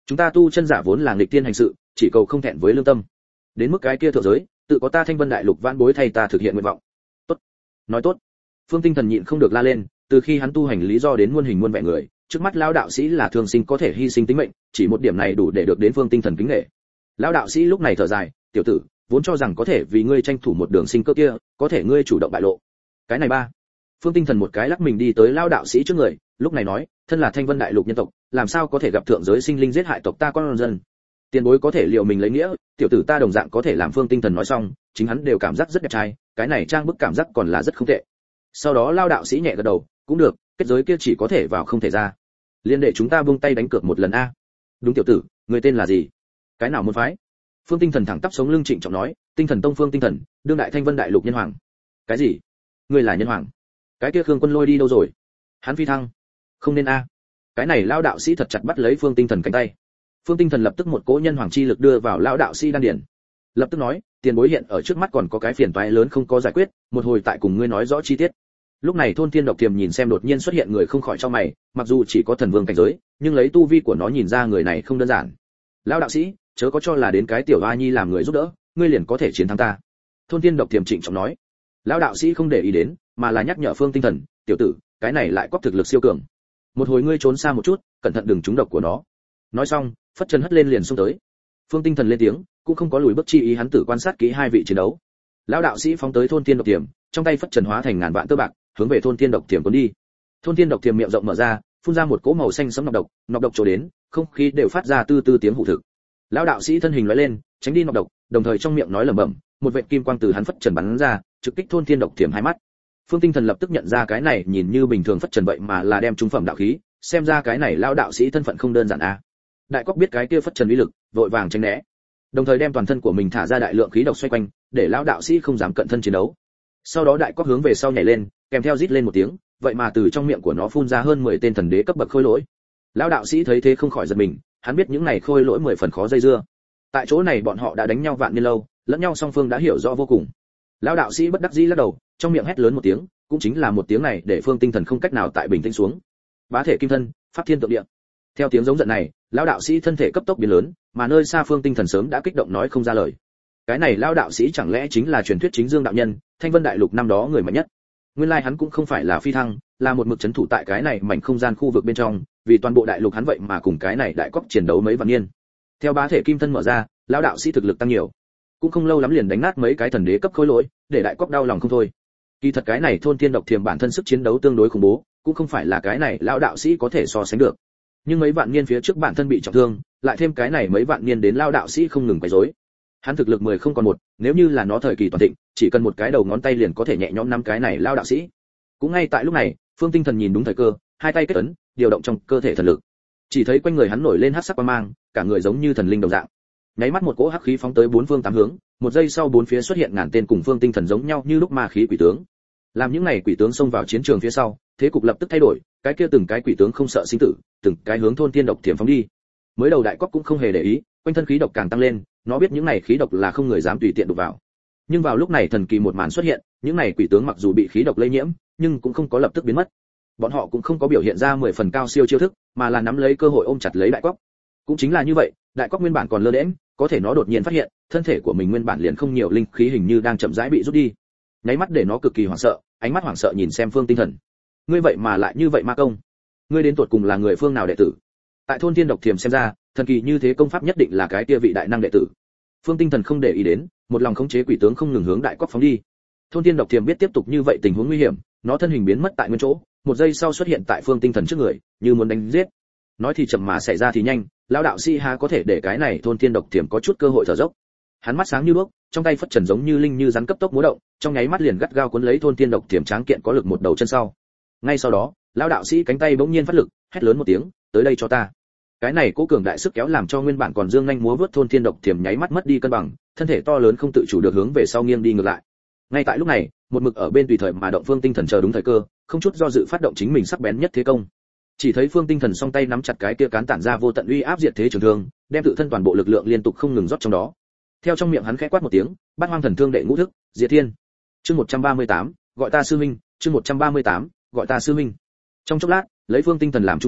Chúng ta tu chân giả vốn là nghịch tiên hành sự, chỉ cầu không thẹn với lương tâm. Đến mức cái kia thượng giới, tự có ta Thanh Vân Đại Lục vãn bối thay ta thực hiện nguyện vọng. Tốt, nói tốt. Phương Tinh Thần nhịn không được la lên, từ khi hắn tu hành lý do đến muôn hình muôn vẻ người, trước mắt lão đạo sĩ là thường sinh có thể hy sinh tính mệnh, chỉ một điểm này đủ để được đến Phương Tinh Thần kính nể. Lão đạo sĩ lúc này thở dài, tiểu tử, vốn cho rằng có thể vì ngươi tranh thủ một đường sinh cơ kia, có thể ngươi chủ động bại lộ. Cái này ba. Phương Tinh Thần một cái lắc mình đi tới lão đạo sĩ trước người, lúc này nói, thân là Thanh Vân Đại Lục nhân tộc, làm sao có thể gặp thượng giới sinh linh giết hại tộc ta con dân? Tiền bối có thể liệu mình lấy nghĩa, tiểu tử ta đồng dạng có thể làm. Phương Tinh Thần nói xong, chính hắn đều cảm giác rất đẹp trai, cái này trang bức cảm giác còn là rất không tệ. Sau đó lão đạo sĩ nhẹ gật đầu, cũng được, kết giới kia chỉ có thể vào không thể ra. Liên đệ chúng ta buông tay đánh cược một lần a. Đúng tiểu tử, người tên là gì? Cái nào môn phái? Phương Tinh Thần thẳng tắp sống lưng trịnh trọng nói, Tinh Thần Tông Phương Tinh Thần, đương đại Thanh Vân Đại Lục nhân hoàng. Cái gì? Ngươi là nhân hoàng? Cái kia Khương Quân Lôi đi đâu rồi? Hắn phi thăng. Không nên a. Cái này lão đạo sĩ thật chặt bắt lấy Phương Tinh Thần cánh tay. Phương Tinh Thần lập tức một cỗ nhân hoàng chi lực đưa vào lão đạo sĩ đan điền. Lập tức nói, tiền bối hiện ở trước mắt còn có cái phiền toái lớn không có giải quyết, một hồi tại cùng ngươi nói rõ chi tiết. Lúc này Thôn Thiên Độc Tiềm nhìn xem đột nhiên xuất hiện người không khỏi chau mày, mặc dù chỉ có thần vương cảnh giới, nhưng lấy tu vi của nó nhìn ra người này không đơn giản. Lão đạo sĩ, chớ có cho là đến cái tiểu oa nhi làm người giúp đỡ, ngươi liền có thể chiến thắng ta. Thôn Thiên Độc Tiềm trịnh trọng nói. Lão đạo sĩ không để ý đến, mà là nhắc nhở Phương Tinh Thần, tiểu tử, cái này lại có thực lực siêu cường. Một hồi ngươi trốn xa một chút, cẩn thận đừng trúng độc của nó. Nói xong, phất chân hất lên liền xông tới. Phương Tinh Thần lên tiếng, cũng không có lùi bước chi ý, hắn tử quan sát kỹ hai vị chiến đấu. Lão đạo sĩ phóng tới Thôn Thiên Độc Tiềm, trong tay phất trần hóa thành ngàn vạn tơ bạc, hướng về Thôn Thiên Độc Tiềm cuốn đi. Thôn Thiên Độc Tiềm miệng rộng mở ra, phun ra một cỗ màu xanh sẫm nọc độc chỗ đến, không khí đều phát ra tư tư tiếng hụ thực. Lão đạo sĩ thân hình lóe lên, tránh đi nọc độc, đồng thời trong miệng nói lẩm bẩm, một vệt kim quang từ hắn phất trần bắn ra, trực kích Thôn Thiên Độc Tiềm hai mắt. Phương Tinh Thần lập tức nhận ra cái này nhìn như bình thường phất trần vậy mà là đem trung phẩm đạo khí, xem ra cái này lão đạo sĩ thân phận không đơn giản a. Đại Cóc biết cái kia phất trần uy lực, vội vàng tránh né, đồng thời đem toàn thân của mình thả ra đại lượng khí độc xoay quanh, để lão đạo sĩ không dám cận thân chiến đấu. Sau đó Đại Cóc hướng về sau nhảy lên, kèm theo rít lên một tiếng, vậy mà từ trong miệng của nó phun ra hơn 10 tên thần đế cấp bậc khôi lỗi. Lão đạo sĩ thấy thế không khỏi giật mình, hắn biết những này khôi lỗi 10 phần khó dây dưa. Tại chỗ này bọn họ đã đánh nhau vạn niên lâu, lẫn nhau song phương đã hiểu rõ vô cùng. Lão đạo sĩ bất đắc dĩ lắc đầu, trong miệng hét lớn một tiếng, cũng chính là một tiếng này để Phương Tinh Thần không cách nào tại bình tĩnh xuống. Bá thể kim thân, pháp thiên tượng địa. Theo tiếng giống giận này, lão đạo sĩ thân thể cấp tốc biến lớn, mà nơi xa Phương Tinh Thần sớm đã kích động nói không ra lời. Cái này lão đạo sĩ chẳng lẽ chính là truyền thuyết chính Dương đạo nhân, Thanh Vân Đại Lục năm đó người mạnh nhất. Nguyên lai hắn cũng không phải là phi thăng, là một mực trấn thủ tại cái này mảnh không gian khu vực bên trong, vì toàn bộ đại lục hắn vậy mà cùng cái này Đại Cóc chiến đấu mấy vạn niên. Theo bá thể kim thân mở ra, lão đạo sĩ thực lực tăng nhiều, cũng không lâu lắm liền đánh nát mấy cái thần đế cấp khối lỗi, để Đại Cóc đau lòng không thôi. Kỳ thật cái này Thôn Thiên Độc Tiềm bản thân sức chiến đấu tương đối khủng bố, cũng không phải là cái này lão đạo sĩ có thể so sánh được. Nhưng mấy vạn niên phía trước bản thân bị trọng thương, lại thêm cái này mấy vạn niên đến lão đạo sĩ không ngừng quấy rối. Hắn thực lực 10 không còn một, nếu như là nó thời kỳ toàn thịnh, chỉ cần một cái đầu ngón tay liền có thể nhẹ nhõm nắm cái này lão đạo sĩ. Cũng ngay tại lúc này, Phương Tinh Thần nhìn đúng thời cơ, hai tay kết ấn, điều động trong cơ thể thần lực. Chỉ thấy quanh người hắn nổi lên hắc sắc quang mang, cả người giống như thần linh đồng dạng. Nháy mắt một cỗ hắc khí phóng tới bốn phương tám hướng, một giây sau bốn phía xuất hiện ngàn tên cùng Phương Tinh Thần giống nhau như lúc ma khí quỷ tướng. Làm những này quỷ tướng xông vào chiến trường phía sau, thế cục lập tức thay đổi, cái kia từng cái quỷ tướng không sợ sinh tử, từng cái hướng Thôn Thiên Độc Tiềm phóng đi. Mới đầu Đại Cóc cũng không hề để ý, quanh thân khí độc càng tăng lên, nó biết những này khí độc là không người dám tùy tiện đụng vào. Nhưng vào lúc này thần kỳ một màn xuất hiện, những này quỷ tướng mặc dù bị khí độc lây nhiễm, nhưng cũng không có lập tức biến mất. Bọn họ cũng không có biểu hiện ra 10 phần cao siêu chiêu thức, mà là nắm lấy cơ hội ôm chặt lấy Đại Cóc. Cũng chính là như vậy, Đại Cóc nguyên bản còn lơ đễnh, có thể nó đột nhiên phát hiện, thân thể của mình nguyên bản liền không nhiều linh khí hình như đang chậm rãi bị rút đi. Nháy mắt để nó cực kỳ hoảng sợ, ánh mắt hoảng sợ nhìn xem Phương Tinh Thần. Ngươi vậy mà lại như vậy ma công? Ngươi đến tuột cùng là người phương nào đệ tử? Tại Thôn Thiên Độc Tiềm xem ra, thần kỳ như thế công pháp nhất định là cái kia vị đại năng đệ tử. Phương Tinh Thần không để ý đến, một lòng khống chế quỷ tướng không ngừng hướng Đại Cóc phóng đi. Thôn Thiên Độc Tiềm biết tiếp tục như vậy tình huống nguy hiểm, nó thân hình biến mất tại nguyên chỗ, một giây sau xuất hiện tại Phương Tinh Thần trước người, như muốn đánh giết. Nói thì chậm mà xảy ra thì nhanh, lão đạo sĩ há có thể để cái này Thôn Thiên Độc Tiềm có chút cơ hội thở dốc. Hắn mắt sáng như đuốc, trong tay phất trần giống như linh như rắn cấp tốc múa động, trong nháy mắt liền gắt gao cuốn lấy Thôn Thiên Độc Tiềm tráng kiện có lực một đầu chân sau. Ngay sau đó, lão đạo sĩ cánh tay bỗng nhiên phát lực, hét lớn một tiếng, tới đây cho ta. Cái này cố cường đại sức kéo làm cho nguyên bản còn dương nhanh múa vớt Thôn Thiên Độc Tiềm nháy mắt mất đi cân bằng, thân thể to lớn không tự chủ được hướng về sau nghiêng đi ngược lại. Ngay tại lúc này, một mực ở bên tùy thời mà động Phương Tinh Thần chờ đúng thời cơ, không chút do dự phát động chính mình sắc bén nhất thế công. Chỉ thấy Phương Tinh Thần song tay nắm chặt cái kia cán tản ra vô tận uy áp diệt thế trường thương, đem tự thân toàn bộ lực lượng liên tục không ngừng rót trong đó. Theo trong miệng hắn khẽ quát một tiếng, Bát Hoang Thần Thương đệ ngũ thức, Diệt Thiên. Chương 138, gọi ta sư huynh, chương 138, gọi ta sư huynh. Trong chốc lát, lấy Phương Tinh Thần làm trung tâm,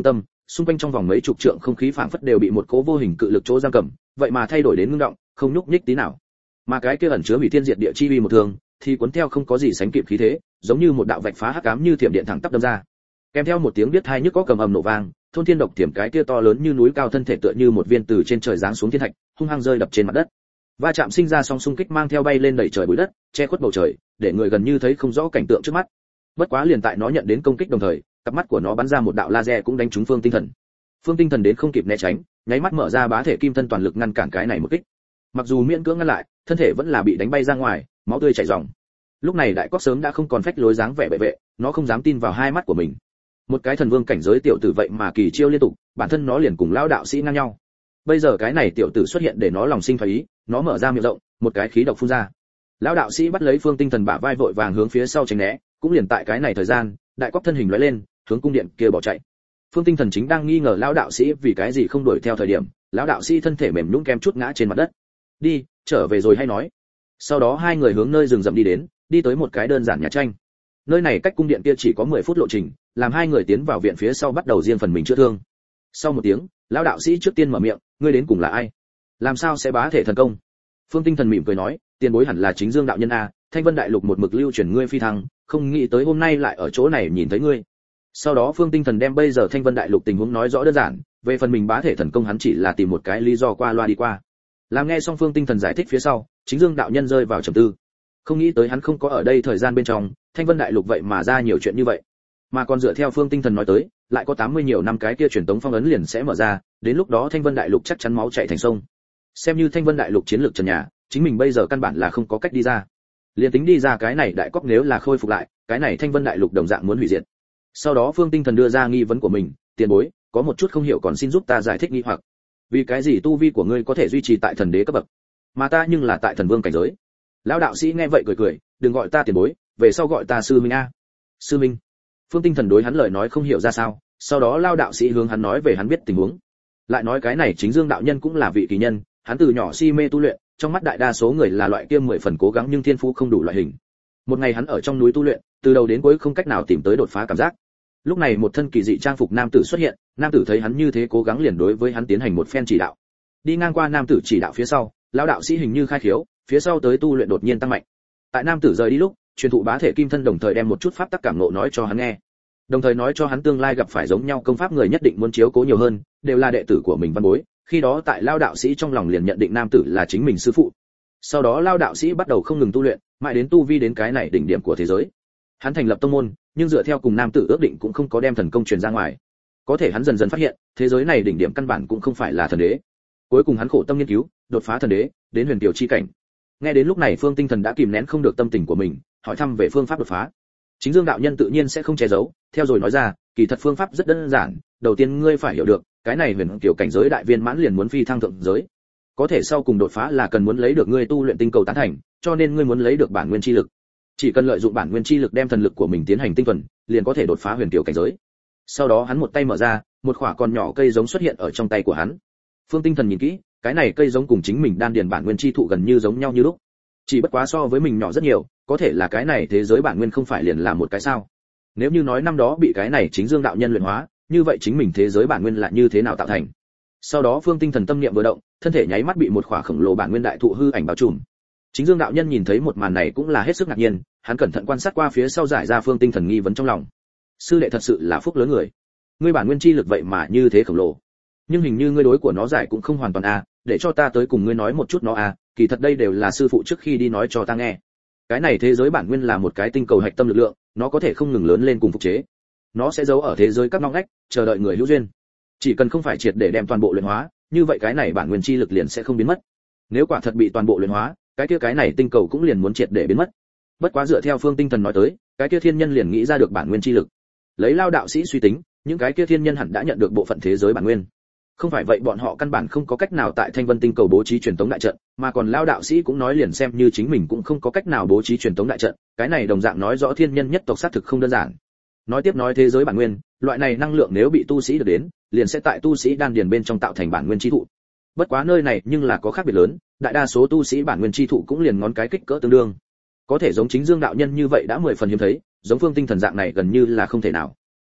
xung quanh trong vòng mấy chục trượng không khí phảng phất đều bị một cỗ vô hình cự lực chỗ giam cầm, vậy mà thay đổi đến ngưng động, không nhúc nhích tí nào. Mà cái kia ẩn chứa hủy thiên diệt địa chi uy một thường, thì cuốn theo không có gì sánh kịp khí thế, giống như một đạo vạch phá hắc ám như thiểm điện thẳng tắp đâm ra. Kèm theo một tiếng biết hai nhức có cầm ầm nổ vang, thôn thiên độc tiềm cái kia to lớn như núi cao thân thể tựa như một viên từ trên trời giáng xuống thiên thạch, hung hăng rơi đập trên mặt đất. Va chạm sinh ra song xung kích mang theo bay lên đẩy trời bụi đất, che khuất bầu trời, để người gần như thấy không rõ cảnh tượng trước mắt. Bất quá liền tại nó nhận đến công kích đồng thời, cặp mắt của nó bắn ra một đạo laser cũng đánh trúng Phương Tinh Thần. Phương Tinh Thần đến không kịp né tránh, nháy mắt mở ra bá thể kim thân toàn lực ngăn cản cái này một kích. Mặc dù miễn cưỡng ngăn lại, thân thể vẫn là bị đánh bay ra ngoài, máu tươi chảy ròng. Lúc này đại cóc sớm đã không còn phách lối dáng vẻ bệ vệ, nó không dám tin vào hai mắt của mình. Một cái thần vương cảnh giới tiểu tử vậy mà kỳ chiêu liên tục, bản thân nó liền cùng lão đạo sĩ ngang nhau. Bây giờ cái này tiểu tử xuất hiện để nó lòng sinh thoái ý, nó mở ra miệng rộng, một cái khí độc phun ra. Lão đạo sĩ bắt lấy Phương Tinh Thần bả vai vội vàng hướng phía sau tránh né, cũng liền tại cái này thời gian, đại cóc thân hình lóe lên, hướng cung điện kia bỏ chạy. Phương Tinh Thần chính đang nghi ngờ lão đạo sĩ vì cái gì không đuổi theo thời điểm, lão đạo sĩ thân thể mềm nhũn kem chút ngã trên mặt đất. Đi, trở về rồi hay nói. Sau đó hai người hướng nơi rừng rậm đi đến, đi tới một cái đơn giản nhà tranh. Nơi này cách cung điện kia chỉ có 10 phút lộ trình, làm hai người tiến vào viện phía sau bắt đầu riêng phần mình chữa thương. Sau một tiếng, lão đạo sĩ trước tiên mở miệng, ngươi đến cùng là ai? Làm sao sẽ bá thể thần công? Phương Tinh Thần mỉm cười nói, tiền bối hẳn là Chính Dương đạo nhân a, Thanh Vân đại lục một mực lưu truyền ngươi phi thăng, không nghĩ tới hôm nay lại ở chỗ này nhìn thấy ngươi. Sau đó Phương Tinh Thần đem bây giờ Thanh Vân đại lục tình huống nói rõ đơn giản, về phần mình bá thể thần công hắn chỉ là tìm một cái lý do qua loa đi qua. Làm nghe xong Phương Tinh Thần giải thích phía sau, Chính Dương đạo nhân rơi vào trầm tư. Không nghĩ tới hắn không có ở đây thời gian bên trong, Thanh Vân đại lục vậy mà ra nhiều chuyện như vậy. Mà còn dựa theo Phương Tinh Thần nói tới, lại có 80 nhiều năm cái kia truyền tống phong ấn liền sẽ mở ra, đến lúc đó Thanh Vân đại lục chắc chắn máu chảy thành sông. Xem như Thanh Vân đại lục chiến lược trần nhà, chính mình bây giờ căn bản là không có cách đi ra. Liên tính đi ra cái này đại cóc nếu là khôi phục lại, cái này Thanh Vân đại lục đồng dạng muốn hủy diệt. Sau đó Phương Tinh Thần đưa ra nghi vấn của mình, tiền bối, có một chút không hiểu còn xin giúp ta giải thích nghi hoặc. Vì cái gì tu vi của ngươi có thể duy trì tại thần đế cấp bậc, mà ta nhưng là tại thần vương cảnh giới? Lão đạo sĩ nghe vậy cười cười, đừng gọi ta tiền bối, về sau gọi ta sư minh a. Sư minh. Phương Tinh Thần đối hắn lời nói không hiểu ra sao, sau đó Lão đạo sĩ hướng hắn nói về hắn biết tình huống. Lại nói cái này Chính Dương đạo nhân cũng là vị kỳ nhân, hắn từ nhỏ si mê tu luyện, trong mắt đại đa số người là loại kia 10 phần cố gắng nhưng thiên phú không đủ loại hình. Một ngày hắn ở trong núi tu luyện, từ đầu đến cuối không cách nào tìm tới đột phá cảm giác. Lúc này một thân kỳ dị trang phục nam tử xuất hiện, nam tử thấy hắn như thế cố gắng liền đối với hắn tiến hành một phen chỉ đạo. Đi ngang qua nam tử chỉ đạo phía sau, lão đạo sĩ hình như khai khiếu, phía sau tới tu luyện đột nhiên tăng mạnh. Tại nam tử rời đi lúc, truyền thụ bá thể kim thân đồng thời đem một chút pháp tắc cảm ngộ nói cho hắn nghe. Đồng thời nói cho hắn tương lai gặp phải giống nhau công pháp người nhất định muốn chiếu cố nhiều hơn, đều là đệ tử của mình văn bối. Khi đó tại lão đạo sĩ trong lòng liền nhận định nam tử là chính mình sư phụ. Sau đó lão đạo sĩ bắt đầu không ngừng tu luyện, mãi đến tu vi đến cái này đỉnh điểm của thế giới. Hắn thành lập tông môn, nhưng dựa theo cùng nam tử ước định cũng không có đem thần công truyền ra ngoài. Có thể hắn dần dần phát hiện, thế giới này đỉnh điểm căn bản cũng không phải là thần đế. Cuối cùng hắn khổ tâm nghiên cứu, đột phá thần đế, đến huyền kiều chi cảnh. Nghe đến lúc này Phương Tinh Thần đã kìm nén không được tâm tình của mình, hỏi thăm về phương pháp đột phá. Chính Dương đạo nhân tự nhiên sẽ không che giấu, theo rồi nói ra, kỳ thật phương pháp rất đơn giản, đầu tiên ngươi phải hiểu được, cái này huyền kiều cảnh giới đại viên mãn liền muốn phi thăng thượng giới. Có thể sau cùng đột phá là cần muốn lấy được ngươi tu luyện tinh cầu tán thành, cho nên ngươi muốn lấy được bản nguyên chi lực. Chỉ cần lợi dụng bản nguyên chi lực đem thần lực của mình tiến hành tinh thuần, liền có thể đột phá huyền kiều cảnh giới. Sau đó hắn một tay mở ra, một quả còn nhỏ cây giống xuất hiện ở trong tay của hắn. Phương Tinh Thần nhìn kỹ, cái này cây giống cùng chính mình đan điền bản nguyên chi thụ gần như giống nhau như lúc. Chỉ bất quá so với mình nhỏ rất nhiều, có thể là cái này thế giới bản nguyên không phải liền là một cái sao? Nếu như nói năm đó bị cái này Chính Dương đạo nhân luyện hóa, như vậy chính mình thế giới bản nguyên là như thế nào tạo thành? Sau đó Phương Tinh Thần tâm niệm vừa động, thân thể nháy mắt bị một quả khổng lồ bản nguyên đại thụ hư ảnh bao trùm. Chính Dương đạo nhân nhìn thấy một màn này cũng là hết sức ngạc nhiên, hắn cẩn thận quan sát qua phía sau giải ra Phương Tinh Thần nghi vấn trong lòng. Sư đệ thật sự là phúc lớn người. Ngươi bản nguyên chi lực vậy mà như thế khổng lồ. Nhưng hình như ngươi đối của nó giải cũng không hoàn toàn a, để cho ta tới cùng ngươi nói một chút nó a, kỳ thật đây đều là sư phụ trước khi đi nói cho ta nghe. Cái này thế giới bản nguyên là một cái tinh cầu hạch tâm lực lượng, nó có thể không ngừng lớn lên cùng phục chế. Nó sẽ giấu ở thế giới các ngóc ngách, chờ đợi người hữu duyên. Chỉ cần không phải triệt để đem toàn bộ luyện hóa, như vậy cái này bản nguyên chi lực liền sẽ không biến mất. Nếu quả thật bị toàn bộ luyện hóa, cái kia cái này tinh cầu cũng liền muốn triệt để biến mất. Bất quá dựa theo Phương Tinh Thần nói tới, cái kia thiên nhân liền nghĩ ra được bản nguyên chi lực. Lấy Lao đạo sĩ suy tính, những cái kia thiên nhân hẳn đã nhận được bộ phận thế giới bản nguyên. Không phải vậy bọn họ căn bản không có cách nào tại Thanh Vân tinh cầu bố trí truyền tống đại trận, mà còn Lao đạo sĩ cũng nói liền xem như chính mình cũng không có cách nào bố trí truyền tống đại trận, cái này đồng dạng nói rõ thiên nhân nhất tộc xác thực không đơn giản. Nói tiếp nói thế giới bản nguyên, loại này năng lượng nếu bị tu sĩ được đến, liền sẽ tại tu sĩ đan điền bên trong tạo thành bản nguyên chi thụ. Bất quá nơi này nhưng là có khác biệt lớn, đại đa số tu sĩ bản nguyên chi thụ cũng liền ngón cái kích cỡ tương đương. Có thể giống Chính Dương đạo nhân như vậy đã 10 phần hiếm thấy, giống Phương Tinh Thần dạng này gần như là không thể nào.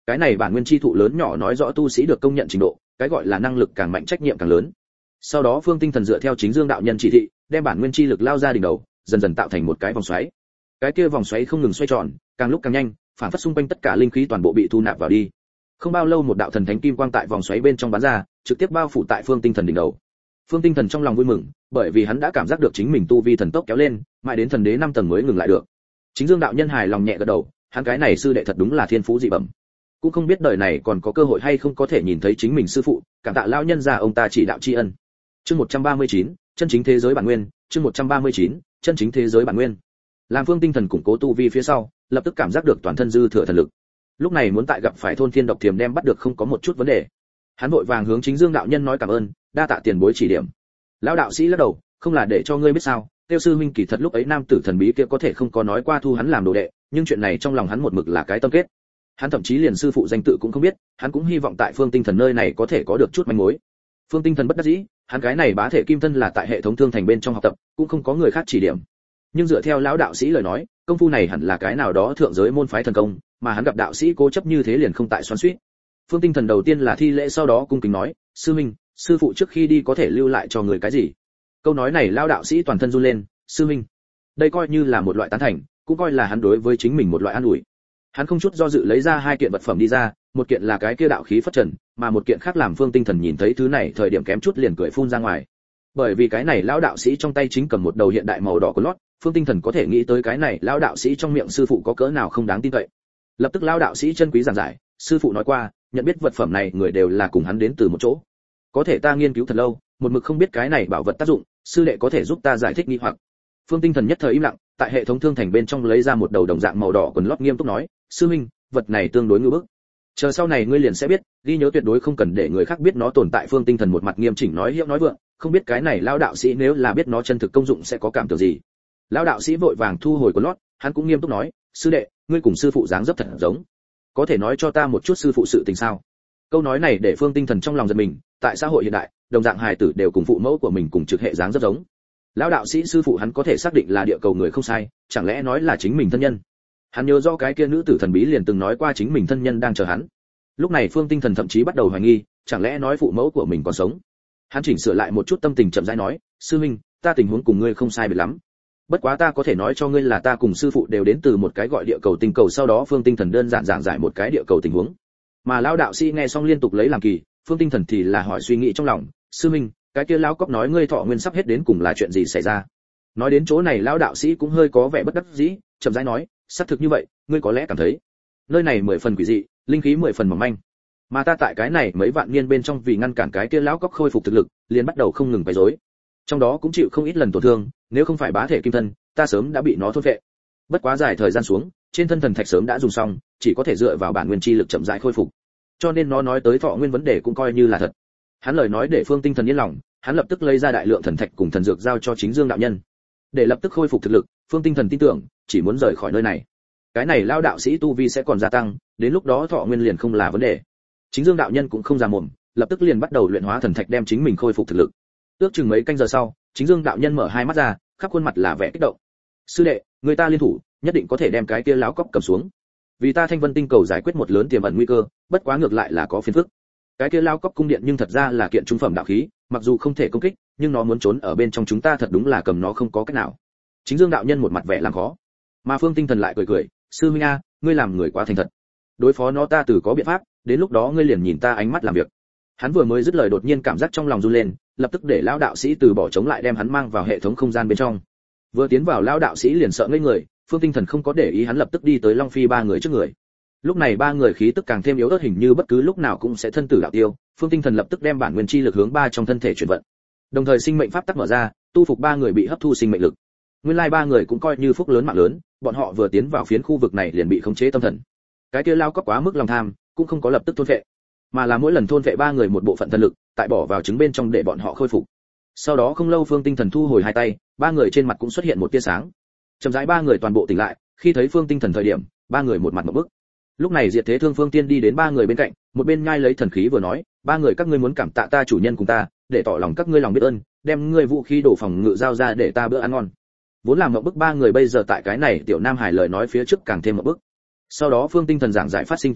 Cái này bản nguyên chi thụ lớn nhỏ nói rõ tu sĩ được công nhận trình độ, cái gọi là năng lực càng mạnh trách nhiệm càng lớn. Sau đó Phương Tinh Thần dựa theo Chính Dương đạo nhân chỉ thị, đem bản nguyên chi lực lao ra đỉnh đầu, dần dần tạo thành một cái vòng xoáy. Cái kia vòng xoáy không ngừng xoay tròn, càng lúc càng nhanh, phản phất xung quanh tất cả linh khí toàn bộ bị thu nạp vào đi. Không bao lâu một đạo thần thánh kim quang tại vòng xoáy bên trong bắn ra, trực tiếp bao phủ tại Phương Tinh Thần đỉnh đầu. Phương Tinh Thần trong lòng vui mừng, bởi vì hắn đã cảm giác được chính mình tu vi thần tốc kéo lên, mãi đến thần đế 5 tầng mới ngừng lại được. Chính Dương đạo nhân hài lòng nhẹ gật đầu, hắn cái này sư đệ thật đúng là thiên phú dị bẩm. Cũng không biết đời này còn có cơ hội hay không có thể nhìn thấy chính mình sư phụ, cảm tạ lão nhân gia ông ta chỉ đạo tri ân. Chương 139, chân chính thế giới bản nguyên, chương 139, chân chính thế giới bản nguyên. Làm Phương Tinh Thần củng cố tu vi phía sau, lập tức cảm giác được toàn thân dư thừa thần lực. Lúc này muốn tại gặp phải thôn thiên độc thiềm đem bắt được không có một chút vấn đề. Hắn vội vàng hướng Chính Dương đạo nhân nói cảm ơn, đa tạ tiền bối chỉ điểm. Lão đạo sĩ lắc đầu, không là để cho ngươi biết sao, Tiêu sư huynh kỳ thật lúc ấy nam tử thần bí kia có thể không có nói qua thu hắn làm đồ đệ, nhưng chuyện này trong lòng hắn một mực là cái tâm kết. Hắn thậm chí liền sư phụ danh tự cũng không biết, hắn cũng hy vọng tại Phương Tinh Thần nơi này có thể có được chút manh mối. Phương Tinh Thần bất đắc dĩ, hắn cái này bá thể kim thân là tại hệ thống thương thành bên trong học tập, cũng không có người khác chỉ điểm. Nhưng dựa theo lão đạo sĩ lời nói, công phu này hẳn là cái nào đó thượng giới môn phái thần công, mà hắn gặp đạo sĩ cố chấp như thế liền không tại xoắn xuýt. Phương Tinh Thần đầu tiên là thi lễ, sau đó cung kính nói, sư huynh, sư phụ trước khi đi có thể lưu lại cho người cái gì? Câu nói này lão đạo sĩ toàn thân run lên, sư huynh. Đây coi như là một loại tán thành, cũng coi là hắn đối với chính mình một loại an ủi. Hắn không chút do dự lấy ra 2 kiện vật phẩm đi ra, một kiện là cái kia đạo khí phất trần, mà một kiện khác làm Phương Tinh Thần nhìn thấy thứ này thời điểm kém chút liền cười phun ra ngoài. Bởi vì cái này lão đạo sĩ trong tay chính cầm một đầu hiện đại màu đỏ của lót, Phương Tinh Thần có thể nghĩ tới cái này lão đạo sĩ trong miệng sư phụ có cỡ nào không đáng tin cậy. Lập tức lão đạo sĩ chân quý giảng giải, sư phụ nói qua, nhận biết vật phẩm này người đều là cùng hắn đến từ một chỗ. Có thể ta nghiên cứu thật lâu, một mực không biết cái này bảo vật tác dụng, sư đệ có thể giúp ta giải thích nghi hoặc. Phương Tinh Thần nhất thời im lặng, tại hệ thống thương thành bên trong lấy ra một đầu đồng dạng màu đỏ quần lót nghiêm túc nói, sư huynh, vật này tương đối ngư bức. Chờ sau này ngươi liền sẽ biết, ghi nhớ tuyệt đối không cần để người khác biết nó tồn tại. Phương Tinh Thần một mặt nghiêm chỉnh nói hiệu nói vượng, không biết cái này lão đạo sĩ nếu là biết nó chân thực công dụng sẽ có cảm tưởng gì. Lão đạo sĩ vội vàng thu hồi quần lót, hắn cũng nghiêm túc nói, sư đệ, ngươi cùng sư phụ dáng dấp thật giống, có thể nói cho ta một chút sư phụ sự tình sao? Câu nói này để Phương Tinh Thần trong lòng giật mình, tại xã hội hiện đại, đồng dạng hài tử đều cùng phụ mẫu của mình cùng trực hệ dáng rất giống. Lão đạo sĩ sư phụ hắn có thể xác định là địa cầu người không sai, chẳng lẽ nói là chính mình thân nhân? Hắn nhớ rõ cái kia nữ tử thần bí liền từng nói qua chính mình thân nhân đang chờ hắn. Lúc này Phương Tinh Thần thậm chí bắt đầu hoài nghi, chẳng lẽ nói phụ mẫu của mình còn sống? Hắn chỉnh sửa lại một chút tâm tình chậm rãi nói, sư huynh, ta tình huống cùng ngươi không sai biệt lắm. Bất quá ta có thể nói cho ngươi là ta cùng sư phụ đều đến từ một cái gọi địa cầu tinh cầu. Sau đó Phương Tinh Thần đơn giản giảng giải một cái địa cầu tình huống. Mà lão đạo sĩ nghe xong liên tục lấy làm kỳ, Phương Tinh Thần thì là hỏi suy nghĩ trong lòng, sư huynh, cái kia lão cóc nói ngươi thọ nguyên sắp hết đến cùng là chuyện gì xảy ra? Nói đến chỗ này lão đạo sĩ cũng hơi có vẻ bất đắc dĩ, chậm rãi nói, xác thực như vậy, ngươi có lẽ cảm thấy nơi này 10 phần quỷ dị, linh khí 10 phần mỏng manh, mà ta tại cái này mấy vạn niên bên trong vì ngăn cản cái kia lão cóc khôi phục thực lực, liền bắt đầu không ngừng quấy rối, trong đó cũng chịu không ít lần tổn thương, nếu không phải bá thể kim thân, ta sớm đã bị nó thôn phệ. Bất quá dài thời gian xuống, trên thân thần thạch sớm đã dùng xong, chỉ có thể dựa vào bản nguyên chi lực chậm rãi khôi phục, cho nên nó nói tới thọ nguyên vấn đề cũng coi như là thật. Hắn lời nói để Phương Tinh Thần yên lòng, hắn lập tức lấy ra đại lượng thần thạch cùng thần dược giao cho Chính Dương đạo nhân, để lập tức khôi phục thực lực. Phương Tinh Thần tin tưởng, chỉ muốn rời khỏi nơi này, cái này lao đạo sĩ tu vi sẽ còn gia tăng, đến lúc đó thọ nguyên liền không là vấn đề. Chính Dương đạo nhân cũng không già mồm, lập tức liền bắt đầu luyện hóa thần thạch đem chính mình khôi phục thực lực. Ước chừng mấy canh giờ sau, Chính Dương đạo nhân mở hai mắt ra, khắp khuôn mặt là vẻ kích động. Sư đệ, người ta liên thủ, nhất định có thể đem cái kia lão cóc cầm xuống. Vì ta Thanh Vân tinh cầu giải quyết một lớn tiềm ẩn nguy cơ, bất quá ngược lại là có phiền phức. Cái kia lão cóc cung điện nhưng thật ra là kiện trung phẩm đạo khí, mặc dù không thể công kích, nhưng nó muốn trốn ở bên trong chúng ta thật đúng là cầm nó không có cách nào. Chính Dương đạo nhân một mặt vẻ làm khó, mà Phương Tinh Thần lại cười cười, sư huynh a, ngươi làm người quá thành thật, đối phó nó ta tự có biện pháp, đến lúc đó ngươi liền nhìn ta ánh mắt làm việc. Hắn vừa mới dứt lời đột nhiên cảm giác trong lòng run lên, lập tức để lão đạo sĩ từ bỏ chống lại đem hắn mang vào hệ thống không gian bên trong. Vừa tiến vào lão đạo sĩ liền sợ ngây người, Phương Tinh Thần không có để ý hắn lập tức đi tới Long Phi ba người trước người. Lúc này ba người khí tức càng thêm yếu ớt, hình như bất cứ lúc nào cũng sẽ thân tử đạo tiêu. Phương Tinh Thần lập tức đem bản nguyên chi lực hướng ba trong thân thể chuyển vận, đồng thời sinh mệnh pháp tắc mở ra, tu phục ba người bị hấp thu sinh mệnh lực. Nguyên lai ba người cũng coi như phúc lớn mạng lớn, bọn họ vừa tiến vào phiến khu vực này liền bị khống chế tâm thần. Cái kia lao cấp quá mức lòng tham, cũng không có lập tức thôn phệ, mà là mỗi lần thôn phệ ba người một bộ phận thần lực, tại bỏ vào trứng bên trong để bọn họ khôi phục. Sau đó không lâu Phương Tinh Thần thu hồi hai tay, ba người trên mặt cũng xuất hiện một tia sáng. Chậm rãi ba người toàn bộ tỉnh lại, khi thấy Phương Tinh Thần thời điểm, ba người một mặt ngộp bức. Lúc này Diệt Thế Thương Phương Tiên đi đến ba người bên cạnh, một bên nhai lấy thần khí vừa nói, ba người các ngươi muốn cảm tạ ta chủ nhân cùng ta, để tỏ lòng các ngươi lòng biết ơn, đem ngươi vũ khí đổ phòng ngự giao ra để ta bữa ăn ngon. Vốn làm ngộp bức ba người bây giờ tại cái này tiểu nam hải lời nói phía trước càng thêm ngộp bức. Sau đó Phương Tinh Thần giảng giải phát sinh tất cả,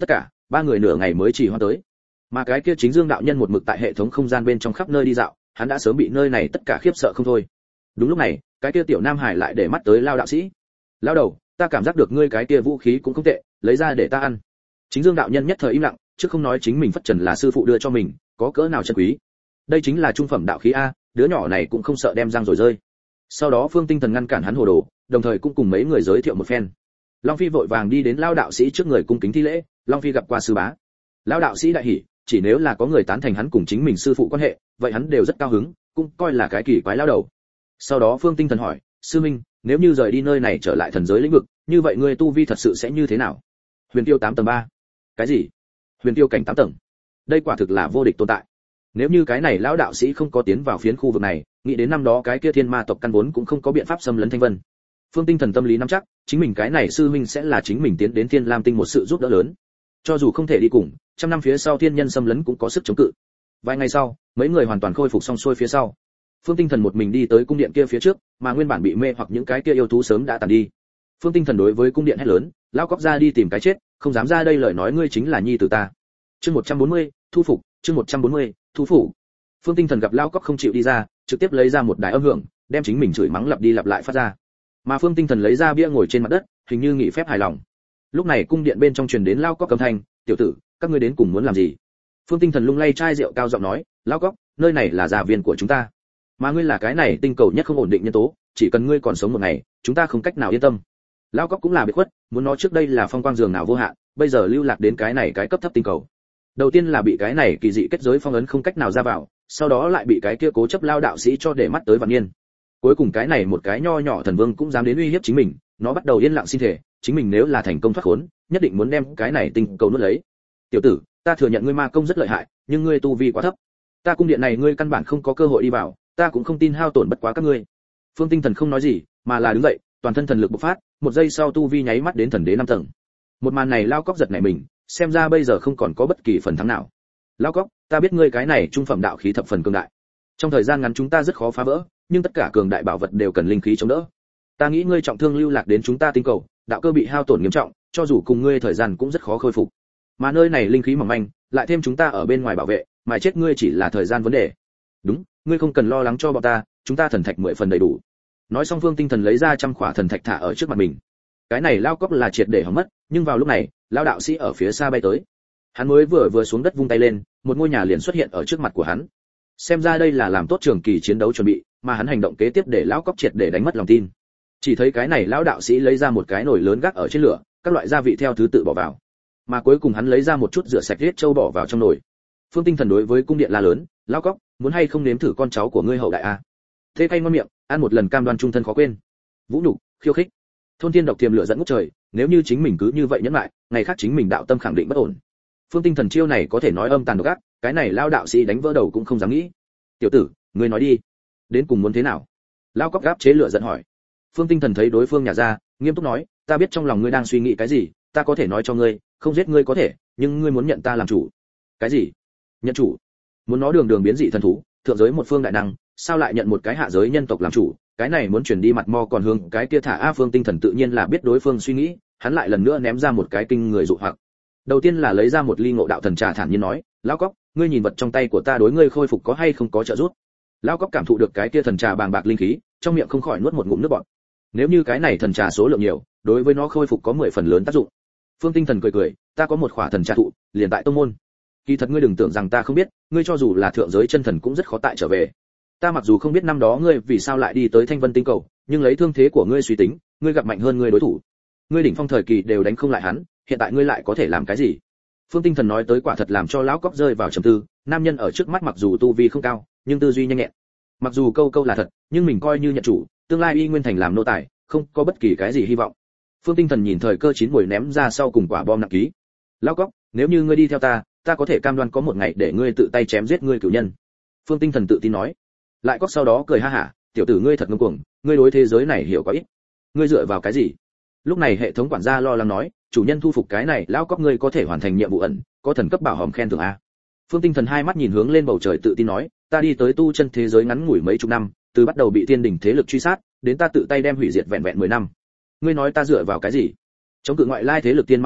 ba người nửa ngày mới chỉ hoa tới. Mà cái kia Chính Dương đạo nhân một mực tại hệ thống không gian bên trong khắp nơi đi dạo, hắn đã sớm bị nơi này tất cả khiếp sợ không thôi. Đúng lúc này, cái kia tiểu Nam Hải lại để mắt tới Lao đạo sĩ. Lao đầu, ta cảm giác được ngươi cái kia vũ khí cũng không tệ, lấy ra để ta ăn. Chính Dương đạo nhân nhất thời im lặng, chứ không nói chính mình phất trần là sư phụ đưa cho mình, có cỡ nào chân quý. Đây chính là trung phẩm đạo khí a, đứa nhỏ này cũng không sợ đem răng rồi rơi. Sau đó Phương Tinh Thần ngăn cản hắn hồ đồ, đồng thời cũng cùng mấy người giới thiệu một phen. Long Phi vội vàng đi đến Lao đạo sĩ trước người cung kính thi lễ, Long Phi gặp qua sư bá. Lao đạo sĩ đại hỉ, chỉ nếu là có người tán thành hắn cùng chính mình sư phụ quan hệ, vậy hắn đều rất cao hứng, cũng coi là cái kỳ quái lao đầu. Sau đó Phương Tinh Thần hỏi, sư minh, nếu như rời đi nơi này trở lại thần giới lĩnh vực, như vậy ngươi tu vi thật sự sẽ như thế nào? Huyền Tiêu 8 tầng 3. Cái gì? Huyền Tiêu cảnh 8 tầng? Đây quả thực là vô địch tồn tại. Nếu như cái này lão đạo sĩ không có tiến vào phiến khu vực này, nghĩ đến năm đó cái kia thiên ma tộc căn vốn cũng không có biện pháp xâm lấn Thanh Vân. Phương Tinh Thần tâm lý nắm chắc, chính mình cái này sư huynh sẽ là chính mình tiến đến Thiên Lam Tinh một sự giúp đỡ lớn. Cho dù không thể đi cùng, trăm năm phía sau thiên nhân xâm lấn cũng có sức chống cự. Vài ngày sau, mấy người hoàn toàn khôi phục xong xuôi phía sau. Phương Tinh Thần một mình đi tới cung điện kia phía trước, mà nguyên bản bị mê hoặc những cái kia yêu thú sớm đã tàn đi. Phương Tinh Thần đối với cung điện hét lớn, lao cóc ra đi tìm cái chết, không dám ra đây lời nói ngươi chính là nhi tử ta. Chương 140, thu phục, chương 140, thu phục. Phương Tinh Thần gặp lao cóc không chịu đi ra, trực tiếp lấy ra một đài âm hưởng, đem chính mình chửi mắng lặp đi lặp lại phát ra. Mà Phương Tinh Thần lấy ra bia ngồi trên mặt đất, hình như nghị phép hài lòng. Lúc này cung điện bên trong truyền đến lao cóc âm thanh, tiểu tử, các ngươi đến cùng muốn làm gì? Phương Tinh Thần lung lay chai rượu cao giọng nói, lao cóc, nơi này là gia viên của chúng ta, mà ngươi là cái này tinh cầu nhất không ổn định nhân tố, chỉ cần ngươi còn sống một ngày, chúng ta không cách nào yên tâm. Lao cóc cũng là biệt khuất, muốn nó trước đây là phong quang giường nào vô hạn, bây giờ lưu lạc đến cái này cái cấp thấp tinh cầu. Đầu tiên là bị cái này kỳ dị kết giới phong ấn không cách nào ra vào, sau đó lại bị cái kia cố chấp lao đạo sĩ cho để mắt tới vạn niên. Cuối cùng cái này một cái nho nhỏ thần vương cũng dám đến uy hiếp chính mình, nó bắt đầu yên lặng xin thể, chính mình nếu là thành công thoát khốn, nhất định muốn đem cái này tinh cầu nuốt lấy. Tiểu tử, ta thừa nhận ngươi ma công rất lợi hại, nhưng ngươi tu vi quá thấp. Ta cung điện này ngươi căn bản không có cơ hội đi vào, ta cũng không tin hao tổn bất quá các ngươi. Phương Tinh Thần không nói gì, mà là đứng dậy, toàn thân thần lực bộc phát, một giây sau tu vi nháy mắt đến thần đế 5 tầng. Một màn này lao cóc giật nảy mình, xem ra bây giờ không còn có bất kỳ phần thắng nào. Lao cóc, ta biết ngươi cái này trung phẩm đạo khí thập phần cường đại. Trong thời gian ngắn chúng ta rất khó phá vỡ, nhưng tất cả cường đại bảo vật đều cần linh khí chống đỡ. Ta nghĩ ngươi trọng thương lưu lạc đến chúng ta tinh cầu, đạo cơ bị hao tổn nghiêm trọng, cho dù cùng ngươi thời gian cũng rất khó khôi phục. Mà nơi này linh khí mỏng manh, lại thêm chúng ta ở bên ngoài bảo vệ, mà chết ngươi chỉ là thời gian vấn đề. Đúng, ngươi không cần lo lắng cho bọn ta, chúng ta thần thạch 10 phần đầy đủ. Nói xong Phương Tinh Thần lấy ra 100 khỏa thần thạch thả ở trước mặt mình. Cái này lao cóc là triệt để hỏng mất, nhưng vào lúc này, lao đạo sĩ ở phía xa bay tới. Hắn mới vừa xuống đất vung tay lên, một ngôi nhà liền xuất hiện ở trước mặt của hắn. Xem ra đây là làm tốt trường kỳ chiến đấu chuẩn bị, mà hắn hành động kế tiếp để lão cóc triệt để đánh mất lòng tin. Chỉ thấy cái này lão đạo sĩ lấy ra một cái nồi lớn gác ở trên lửa, các loại gia vị theo thứ tự bỏ vào. Mà cuối cùng hắn lấy ra một chút rửa sạch riết châu bỏ vào trong nồi. Phương Tinh Thần đối với cung điện la lớn, lão cóc, muốn hay không nếm thử con cháu của ngươi hậu đại a? Thế cay ngon miệng, ăn một lần cam đoan trung thân khó quên. Vũ nhục, khiêu khích. Thôn Thiên độc tiềm lửa dẫn ngút trời, nếu như chính mình cứ như vậy nhẫn lại, ngày khác chính mình đạo tâm khẳng định bất ổn. Phương Tinh Thần chiêu này có thể nói âm tàn độc ác, cái này lao đạo sĩ đánh vỡ đầu cũng không dám nghĩ. Tiểu tử, ngươi nói đi, đến cùng muốn thế nào? Lao cóc gáp chế lửa giận hỏi. Phương Tinh Thần thấy đối phương nhả ra, nghiêm túc nói, ta biết trong lòng ngươi đang suy nghĩ cái gì, ta có thể nói cho ngươi, không giết ngươi có thể, nhưng ngươi muốn nhận ta làm chủ. Cái gì? Nhận chủ? Muốn nó đường đường biến dị thần thú, thượng giới một phương đại năng, sao lại nhận một cái hạ giới nhân tộc làm chủ? Cái này muốn chuyển đi mặt mo còn hướng cái kia thả a. Phương Tinh Thần tự nhiên là biết đối phương suy nghĩ, hắn lại lần nữa ném ra một cái kinh người dụ hoặc. Đầu tiên là lấy ra một ly ngộ đạo thần trà thản nhiên nói, lão cóc, ngươi nhìn vật trong tay của ta đối ngươi khôi phục có hay không có trợ giúp? Lão cóc cảm thụ được cái kia thần trà bàng bạc linh khí, trong miệng không khỏi nuốt một ngụm nước bọt. Nếu như cái này thần trà số lượng nhiều, đối với nó khôi phục có 10 phần lớn tác dụng. Phương Tinh Thần cười cười, ta có một khỏa thần trà thụ, liền tại tông môn. Kỳ thật ngươi đừng tưởng rằng ta không biết, ngươi cho dù là thượng giới chân thần cũng rất khó tại trở về. Ta mặc dù không biết năm đó ngươi vì sao lại đi tới Thanh Vân tinh cầu, nhưng lấy thương thế của ngươi suy tính, ngươi gặp mạnh hơn ngươi đối thủ. Ngươi đỉnh phong thời kỳ đều đánh không lại hắn, hiện tại ngươi lại có thể làm cái gì? Phương Tinh Thần nói tới quả thật làm cho lão cóc rơi vào trầm tư, nam nhân ở trước mắt mặc dù tu vi không cao, nhưng tư duy nhanh nhẹn. Mặc dù câu câu là thật, nhưng mình coi như nhận chủ, tương lai y nguyên thành làm nô tài, không có bất kỳ cái gì hy vọng. Phương Tinh Thần nhìn thời cơ chín muồi ném ra sau cùng quả bom nặng ký. Lão cóc, nếu như ngươi đi theo ta, ta có thể cam đoan có một ngày để ngươi tự tay chém giết ngươi cửu nhân. Phương Tinh Thần tự tin nói. Lại cóc sau đó cười ha hả, tiểu tử ngươi thật ngông cuồng, ngươi đối thế giới này hiểu quá ít. Ngươi dựa vào cái gì? Lúc này hệ thống quản gia lo lắng nói, chủ nhân thu phục cái này lão cóc ngươi có thể hoàn thành nhiệm vụ ẩn, có thần cấp bảo hòm khen thưởng a. Phương Tinh Thần hai mắt nhìn hướng lên bầu trời tự tin nói, ta đi tới tu chân thế giới ngắn ngủi mấy chục năm, từ bắt đầu bị thiên đỉnh thế lực truy sát, đến ta tự tay đem hủy diệt vẹn vẹn 10 năm. Ngươi nói ta dựa vào cái gì? Chống cự ngoại lai thế lực tiên ma tộc,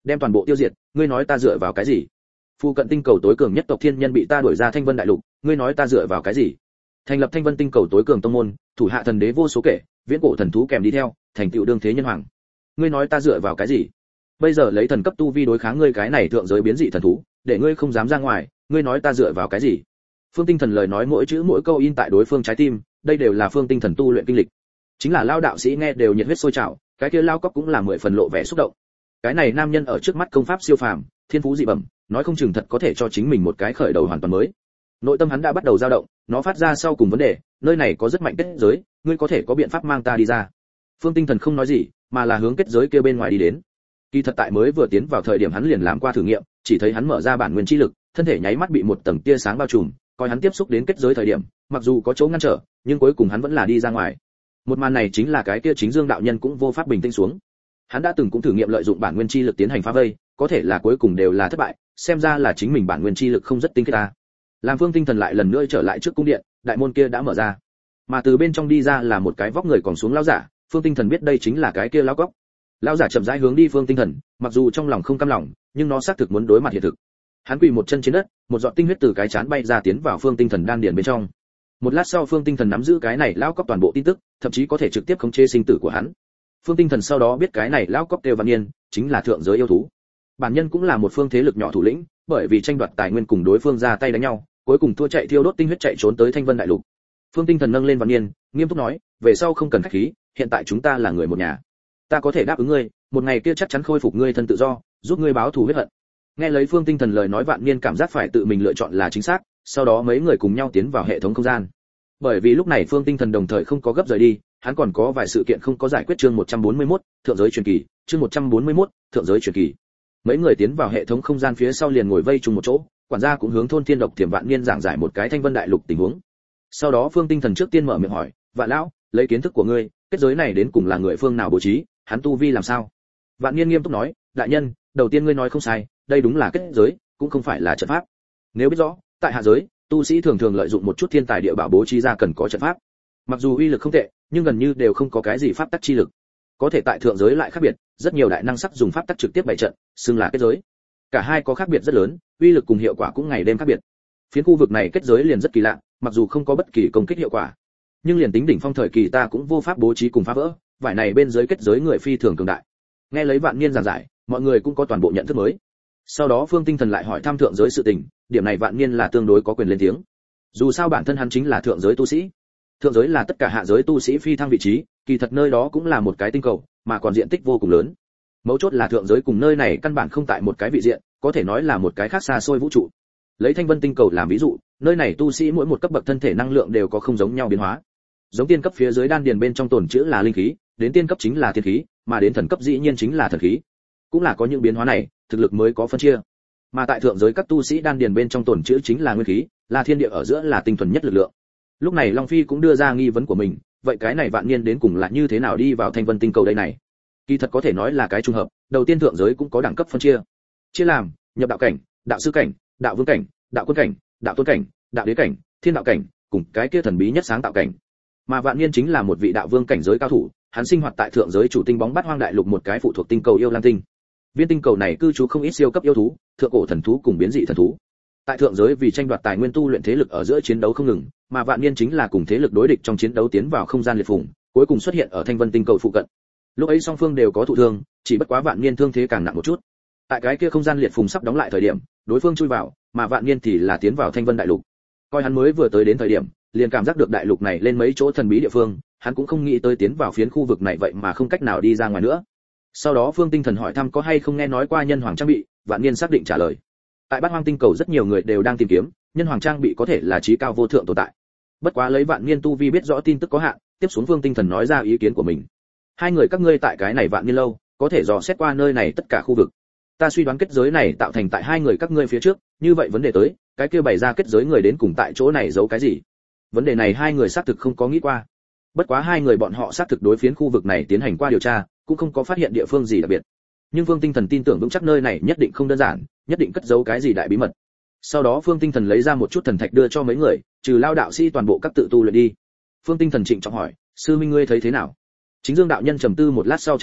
đem toàn bộ tiêu diệt, ngươi nói ta dựa vào cái gì? Phu cận tinh cầu tối cường nhất tộc thiên nhân bị ta đuổi ra Thanh Vân đại lục, ngươi nói ta dựa vào cái gì? Thành lập Thanh Vân tinh cầu tối cường tông môn, thủ hạ thần đế vô số kể, viễn cổ thần thú kèm đi theo, thành tựu đương thế nhân hoàng. Ngươi nói ta dựa vào cái gì? Bây giờ lấy thần cấp tu vi đối kháng ngươi cái này thượng giới biến dị thần thú, để ngươi không dám ra ngoài, ngươi nói ta dựa vào cái gì? Phương Tinh Thần lời nói mỗi chữ mỗi câu in tại đối phương trái tim, đây đều là Phương Tinh Thần tu luyện kinh lịch. Chính là lao đạo sĩ nghe đều nhiệt huyết sôi trào, cái kia lao cóc cũng là 10 phần lộ vẻ xúc động. Cái này nam nhân ở trước mắt công pháp siêu phàm, thiên phú dị bẩm, nói không chừng thật có thể cho chính mình một cái khởi đầu hoàn toàn mới. Nội tâm hắn đã bắt đầu dao động, nó phát ra sau cùng vấn đề, nơi này có rất mạnh kết giới, ngươi có thể có biện pháp mang ta đi ra? Phương Tinh Thần không nói gì, mà là hướng kết giới kia bên ngoài đi đến. Kỳ thật tại mới vừa tiến vào thời điểm hắn liền làm qua thử nghiệm, chỉ thấy hắn mở ra bản nguyên chi lực, thân thể nháy mắt bị một tầng tia sáng bao trùm, coi hắn tiếp xúc đến kết giới thời điểm, mặc dù có chỗ ngăn trở, nhưng cuối cùng hắn vẫn là đi ra ngoài. Một màn này chính là cái kia Chính Dương đạo nhân cũng vô pháp bình tĩnh xuống. Hắn đã từng cũng thử nghiệm lợi dụng bản nguyên chi lực tiến hành phá vây, có thể là cuối cùng đều là thất bại, xem ra là chính mình bản nguyên chi lực không rất tinh khiết ta. Làm Phương Tinh Thần lại lần nữa trở lại trước cung điện, đại môn kia đã mở ra, mà từ bên trong đi ra là một cái vóc người còn xuống lão giả. Phương Tinh Thần biết đây chính là cái kia lão cóc. Lão giả chậm rãi hướng đi Phương Tinh Thần, mặc dù trong lòng không cam lòng, nhưng nó xác thực muốn đối mặt hiện thực. Hắn quỳ một chân trên đất, một giọt tinh huyết từ cái chán bay ra tiến vào Phương Tinh Thần đan điền bên trong. Một lát sau Phương Tinh Thần nắm giữ cái này lão cóc toàn bộ tin tức, thậm chí có thể trực tiếp khống chế sinh tử của hắn. Phương Tinh Thần sau đó biết cái này lão cóc kêu Vạn Niên, chính là thượng giới yêu thú. Bản nhân cũng là một phương thế lực nhỏ thủ lĩnh, bởi vì tranh đoạt tài nguyên cùng đối phương ra tay đánh nhau, cuối cùng thua chạy thiêu đốt tinh huyết chạy trốn tới Thanh Vân đại lục. Phương Tinh Thần nâng lên Vạn Niên, nghiêm túc nói, về sau không cần khách khí, hiện tại chúng ta là người một nhà. Ta có thể đáp ứng ngươi, một ngày kia chắc chắn khôi phục ngươi thân tự do, giúp ngươi báo thù huyết hận. Nghe lấy Phương Tinh Thần lời nói, Vạn Niên cảm giác phải tự mình lựa chọn là chính xác, sau đó mấy người cùng nhau tiến vào hệ thống không gian. Bởi vì lúc này Phương Tinh Thần đồng thời không có gấp rời đi, hắn còn có vài sự kiện không có giải quyết. Chương 141, thượng giới truyền kỳ, chương 141, thượng giới truyền kỳ. Mấy người tiến vào hệ thống không gian phía sau liền ngồi vây chung một chỗ, quản gia cũng hướng thôn Thiên Độc Thiểm Vạn Niên giảng giải một cái Thanh Vân đại lục tình huống. Sau đó Phương Tinh Thần trước tiên mở miệng hỏi, "Vạn lão, lấy kiến thức của ngươi, kết giới này đến cùng là người phương nào bố trí, hắn tu vi làm sao?" Vạn Niên nghiêm túc nói, "Đại nhân, đầu tiên ngươi nói không sai, đây đúng là kết giới, cũng không phải là trận pháp. Nếu biết rõ, tại hạ giới, tu sĩ thường thường lợi dụng một chút thiên tài địa bảo bố trí ra cần có trận pháp. Mặc dù uy lực không tệ, nhưng gần như đều không có cái gì pháp tắc chi lực. Có thể tại thượng giới lại khác biệt, rất nhiều đại năng sắc dùng pháp tắc trực tiếp bày trận, xưng là kết giới. Cả hai có khác biệt rất lớn, uy lực cùng hiệu quả cũng ngày đêm khác biệt. Phiến khu vực này kết giới liền rất kỳ lạ, mặc dù không có bất kỳ công kích hiệu quả, nhưng liền tính đỉnh phong thời kỳ ta cũng vô pháp bố trí cùng phá vỡ, vải này bên dưới kết giới người phi thường cường đại." Nghe lấy Vạn Niên giảng giải, mọi người cũng có toàn bộ nhận thức mới. Sau đó Phương Tinh Thần lại hỏi thăm thượng giới sự tình, điểm này Vạn Niên là tương đối có quyền lên tiếng. Dù sao bản thân hắn chính là thượng giới tu sĩ. Thượng giới là tất cả hạ giới tu sĩ phi thăng vị trí, kỳ thật nơi đó cũng là một cái tinh cầu, mà còn diện tích vô cùng lớn. Mấu chốt là thượng giới cùng nơi này căn bản không tại một cái vị diện, có thể nói là một cái khác xa xôi vũ trụ. Lấy Thanh Vân tinh cầu làm ví dụ, nơi này tu sĩ mỗi một cấp bậc thân thể năng lượng đều có không giống nhau biến hóa. Giống tiên cấp phía dưới đan điền bên trong tồn trữ là linh khí, đến tiên cấp chính là thiên khí, mà đến thần cấp dĩ nhiên chính là thần khí. Cũng là có những biến hóa này, thực lực mới có phân chia. Mà tại thượng giới các tu sĩ đan điền bên trong tồn trữ chính là nguyên khí, là thiên địa ở giữa là tinh thuần nhất lực lượng. Lúc này Long Phi cũng đưa ra nghi vấn của mình, vậy cái này Vạn Niên đến cùng là như thế nào đi vào Thanh Vân tinh cầu đây này? Kỳ thật có thể nói là cái trùng hợp, đầu tiên thượng giới cũng có đẳng cấp phân chia. Chia làm nhập đạo cảnh, đạo sư cảnh, đạo vương cảnh, đạo quân cảnh, đạo tôn cảnh, đạo đế cảnh, thiên đạo cảnh, cùng cái kia thần bí nhất sáng tạo cảnh. Mà Vạn Niên chính là một vị đạo vương cảnh giới cao thủ, hắn sinh hoạt tại thượng giới chủ tinh bóng bát hoang đại lục một cái phụ thuộc tinh cầu Yêu Lan tinh. Viên tinh cầu này cư trú không ít siêu cấp yêu thú, thượng cổ thần thú cùng biến dị thần thú. Tại thượng giới vì tranh đoạt tài nguyên tu luyện thế lực ở giữa chiến đấu không ngừng, mà Vạn Niên chính là cùng thế lực đối địch trong chiến đấu tiến vào không gian liệt phùng, cuối cùng xuất hiện ở Thanh Vân tinh cầu phụ cận. Lúc ấy song phương đều có thụ thương, chỉ bất quá Vạn Niên thương thế càng nặng một chút. Tại cái kia không gian liệt phùng sắp đóng lại thời điểm, đối phương chui vào, mà Vạn Niên thì là tiến vào Thanh Vân đại lục. Coi hắn mới vừa tới đến thời điểm, liền cảm giác được đại lục này lên mấy chỗ thần bí địa phương, hắn cũng không nghĩ tới tiến vào phiến khu vực này vậy mà không cách nào đi ra ngoài nữa. Sau đó Phương Tinh Thần hỏi thăm có hay không nghe nói qua nhân hoàng trang bị, Vạn Niên xác định trả lời. Tại Bát Hoang tinh cầu rất nhiều người đều đang tìm kiếm, nhân hoàng trang bị có thể là chí cao vô thượng tồn tại. Bất quá lấy Vạn Niên tu vi biết rõ tin tức có hạn, tiếp xuống Phương Tinh Thần nói ra ý kiến của mình. Hai người các ngươi tại cái này Vạn Niên lâu, có thể dò xét qua nơi này tất cả khu vực. Ta suy đoán kết giới này tạo thành tại hai người các ngươi phía trước, như vậy vấn đề tới, cái kia bày ra kết giới người đến cùng tại chỗ này giấu cái gì? Vấn đề này hai người xác thực không có nghĩ qua. Bất quá hai người bọn họ xác thực đối phiến khu vực này tiến hành qua điều tra, cũng không có phát hiện địa phương gì đặc biệt. Nhưng Phương Tinh Thần tin tưởng vững chắc nơi này nhất định không đơn giản, nhất định cất giấu cái gì đại bí mật. Sau đó Phương Tinh Thần lấy ra một chút thần thạch đưa cho mấy người, trừ Lao đạo sĩ toàn bộ các tự tu luyện đi. Phương Tinh Thần trịnh trọng hỏi, sư minh ngươi thấy thế nào? Chính Dương đạo nhân trầm tư một lát sau trả lời,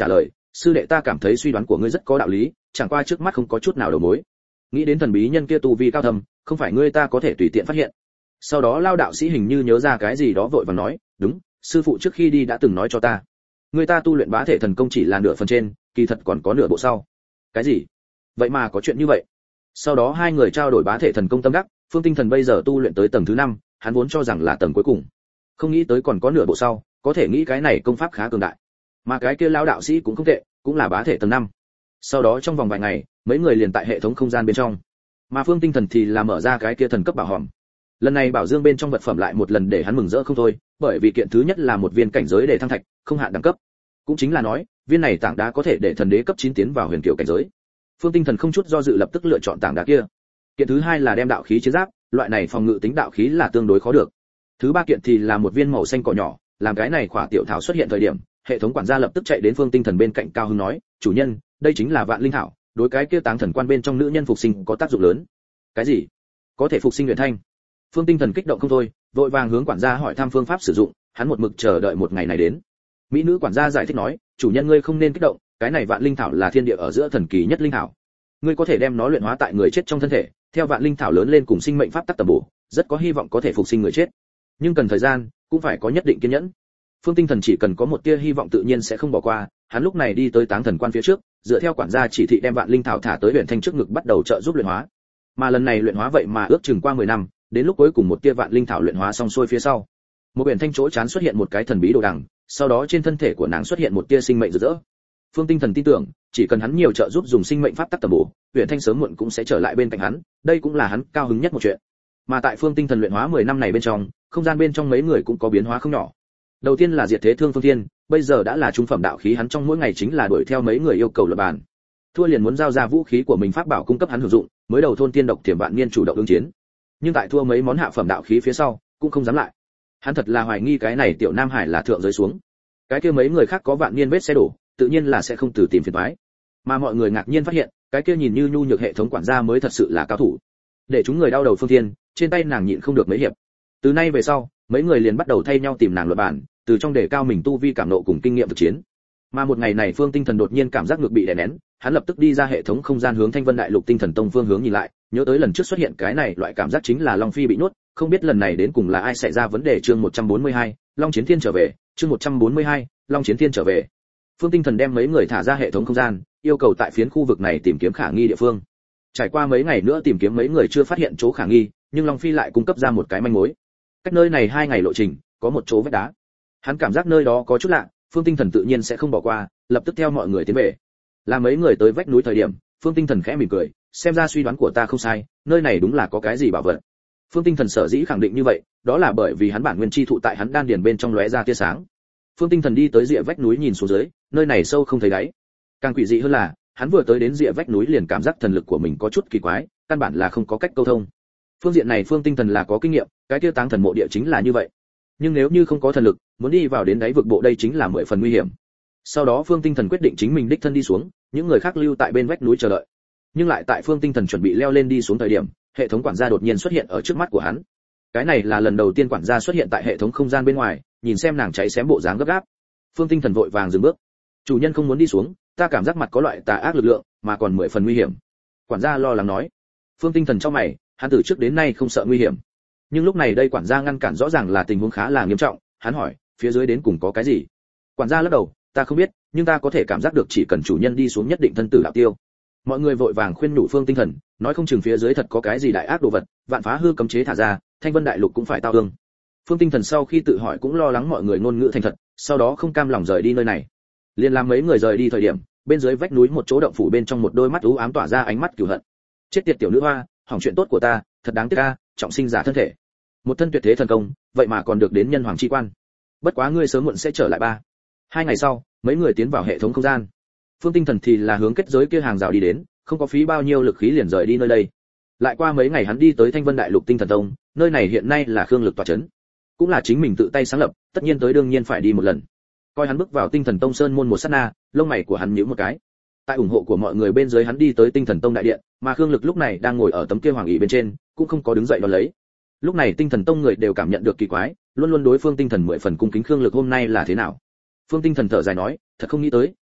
sư đệ ta cảm thấy suy đoán của ngươi rất có đạo lý, chẳng qua trước mắt không có chút nào đầu mối. Nghĩ đến thần bí nhân kia tu vi cao thâm, không phải ngươi ta có thể tùy tiện phát hiện. Sau đó Lao đạo sĩ hình như nhớ ra cái gì đó vội vàng nói, đúng, sư phụ trước khi đi đã từng nói cho ta, người ta tu luyện bá thể thần công chỉ là nửa phần trên, kỳ thật còn có nửa bộ sau. Cái gì? Vậy mà có chuyện như vậy? Sau đó hai người trao đổi bá thể thần công tâm đắc, Phương Tinh Thần bây giờ tu luyện tới tầng thứ 5, hắn vốn cho rằng là tầng cuối cùng, không nghĩ tới còn có nửa bộ sau, có thể nghĩ cái này công pháp khá cường đại. Mà cái kia lão đạo sĩ cũng không tệ, cũng là bá thể tầng 5. Sau đó trong vòng vài ngày, mấy người liền tại hệ thống không gian bên trong. Mà Phương Tinh Thần thì là mở ra cái kia thần cấp bảo hòm. Lần này bảo dương bên trong vật phẩm lại một lần để hắn mừng rỡ không thôi, bởi vì kiện thứ nhất là một viên cảnh giới để thăng thạch, không hạn đẳng cấp. Cũng chính là nói, viên này tảng đá có thể để thần đế cấp 9 tiến vào huyền kiều cảnh giới. Phương Tinh Thần không chút do dự lập tức lựa chọn tảng đá kia. Kiện thứ hai là đem đạo khí chiến giáp, loại này phòng ngự tính đạo khí là tương đối khó được. Thứ ba kiện thì là một viên màu xanh cỏ nhỏ, làm cái này khỏa tiểu thảo xuất hiện thời điểm, hệ thống quản gia lập tức chạy đến Phương Tinh Thần bên cạnh cao hứng nói, chủ nhân, đây chính là vạn linh thảo, đối cái kia táng thần quan bên trong nữ nhân phục sinh có tác dụng lớn. Cái gì? Có thể phục sinh luyện thanh? Phương Tinh Thần kích động không thôi, vội vàng hướng quản gia hỏi thăm phương pháp sử dụng, hắn một mực chờ đợi một ngày này đến. Mỹ nữ quản gia giải thích nói, chủ nhân ngươi không nên kích động, cái này vạn linh thảo là thiên địa ở giữa thần kỳ nhất linh thảo. Ngươi có thể đem nó luyện hóa tại người chết trong thân thể, theo vạn linh thảo lớn lên cùng sinh mệnh pháp tắc tầm bổ, rất có hy vọng có thể phục sinh người chết. Nhưng cần thời gian, cũng phải có nhất định kiên nhẫn. Phương Tinh Thần chỉ cần có một tia hy vọng tự nhiên sẽ không bỏ qua, hắn lúc này đi tới táng thần quan phía trước, dựa theo quản gia chỉ thị đem vạn linh thảo thả tới huyền thanh trước ngực bắt đầu trợ giúp luyện hóa. Mà lần này luyện hóa vậy mà ước chừng qua 10 năm, đến lúc cuối cùng một tia vạn linh thảo luyện hóa xong xuôi phía sau, một huyền thanh chỗ chán xuất hiện một cái thần bí đồ đằng, sau đó trên thân thể của nàng xuất hiện một tia sinh mệnh rực rỡ. Phương Tinh Thần tin tưởng, chỉ cần hắn nhiều trợ giúp dùng sinh mệnh pháp tắc tầm bổ, huyền thanh sớm muộn cũng sẽ trở lại bên cạnh hắn, đây cũng là hắn cao hứng nhất một chuyện. Mà tại Phương Tinh Thần luyện hóa 10 năm này bên trong, không gian bên trong mấy người cũng có biến hóa không nhỏ. Đầu tiên là Diệt Thế Thương Phương Thiên, bây giờ đã là trung phẩm đạo khí, hắn trong mỗi ngày chính là đuổi theo mấy người yêu cầu luận bàn. Thua liền muốn giao ra vũ khí của mình pháp bảo cung cấp hắn sử dụng, mới đầu thôn tiên độc thiểm vạn niên chủ động ứng chiến. Nhưng tại thua mấy món hạ phẩm đạo khí phía sau, cũng không dám lại. Hắn thật là hoài nghi cái này tiểu Nam Hải là thượng giới xuống. Cái kia mấy người khác có vạn niên vết xe đổ, tự nhiên là sẽ không từ tìm phiền toái. Mà mọi người ngạc nhiên phát hiện, cái kia nhìn như nhu nhược hệ thống quản gia mới thật sự là cao thủ. Để chúng người đau đầu Phương Thiên, trên tay nàng nhịn không được mấy hiệp. Từ nay về sau, mấy người liền bắt đầu thay nhau tìm nàng luận bàn, từ trong đề cao mình tu vi cảm nộ cùng kinh nghiệm thực chiến. Mà một ngày này Phương Tinh Thần đột nhiên cảm giác ngược bị đè nén, hắn lập tức đi ra hệ thống không gian hướng Thanh Vân Đại Lục Tinh Thần Tông phương hướng nhìn lại, nhớ tới lần trước xuất hiện cái này loại cảm giác chính là Long Phi bị nuốt, không biết lần này đến cùng là ai xảy ra vấn đề. Chương 142, Long Chiến Thiên trở về, chương 142, Long Chiến Thiên trở về. Phương Tinh Thần đem mấy người thả ra hệ thống không gian, yêu cầu tại phiến khu vực này tìm kiếm khả nghi địa phương. Trải qua mấy ngày nữa tìm kiếm mấy người chưa phát hiện chỗ khả nghi, nhưng Long Phi lại cung cấp ra một cái manh mối. Cách nơi này 2 ngày lộ trình, có một chỗ vách đá. Hắn cảm giác nơi đó có chút lạ, Phương Tinh Thần tự nhiên sẽ không bỏ qua, lập tức theo mọi người tiến về. Là mấy người tới vách núi thời điểm, Phương Tinh Thần khẽ mỉm cười, xem ra suy đoán của ta không sai, nơi này đúng là có cái gì bảo vật. Phương Tinh Thần sở dĩ khẳng định như vậy, đó là bởi vì hắn bản nguyên chi thụ tại hắn đan điền bên trong lóe ra tia sáng. Phương Tinh Thần đi tới rìa vách núi nhìn xuống dưới, nơi này sâu không thấy đáy. Càng quỷ dị hơn là, hắn vừa tới đến rìa vách núi liền cảm giác thần lực của mình có chút kỳ quái, căn bản là không có cách câu thông. Phương diện này Phương Tinh Thần là có kinh nghiệm, cái kia táng thần mộ địa chính là như vậy. Nhưng nếu như không có thần lực, muốn đi vào đến đáy vực bộ đây chính là 10 phần nguy hiểm. Sau đó Phương Tinh Thần quyết định chính mình đích thân đi xuống, những người khác lưu tại bên vách núi chờ đợi. Nhưng lại tại Phương Tinh Thần chuẩn bị leo lên đi xuống thời điểm, hệ thống quản gia đột nhiên xuất hiện ở trước mắt của hắn. Cái này là lần đầu tiên quản gia xuất hiện tại hệ thống không gian bên ngoài, nhìn xem nàng cháy xém bộ dáng gấp gáp. Phương Tinh Thần vội vàng dừng bước. Chủ nhân không muốn đi xuống, ta cảm giác mặt có loại tà ác lực lượng, mà còn 10 phần nguy hiểm. Quản gia lo lắng nói. Phương Tinh Thần trong mày, hắn từ trước đến nay không sợ nguy hiểm. Nhưng lúc này đây quản gia ngăn cản rõ ràng là tình huống khá là nghiêm trọng, hắn hỏi, phía dưới đến cùng có cái gì? Quản gia lắc đầu, ta không biết, nhưng ta có thể cảm giác được chỉ cần chủ nhân đi xuống nhất định thân tử đạo tiêu. Mọi người vội vàng khuyên nhủ Phương Tinh Thần, nói không chừng phía dưới thật có cái gì đại ác đồ vật, vạn phá hư cấm chế thả ra, Thanh Vân Đại Lục cũng phải tao ương. Phương Tinh Thần sau khi tự hỏi cũng lo lắng mọi người ngôn ngữ thành thật, sau đó không cam lòng rời đi nơi này. Liên làm mấy người rời đi thời điểm, bên dưới vách núi một chỗ động phủ bên trong một đôi mắt u ám tỏa ra ánh mắt cừu hận. Chết tiệt tiểu nữ hoa, hỏng chuyện tốt của ta, thật đáng tiếc a, trọng sinh giả thân thể. Một thân tuyệt thế thần công, vậy mà còn được đến nhân hoàng chi quan. Bất quá ngươi sớm muộn sẽ trở lại ba. 2 ngày sau, mấy người tiến vào hệ thống không gian. Phương Tinh Thần thì là hướng kết giới kia hàng rào đi đến, không có phí bao nhiêu lực khí liền rời đi nơi đây. Lại qua mấy ngày hắn đi tới Thanh Vân Đại Lục Tinh Thần Tông, nơi này hiện nay là Khương Lực tọa trấn, cũng là chính mình tự tay sáng lập, tất nhiên tới đương nhiên phải đi một lần. Coi hắn bước vào Tinh Thần Tông sơn môn một sát na, lông mày của hắn nhíu một cái. Tại ủng hộ của mọi người bên dưới hắn đi tới Tinh Thần Tông đại điện, mà Khương Lực lúc này đang ngồi ở tấm kia hoàng ỷ bên trên, cũng không có đứng dậy đón lấy. Lúc này Tinh Thần Tông người đều cảm nhận được kỳ quái, luôn luôn đối Phương Tinh Thần 10 phần cung kính Khương Lực hôm nay là thế nào. Phương Tinh Thần thở dài nói, thật không nghĩ tới,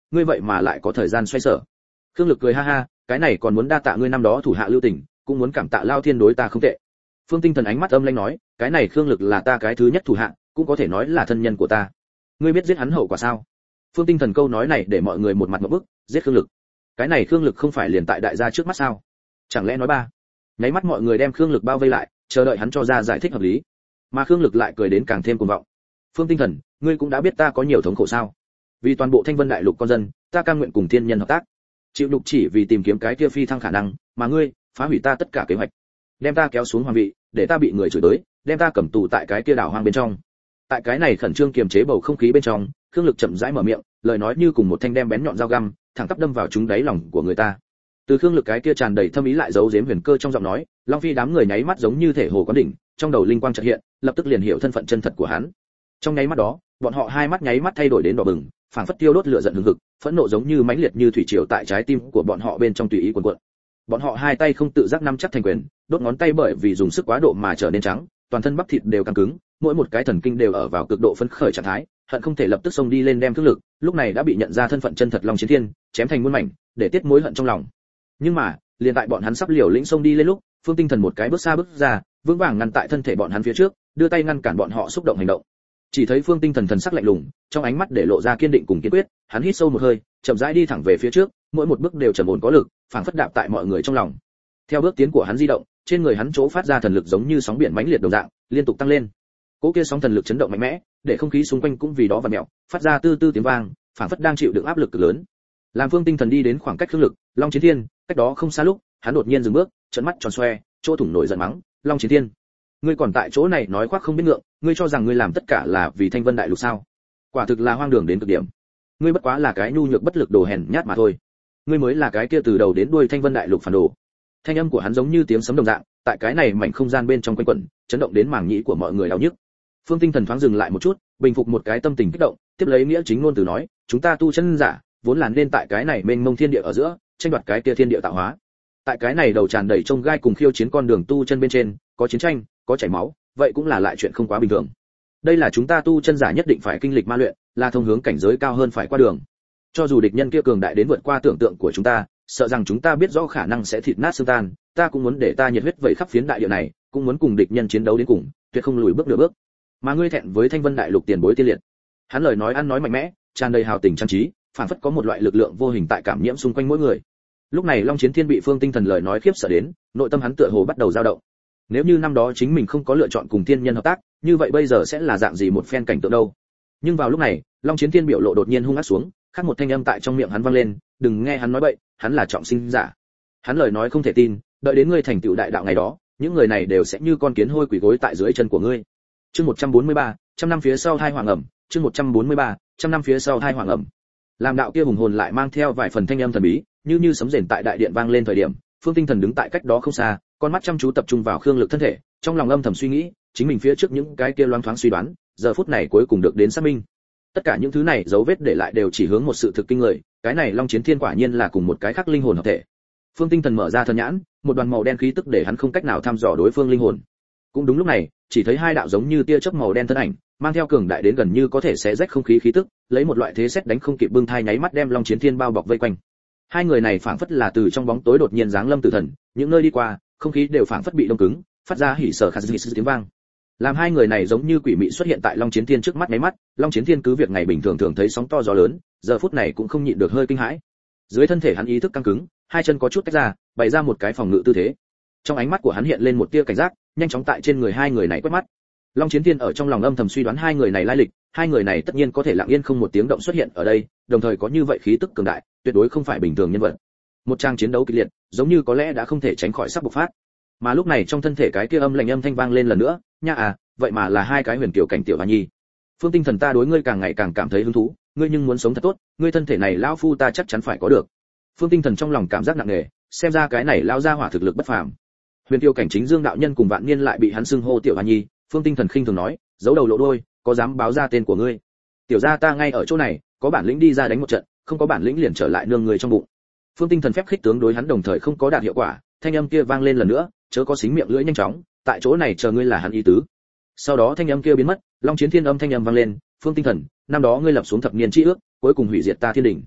ngươi vậy mà lại có thời gian xoay sở. Khương Lực cười ha ha, cái này còn muốn đa tạ ngươi năm đó thủ hạ lưu tình, cũng muốn cảm tạ Lao Thiên đối ta không tệ. Phương Tinh Thần ánh mắt âm lãnh nói, cái này Khương Lực là ta cái thứ nhất thủ hạ, cũng có thể nói là thân nhân của ta. Ngươi biết giết hắn hậu quả sao? Phương Tinh Thần câu nói này để mọi người một mặt ngộp bức, giết Khương Lực. Cái này Khương Lực không phải liền tại đại gia trước mắt sao? Chẳng lẽ nói ba? Nháy mắt mọi người đem Khương Lực bao vây lại, chờ đợi hắn cho ra giải thích hợp lý. Mà Khương Lực lại cười đến càng thêm cuồng vọng. Phương Tinh Thần, ngươi cũng đã biết ta có nhiều thống khổ sao? Vì toàn bộ Thanh Vân Đại Lục con dân, ta cam nguyện cùng thiên nhân hợp tác. Chịu đục chỉ vì tìm kiếm cái kia phi thăng khả năng, mà ngươi phá hủy ta tất cả kế hoạch, đem ta kéo xuống hoàng vị, để ta bị người chửi tới, đem ta cầm tù tại cái kia đảo hoang bên trong. Tại cái này khẩn trương kiềm chế bầu không khí bên trong, Khương Lực chậm rãi mở miệng, lời nói như cùng một thanh đem bén nhọn dao găm, thẳng tắp đâm vào trúng đáy lòng của người ta. Từ Khương Lực cái kia tràn đầy thâm ý lại giấu giếm huyền cơ trong giọng nói, Long Phi đám người nháy mắt giống như thể hồ quán đỉnh, trong đầu linh quang chợt hiện, lập tức liền hiểu thân phận chân thật của hắn. Trong nháy mắt đó, bọn họ hai mắt nháy mắt thay đổi đến đỏ bừng, phảng phất tiêu đốt lửa giận hừng hực, phẫn nộ giống như mãnh liệt như thủy triều tại trái tim của bọn họ bên trong tùy ý cuồn cuộn. Bọn họ hai tay không tự giác nắm chắc thành quyền, đốt ngón tay bởi vì dùng sức quá độ mà trở nên trắng, toàn thân bắp thịt đều căng cứng, mỗi một cái thần kinh đều ở vào cực độ phấn khởi trạng thái, hận không thể lập tức xông đi lên đem Khương Lực, lúc này đã bị nhận ra thân phận chân thật Long Chiến Thiên, chém thành muôn mảnh, để tiết mối hận trong lòng. Nhưng mà, liền tại bọn hắn sắp liều lĩnh xông đi lên lúc, Phương Tinh Thần một cái bước xa bước ra, vững vàng ngăn tại thân thể bọn hắn phía trước, đưa tay ngăn cản bọn họ xúc động hành động. Chỉ thấy Phương Tinh Thần thần sắc lạnh lùng, trong ánh mắt để lộ ra kiên định cùng kiên quyết, hắn hít sâu một hơi, chậm rãi đi thẳng về phía trước, mỗi một bước đều trầm ổn có lực, phảng phất đạp tại mọi người trong lòng. Theo bước tiến của hắn di động, trên người hắn chỗ phát ra thần lực giống như sóng biển mãnh liệt đồng dạng, liên tục tăng lên. Cỗ kia sóng thần lực chấn động mạnh mẽ, để không khí xung quanh cũng vì đó vặn mèo, phát ra tư tư tiếng vang, phảng phất đang chịu đựng áp lực cực lớn. Làm Phương Tinh Thần đi đến khoảng cách Khương Lực, Long Chiến Thiên, cách đó không xa lúc, hắn đột nhiên dừng bước, trợn mắt tròn xoe, chỗ thủng nổi giận mắng, "Long Chiến Thiên, ngươi còn tại chỗ này nói khoác không biết ngượng, ngươi cho rằng ngươi làm tất cả là vì Thanh Vân Đại Lục sao? Quả thực là hoang đường đến cực điểm. Ngươi bất quá là cái nhu nhược bất lực đồ hèn nhát mà thôi. Ngươi mới là cái kia từ đầu đến đuôi Thanh Vân Đại Lục phản đồ." Thanh âm của hắn giống như tiếng sấm đồng dạng, tại cái này mảnh không gian bên trong quanh quẩn, chấn động đến màng nhĩ của mọi người đau nhức. Phương Tinh Thần thoáng dừng lại một chút, bình phục một cái tâm tình kích động, tiếp lấy nghĩa chính ngôn từ nói, "Chúng ta tu chân giả, vốn là nên tại cái này mênh mông thiên địa ở giữa, tranh đoạt cái kia thiên địa tạo hóa. Tại cái này đầu tràn đầy trông gai cùng khiêu chiến con đường tu chân bên trên, có chiến tranh, có chảy máu, vậy cũng là lại chuyện không quá bình thường. Đây là chúng ta tu chân giả nhất định phải kinh lịch ma luyện, là thông hướng cảnh giới cao hơn phải qua đường. Cho dù địch nhân kia cường đại đến vượt qua tưởng tượng của chúng ta, sợ rằng chúng ta biết rõ khả năng sẽ thịt nát xương tan, ta cũng muốn để ta nhiệt huyết vẩy khắp phiến đại địa này, cũng muốn cùng địch nhân chiến đấu đến cùng, tuyệt không lùi bước nửa bước. Mà ngươi thẹn với Thanh Vân Đại Lục tiền bối tiên liệt." Hắn lời nói ăn nói mạnh mẽ, tràn đầy hào tình trang trí, phản phất có một loại lực lượng vô hình tại cảm nhiễm xung quanh mỗi người. Lúc này Long Chiến Thiên bị Phương Tinh Thần lời nói khiếp sợ đến, nội tâm hắn tựa hồ bắt đầu dao động. Nếu như năm đó chính mình không có lựa chọn cùng thiên nhân hợp tác, như vậy bây giờ sẽ là dạng gì một phen cảnh tượng đâu. Nhưng vào lúc này, Long Chiến Thiên biểu lộ đột nhiên hung ác xuống, khác một thanh âm tại trong miệng hắn vang lên, "Đừng nghe hắn nói bậy, hắn là trọng sinh giả. Hắn lời nói không thể tin, đợi đến ngươi thành tựu đại đạo ngày đó, những người này đều sẽ như con kiến hôi quỳ gối tại dưới chân của ngươi." Chương 143, trăm năm phía sau hai hoàng ẩm, chương 143, trăm năm phía sau hai hoàng ẩm. Làm đạo kia hùng hồn lại mang theo vài phần thanh âm thần bí, như sấm rền tại đại điện vang lên thời điểm, Phương Tinh Thần đứng tại cách đó không xa, con mắt chăm chú tập trung vào Khương Lực thân thể, trong lòng âm thầm suy nghĩ, chính mình phía trước những cái kia loáng thoáng suy đoán, giờ phút này cuối cùng được đến xác minh. Tất cả những thứ này dấu vết để lại đều chỉ hướng một sự thực kinh người, cái này Long Chiến Thiên quả nhiên là cùng một cái khác linh hồn hợp thể. Phương Tinh Thần mở ra thân nhãn, một đoàn màu đen khí tức để hắn không cách nào thăm dò đối phương linh hồn. Cũng đúng lúc này, chỉ thấy hai đạo giống như tia chớp màu đen thân ảnh, mang theo cường đại đến gần như có thể xé rách không khí khí tức, lấy một loại thế sét đánh không kịp bưng thai nháy mắt đem Long Chiến Thiên bao bọc vây quanh. Hai người này phảng phất là từ trong bóng tối đột nhiên giáng lâm tử thần, những nơi đi qua, không khí đều phảng phất bị đông cứng, phát ra hỉ sở khả dĩ tiếng vang. Làm hai người này giống như quỷ mị xuất hiện tại Long Chiến Thiên trước mắt nháy mắt, Long Chiến Thiên cứ việc ngày bình thường thường thấy sóng to gió lớn, giờ phút này cũng không nhịn được hơi kinh hãi. Dưới thân thể hắn ý thức căng cứng, hai chân có chút tách ra, bày ra một cái phòng ngự tư thế. Trong ánh mắt của hắn hiện lên một tia cảnh giác, nhanh chóng tại trên người hai người này quét mắt. Long Chiến Thiên ở trong lòng âm thầm suy đoán hai người này lai lịch, hai người này tất nhiên có thể lặng yên không một tiếng động xuất hiện ở đây, đồng thời có như vậy khí tức cường đại, tuyệt đối không phải bình thường nhân vật. Một trang chiến đấu kịch liệt, giống như có lẽ đã không thể tránh khỏi sắp bộc phát. Mà lúc này trong thân thể cái kia âm lạnh âm thanh vang lên lần nữa, "Nha à, vậy mà là hai cái huyền kiều cảnh tiểu hoa nhi. Phương Tinh Thần ta đối ngươi càng ngày càng cảm thấy hứng thú, ngươi nhưng muốn sống thật tốt, ngươi thân thể này lão phu ta chắc chắn phải có được." Phương Tinh Thần trong lòng cảm giác nặng nề, xem ra cái này lão gia hỏa thực lực bất phàm. Huyền kiều cảnh chính Dương đạo nhân cùng Vạn Niên lại bị hắn xưng hô tiểu hoa nhi, Phương Tinh Thần khinh thường nói, "Giấu đầu lộ đuôi, có dám báo ra tên của ngươi? Tiểu gia ta ngay ở chỗ này, có bản lĩnh đi ra đánh một trận, không có bản lĩnh liền trở lại nương người trong bụng." Phương Tinh Thần phép khích tướng đối hắn đồng thời không có đạt hiệu quả, thanh âm kia vang lên lần nữa, chớ có xính miệng lưỡi nhanh chóng, tại chỗ này chờ ngươi là hắn ý tứ. Sau đó thanh âm kia biến mất, Long Chiến Thiên âm thanh âm vang lên, "Phương Tinh Thần, năm đó ngươi lập xuống thập niên chi ước, cuối cùng hủy diệt ta thiên đình.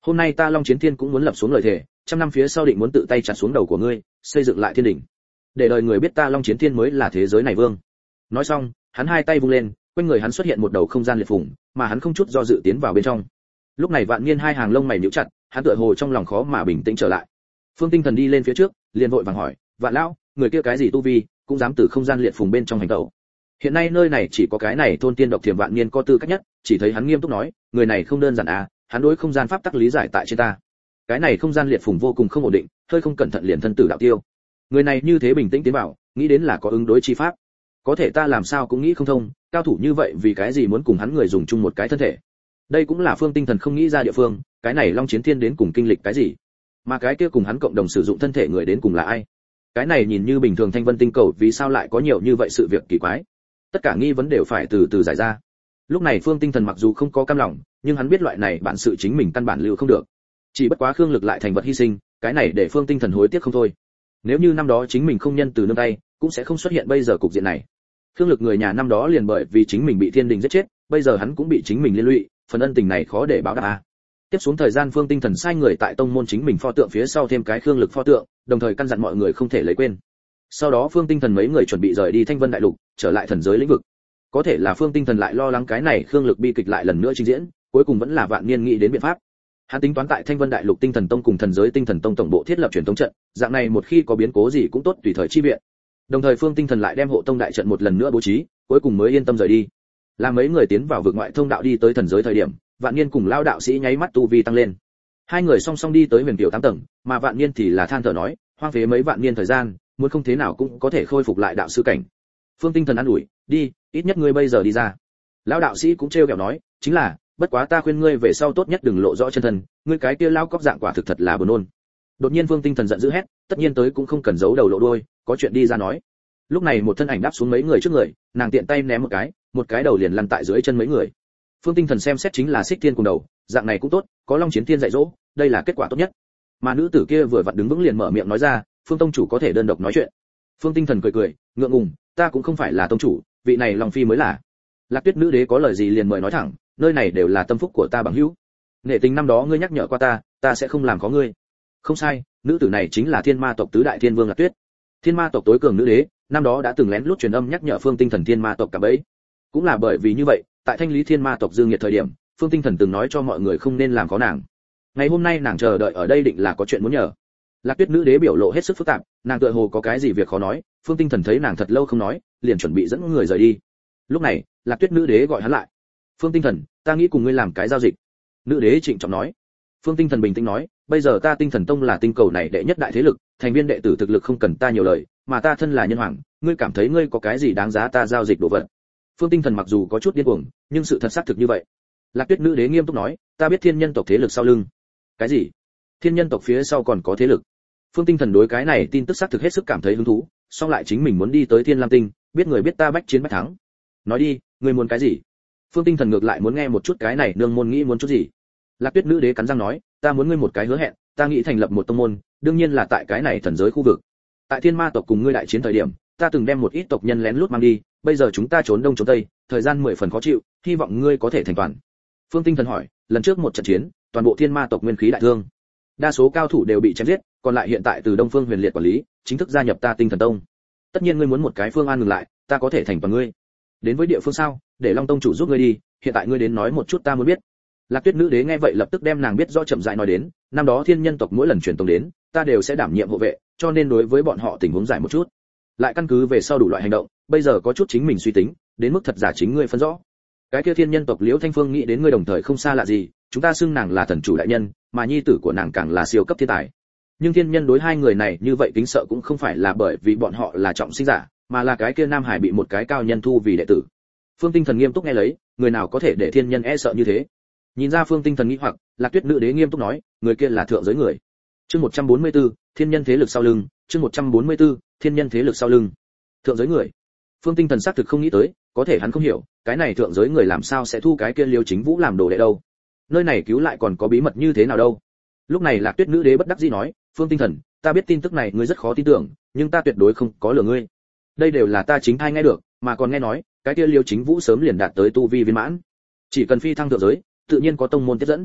Hôm nay ta Long Chiến Thiên cũng muốn lập xuống lời thề, trăm năm phía sau định muốn tự tay chặt xuống đầu của ngươi, xây dựng lại thiên đỉnh, để đời người biết ta Long Chiến Thiên mới là thế giới này vương. Nói xong, hắn hai tay vung lên, quanh người hắn xuất hiện một đầu không gian liệt phùng, mà hắn không chút do dự tiến vào bên trong. Lúc này Vạn Niên hai hàng lông mày nhíu chặt, hắn tựa hồ trong lòng khó mà bình tĩnh trở lại. Phương Tinh Thần đi lên phía trước, liền vội vàng hỏi, "Vạn lão, người kia cái gì tu vi, cũng dám từ không gian liệt phùng bên trong hành động?" Hiện nay nơi này chỉ có cái này thôn tiên độc thiểm Vạn Niên có tư cách nhất, chỉ thấy hắn nghiêm túc nói, "Người này không đơn giản à, hắn đối không gian pháp tắc lý giải tại trên ta. Cái này không gian liệt phùng vô cùng không ổn định, hơi không cẩn thận liền thân tử đạo tiêu. Người này như thế bình tĩnh tiến vào, nghĩ đến là có ứng đối chi pháp. Có thể ta làm sao cũng nghĩ không thông, cao thủ như vậy vì cái gì muốn cùng hắn người dùng chung một cái thân thể?" Đây cũng là Phương Tinh Thần không nghĩ ra địa phương, cái này Long Chiến Thiên đến cùng kinh lịch cái gì? Mà cái kia cùng hắn cộng đồng sử dụng thân thể người đến cùng là ai? Cái này nhìn như bình thường Thanh Vân tinh cầu vì sao lại có nhiều như vậy sự việc kỳ quái? Tất cả nghi vấn đều phải từ từ giải ra. Lúc này Phương Tinh Thần mặc dù không có cam lòng, nhưng hắn biết loại này bản sự chính mình căn bản lưu không được. Chỉ bất quá Khương Lực lại thành vật hy sinh, cái này để Phương Tinh Thần hối tiếc không thôi. Nếu như năm đó chính mình không nhân từ nương tay, cũng sẽ không xuất hiện bây giờ cục diện này. Khương Lực người nhà năm đó liền bởi vì chính mình bị Thiên Đình giết chết, bây giờ hắn cũng bị chính mình liên lụy, phần ân tình này khó để báo đáp a. Tiếp xuống thời gian Phương Tinh Thần sai người tại tông môn chính mình pho tượng phía sau thêm cái Khương Lực pho tượng, đồng thời căn dặn mọi người không thể lấy quên. Sau đó Phương Tinh Thần mấy người chuẩn bị rời đi Thanh Vân đại lục, trở lại thần giới lĩnh vực. Có thể là Phương Tinh Thần lại lo lắng cái này Khương Lực bi kịch lại lần nữa trình diễn, cuối cùng vẫn là Vạn Niên nghĩ đến biện pháp. Hắn tính toán tại Thanh Vân đại lục Tinh Thần Tông cùng thần giới Tinh Thần Tông tổng bộ thiết lập truyền tống trận, dạng này một khi có biến cố gì cũng tốt tùy thời chi viện. Đồng thời Phương Tinh Thần lại đem hộ tông đại trận một lần nữa bố trí, cuối cùng mới yên tâm rời đi. Làm mấy người tiến vào vực ngoại thông đạo đi tới thần giới thời điểm, Vạn Niên cùng Lão đạo sĩ nháy mắt tu vi tăng lên. Hai người song song đi tới huyền tiểu 8 tầng, mà Vạn Niên thì là than thở nói, hoang phế mấy vạn niên thời gian, muốn không thế nào cũng có thể khôi phục lại đạo sư cảnh. Phương Tinh Thần an ủi, đi, ít nhất ngươi bây giờ đi ra. Lão đạo sĩ cũng trêu ghẹo nói, chính là, bất quá ta khuyên ngươi về sau tốt nhất đừng lộ rõ chân thân, ngươi cái kia lão cóc dạng quả thực thật là buồn nôn. Đột nhiên Phương Tinh Thần giận dữ hét, tất nhiên tới cũng không cần giấu đầu lộ đuôi, có chuyện đi ra nói. Lúc này một thân ảnh đáp xuống mấy người trước người, nàng tiện tay ném một cái đầu liền lăn tại dưới chân mấy người. Phương Tinh Thần xem xét chính là Xích Thiên cùng đầu, dạng này cũng tốt, có Long Chiến Thiên dạy dỗ, đây là kết quả tốt nhất. Mà nữ tử kia vừa vặn đứng vững liền mở miệng nói ra, Phương tông chủ có thể đơn độc nói chuyện. Phương Tinh Thần cười cười, ngượng ngùng, ta cũng không phải là tông chủ, vị này Long phi mới là. Lạc Tuyết nữ đế có lời gì liền mời nói thẳng, nơi này đều là tâm phúc của ta bằng hữu. Nghệ tình năm đó ngươi nhắc nhở qua ta sẽ không làm khó ngươi. Không sai, nữ tử này chính là Thiên Ma tộc tứ đại thiên vương Lạc Tuyết. Thiên Ma tộc tối cường nữ đế, năm đó đã từng lén lút truyền âm nhắc nhở Phương Tinh Thần Thiên Ma tộc cả bấy. Cũng là bởi vì như vậy, tại thanh lý Thiên Ma tộc dương nhiệt thời điểm, Phương Tinh Thần từng nói cho mọi người không nên làm khó nàng. Ngày hôm nay nàng chờ đợi ở đây định là có chuyện muốn nhờ. Lạc Tuyết nữ đế biểu lộ hết sức phức tạp, nàng tựa hồ có cái gì việc khó nói, Phương Tinh Thần thấy nàng thật lâu không nói, liền chuẩn bị dẫn người rời đi. Lúc này, Lạc Tuyết nữ đế gọi hắn lại. Phương Tinh Thần, ta nghĩ cùng ngươi làm cái giao dịch. Nữ đế trịnh trọng nói. Phương Tinh Thần bình tĩnh nói, bây giờ ta Tinh Thần Tông là tinh cầu này đệ nhất đại thế lực, thành viên đệ tử thực lực không cần ta nhiều lời, mà ta thân là nhân hoàng, ngươi cảm thấy ngươi có cái gì đáng giá ta giao dịch đồ vật? Phương Tinh Thần mặc dù có chút điên cuồng, nhưng sự thật xác thực như vậy. Lạc Tuyết nữ đế nghiêm túc nói, ta biết thiên nhân tộc thế lực sau lưng. Cái gì? Thiên nhân tộc phía sau còn có thế lực? Phương Tinh Thần đối cái này tin tức xác thực hết sức cảm thấy hứng thú, song lại chính mình muốn đi tới Thiên Lam Tinh, biết người biết ta bách chiến bách thắng. Nói đi, ngươi muốn cái gì? Phương Tinh Thần ngược lại muốn nghe một chút cái này nương môn nghĩ muốn chút gì. Lạc Tuyết nữ đế cắn răng nói, ta muốn ngươi một cái hứa hẹn, ta nghĩ thành lập một tông môn, đương nhiên là tại cái này thần giới khu vực. Tại Thiên Ma tộc cùng ngươi đại chiến thời điểm, ta từng đem một ít tộc nhân lén lút mang đi, bây giờ chúng ta trốn đông trốn tây, thời gian 10 phần khó chịu, hy vọng ngươi có thể thành toàn. Phương Tinh Thần hỏi, lần trước một trận chiến, toàn bộ Thiên Ma tộc nguyên khí đại thương, đa số cao thủ đều bị chém giết, còn lại hiện tại từ Đông Phương Huyền Liệt quản lý, chính thức gia nhập ta Tinh Thần Tông. Tất nhiên ngươi muốn một cái phương án ngừng lại, ta có thể thành toàn ngươi. Đến với địa phương sao, để Long tông chủ giúp ngươi đi, hiện tại ngươi đến nói một chút ta muốn biết. Lạc Tuyết nữ đế nghe vậy lập tức đem nàng biết rõ chậm rãi nói đến, năm đó thiên nhân tộc mỗi lần truyền tông đến, ta đều sẽ đảm nhiệm hộ vệ, cho nên đối với bọn họ tình huống giải một chút. Lại căn cứ về sau đủ loại hành động, bây giờ có chút chính mình suy tính, đến mức thật giả chính ngươi phân rõ. Cái kia thiên nhân tộc Liễu Thanh Phương nghĩ đến ngươi đồng thời không xa lạ gì, chúng ta xưng nàng là thần chủ đại nhân, mà nhi tử của nàng càng là siêu cấp thiên tài. Nhưng thiên nhân đối hai người này như vậy kính sợ cũng không phải là bởi vì bọn họ là trọng sinh giả, mà là cái kia Nam Hải bị một cái cao nhân thu vì đệ tử. Phương Tinh Thần nghiêm túc nghe lấy, người nào có thể để thiên nhân e sợ như thế? Nhìn ra Phương Tinh Thần nghĩ hoặc, Lạc Tuyết nữ đế nghiêm túc nói, người kia là thượng giới người. Chương 144, thiên nhân thế lực sau lưng, chương 144, thiên nhân thế lực sau lưng. Thượng giới người. Phương Tinh Thần xác thực không nghĩ tới, có thể hắn không hiểu, cái này thượng giới người làm sao sẽ thu cái kia Liêu Chính Vũ làm đồ đệ đâu? Nơi này cứu lại còn có bí mật như thế nào đâu? Lúc này Lạc Tuyết nữ đế bất đắc dĩ nói, Phương Tinh Thần, ta biết tin tức này ngươi rất khó tin tưởng, nhưng ta tuyệt đối không có lừa ngươi. Đây đều là ta chính thai nghe được, mà còn nghe nói, cái kia Liêu Chính Vũ sớm liền đạt tới tu vi viên mãn. Chỉ cần phi thăng thượng giới, tự nhiên có tông môn tiếp dẫn.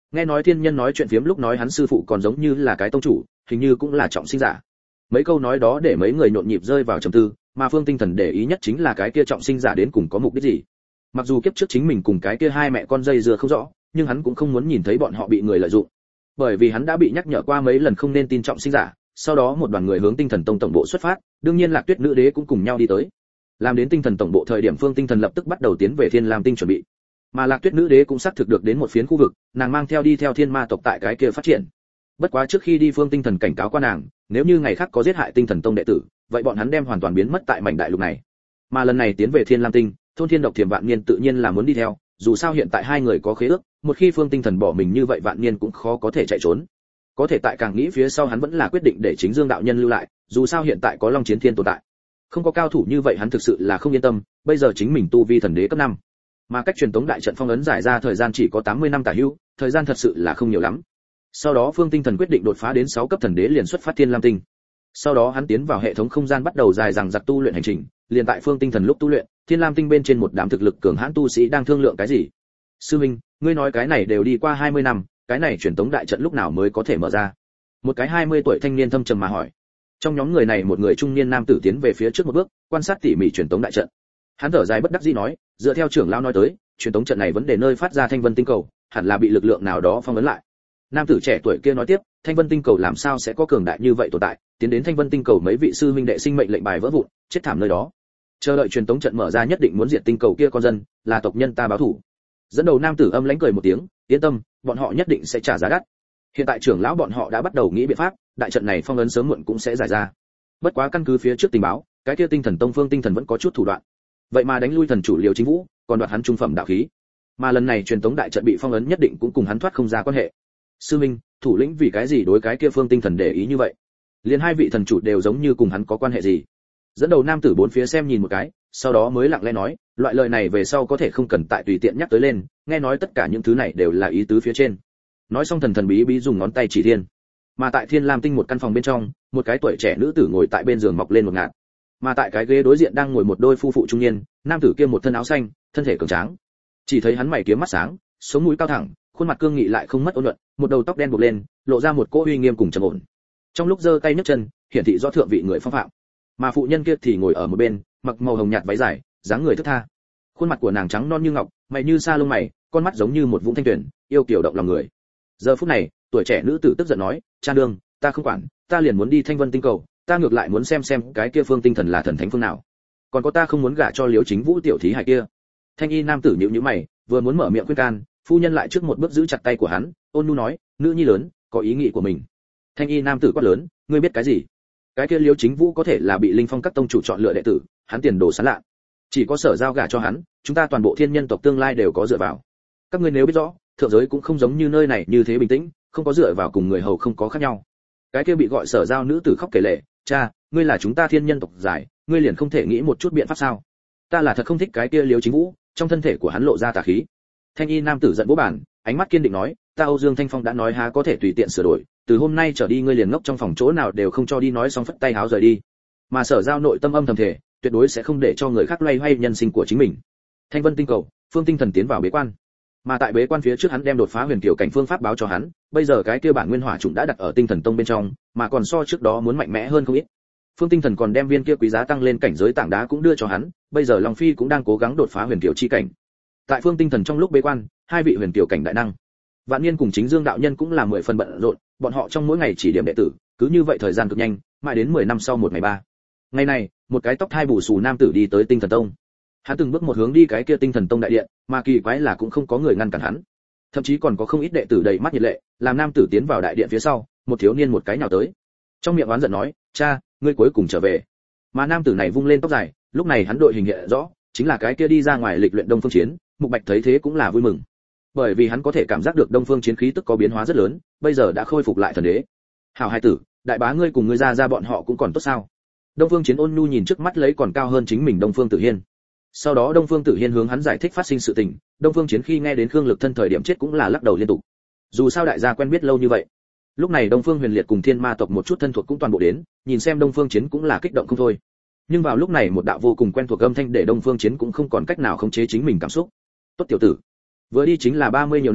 Nghe nói thiên nhân nói chuyện phiếm lúc nói hắn sư phụ còn giống như là cái tông chủ, hình như cũng là trọng sinh giả. Mấy câu nói đó để mấy người nhộn nhịp rơi vào trầm tư, mà Phương Tinh Thần để ý nhất chính là cái kia trọng sinh giả đến cùng có mục đích gì. Mặc dù kiếp trước chính mình cùng cái kia hai mẹ con dây dưa không rõ, nhưng hắn cũng không muốn nhìn thấy bọn họ bị người lợi dụng. Bởi vì hắn đã bị nhắc nhở qua mấy lần không nên tin trọng sinh giả, sau đó một đoàn người hướng Tinh Thần Tông tổng bộ xuất phát, đương nhiên Lạc Tuyết nữ đế cũng cùng nhau đi tới. Làm đến Tinh Thần tổng bộ thời điểm Phương Tinh Thần lập tức bắt đầu tiến về Thiên Lam Tinh chuẩn bị. Mà Lạc Tuyết nữ đế cũng xác thực được đến một phiến khu vực, nàng mang theo đi theo thiên ma tộc tại cái kia phát triển. Bất quá trước khi đi Phương Tinh Thần cảnh cáo qua nàng, nếu như ngày khác có giết hại Tinh Thần Tông đệ tử, vậy bọn hắn đem hoàn toàn biến mất tại mảnh đại lục này. Mà lần này tiến về Thiên Lam Tinh, thôn Thiên Độc Thiểm Vạn Niên tự nhiên là muốn đi theo, dù sao hiện tại hai người có khế ước, một khi Phương Tinh Thần bỏ mình như vậy Vạn Niên cũng khó có thể chạy trốn. Có thể tại càng nghĩ phía sau hắn vẫn là quyết định để Chính Dương đạo nhân lưu lại, dù sao hiện tại có Long Chiến Thiên tồn tại. Không có cao thủ như vậy hắn thực sự là không yên tâm, bây giờ chính mình tu vi thần đế cấp 5. Mà cách truyền tống đại trận phong ấn giải ra thời gian chỉ có 80 năm tả hữu, thời gian thật sự là không nhiều lắm. Sau đó Phương Tinh Thần quyết định đột phá đến 6 cấp thần đế liền xuất phát Thiên Lam Tinh. Sau đó hắn tiến vào hệ thống không gian bắt đầu dài dằng dặc tu luyện hành trình, liền tại Phương Tinh Thần lúc tu luyện, Thiên Lam Tinh bên trên một đám thực lực cường hãn tu sĩ đang thương lượng cái gì. Sư huynh, ngươi nói cái này đều đi qua 20 năm, cái này truyền tống đại trận lúc nào mới có thể mở ra? Một cái 20 tuổi thanh niên thâm trầm mà hỏi. Trong nhóm người này một người trung niên nam tử tiến về phía trước một bước, quan sát tỉ mỉ truyền tống đại trận. Hắn thở dài bất đắc dĩ nói, dựa theo trưởng lão nói tới, truyền tống trận này vấn đề nơi phát ra Thanh Vân tinh cầu, hẳn là bị lực lượng nào đó phong ấn lại. Nam tử trẻ tuổi kia nói tiếp, Thanh Vân tinh cầu làm sao sẽ có cường đại như vậy tồn tại, tiến đến Thanh Vân tinh cầu mấy vị sư huynh đệ sinh mệnh lệnh bài vỡ vụn, chết thảm nơi đó. Chờ đợi truyền tống trận mở ra nhất định muốn diệt tinh cầu kia con dân, là tộc nhân ta báo thù. Dẫn đầu nam tử âm lãnh cười một tiếng, yên tâm, bọn họ nhất định sẽ trả giá đắt. Hiện tại trưởng lão bọn họ đã bắt đầu nghĩ biện pháp, đại trận này phong ấn sớm muộn cũng sẽ giải ra. Bất quá căn cứ phía trước tình báo, cái kia Tinh Thần Tông Phương Tinh Thần vẫn có chút thủ đoạn. Vậy mà đánh lui thần chủ Liễu Chính Vũ, còn đoạt hắn trung phẩm đạo khí. Mà lần này truyền tống đại trận bị phong ấn nhất định cũng cùng hắn thoát không ra quan hệ. Sư minh, thủ lĩnh vì cái gì đối cái kia Phương Tinh Thần để ý như vậy? Liên hai vị thần chủ đều giống như cùng hắn có quan hệ gì? Dẫn đầu nam tử bốn phía xem nhìn một cái, sau đó mới lặng lẽ nói, loại lời này về sau có thể không cần tại tùy tiện nhắc tới lên, nghe nói tất cả những thứ này đều là ý tứ phía trên. Nói xong thần thần bí bí dùng ngón tay chỉ thiên. Mà tại Thiên Lam Tinh một căn phòng bên trong, một cái tuổi trẻ nữ tử ngồi tại bên giường mọc lên một ngạt. Mà tại cái ghế đối diện đang ngồi một đôi phu phụ trung niên, nam tử kia một thân áo xanh, thân thể cường tráng. Chỉ thấy hắn mày kiếm mắt sáng, sống mũi cao thẳng, khuôn mặt cương nghị lại không mất ôn nhuận, một đầu tóc đen buộc lên, lộ ra một cỗ uy nghiêm cùng trầm ổn. Trong lúc giơ tay nhấc chân, hiển thị rõ thượng vị người phong phạm. Mà phụ nhân kia thì ngồi ở một bên, mặc màu hồng nhạt váy dài, dáng người thướt tha. Khuôn mặt của nàng trắng non như ngọc, mày như sa lông mày, con mắt giống như một vũng thanh tuyền, yêu kiều động lòng người. Giờ phút này, tuổi trẻ nữ tử tức giận nói, cha nương, ta không quản, ta liền muốn đi Thanh Vân tinh cầu, ta ngược lại muốn xem cái kia Phương Tinh Thần là thần thánh phương nào. Còn có ta không muốn gả cho Liễu Chính Vũ tiểu thí hài kia. Thanh y nam tử nhíu nhíu mày, vừa muốn mở miệng khuyên can, phu nhân lại trước một bước giữ chặt tay của hắn, ôn nhu nói, nữ nhi lớn, có ý nghĩ của mình. Thanh y nam tử quát lớn, ngươi biết cái gì? Cái kia Liễu Chính Vũ có thể là bị Linh Phong các tông chủ chọn lựa đệ tử, hắn tiền đồ sáng lạ. Chỉ có Sở Giao gả cho hắn, chúng ta toàn bộ thiên nhân tộc tương lai đều có dựa vào. Các ngươi nếu biết rõ, thượng giới cũng không giống như nơi này như thế bình tĩnh, không có dựa vào cùng người hầu không có khác nhau. Cái kia bị gọi Sở Giao nữ tử khóc kể lệ, cha, ngươi là chúng ta thiên nhân tộc giải, ngươi liền không thể nghĩ một chút biện pháp sao? Ta là thật không thích cái kia Liễu Chính Vũ, trong thân thể của hắn lộ ra tà khí. Thanh y nam tử giận vỗ bàn, ánh mắt kiên định nói, ta Âu Dương Thanh Phong đã nói há có thể tùy tiện sửa đổi, từ hôm nay trở đi ngươi liền ngốc trong phòng chỗ nào đều không cho đi, nói xong phất tay háo rời đi. Mà Sở Giao nội tâm âm thầm thể, tuyệt đối sẽ không để cho người khác loay hoay nhân sinh của chính mình. Thanh Vân tinh cầu, Phương Tinh Thần tiến vào bế quan. Mà tại bế quan phía trước hắn đem đột phá huyền kiều cảnh phương pháp báo cho hắn, bây giờ cái kia bản nguyên hỏa trùng đã đặt ở Tinh Thần Tông bên trong, mà còn so trước đó muốn mạnh mẽ hơn không ít. Phương Tinh Thần còn đem viên kia quý giá tăng lên cảnh giới tảng đá cũng đưa cho hắn, bây giờ Long Phi cũng đang cố gắng đột phá huyền kiều chi cảnh. Tại Phương Tinh Thần trong lúc bế quan, hai vị huyền kiều cảnh đại năng, Vạn Niên cùng Chính Dương đạo nhân cũng là 10 phần bận rộn, bọn họ trong mỗi ngày chỉ điểm đệ tử, cứ như vậy thời gian cực nhanh, mãi đến 10 năm sau một ngày 3. Ngày này, một cái tóc hai bù xù nam tử đi tới Tinh Thần Tông. Hắn từng bước một hướng đi cái kia Tinh Thần Tông đại điện, mà kỳ quái là cũng không có người ngăn cản hắn. Thậm chí còn có không ít đệ tử đầy mắt nhiệt lệ, làm nam tử tiến vào đại điện phía sau, một thiếu niên một cái nhào tới. Trong miệng oán giận nói, "Cha, ngươi cuối cùng trở về." Mà nam tử này vung lên tóc dài, lúc này hắn đội hình hiện rõ, chính là cái kia đi ra ngoài lịch luyện Đông Phương Chiến, Mục Bạch thấy thế cũng là vui mừng. Bởi vì hắn có thể cảm giác được Đông Phương Chiến khí tức có biến hóa rất lớn, bây giờ đã khôi phục lại thần đế. "Hảo hai tử, đại bá ngươi cùng ngươi ra bọn họ cũng còn tốt sao?" Đông Phương Chiến ôn nhu nhìn trước mắt lấy còn cao hơn chính mình Đông Phương Tử Hiên. Sau đó Đông Phương Tử Hiên hướng hắn giải thích phát sinh sự tình, Đông Phương Chiến khi nghe đến Khương Lực Thân thời điểm chết cũng là lắc đầu liên tục. Dù sao đại gia quen biết lâu như vậy. Lúc này Đông Phương Huyền Liệt cùng Thiên Ma tộc một chút thân thuộc cũng toàn bộ đến, nhìn xem Đông Phương Chiến cũng là kích động không thôi. Nhưng vào lúc này một đạo vô cùng quen thuộc âm thanh để Đông Phương Chiến cũng không còn cách nào khống chế chính mình cảm xúc. "Tốt tiểu tử, vừa đi chính là 30 nhiều năm,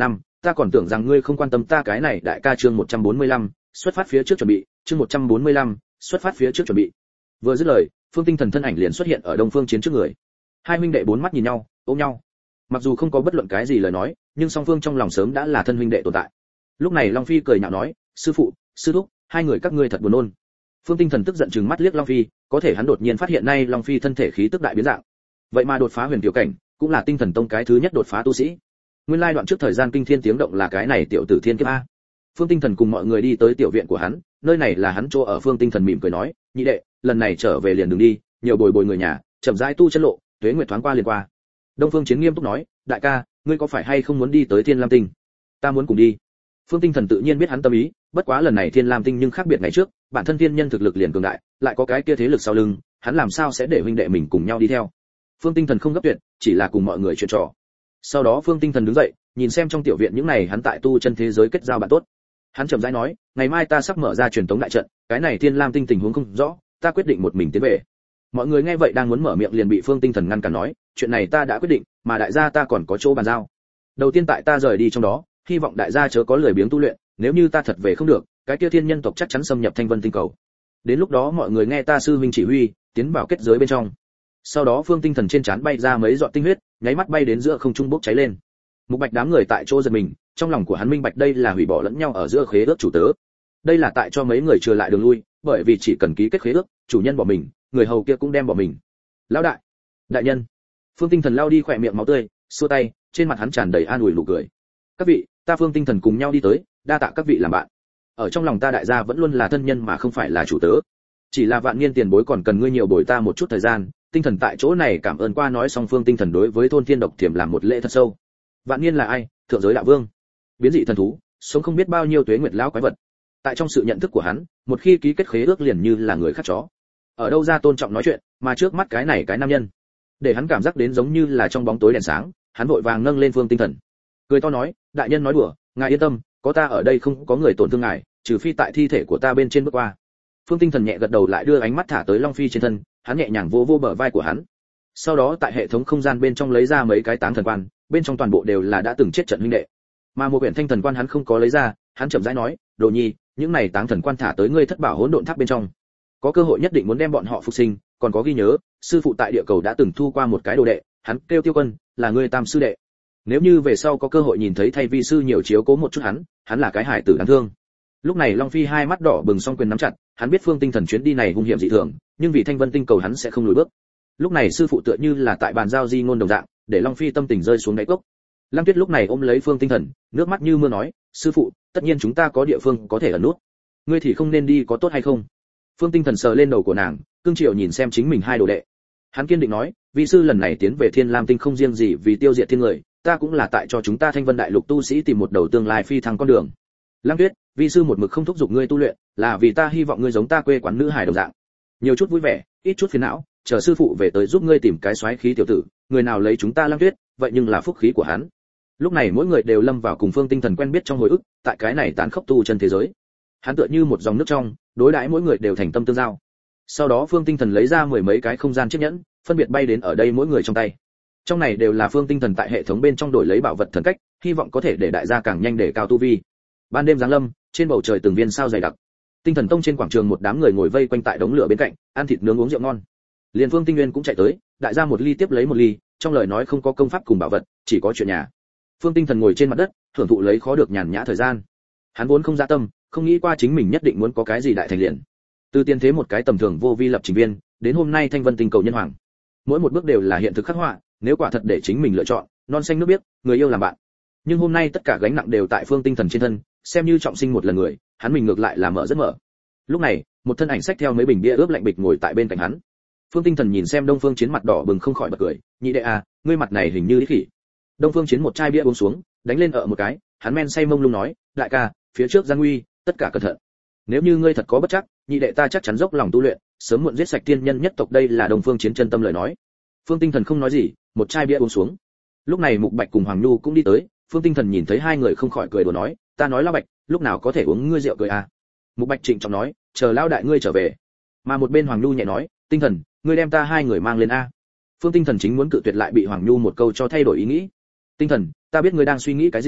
ta còn tưởng rằng ngươi không quan tâm ta cái này đại ca. Chương 145, xuất phát phía trước chuẩn bị. Chương 145, xuất phát phía trước chuẩn bị. Vừa dứt lời, Phương Tinh Thần thân ảnh liền xuất hiện ở Đông Phương Chiến trước người. Hai huynh đệ bốn mắt nhìn nhau, ôm nhau. Mặc dù không có bất luận cái gì lời nói, nhưng song phương trong lòng sớm đã là thân huynh đệ tồn tại. Lúc này Long Phi cười nhạo nói, sư phụ, sư thúc, hai người các ngươi thật buồn nôn. Phương Tinh Thần tức giận trừng mắt liếc Long Phi, có thể hắn đột nhiên phát hiện nay Long Phi thân thể khí tức đại biến dạng. Vậy mà đột phá huyền tiểu cảnh, cũng là Tinh Thần tông cái thứ nhất đột phá tu sĩ. Nguyên lai đoạn trước thời gian kinh thiên tiếng động là cái này tiểu tử thiên kiếp a. Phương Tinh Thần cùng mọi người đi tới tiểu viện của hắn, nơi này là hắn chỗ ở. Phương Tinh Thần mỉm cười nói, nhị đệ, lần này trở về liền đừng đi, nhiều bồi bồi người nhà, chậm rãi tu chân lộ, tuế nguyệt thoáng qua liền qua. Đông Phương Chiến nghiêm túc nói, đại ca, ngươi có phải hay không muốn đi tới Thiên Lam Tinh? Ta muốn cùng đi. Phương Tinh Thần tự nhiên biết hắn tâm ý, bất quá lần này Thiên Lam Tinh nhưng khác biệt ngày trước, bản thân thiên nhân thực lực liền cường đại, lại có cái kia thế lực sau lưng, hắn làm sao sẽ để huynh đệ mình cùng nhau đi theo? Phương Tinh Thần không gấp tuyệt, chỉ là cùng mọi người chuyện trò. Sau đó Phương Tinh Thần đứng dậy, nhìn xem trong tiểu viện những này hắn tại tu chân thế giới kết giao bạn tốt. Hắn chậm rãi nói, ngày mai ta sắp mở ra truyền tống đại trận, cái này Thiên Lam Tinh tình huống không rõ, ta quyết định một mình tiến về. Mọi người nghe vậy đang muốn mở miệng liền bị Phương Tinh Thần ngăn cản nói, chuyện này ta đã quyết định, mà đại gia ta còn có chỗ bàn giao. Đầu tiên tại ta rời đi trong đó, hy vọng đại gia chớ có lười biếng tu luyện, nếu như ta thật về không được, cái kia thiên nhân tộc chắc chắn xâm nhập Thanh Vân Tinh cầu. Đến lúc đó mọi người nghe ta sư huynh chỉ huy, tiến vào kết giới bên trong. Sau đó Phương Tinh Thần trên trán bay ra mấy giọt tinh huyết, nháy mắt bay đến giữa không trung bốc cháy lên. Mục Bạch đám người tại chỗ giật mình, trong lòng của hắn minh bạch đây là hủy bỏ lẫn nhau ở giữa khế ước chủ tớ. Đây là tại cho mấy người trừ lại đường lui, bởi vì chỉ cần ký kết khế ước, chủ nhân bỏ mình, người hầu kia cũng đem bỏ mình. Lão đại, đại nhân. Phương Tinh Thần lao đi khỏe miệng máu tươi, xua tay, trên mặt hắn tràn đầy an ủi nụ cười. Các vị, ta Phương Tinh Thần cùng nhau đi tới, đa tạ các vị làm bạn. Ở trong lòng ta đại gia vẫn luôn là thân nhân mà không phải là chủ tớ. Chỉ là Vạn Niên tiền bối còn cần ngươi nhiều bồi ta một chút thời gian. Tinh Thần tại chỗ này cảm ơn qua nói xong. Phương Tinh Thần đối với thôn Thiên Độc Thiểm làm một lễ thật sâu. Vạn Niên là ai? Thượng giới đạo vương, biến dị thần thú, sống không biết bao nhiêu tuế nguyệt lão quái vật. Tại trong sự nhận thức của hắn, một khi ký kết khế ước liền như là người khác chó. Ở đâu ra tôn trọng nói chuyện, mà trước mắt cái này cái nam nhân, để hắn cảm giác đến giống như là trong bóng tối đèn sáng. Hắn vội vàng nâng lên Phương Tinh Thần, cười to nói, đại nhân nói đùa, ngài yên tâm, có ta ở đây không có người tổn thương ngài, trừ phi tại thi thể của ta bên trên bước qua. Phương Tinh Thần nhẹ gật đầu, lại đưa ánh mắt thả tới Long Phi trên thân, hắn nhẹ nhàng vô bờ vai của hắn. Sau đó tại hệ thống không gian bên trong lấy ra mấy cái táng thần quan, bên trong toàn bộ đều là đã từng chết trận huynh đệ. Mà một quyển thanh thần quan hắn không có lấy ra, hắn chậm rãi nói, đồ nhi, những này táng thần quan thả tới ngươi thất bảo hỗn độn tháp bên trong, có cơ hội nhất định muốn đem bọn họ phục sinh. Còn có ghi nhớ, sư phụ tại địa cầu đã từng thu qua một cái đồ đệ, hắn kêu Tiêu Quân, là ngươi tam sư đệ. Nếu như về sau có cơ hội nhìn thấy thay vi sư nhiều chiếu cố một chút hắn là cái hải tử đáng thương. Lúc này Long Phi hai mắt đỏ bừng, song quyền nắm chặt, hắn biết Phương Tinh Thần chuyến đi này hung hiểm dị thường, nhưng vì Thanh Vân Tinh cầu hắn sẽ không lùi bước. Lúc này sư phụ tựa như là tại bàn giao di ngôn đồng dạng, để Long Phi tâm tình rơi xuống đáy cốc. Lăng Tuyết lúc này ôm lấy Phương Tinh Thần, nước mắt như mưa nói, sư phụ, tất nhiên chúng ta có địa phương có thể ẩn nút, ngươi thì không nên đi có tốt hay không? Phương Tinh Thần sờ lên đầu của nàng, cương triều nhìn xem chính mình hai đồ đệ. Hắn kiên định nói, vị sư lần này tiến về Thiên Lam Tinh không riêng gì vì tiêu diệt thiên người, ta cũng là tại cho chúng ta Thanh Vân Đại Lục tu sĩ tìm một đầu tương lai phi thăng con đường. Lăng Tuyết, vị sư một mực không thúc giục ngươi tu luyện, là vì ta hy vọng ngươi giống ta quê quán nữ hài đồng dạng, nhiều chút vui vẻ, ít chút phiền não, chờ sư phụ về tới giúp ngươi tìm cái soái khí tiểu tử, người nào lấy chúng ta Lăng Tuyết, vậy nhưng là phúc khí của hắn. Lúc này mỗi người đều lâm vào cùng Phương Tinh Thần quen biết trong hồi ức, tại cái này tán khốc tu chân thế giới, hắn tựa như một dòng nước trong, đối đãi mỗi người đều thành tâm tương giao. Sau đó Phương Tinh Thần lấy ra mười mấy cái không gian chiếc nhẫn, phân biệt bay đến ở đây mỗi người trong tay. Trong này đều là Phương Tinh Thần tại hệ thống bên trong đổi lấy bảo vật thần cách, hy vọng có thể để đại gia càng nhanh để cao tu vi. Ban đêm giáng lâm, trên bầu trời từng viên sao dày đặc. Tinh Thần Tông trên quảng trường một đám người ngồi vây quanh tại đống lửa bên cạnh, ăn thịt nướng uống rượu ngon. Liên Phương Tinh Nguyên cũng chạy tới, đại gia một ly tiếp lấy một ly, trong lời nói không có công pháp cùng bảo vật, chỉ có chuyện nhà. Phương Tinh Thần ngồi trên mặt đất, thưởng thụ lấy khó được nhàn nhã thời gian. Hắn vốn không dạ tâm, không nghĩ qua chính mình nhất định muốn có cái gì đại thành liền. Từ tiên thế một cái tầm thường vô vi lập trình viên, đến hôm nay Thanh Vân Tinh cầu nhân hoàng, mỗi một bước đều là hiện thực khắc họa. Nếu quả thật để chính mình lựa chọn, non xanh nước biếc, người yêu làm bạn. Nhưng hôm nay tất cả gánh nặng đều tại Phương Tinh Thần trên thân, xem như trọng sinh một lần người, hắn mình ngược lại là mở rất mở. Lúc này, một thân ảnh xách theo mấy bình bia ướp lạnh bịch ngồi tại bên cạnh hắn. Phương Tinh Thần nhìn xem Đông Phương Chiến mặt đỏ bừng không khỏi bật cười, nhị đệ à, ngươi mặt này hình như đĩ khỉ. Đông Phương Chiến một chai bia uống xuống, đánh lên một cái, hắn men say mông lung nói, đại ca, phía trước gian nguy, tất cả cẩn thận. Nếu như ngươi thật có bất chắc, nhị đệ ta chắc chắn dốc lòng tu luyện, sớm muộn giết sạch tiên nhân nhất tộc. Đây là Đông Phương Chiến chân tâm lời nói. Phương Tinh Thần không nói gì, một chai bia uống xuống. Lúc này Mục Bạch cùng Hoàng Nhu cũng đi tới, Phương Tinh Thần nhìn thấy hai người không khỏi cười đùa nói, ta nói lão Bạch, lúc nào có thể uống ngươi rượu cười à? Mục Bạch trịnh trọng nói, chờ lão đại ngươi trở về. Mà một bên Hoàng Nhu nhẹ nói, Tinh Thần, ngươi đem ta hai người mang lên a. Phương Tinh Thần chính muốn cự tuyệt lại bị Hoàng Nhu một câu cho thay đổi ý nghĩ. Tinh Thần, ta biết ngươi đang suy nghĩ cái gì,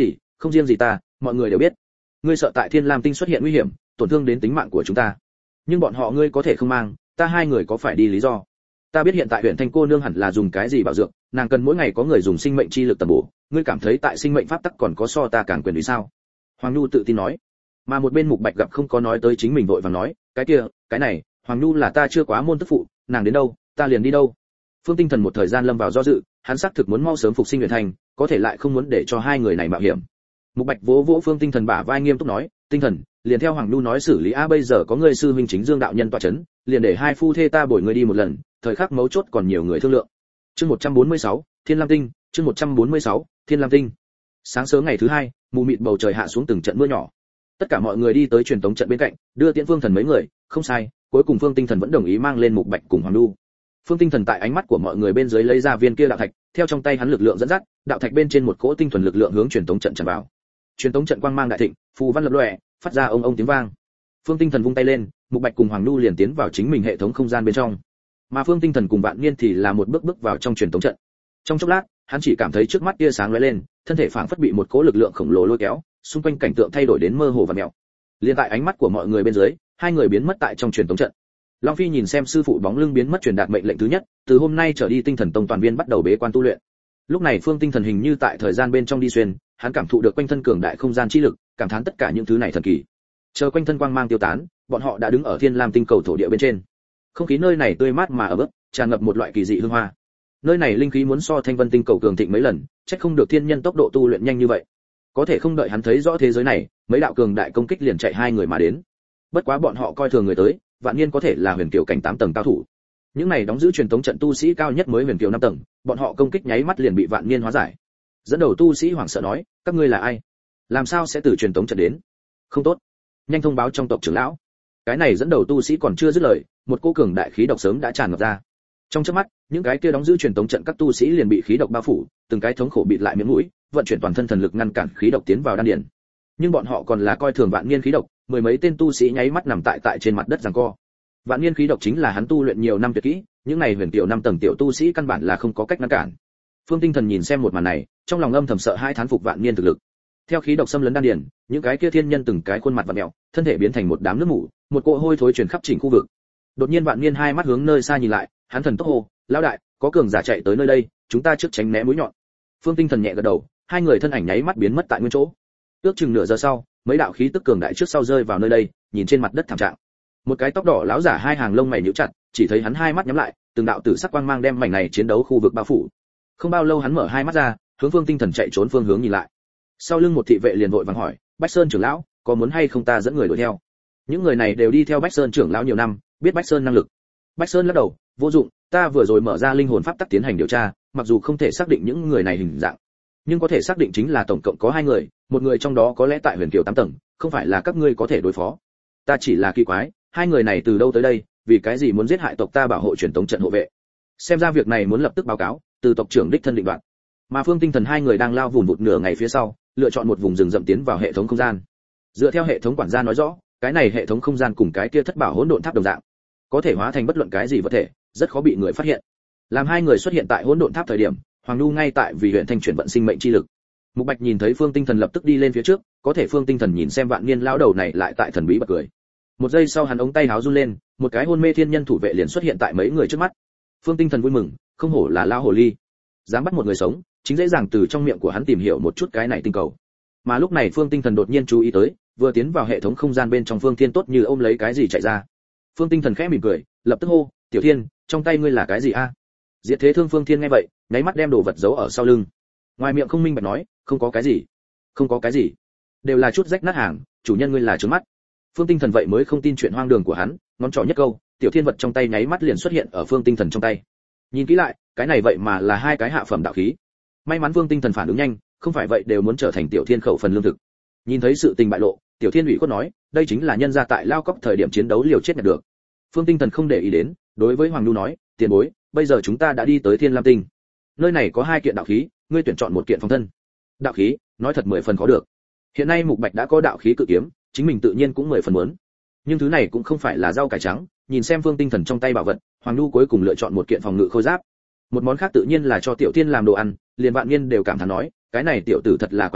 không riêng gì ta, mọi người đều biết. Ngươi sợ tại Thiên Lam Tinh xuất hiện nguy hiểm, tổn thương đến tính mạng của chúng ta. Nhưng bọn họ ngươi có thể không mang, ta hai người có phải đi lý do. Ta biết hiện tại huyện Thanh cô nương hẳn là dùng cái gì bảo dưỡng, nàng cần mỗi ngày có người dùng sinh mệnh chi lực tầm bổ, ngươi cảm thấy tại sinh mệnh pháp tắc còn có so ta càng quyền lý sao? Hoàng Nhu tự tin nói. Mà một bên Mục Bạch gặp không có nói tới chính mình vội vàng nói, cái kia, cái này, Hoàng Nhu là ta chưa quá môn tức phụ, nàng đến đâu, ta liền đi đâu. Phương Tinh Thần một thời gian lâm vào do dự, hắn xác thực muốn mau sớm phục sinh huyện Thanh, có thể lại không muốn để cho hai người này mạo hiểm. Mục Bạch vỗ vỗ Phương Tinh Thần bả vai nghiêm túc nói, Tinh Thần, liền theo Hoàng Nhu nói xử lý a, bây giờ có ngươi sư huynh chính Dương đạo nhân tọa chấn, liền để hai phu thê ta bồi ngươi đi một lần, thời khắc mấu chốt còn nhiều người thương lượng. Chương 146, Thiên Lam Tinh, chương 146, Thiên Lam Tinh. Sáng sớm ngày thứ hai, mù mịt bầu trời hạ xuống từng trận mưa nhỏ. Tất cả mọi người đi tới truyền tống trận bên cạnh, đưa Tiễn Phương Thần mấy người, không sai, cuối cùng Phương Tinh Thần vẫn đồng ý mang lên Mục Bạch cùng Hoàng Nhu. Phương Tinh Thần tại ánh mắt của mọi người bên dưới lấy ra viên kia đạo thạch, theo trong tay hắn lực lượng dẫn dắt, đạo thạch bên trên một cỗ tinh thuần lực lượng hướng truyền tống trận tràn vào. Truyền tống trận quang mang đại thịnh, phù văn lập lòe, phát ra ông ông tiếng vang. Phương Tinh Thần vung tay lên, Mục Bạch cùng Hoàng Nhu liền tiến vào chính mình hệ thống không gian bên trong. Mà Phương Tinh Thần cùng Vạn Niên thì là một bước bước vào trong truyền tống trận. Trong chốc lát, hắn chỉ cảm thấy trước mắt tia sáng lóe lên, thân thể phảng phất bị một cỗ lực lượng khổng lồ lôi kéo, xung quanh cảnh tượng thay đổi đến mơ hồ và mèo. Liên tại ánh mắt của mọi người bên dưới, hai người biến mất tại trong truyền tống trận. Long Phi nhìn xem sư phụ bóng lưng biến mất truyền đạt mệnh lệnh thứ nhất, từ hôm nay trở đi Tinh Thần Tông toàn viên bắt đầu bế quan tu luyện. Lúc này Phương Tinh Thần hình như tại thời gian bên trong đi xuyên, hắn cảm thụ được quanh thân cường đại không gian chi lực, cảm thán tất cả những thứ này thần kỳ. Chờ quanh thân quang mang tiêu tán, bọn họ đã đứng ở Thiên Lam Tinh cầu thổ địa bên trên. Không khí nơi này tươi mát mà ấm áp, tràn ngập một loại kỳ dị hương hoa. Nơi này linh khí muốn so Thanh Vân Tinh cầu cường thịnh mấy lần, chắc không được thiên nhân tốc độ tu luyện nhanh như vậy. Có thể không đợi hắn thấy rõ thế giới này, mấy đạo cường đại công kích liền chạy hai người mà đến. Bất quá bọn họ coi thường người tới, Vạn Niên có thể là huyền kiều cảnh 8 tầng cao thủ. Những này đóng giữ truyền tống trận tu sĩ cao nhất mới huyền kiều 5 tầng, bọn họ công kích nháy mắt liền bị Vạn Niên hóa giải. Dẫn đầu tu sĩ hoảng sợ nói, các ngươi là ai? Làm sao sẽ từ truyền tống trận đến? Không tốt, nhanh thông báo trong tộc trưởng lão. Cái này dẫn đầu tu sĩ còn chưa dứt lời, một cỗ cường đại khí độc sớm đã tràn ngập ra. Trong chớp mắt, những cái kia đóng giữ truyền tống trận các tu sĩ liền bị khí độc bao phủ, từng cái thống khổ bịt lại miệng mũi, vận chuyển toàn thân thần lực ngăn cản khí độc tiến vào đan điền. Nhưng bọn họ còn là coi thường Vạn Niên khí độc, mười mấy tên tu sĩ nháy mắt nằm tại trên mặt đất giằng co. Vạn Niên khí độc chính là hắn tu luyện nhiều năm tuyệt kỹ, những này huyền tiểu 5 tầng tiểu tu sĩ căn bản là không có cách ngăn cản. Phương Tinh Thần nhìn xem một màn này, trong lòng âm thầm sợ hai thán phục Vạn Niên thực lực. Theo khí độc xâm lấn đan điền, những cái kia thiên nhân từng cái khuôn mặt vặn mèo, thân thể biến thành một đám nước mủ, một cỗ hôi thối truyền khắp chỉnh khu vực. Đột nhiên Vạn Niên hai mắt hướng nơi xa nhìn lại, hắn thần tốc hô, lão đại, có cường giả chạy tới nơi đây, chúng ta trước tránh né mũi nhọn. Phương Tinh Thần nhẹ gật đầu, hai người thân ảnh nháy mắt biến mất tại nguyên chỗ. Ước chừng nửa giờ sau, mấy đạo khí tức cường đại trước sau rơi vào nơi đây, nhìn trên mặt đất thảm trạng. Một cái tóc đỏ lão giả hai hàng lông mày nhíu chặt, chỉ thấy hắn hai mắt nhắm lại, từng đạo tử sắc quang mang đem mảnh này chiến đấu khu vực bao phủ. Không bao lâu hắn mở hai mắt ra, hướng Phương Tinh Thần chạy trốn phương hướng nhìn lại. Sau lưng một thị vệ liền vội vàng hỏi, Bách Sơn trưởng lão, có muốn hay không ta dẫn người đuổi theo? Những người này đều đi theo Bách Sơn trưởng lão nhiều năm, biết Bách Sơn năng lực. Bách Sơn lắc đầu, vô dụng, ta vừa rồi mở ra linh hồn pháp tắc tiến hành điều tra, mặc dù không thể xác định những người này hình dạng, nhưng có thể xác định chính là tổng cộng có hai người, một người trong đó có lẽ tại huyền kiều 8 tầng, không phải là các ngươi có thể đối phó. Ta chỉ là kỳ quái, hai người này từ đâu tới đây, vì cái gì muốn giết hại tộc ta bảo hộ truyền tống trận hộ vệ? Xem ra việc này muốn lập tức báo cáo, từ tộc trưởng đích thân định đoạt. Mà Phương Tinh Thần hai người đang lao vùn vụt nửa ngày phía sau, lựa chọn một vùng rừng rậm tiến vào hệ thống không gian. Dựa theo hệ thống quản gia nói rõ, cái này hệ thống không gian cùng cái kia thất bảo hỗn độn tháp đồng dạng, có thể hóa thành bất luận cái gì vật thể, rất khó bị người phát hiện. Làm hai người xuất hiện tại hỗn độn tháp thời điểm, Hoàng Nhu ngay tại vì huyện thanh chuyển vận sinh mệnh chi lực. Mục Bạch nhìn thấy Phương Tinh Thần lập tức đi lên phía trước, có thể Phương Tinh Thần nhìn xem Vạn Niên lão đầu này lại tại thần bí bật cười. Một giây sau hắn ống tay háo run lên, một cái hôn mê thiên nhân thủ vệ liền xuất hiện tại mấy người trước mắt. Phương Tinh Thần vui mừng, không hổ là lão hồ ly, dám bắt một người sống, chính dễ dàng từ trong miệng của hắn tìm hiểu một chút cái này tinh cầu. Mà lúc này Phương Tinh Thần đột nhiên chú ý tới, vừa tiến vào hệ thống không gian bên trong Phương Thiên tốt như ôm lấy cái gì chạy ra. Phương Tinh Thần khẽ mỉm cười, lập tức hô, "Tiểu Thiên, trong tay ngươi là cái gì a?" Diệt Thế Thương Phương Thiên nghe vậy, nháy mắt đem đồ vật giấu ở sau lưng. Ngoài miệng không minh bạch nói, "Không có cái gì, không có cái gì, đều là chút rách nát hàng, chủ nhân ngươi là trướng mắt." Phương Tinh Thần vậy mới không tin chuyện hoang đường của hắn, ngón trỏ nhất câu, Tiểu Thiên vật trong tay nháy mắt liền xuất hiện ở Phương Tinh Thần trong tay. Nhìn kỹ lại, cái này vậy mà là hai cái hạ phẩm đạo khí. May mắn Phương Tinh Thần phản ứng nhanh, không phải vậy đều muốn trở thành Tiểu Thiên khẩu phần lương thực. Nhìn thấy sự tình bại lộ, Tiểu Thiên ủy khuất nói, đây chính là nhân gia tại lao cốc thời điểm chiến đấu liều chết nhặt được. Phương Tinh Thần không để ý đến, đối với Hoàng Nhu nói, tiền bối, bây giờ chúng ta đã đi tới Thiên Lam Tinh. Nơi này có hai kiện đạo khí, ngươi tuyển chọn một kiện phòng thân. Đạo khí, nói thật 10 phần khó được. Hiện nay Mục Bạch đã có đạo khí cự kiếm, chính mình tự nhiên cũng 10 phần muốn. Nhưng thứ này cũng không phải là rau cải trắng, nhìn xem Phương Tinh Thần trong tay bảo vật, Hoàng Nhu cuối cùng lựa chọn một kiện phòng ngự khôi giáp. Một món khác tự nhiên là cho Tiểu Thiên làm đồ ăn, liền Vạn Niên đều cảm thán nói, cái này tiểu tử thật là quái thai,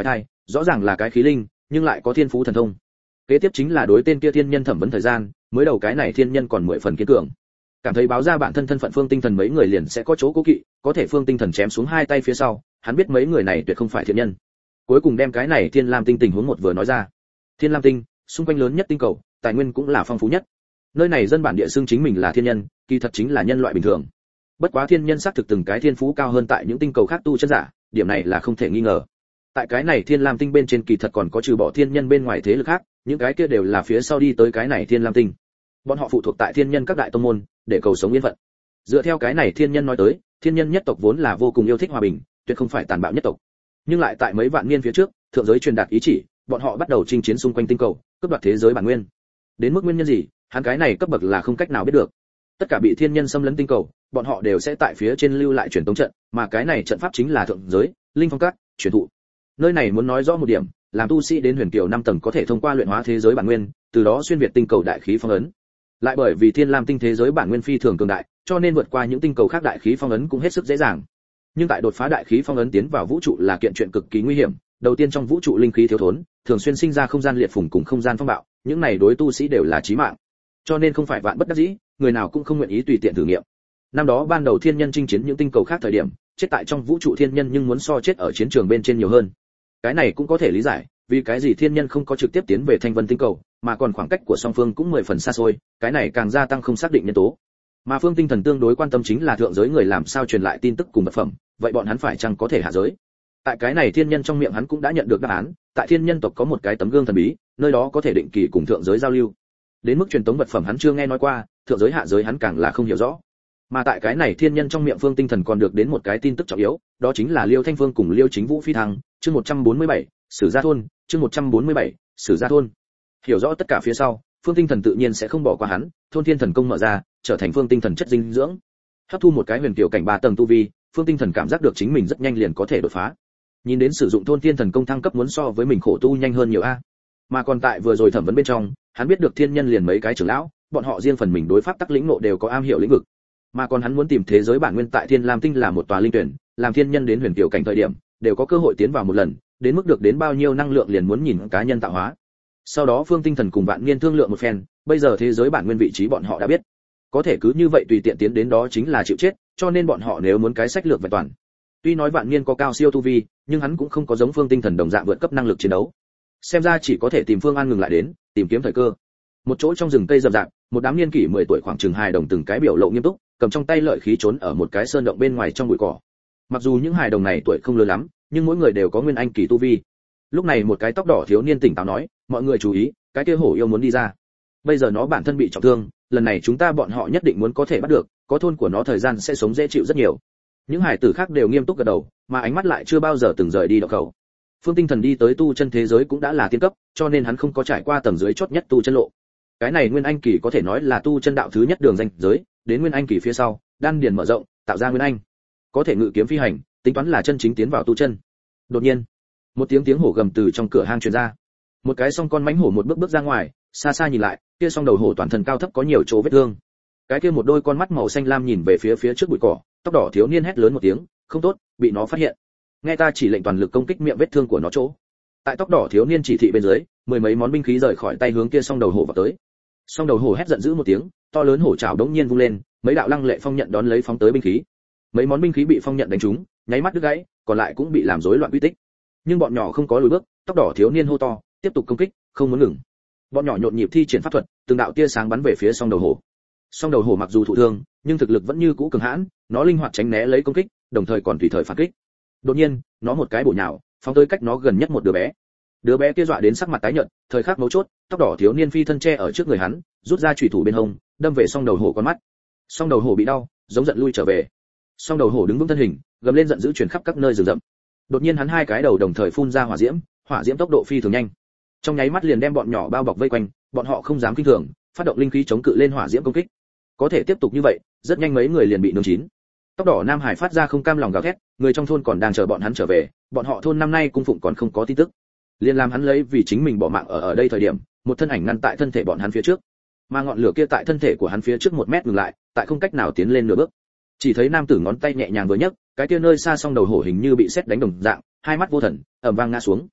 rõ ràng là cái khí linh, nhưng lại có thiên phú thần thông. Kế tiếp chính là đối tên kia thiên nhân thẩm vấn thời gian, mới đầu cái này thiên nhân còn 10 phần kiên cường. Cảm thấy báo ra bản thân thân phận Phương Tinh Thần mấy người liền sẽ có chỗ cố kỵ, có thể Phương Tinh Thần chém xuống hai tay phía sau, hắn biết mấy người này tuyệt không phải thiện nhân. Cuối cùng đem cái này Thiên Lam Tinh tình huống một vừa nói ra. Thiên Lam Tinh, xung quanh lớn nhất tinh cầu, tài nguyên cũng là phong phú nhất. Nơi này dân bản địa xưng chính mình là thiên nhân, kỳ thật chính là nhân loại bình thường. Bất quá thiên nhân xác thực từng cái thiên phú cao hơn tại những tinh cầu khác tu chân giả, điểm này là không thể nghi ngờ. Tại cái này Thiên Lam Tinh bên trên kỳ thật còn có trừ bỏ thiên nhân bên ngoài thế lực khác, những cái kia đều là phía sau đi tới cái này Thiên Lam Tinh. Bọn họ phụ thuộc tại thiên nhân các đại tông môn, để cầu sống yên phận. Dựa theo cái này thiên nhân nói tới, thiên nhân nhất tộc vốn là vô cùng yêu thích hòa bình, tuyệt không phải tàn bạo nhất tộc. Nhưng lại tại mấy vạn niên phía trước, thượng giới truyền đạt ý chỉ, bọn họ bắt đầu chinh chiến xung quanh tinh cầu, cướp đoạt thế giới bản nguyên. Đến mức nguyên nhân gì, hắn cái này cấp bậc là không cách nào biết được. Tất cả bị thiên nhân xâm lấn tinh cầu, bọn họ đều sẽ tại phía trên lưu lại truyền tống trận, mà cái này trận pháp chính là thượng giới, linh phong các, truyền thụ. Nơi này muốn nói rõ một điểm, làm tu sĩ đến huyền kiều 5 tầng có thể thông qua luyện hóa thế giới bản nguyên, từ đó xuyên việt tinh cầu đại khí phong ấn. Lại bởi vì Thiên Lam Tinh thế giới bản nguyên phi thường cường đại, cho nên vượt qua những tinh cầu khác đại khí phong ấn cũng hết sức dễ dàng. Nhưng tại đột phá đại khí phong ấn tiến vào vũ trụ là kiện chuyện cực kỳ nguy hiểm, đầu tiên trong vũ trụ linh khí thiếu thốn, thường xuyên sinh ra không gian liệt phùng cùng không gian phong bạo, những này đối tu sĩ đều là chí mạng. Cho nên không phải vạn bất đắc dĩ, người nào cũng không nguyện ý tùy tiện thử nghiệm. Năm đó ban đầu thiên nhân chinh chiến những tinh cầu khác thời điểm, chết tại trong vũ trụ thiên nhân nhưng muốn so chết ở chiến trường bên trên nhiều hơn. Cái này cũng có thể lý giải, vì cái gì thiên nhân không có trực tiếp tiến về Thanh Vân tinh cầu, mà còn khoảng cách của song phương cũng 10 phần xa xôi, cái này càng gia tăng không xác định nhân tố. Mà Phương Tinh Thần tương đối quan tâm chính là thượng giới người làm sao truyền lại tin tức cùng vật phẩm, vậy bọn hắn phải chăng có thể hạ giới? Tại cái này thiên nhân trong miệng hắn cũng đã nhận được đáp án, tại thiên nhân tộc có một cái tấm gương thần bí, nơi đó có thể định kỳ cùng thượng giới giao lưu. Đến mức truyền tống vật phẩm hắn chưa nghe nói qua, thượng giới hạ giới hắn càng là không hiểu rõ. Mà tại cái này thiên nhân trong miệng Phương Tinh Thần còn được đến một cái tin tức trọng yếu, đó chính là Liêu Thanh Phương cùng Liêu Chính Vũ phi thăng, chương 147, Sử Gia thôn, chương 147, Sử Gia thôn. Hiểu rõ tất cả phía sau, Phương Tinh Thần tự nhiên sẽ không bỏ qua hắn, thôn thiên thần công mở ra, trở thành Phương Tinh Thần chất dinh dưỡng. Hấp thu một cái huyền kiều cảnh 3 tầng tu vi, Phương Tinh Thần cảm giác được chính mình rất nhanh liền có thể đột phá. Nhìn đến sử dụng thôn thiên thần công thăng cấp muốn so với mình khổ tu nhanh hơn nhiều a. Mà còn tại vừa rồi thẩm vấn bên trong, hắn biết được thiên nhân liền mấy cái trưởng lão, bọn họ riêng phần mình đối pháp tắc lĩnh ngộ đều có am hiểu lĩnh vực. Mà còn hắn muốn tìm thế giới bản nguyên tại Thiên Lam Tinh là một tòa linh tuyển, làm thiên nhân đến huyền kiều cảnh thời điểm, đều có cơ hội tiến vào một lần, đến mức được đến bao nhiêu năng lượng liền muốn nhìn cá nhân tạo hóa. Sau đó Phương Tinh Thần cùng Vạn Niên thương lượng một phen, bây giờ thế giới bản nguyên vị trí bọn họ đã biết. Có thể cứ như vậy tùy tiện tiến đến đó chính là chịu chết, cho nên bọn họ nếu muốn cái sách lược vẹn toàn. Tuy nói Vạn Niên có cao siêu tu vi, nhưng hắn cũng không có giống Phương Tinh Thần đồng dạng vượt cấp năng lực chiến đấu. Xem ra chỉ có thể tìm Phương An ngừng lại đến, tìm kiếm thời cơ. Một chỗ trong rừng cây rậm rạp, một đám niên kỷ 10 tuổi khoảng chừng hài đồng từng cái biểu lộ nghiêm túc, cầm trong tay lợi khí trốn ở một cái sơn động bên ngoài trong bụi cỏ. Mặc dù những hài đồng này tuổi không lớn lắm, nhưng mỗi người đều có nguyên anh kỳ tu vi. Lúc này một cái tóc đỏ thiếu niên tỉnh táo nói, mọi người chú ý, cái kia hổ yêu muốn đi ra. Bây giờ nó bản thân bị trọng thương, lần này chúng ta bọn họ nhất định muốn có thể bắt được, có thôn của nó thời gian sẽ sống dễ chịu rất nhiều. Những hải tử khác đều nghiêm túc gật đầu, mà ánh mắt lại chưa bao giờ từng rời đi động khẩu. Phương Tinh Thần đi tới tu chân thế giới cũng đã là tiên cấp, cho nên hắn không có trải qua tầng dưới chót nhất tu chân lộ. Cái này nguyên anh kỳ có thể nói là tu chân đạo thứ nhất đường danh giới, đến nguyên anh kỳ phía sau, đan điền mở rộng, tạo ra nguyên anh, có thể ngự kiếm phi hành, tính toán là chân chính tiến vào tu chân. Đột nhiên, một tiếng hổ gầm từ trong cửa hang truyền ra. Một cái song con mãnh hổ một bước bước ra ngoài, xa xa nhìn lại, kia song đầu hổ toàn thân cao thấp có nhiều chỗ vết thương. Cái kia một đôi con mắt màu xanh lam nhìn về phía trước bụi cỏ, tóc đỏ thiếu niên hét lớn một tiếng, không tốt, bị nó phát hiện. Nghe ta chỉ lệnh toàn lực công kích miệng vết thương của nó chỗ. Tại tóc đỏ thiếu niên chỉ thị bên dưới, 10 mấy món binh khí rời khỏi tay hướng kia song đầu hổ vào tới. Song đầu hổ hét giận dữ một tiếng, to lớn hổ trảo đống nhiên vung lên, mấy đạo lăng lệ phong nhận đón lấy phóng tới binh khí. Mấy món binh khí bị phong nhận đánh trúng, nháy mắt đứt gãy, còn lại cũng bị làm rối loạn quy tích. Nhưng bọn nhỏ không có lùi bước, tóc đỏ thiếu niên hô to, tiếp tục công kích, không muốn ngừng. Bọn nhỏ nhộn nhịp thi triển pháp thuật, từng đạo tia sáng bắn về phía song đầu hổ. Song đầu hổ mặc dù thụ thương, nhưng thực lực vẫn như cũ cường hãn, nó linh hoạt tránh né lấy công kích, đồng thời còn tùy thời phản kích. Đột nhiên, nó một cái bổ nhào, phóng tới cách nó gần nhất một đứa bé. Đứa bé kia dọa đến sắc mặt tái nhợt, thời khắc mấu chốt, tóc đỏ thiếu niên phi thân che ở trước người hắn, rút ra chủy thủ bên hông, đâm về song đầu hổ con mắt. Song đầu hổ bị đau, giống giận lui trở về. Song đầu hổ đứng vững thân hình, gầm lên giận dữ truyền khắp các nơi rừng rậm. Đột nhiên hắn hai cái đầu đồng thời phun ra hỏa diễm tốc độ phi thường nhanh. Trong nháy mắt liền đem bọn nhỏ bao bọc vây quanh, bọn họ không dám kinh thường, phát động linh khí chống cự lên hỏa diễm công kích. Có thể tiếp tục như vậy, rất nhanh mấy người liền bị nướng chín. Tóc đỏ Nam Hải phát ra không cam lòng gào thét, người trong thôn còn đang chờ bọn hắn trở về, bọn họ thôn năm nay cung phụng còn không có tin tức. Liền làm hắn lấy vì chính mình bỏ mạng ở đây thời điểm, một thân ảnh ngăn tại thân thể bọn hắn phía trước. Mà ngọn lửa kia tại thân thể của hắn phía trước 1 mét ngừng lại, tại không cách nào tiến lên nửa bước. Chỉ thấy nam tử ngón tay nhẹ nhàng vừa nhấc, cái kia nơi xa song đầu hổ hình như bị sét đánh đồng dạng, hai mắt vô thần, ầm vang ngã xuống.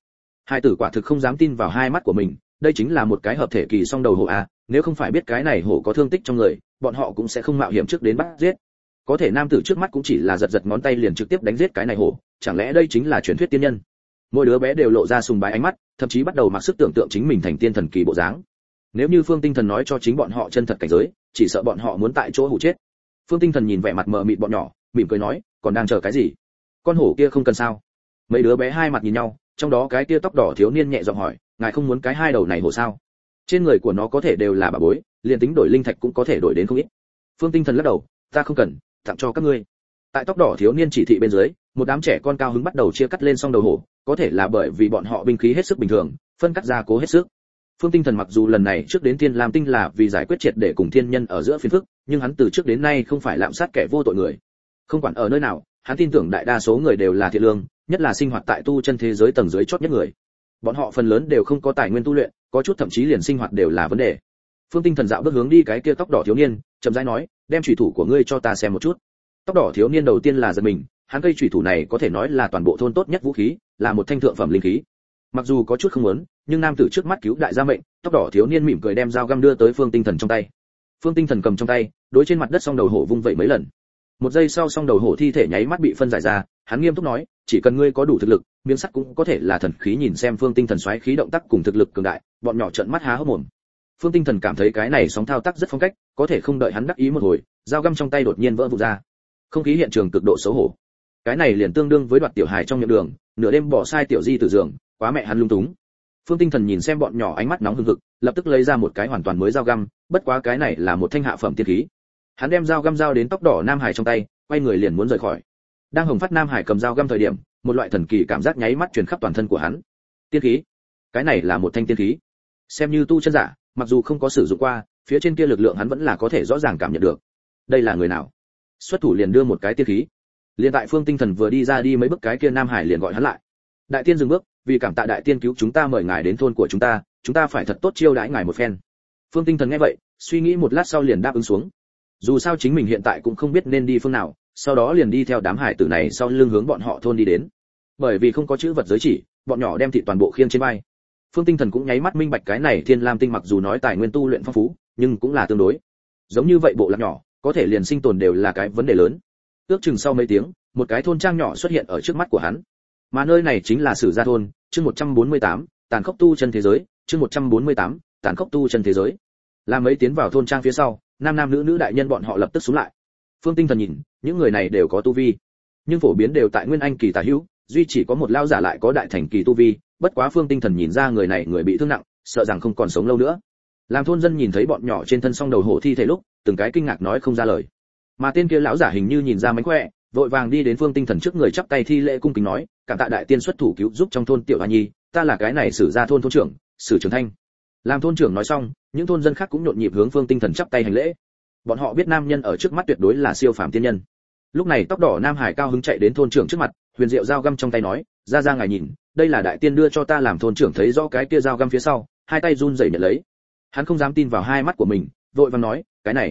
Hai tử quả thực không dám tin vào hai mắt của mình, đây chính là một cái hợp thể kỳ song đầu hổ à, nếu không phải biết cái này hổ có thương tích trong người, bọn họ cũng sẽ không mạo hiểm trước đến bắt giết. Có thể nam tử trước mắt cũng chỉ là giật giật ngón tay liền trực tiếp đánh giết cái này hổ, chẳng lẽ đây chính là truyền thuyết tiên nhân? Mỗi đứa bé đều lộ ra sùng bái ánh mắt, thậm chí bắt đầu mặc sức tưởng tượng chính mình thành tiên thần kỳ bộ dáng. Nếu như Phương Tinh Thần nói cho chính bọn họ chân thật cảnh giới, chỉ sợ bọn họ muốn tại chỗ hủ chết. Phương Tinh Thần nhìn vẻ mặt mờ mịt bọn nhỏ, mỉm cười nói, còn đang chờ cái gì? Con hổ kia không cần sao? Mấy đứa bé hai mặt nhìn nhau, trong đó cái kia tóc đỏ thiếu niên nhẹ giọng hỏi, ngài không muốn cái hai đầu này hổ sao? Trên người của nó có thể đều là bảo bối, liền tính đổi linh thạch cũng có thể đổi đến không ít. Phương Tinh Thần lắc đầu, ta không cần, tặng cho các ngươi. Tại tóc đỏ thiếu niên chỉ thị bên dưới, một đám trẻ con cao hứng bắt đầu chia cắt lên song đầu hổ, có thể là bởi vì bọn họ binh khí hết sức bình thường, phân cắt ra cố hết sức. Phương Tinh Thần mặc dù lần này trước đến Thiên Lam Tinh là vì giải quyết triệt để cùng thiên nhân ở giữa phiền phức, nhưng hắn từ trước đến nay không phải lạm sát kẻ vô tội người. Không quản ở nơi nào, hắn tin tưởng đại đa số người đều là thiện lương, nhất là sinh hoạt tại tu chân thế giới tầng dưới chót nhất người. Bọn họ phần lớn đều không có tài nguyên tu luyện, có chút thậm chí liền sinh hoạt đều là vấn đề. Phương Tinh Thần dạo bước hướng đi cái kia tóc đỏ thiếu niên, chậm rãi nói, đem chủy thủ của ngươi cho ta xem một chút. Tóc đỏ thiếu niên đầu tiên là giật mình, hắn cây chủy thủ này có thể nói là toàn bộ thôn tốt nhất vũ khí, là một thanh thượng phẩm linh khí. Mặc dù có chút không muốn, nhưng nam tử trước mắt cứu đại gia mệnh, tóc đỏ thiếu niên mỉm cười đem dao găm đưa tới Phương Tinh Thần trong tay. Phương Tinh Thần cầm trong tay, đối trên mặt đất song đầu hổ vung vẩy mấy lần. Một giây sau song đầu hổ thi thể nháy mắt bị phân giải ra, hắn nghiêm túc nói, chỉ cần ngươi có đủ thực lực, miếng sắt cũng có thể là thần khí. Nhìn xem Phương Tinh Thần xoáy khí động tác cùng thực lực cường đại, bọn nhỏ trợn mắt há hốc mồm. Phương Tinh Thần cảm thấy cái này sóng thao tác rất phong cách, có thể không đợi hắn đắc ý một hồi, dao găm trong tay đột nhiên vỡ vụn ra. Không khí hiện trường cực độ xấu hổ. Cái này liền tương đương với đoạt tiểu hài trong miệng đường, nửa đêm bỏ sai tiểu di từ giường, quá mẹ hắn lung túng. Phương Tinh Thần nhìn xem bọn nhỏ ánh mắt nóng hừng hực, lập tức lấy ra một cái hoàn toàn mới dao găm, bất quá cái này là một thanh hạ phẩm tiên khí. Hắn đem dao găm giao đến tóc đỏ nam hải trong tay, quay người liền muốn rời khỏi. Đang hồng phát nam hải cầm dao găm thời điểm, một loại thần kỳ cảm giác nháy mắt truyền khắp toàn thân của hắn. Tiên khí? Cái này là một thanh tiên khí. Xem như tu chân giả, mặc dù không có sử dụng qua, phía trên kia lực lượng hắn vẫn là có thể rõ ràng cảm nhận được. Đây là người nào? Xuất thủ liền đưa một cái tiên khí. Liên tại Phương Tinh Thần vừa đi ra đi mấy bước, cái kia nam hải liền gọi hắn lại. Đại tiên dừng bước, vì cảm tạ đại tiên cứu chúng ta mời ngài đến thôn của chúng ta phải thật tốt chiêu đãi ngài một phen. Phương Tinh Thần nghe vậy, suy nghĩ một lát sau liền đáp ứng xuống. Dù sao chính mình hiện tại cũng không biết nên đi phương nào, sau đó liền đi theo đám hải tử này sau lưng hướng bọn họ thôn đi đến. Bởi vì không có chữ vật giới chỉ, bọn nhỏ đem thị toàn bộ khiêng trên vai. Phương Tinh Thần cũng nháy mắt minh bạch cái này Thiên Lam Tinh mặc dù nói tài nguyên tu luyện phong phú, nhưng cũng là tương đối. Giống như vậy bộ lạc nhỏ, có thể liền sinh tồn đều là cái vấn đề lớn. Ước chừng sau mấy tiếng, một cái thôn trang nhỏ xuất hiện ở trước mắt của hắn. Mà nơi này chính là Sử Gia thôn, chương 148, tàn khốc tu chân thế giới, chương 148, tàn khốc tu chân thế giới. Làm mấy tiến vào thôn trang phía sau, nam nam nữ nữ đại nhân bọn họ lập tức xuống lại. Phương Tinh Thần nhìn, những người này đều có tu vi, nhưng phổ biến đều tại nguyên anh kỳ tả hữu, duy chỉ có một lao giả lại có đại thành kỳ tu vi, bất quá Phương Tinh Thần nhìn ra người này người bị thương nặng, sợ rằng không còn sống lâu nữa. Làm thôn dân nhìn thấy bọn nhỏ trên thân song đầu hổ thi thể lúc, từng cái kinh ngạc nói không ra lời. Mà tên kia lão giả hình như nhìn ra mánh khỏe, vội vàng đi đến Phương Tinh Thần trước người chắp tay thi lễ cung kính nói, cảm tạ đại tiên xuất thủ cứu giúp trong thôn tiểu hoa nhi, ta là cái này Sử Gia thôn thôn trưởng, Sử Trường Thanh. Làm thôn trưởng nói xong, những thôn dân khác cũng nhộn nhịp hướng Phương Tinh Thần chắp tay hành lễ. Bọn họ biết nam nhân ở trước mắt tuyệt đối là siêu phàm tiên nhân. Lúc này tóc đỏ nam hải cao hứng chạy đến thôn trưởng trước mặt, huyền diệu dao găm trong tay nói, ra ngài nhìn, đây là đại tiên đưa cho ta. Làm thôn trưởng thấy rõ cái kia dao găm phía sau, hai tay run rẩy nhận lấy. Hắn không dám tin vào hai mắt của mình, vội vàng nói,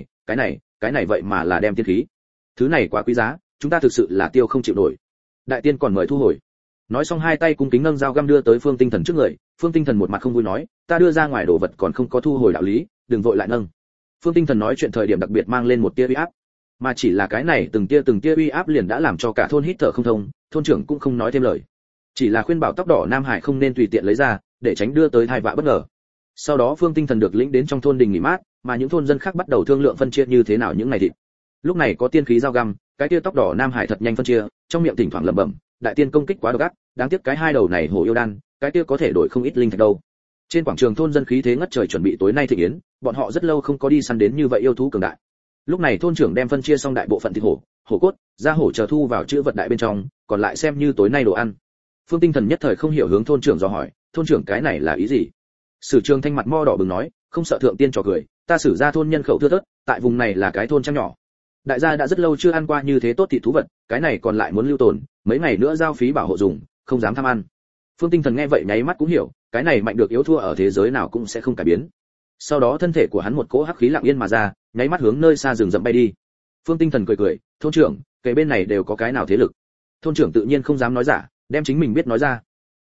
cái này vậy mà là đem tiên khí. Thứ này quá quý giá, chúng ta thực sự là tiêu không chịu nổi. Đại tiên còn mời thu hồi. Nói xong hai tay cung kính nâng dao găm đưa tới Phương Tinh Thần trước người. Phương Tinh Thần một mặt không vui nói, ta đưa ra ngoài đồ vật còn không có thu hồi đạo lý, đừng vội lại nâng. Phương Tinh Thần nói chuyện thời điểm đặc biệt mang lên một tia uy áp, mà chỉ là cái này từng tia uy áp liền đã làm cho cả thôn hít thở không thông. Thôn trưởng cũng không nói thêm lời, chỉ là khuyên bảo tóc đỏ nam hải không nên tùy tiện lấy ra, để tránh đưa tới tai vạ bất ngờ. Sau đó Phương Tinh Thần được lĩnh đến trong thôn đình nghỉ mát, mà những thôn dân khác bắt đầu thương lượng phân chia như thế nào những ngày thịt. Lúc này có tiên khí dao găm, cái tia tóc đỏ nam hải thật nhanh phân chia, trong miệng thỉnh thoảng lẩm bẩm, đại tiên công kích quá độc ác, đáng tiếc cái hai đầu này hổ yêu đan, cái tia có thể đổi không ít linh thạch đâu. Trên quảng trường thôn dân khí thế ngất trời chuẩn bị tối nay thịnh yến, bọn họ rất lâu không có đi săn đến như vậy yêu thú cường đại. Lúc này thôn trưởng đem phân chia xong đại bộ phận thịt hổ, hổ cốt, da hổ chờ thu vào chữ vật đại bên trong, còn lại xem như tối nay đồ ăn. Phương Tinh Thần nhất thời không hiểu hướng thôn trưởng dò hỏi, thôn trưởng cái này là ý gì? Sử Trường Thanh mặt mo đỏ bừng nói, không sợ thượng tiên trò cười, ta Sử Gia thôn nhân khẩu thưa thớt, tại vùng này là cái thôn trang nhỏ. Đại gia đã rất lâu chưa ăn qua như thế tốt thịt thú vật, cái này còn lại muốn lưu tồn, mấy ngày nữa giao phí bảo hộ dùng, không dám tham ăn. Phương Tinh Thần nghe vậy nháy mắt cũng hiểu, cái này mạnh được yếu thua ở thế giới nào cũng sẽ không cải biến. Sau đó thân thể của hắn một cỗ hắc khí lặng yên mà ra, nháy mắt hướng nơi xa rừng rậm bay đi. Phương Tinh Thần cười, thôn trưởng, kể bên này đều có cái nào thế lực? Thôn trưởng tự nhiên không dám nói giả, đem chính mình biết nói ra.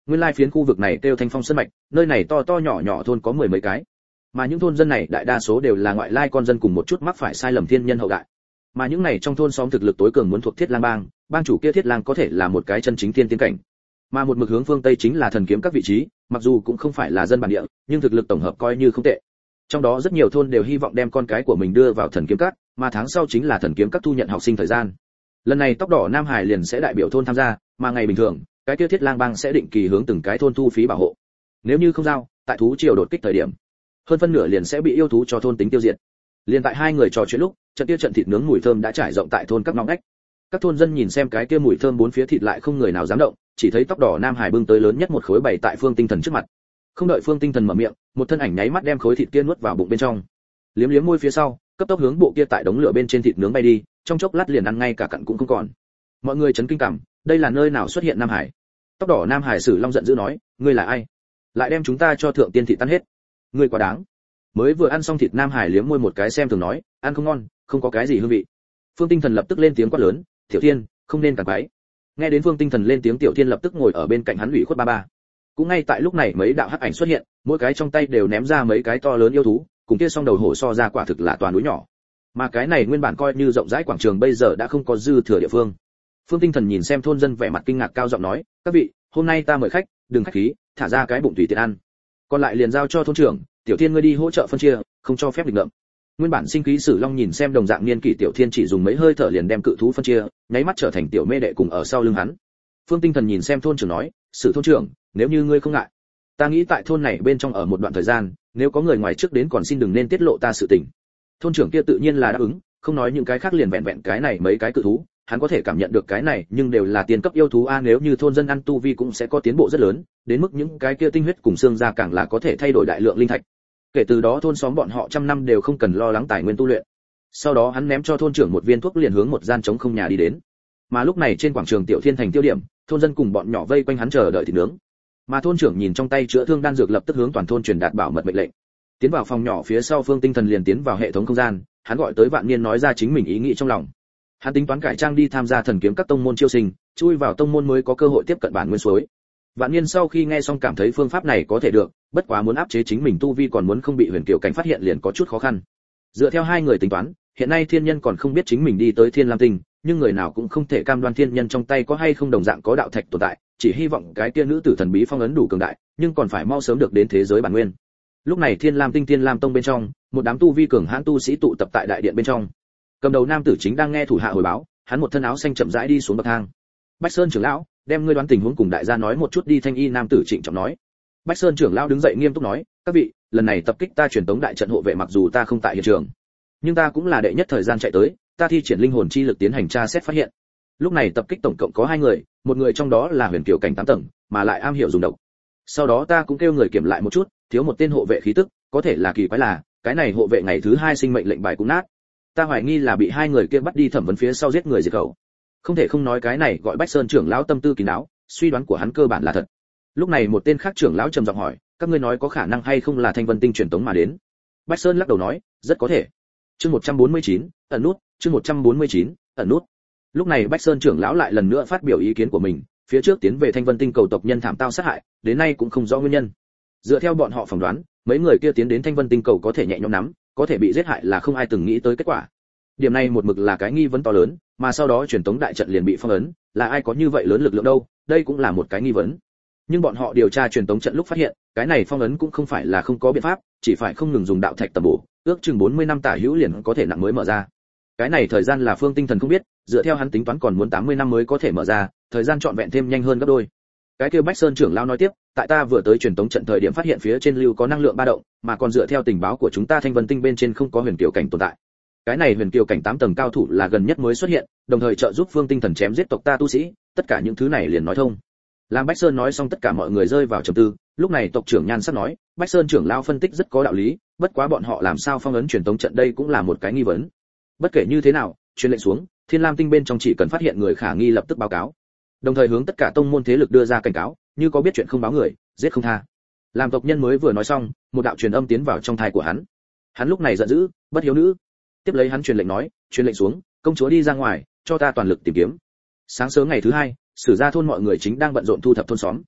nguyên lai phiến khu vực này kêu Thanh Phong Sơn mạch, nơi này to to nhỏ nhỏ thôn có mười mấy cái, mà những thôn dân này đại đa số đều là ngoại lai con dân cùng một chút mắc phải sai lầm thiên nhân hậu đại. Mà những này trong thôn xóm thực lực tối cường muốn thuộc Thiết Lang bang, bang chủ kia Thiết Lang có thể là một cái chân chính thiên tiên cảnh. Mà một mực hướng phương tây chính là Thần Kiếm các vị trí, mặc dù cũng không phải là dân bản địa, nhưng thực lực tổng hợp coi như không tệ. Trong đó rất nhiều thôn đều hy vọng đem con cái của mình đưa vào Thần Kiếm các, mà tháng sau chính là Thần Kiếm các thu nhận học sinh thời gian. Lần này tóc đỏ Nam Hải liền sẽ đại biểu thôn tham gia, mà ngày bình thường, cái kia Thiết Lang bang sẽ định kỳ hướng từng cái thôn thu phí bảo hộ. Nếu như không giao, tại thú triều đột kích thời điểm, hơn phân nửa liền sẽ bị yêu thú cho thôn tính tiêu diệt. Liên tại hai người trò chuyện lúc, trận thịt nướng mùi thơm đã trải rộng tại thôn các ngõ ngách. Các thôn dân nhìn xem cái kia mùi thơm bốn phía thịt lại không người nào dám động, chỉ thấy tóc đỏ Nam Hải bưng tới lớn nhất một khối bày tại Phương Tinh Thần trước mặt. Không đợi Phương Tinh Thần mở miệng, một thân ảnh nháy mắt đem khối thịt kia nuốt vào bụng bên trong. Liếm liếm môi phía sau, cấp tốc hướng bộ kia tại đống lửa bên trên thịt nướng bay đi, trong chốc lát liền ăn ngay cả cặn cũng không còn. Mọi người chấn kinh cảm, đây là nơi nào xuất hiện Nam Hải? Tóc đỏ Nam Hải Sử Long giận dữ nói, ngươi là ai? Lại đem chúng ta cho thượng tiên thịt tan hết. Ngươi quá đáng. Mới vừa ăn xong thịt Nam Hải liếm môi một cái xem thường nói, ăn không ngon, không có cái gì hương vị. Phương Tinh Thần lập tức lên tiếng quát lớn, Tiểu Thiên, không nên cản quấy. Nghe đến Phương Tinh Thần lên tiếng, Tiểu Thiên lập tức ngồi ở bên cạnh hắn ủy khuất ba ba. Cũng ngay tại lúc này mấy đạo hắc ảnh xuất hiện, mỗi cái trong tay đều ném ra mấy cái to lớn yêu thú, cùng kia song đầu hổ so ra quả thực là toàn núi nhỏ. Mà cái này nguyên bản coi như rộng rãi quảng trường bây giờ đã không có dư thừa địa phương. Phương Tinh Thần nhìn xem thôn dân vẻ mặt kinh ngạc cao giọng nói, các vị, hôm nay ta mời khách, đừng khách khí, thả ra cái bụng tùy tiện ăn. Còn lại liền giao cho thôn trưởng, Tiểu Thiên ngươi đi hỗ trợ phân chia, không cho phép nghịch ngợm. Nguyên bản sinh khí Sử Long nhìn xem đồng dạng niên kỷ Tiểu Thiên chỉ dùng mấy hơi thở liền đem cự thú phân chia, nháy mắt trở thành tiểu mê đệ cùng ở sau lưng hắn. Phương Tinh Thần nhìn xem thôn trưởng nói, Sử thôn trưởng, nếu như ngươi không ngại, ta nghĩ tại thôn này bên trong ở một đoạn thời gian, nếu có người ngoài trước đến còn xin đừng nên tiết lộ ta sự tình. Thôn trưởng kia tự nhiên là đáp ứng, không nói những cái khác liền vẹn vẹn cái này mấy cái cự thú, hắn có thể cảm nhận được cái này, nhưng đều là tiền cấp yêu thú a, nếu như thôn dân ăn tu vi cũng sẽ có tiến bộ rất lớn, đến mức những cái kia tinh huyết cùng xương da càng là có thể thay đổi đại lượng linh thạch. Kể từ đó thôn xóm bọn họ trăm năm đều không cần lo lắng tài nguyên tu luyện. Sau đó hắn ném cho thôn trưởng một viên thuốc liền hướng một gian trống không nhà đi đến. Mà lúc này trên quảng trường Tiểu Thiên thành tiêu điểm, thôn dân cùng bọn nhỏ vây quanh hắn chờ đợi thịt nướng. Mà thôn trưởng nhìn trong tay chữa thương đan dược lập tức hướng toàn thôn truyền đạt bảo mật mệnh lệnh. Tiến vào phòng nhỏ phía sau, Phương Tinh Thần liền tiến vào hệ thống không gian, hắn gọi tới Vạn Niên nói ra chính mình ý nghĩ trong lòng. Hắn tính toán cải trang đi tham gia Thần Kiếm các tông môn chiêu sinh, chui vào tông môn mới có cơ hội tiếp cận bản nguyên suối. Vạn Niên sau khi nghe xong cảm thấy phương pháp này có thể được, bất quá muốn áp chế chính mình tu vi còn muốn không bị Huyền Kiều cảnh phát hiện liền có chút khó khăn. Dựa theo hai người tính toán, hiện nay thiên nhân còn không biết chính mình đi tới Thiên Lam Tinh, nhưng người nào cũng không thể cam đoan thiên nhân trong tay có hay không đồng dạng có đạo thạch tồn tại, chỉ hy vọng cái kia nữ tử thần bí phong ấn đủ cường đại, nhưng còn phải mau sớm được đến thế giới bản nguyên. Lúc này Thiên Lam Tinh Thiên Lam Tông bên trong, một đám tu vi cường hãn tu sĩ tụ tập tại đại điện bên trong. Cầm đầu nam tử chính đang nghe thủ hạ hồi báo, hắn một thân áo xanh chậm rãi đi xuống bậc thang. Bách Sơn trưởng lão, đem ngươi đoán tình huống cùng đại gia nói một chút đi. Thanh y nam tử trịnh trọng nói. Bách Sơn trưởng lão đứng dậy nghiêm túc nói, các vị, lần này tập kích ta truyền tống đại trận hộ vệ mặc dù ta không tại hiện trường, nhưng ta cũng là đệ nhất thời gian chạy tới, ta thi triển linh hồn chi lực tiến hành tra xét phát hiện. Lúc này tập kích tổng cộng có hai người, một người trong đó là Huyền Kiều cảnh 8 tầng, mà lại am hiểu dùng độc. Sau đó ta cũng kêu người kiểm lại một chút, thiếu một tên hộ vệ khí tức, có thể là kỳ quái là, cái này hộ vệ ngày thứ hai sinh mệnh lệnh bài cũng nát. Ta hoài nghi là bị hai người kia bắt đi thẩm vấn phía sau giết người diệt khẩu. Không thể không nói cái này gọi Bách Sơn trưởng lão tâm tư kín đáo, suy đoán của hắn cơ bản là thật. Lúc này một tên khác trưởng lão trầm giọng hỏi, các ngươi nói có khả năng hay không là Thanh Vân Tinh truyền tống mà đến? Bách Sơn lắc đầu nói, rất có thể. Chương 149, ẩn nút, chương 149, ẩn nút. Lúc này Bách Sơn trưởng lão lại lần nữa phát biểu ý kiến của mình, phía trước tiến về Thanh Vân Tinh cầu tộc nhân thảm tao sát hại, đến nay cũng không rõ nguyên nhân. Dựa theo bọn họ phỏng đoán, mấy người kia tiến đến Thanh Vân Tinh cầu có thể nhẹ nhõm nắm, có thể bị giết hại là không ai từng nghĩ tới kết quả. Điểm này một mực là cái nghi vấn to lớn, mà sau đó truyền tống đại trận liền bị phong ấn, là ai có như vậy lớn lực lượng đâu, đây cũng là một cái nghi vấn. Nhưng bọn họ điều tra truyền tống trận lúc phát hiện, cái này phong ấn cũng không phải là không có biện pháp, chỉ phải không ngừng dùng đạo thạch tầm bổ, ước chừng 40 năm tả hữu liền có thể nặng mới mở ra. Cái này thời gian là Phương Tinh Thần không biết, dựa theo hắn tính toán còn muốn 80 năm mới có thể mở ra, thời gian trọn vẹn thêm nhanh hơn gấp đôi. Cái kia Bách Sơn trưởng lão nói tiếp, tại ta vừa tới truyền tống trận thời điểm phát hiện phía trên lưu có năng lượng ba động, mà còn dựa theo tình báo của chúng ta Thanh Vân Tinh bên trên không có Huyền Kiều cảnh tồn tại. Cái này Huyền Kiều cảnh 8 tầng cao thủ là gần nhất mới xuất hiện, đồng thời trợ giúp Phương Tinh Thần chém giết tộc ta tu sĩ, tất cả những thứ này liền nói thông. Làm Bách Sơn nói xong tất cả mọi người rơi vào trầm tư, lúc này tộc trưởng Nhan Sắc nói, Bách Sơn trưởng lão phân tích rất có đạo lý, bất quá bọn họ làm sao phong ấn truyền tống trận đây cũng là một cái nghi vấn. Bất kể như thế nào, truyền lệnh xuống, Thiên Lam Tinh bên trong chỉ cần phát hiện người khả nghi lập tức báo cáo. Đồng thời hướng tất cả tông môn thế lực đưa ra cảnh cáo, như có biết chuyện không báo người, giết không tha. Làm tộc nhân mới vừa nói xong, một đạo truyền âm tiến vào trong tai của hắn. Hắn lúc này giận dữ, bất hiếu nữ. Tiếp lấy hắn truyền lệnh nói, truyền lệnh xuống, công chúa đi ra ngoài, cho ta toàn lực tìm kiếm. Sáng sớm ngày thứ hai, Sử Gia thôn mọi người chính đang bận rộn thu thập thôn xóm.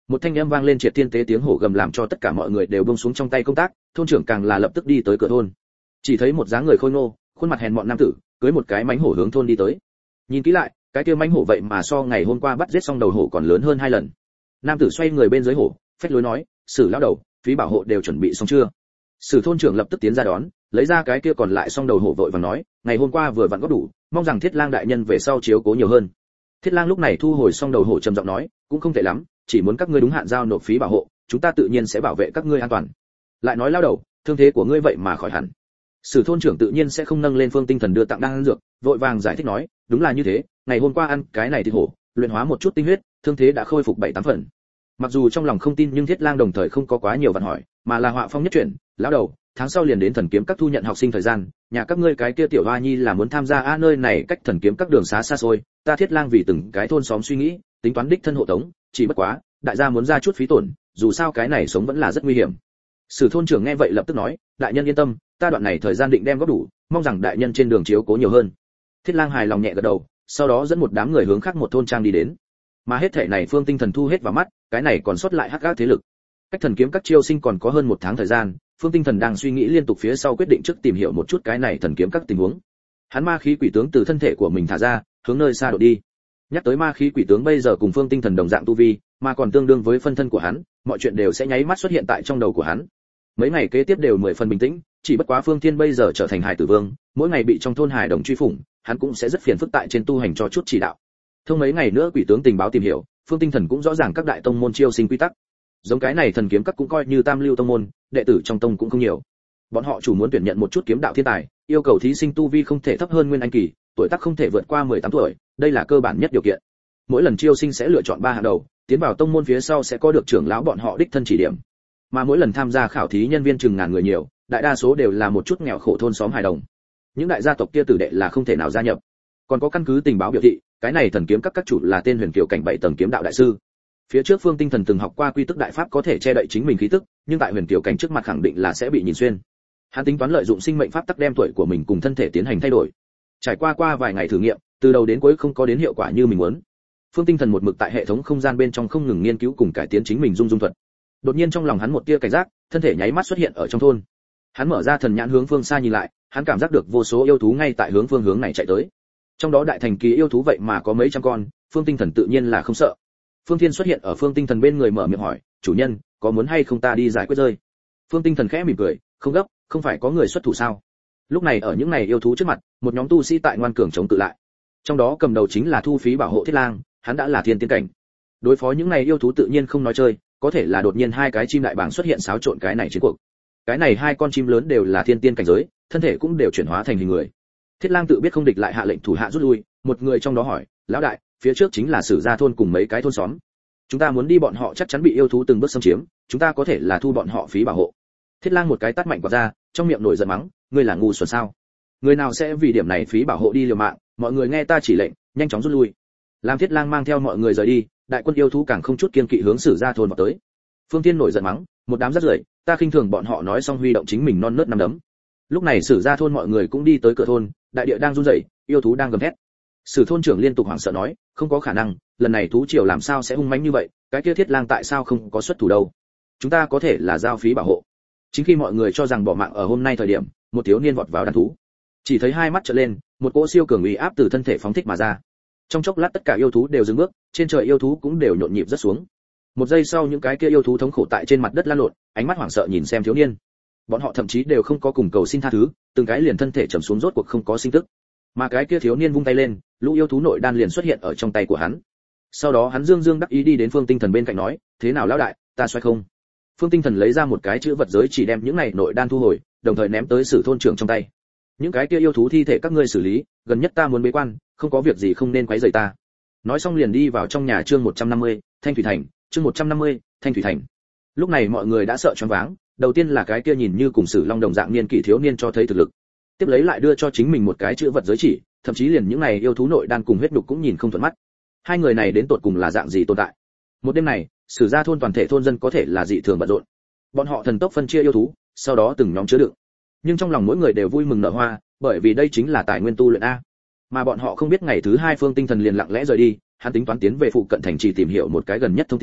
Một thanh âm vang lên triệt tiên tế tiếng hổ gầm làm cho tất cả mọi người đều buông xuống trong tay công tác, thôn trưởng càng là lập tức đi tới cửa thôn. Chỉ thấy một dáng người khôi ngô, khuôn mặt hèn mọn nam tử, cưỡi một cái mãnh hổ hướng thôn đi tới. Nhìn kỹ lại, cái kia mãnh hổ vậy mà so ngày hôm qua bắt giết xong đầu hổ còn lớn hơn 2 lần. Nam tử xoay người bên dưới hổ, phách lối nói, "Sử lão đầu, phí bảo hộ đều chuẩn bị xong chưa?" Sử thôn trưởng lập tức tiến ra đón, lấy ra cái kia còn lại xong đầu hổ vội vàng nói, "Ngày hôm qua vừa vặn góp đủ, mong rằng Thiết Lang đại nhân về sau chiếu cố nhiều hơn." Thiết Lang lúc này thu hồi xong đầu hổ trầm giọng nói, "Cũng không tệ lắm, chỉ muốn các ngươi đúng hạn giao nộp phí bảo hộ, chúng ta tự nhiên sẽ bảo vệ các ngươi an toàn." Lại nói lao đầu, thương thế của ngươi vậy mà khỏi hẳn. Sử thôn trưởng tự nhiên sẽ không nâng lên phương tinh thần đưa tặng đan dược, vội vàng giải thích nói, "Đúng là như thế, ngày hôm qua ăn cái này thịt hổ, luyện hóa một chút tinh huyết, thương thế đã khôi phục 7-8 phần." Mặc dù trong lòng không tin nhưng Thiết Lang đồng thời không có quá nhiều vặn hỏi, mà là họa phong nhất chuyển, "Lão đầu, tháng sau liền đến thần kiếm các thu nhận học sinh thời gian, nhà các ngươi cái kia tiểu hoa nhi là muốn tham gia nơi này cách thần kiếm các đường xá xa xôi, ta Thiết Lang vì từng cái thôn xóm suy nghĩ, tính toán đích thân hộ tống, chỉ bất quá, đại gia muốn ra chút phí tổn, dù sao cái này sống vẫn là rất nguy hiểm." Sử thôn trưởng nghe vậy lập tức nói, "Đại nhân yên tâm, ta đoạn này thời gian định đem góp đủ, mong rằng đại nhân trên đường chiếu cố nhiều hơn." Thiết Lang hài lòng nhẹ gật đầu, sau đó dẫn một đám người hướng khác một thôn trang đi đến. Mà hết thảy này Phương Tinh Thần thu hết vào mắt, cái này còn sót lại hắc ác thế lực. Cách thần kiếm các chiêu sinh còn có hơn 1 tháng thời gian, Phương Tinh Thần đang suy nghĩ liên tục phía sau quyết định trước tìm hiểu một chút cái này thần kiếm các tình huống. Hắn ma khí quỷ tướng từ thân thể của mình thả ra, hướng nơi xa đột đi. Nhắc tới ma khí quỷ tướng bây giờ cùng Phương Tinh Thần đồng dạng tu vi, mà còn tương đương với phân thân của hắn, mọi chuyện đều sẽ nháy mắt xuất hiện tại trong đầu của hắn. Mấy ngày kế tiếp đều 10 phần bình tĩnh, chỉ bất quá Phương Thiên bây giờ trở thành hải tử vương, mỗi ngày bị trong thôn hải đồng truy phủng, hắn cũng sẽ rất phiền phức tại trên tu hành cho chút chỉ đạo. Thông mấy ngày nữa quỷ tướng tình báo tìm hiểu, Phương Tinh Thần cũng rõ ràng các đại tông môn chiêu sinh quy tắc. Giống cái này thần kiếm các cũng coi như tam lưu tông môn, đệ tử trong tông cũng không nhiều. Bọn họ chủ muốn tuyển nhận một chút kiếm đạo thiên tài, yêu cầu thí sinh tu vi không thể thấp hơn nguyên anh kỳ, tuổi tác không thể vượt qua 18 tuổi, đây là cơ bản nhất điều kiện. Mỗi lần chiêu sinh sẽ lựa chọn 3 hạng đầu, tiến vào tông môn phía sau sẽ có được trưởng lão bọn họ đích thân chỉ điểm. Mà mỗi lần tham gia khảo thí nhân viên chừng ngàn người nhiều, đại đa số đều là một chút nghèo khổ thôn xóm hài đồng. Những đại gia tộc kia tử đệ là không thể nào gia nhập. Còn có căn cứ tình báo biểu thị, cái này thần kiếm các chủ là tên Huyền Kiều cảnh 7 tầng kiếm đạo đại sư. Phía trước Phương Tinh Thần từng học qua quy tức đại pháp có thể che đậy chính mình khí tức, nhưng tại Huyền Kiều cảnh trước mặt khẳng định là sẽ bị nhìn xuyên. Hắn tính toán lợi dụng sinh mệnh pháp tắc đem tuổi của mình cùng thân thể tiến hành thay đổi. Trải qua vài ngày thử nghiệm, từ đầu đến cuối không có đến hiệu quả như mình muốn. Phương Tinh Thần một mực tại hệ thống không gian bên trong không ngừng nghiên cứu cùng cải tiến chính mình dung thuật. Đột nhiên trong lòng hắn một tia cảnh giác, thân thể nháy mắt xuất hiện ở trong thôn. Hắn mở ra thần nhãn hướng phương xa nhìn lại, hắn cảm giác được vô số yêu thú ngay tại phương hướng này chạy tới. Trong đó đại thành kỳ yêu thú vậy mà có mấy trăm con, Phương Tinh Thần tự nhiên là không sợ. Phương Thiên xuất hiện ở Phương Tinh Thần bên người mở miệng hỏi, "Chủ nhân, có muốn hay không ta đi giải quyết rơi?" Phương Tinh Thần khẽ mỉm cười, "Không gấp, không phải có người xuất thủ sao?" Lúc này ở những này yêu thú trước mặt, một nhóm tu sĩ tại ngoan cường chống cự lại. Trong đó cầm đầu chính là thu phí bảo hộ Thiết Lang, hắn đã là thiên tiên cảnh. Đối phó những này yêu thú tự nhiên không nói chơi, có thể là đột nhiên 2 cái chim đại bàng xuất hiện xáo trộn cái này chiến cuộc. Cái này 2 con chim lớn đều là thiên tiên cảnh giới, thân thể cũng đều chuyển hóa thành hình người. Thiết Lang tự biết không địch lại hạ lệnh thủ hạ rút lui, một người trong đó hỏi, "Lão đại, phía trước chính là Sử Gia thôn cùng mấy cái thôn xóm. Chúng ta muốn đi bọn họ chắc chắn bị yêu thú từng bước xâm chiếm, chúng ta có thể là thu bọn họ phí bảo hộ." Thiết Lang một cái tát mạnh quạt ra, trong miệng nổi giận mắng, "Ngươi là ngu xuẩn sao? Người nào sẽ vì điểm này phí bảo hộ đi liều mạng, mọi người nghe ta chỉ lệnh, nhanh chóng rút lui." Làm Thiết Lang mang theo mọi người rời đi, đại quân yêu thú càng không chút kiên kỵ hướng Sử Gia thôn vào tới. Phương Thiên nổi giận mắng, "Một đám rác rưởi, ta khinh thường bọn họ." Nói xong huy động chính mình non nớt nắm đấm. Lúc này Sử Gia thôn mọi người cũng đi tới cửa thôn, đại địa đang run rẩy, yêu thú đang gầm thét. Sử thôn trưởng liên tục hoảng sợ nói, "Không có khả năng, lần này thú triều làm sao sẽ hung mãnh như vậy, cái kia Thiết Lang tại sao không có xuất thủ đâu? Chúng ta có thể là giao phí bảo hộ." Chính khi mọi người cho rằng bỏ mạng ở hôm nay thời điểm, một thiếu niên vọt vào đàn thú. Chỉ thấy 2 mắt trợn lên, một cỗ siêu cường uy áp từ thân thể phóng thích mà ra. Trong chốc lát tất cả yêu thú đều dừng bước, trên trời yêu thú cũng đều nhộn nhịp rất xuống. Một giây sau những cái kia yêu thú thống khổ tại trên mặt đất lăn lộn, ánh mắt hoảng sợ nhìn xem thiếu niên. Bọn họ thậm chí đều không có cùng cầu xin tha thứ, từng cái liền thân thể trầm xuống rốt cuộc không có sinh tức. Mà cái kia thiếu niên vung tay lên, lũ yêu thú nội đan liền xuất hiện ở trong tay của hắn. Sau đó hắn dương dương đắc ý đi đến Phương Tinh Thần bên cạnh nói, "Thế nào lão đại, ta xoay không?" Phương Tinh Thần lấy ra một cái chữ vật giới chỉ đem những này nội đan thu hồi, đồng thời ném tới Sử thôn trưởng trong tay. "Những cái kia yêu thú thi thể các ngươi xử lý, gần nhất ta muốn bế quan, không có việc gì không nên quấy rầy ta." Nói xong liền đi vào trong nhà. Chương 150, Thanh Thủy Thành. Chương 150, Thanh Thủy Thành. Lúc này mọi người đã sợ choáng váng, đầu tiên là cái kia nhìn như cùng Sử Long đồng dạng niên kỷ thiếu niên cho thấy thực lực. Tiếp lấy lại đưa cho chính mình một cái chữ vật giới chỉ, thậm chí liền những này yêu thú nội đan cùng huyết nhục cũng nhìn không thuận mắt. Hai người này đến tột cùng là dạng gì tồn tại? Một đêm này, Sử Gia thôn toàn thể thôn dân có thể là dị thường bận rộn. Bọn họ thần tốc phân chia yêu thú, sau đó từng nhóm chứa đựng. Nhưng trong lòng mỗi người đều vui mừng nở hoa, bởi vì đây chính là tài nguyên tu luyện a. Mà bọn họ không biết ngày thứ 2 Phương Tinh Thần liền lặng lẽ rời đi, hắn tính toán tiến về phụ cận thành trì tìm hiểu một cái gần nhất thông tin,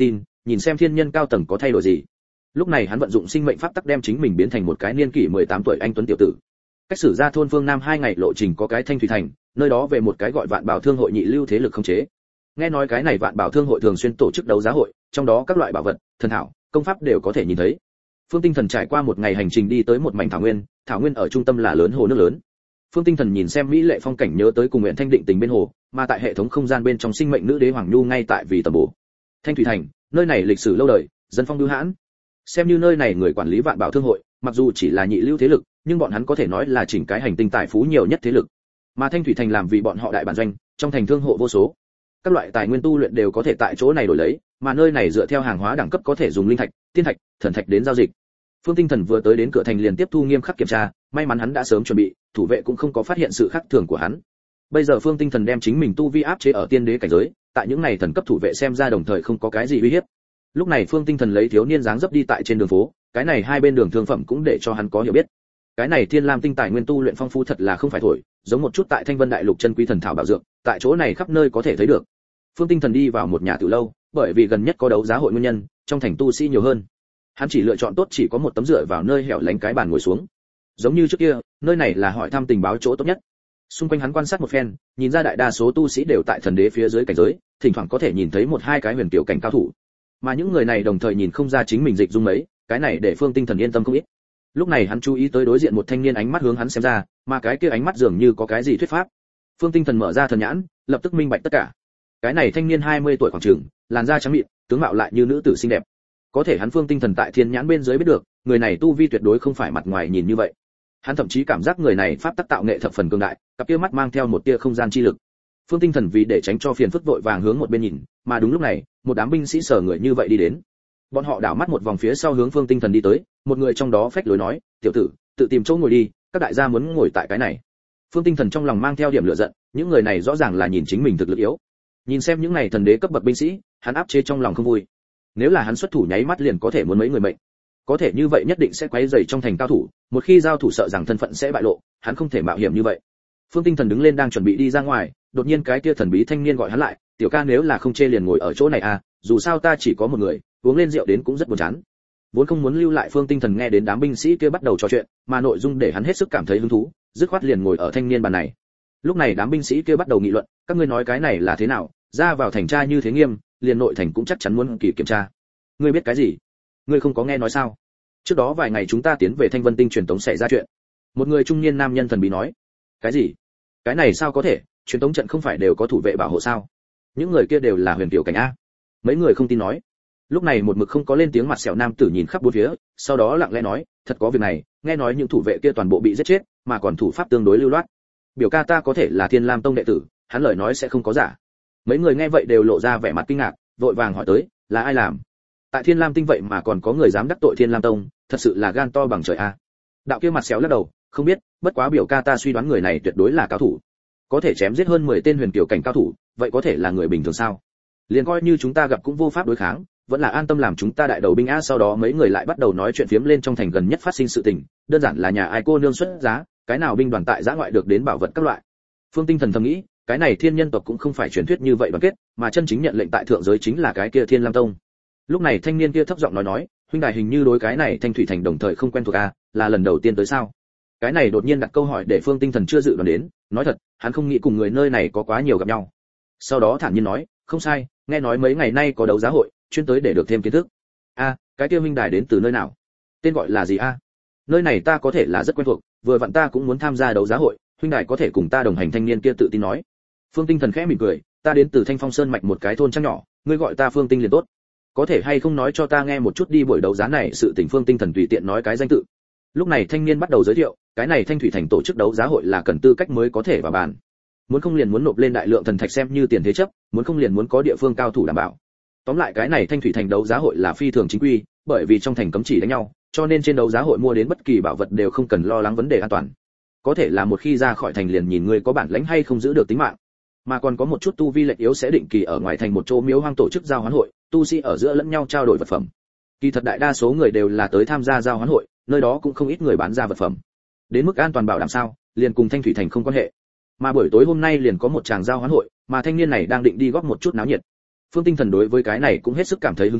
nhìn xem thiên nhân cao tầng có thay đổi gì. Lúc này hắn vận dụng sinh mệnh pháp tắc đem chính mình biến thành một cái niên kỷ 18 tuổi anh tuấn tiểu tử. Cách xử ra thôn phương Nam 2 ngày lộ trình có cái Thanh Thủy Thành, nơi đó về một cái gọi Vạn Bảo Thương hội nhị lưu thế lực khống chế. Nghe nói cái này Vạn Bảo Thương hội thường xuyên tổ chức đấu giá hội, trong đó các loại bảo vật, thần thảo, công pháp đều có thể nhìn thấy. Phương Tinh Thần trải qua một ngày hành trình đi tới một mảnh thảo nguyên ở trung tâm là lớn hồ nước lớn. Phương Tinh Thần nhìn xem mỹ lệ phong cảnh nhớ tới cùng nguyện Thanh Định tình bên hồ, mà tại hệ thống không gian bên trong sinh mệnh nữ đế Hoàng Nhu ngay tại vì tầm bổ. Thanh Thủy Thành, nơi này lịch sử lâu đời, dân phong bưu hãn. Xem như nơi này người quản lý Vạn Bảo Thương hội, mặc dù chỉ là nhị lưu thế lực, nhưng bọn hắn có thể nói là chỉnh cái hành tinh tài phú nhiều nhất thế lực. Mà Thanh Thủy Thành làm vì bọn họ đại bản doanh, trong thành thương hộ vô số. Các loại tài nguyên tu luyện đều có thể tại chỗ này đổi lấy, mà nơi này dựa theo hàng hóa đẳng cấp có thể dùng linh thạch, tiên thạch, thần thạch đến giao dịch. Phương Tinh Thần vừa tới đến cửa thành liền tiếp thu nghiêm khắc kiểm tra, may mắn hắn đã sớm chuẩn bị, thủ vệ cũng không có phát hiện sự khác thường của hắn. Bây giờ Phương Tinh Thần đem chính mình tu vi áp chế ở tiên đế cảnh giới, tại những này thần cấp thủ vệ xem ra đồng thời không có cái gì uy hiếp. Lúc này Phương Tinh Thần lấy thiếu niên dáng dấp đi tại trên đường phố, cái này hai bên đường thương phẩm cũng để cho hắn có hiểu biết. Cái này Thiên Lam tinh tài nguyên tu luyện phong phú thật là không phải thổi, giống một chút tại Thanh Vân Đại Lục chân quý thần thảo bảo dược, tại chỗ này khắp nơi có thể thấy được. Phương Tinh Thần đi vào một nhà tiểu lâu, bởi vì gần nhất có đấu giá hội nguyên nhân, trong thành tu sĩ nhiều hơn. Hắn chỉ lựa chọn tốt chỉ có một tấm dựa vào nơi hẻo lánh cái bàn ngồi xuống. Giống như trước kia, nơi này là hỏi thăm tình báo chỗ tốt nhất. Xung quanh hắn quan sát một phen, nhìn ra đại đa số tu sĩ đều tại thần đế phía dưới cảnh giới, thỉnh thoảng có thể nhìn thấy một hai cái huyền tiểu cảnh cao thủ. Mà những người này đồng thời nhìn không ra chính mình dịch dung mấy, cái này để Phương Tinh Thần yên tâm không ít. Lúc này hắn chú ý tới đối diện một thanh niên ánh mắt hướng hắn xem ra, mà cái kia ánh mắt dường như có cái gì thuyết pháp. Phương Tinh Thần mở ra thần nhãn, lập tức minh bạch tất cả. Cái này thanh niên 20 tuổi khoảng chừng, làn da trắng mịn, tướng mạo lại như nữ tử xinh đẹp. Có thể hắn Phương Tinh Thần tại thiên nhãn bên dưới biết được, người này tu vi tuyệt đối không phải mặt ngoài nhìn như vậy. Hắn thậm chí cảm giác người này pháp tắc tạo nghệ thập phần cường đại, cặp kia mắt mang theo một tia không gian chi lực. Phương Tinh Thần vì để tránh cho phiền phức vội vàng hướng một bên nhìn, mà đúng lúc này, một đám binh sĩ sở người như vậy đi đến. Bọn họ đảo mắt một vòng phía sau hướng Phương Tinh Thần đi tới, một người trong đó phách lối nói, "Tiểu tử, tự tìm chỗ ngồi đi, các đại gia muốn ngồi tại cái này." Phương Tinh Thần trong lòng mang theo điểm lửa giận, những người này rõ ràng là nhìn chính mình thực lực yếu. Nhìn xem những này thần đế cấp bậc binh sĩ, hắn áp chế trong lòng không vui. Nếu là hắn xuất thủ nháy mắt liền có thể muốn mấy người mệnh. Có thể như vậy nhất định sẽ quấy rầy trong thành cao thủ, một khi giao thủ sợ rằng thân phận sẽ bại lộ, hắn không thể mạo hiểm như vậy. Phương Tinh Thần đứng lên đang chuẩn bị đi ra ngoài, đột nhiên cái kia thần bí thanh niên gọi hắn lại, "Tiểu ca nếu là không chê liền ngồi ở chỗ này à, dù sao ta chỉ có một người, uống lên rượu đến cũng rất buồn chán." Vốn không muốn lưu lại Phương Tinh Thần nghe đến đám binh sĩ kia bắt đầu trò chuyện, mà nội dung để hắn hết sức cảm thấy hứng thú, dứt khoát liền ngồi ở thanh niên bàn này. Lúc này đám binh sĩ kia bắt đầu nghị luận, "Các ngươi nói cái này là thế nào, ra vào thành tra như thế nghiêm, liền nội thành cũng chắc chắn muốn kỳ kiểm tra. Ngươi biết cái gì? Ngươi không có nghe nói sao? Trước đó vài ngày chúng ta tiến về Thanh Vân Tinh truyền tống xảy ra chuyện." Một người trung niên nam nhân thần bí nói. "Cái gì? Cái này sao có thể, truyền tống trận không phải đều có thủ vệ bảo hộ sao? Những người kia đều là huyền tiểu cảnh a." Mấy người không tin nói. Lúc này một mực không có lên tiếng mặt sẹo nam tử nhìn khắp bốn phía, sau đó lặng lẽ nói, "Thật có việc này, nghe nói những thủ vệ kia toàn bộ bị giết chết, mà còn thủ pháp tương đối lưu loát. Biểu ca ta có thể là Thiên Lam Tông đệ tử, hắn lời nói sẽ không có giả." Mấy người nghe vậy đều lộ ra vẻ mặt kinh ngạc, vội vàng hỏi tới, "Là ai làm? Tại Thiên Lam Tinh vậy mà còn có người dám đắc tội Thiên Lam Tông, thật sự là gan to bằng trời a." Đạo kia mặt xéo lắc đầu, "Không biết, bất quá biểu ca ta suy đoán người này tuyệt đối là cao thủ. Có thể chém giết hơn 10 tên huyền tiểu cảnh cao thủ, vậy có thể là người bình thường sao? Liền coi như chúng ta gặp cũng vô pháp đối kháng, vẫn là an tâm làm chúng ta đại đầu binh a." Sau đó mấy người lại bắt đầu nói chuyện phiếm lên trong thành gần nhất phát sinh sự tình, đơn giản là nhà ai cô nương xuất giá, cái nào binh đoàn tại giã ngoại được đến bảo vật các loại. Phương Tinh Thần thầm nghĩ, cái này thiên nhân tộc cũng không phải truyền thuyết như vậy đoàn kết, mà chân chính nhận lệnh tại thượng giới chính là cái kia Thiên Lam Tông. Lúc này thanh niên kia thấp giọng nói, "Huynh đài hình như đối cái này Thanh Thủy Thành đồng thời không quen thuộc a, là lần đầu tiên tới sao?" Cái này đột nhiên đặt câu hỏi để Phương Tinh Thần chưa dự đoán đến, nói thật, hắn không nghĩ cùng người nơi này có quá nhiều gặp nhau. Sau đó thản nhiên nói, "Không sai, nghe nói mấy ngày nay có đấu giá hội, chuyên tới để được thêm kiến thức." "A, cái kia huynh đài đến từ nơi nào? Tên gọi là gì a?" "Nơi này ta có thể là rất quen thuộc, vừa vặn ta cũng muốn tham gia đấu giá hội, huynh đài có thể cùng ta đồng hành." Thanh niên kia tự tin nói. Phương Tinh Thần khẽ mỉm cười, "Ta đến từ Thanh Phong Sơn mạch một cái thôn trăng nhỏ, ngươi gọi ta Phương Tinh liền tốt. Có thể hay không nói cho ta nghe một chút đi buổi đấu giá này sự tình?" Phương Tinh Thần tùy tiện nói cái danh tự. Lúc này thanh niên bắt đầu giới thiệu, cái này Thanh Thủy Thành tổ chức đấu giá hội là cần tư cách mới có thể vào bàn. Muốn không liền muốn nộp lên đại lượng thần thạch xem như tiền thế chấp, muốn không liền muốn có địa phương cao thủ đảm bảo. Tóm lại cái này Thanh Thủy Thành đấu giá hội là phi thường chính quy, bởi vì trong thành cấm chỉ đánh nhau, cho nên trên đấu giá hội mua đến bất kỳ bảo vật đều không cần lo lắng vấn đề an toàn. Có thể là một khi ra khỏi thành liền nhìn người có bản lĩnh hay không giữ được tính mạng. Mà còn có một chút tu vi lệch yếu sẽ định kỳ ở ngoài thành một chỗ miếu hoang tổ chức giao hoán hội, tu sĩ ở giữa lẫn nhau trao đổi vật phẩm. Kỳ thật đại đa số người đều là tới tham gia giao hoán hội, nơi đó cũng không ít người bán ra vật phẩm. Đến mức an toàn bảo đảm sao, liền cùng Thanh Thủy Thành không quan hệ. Mà buổi tối hôm nay liền có một tràng giao hoán hội, mà thanh niên này đang định đi góp một chút náo nhiệt. Phương Tinh Thần đối với cái này cũng hết sức cảm thấy hứng thú,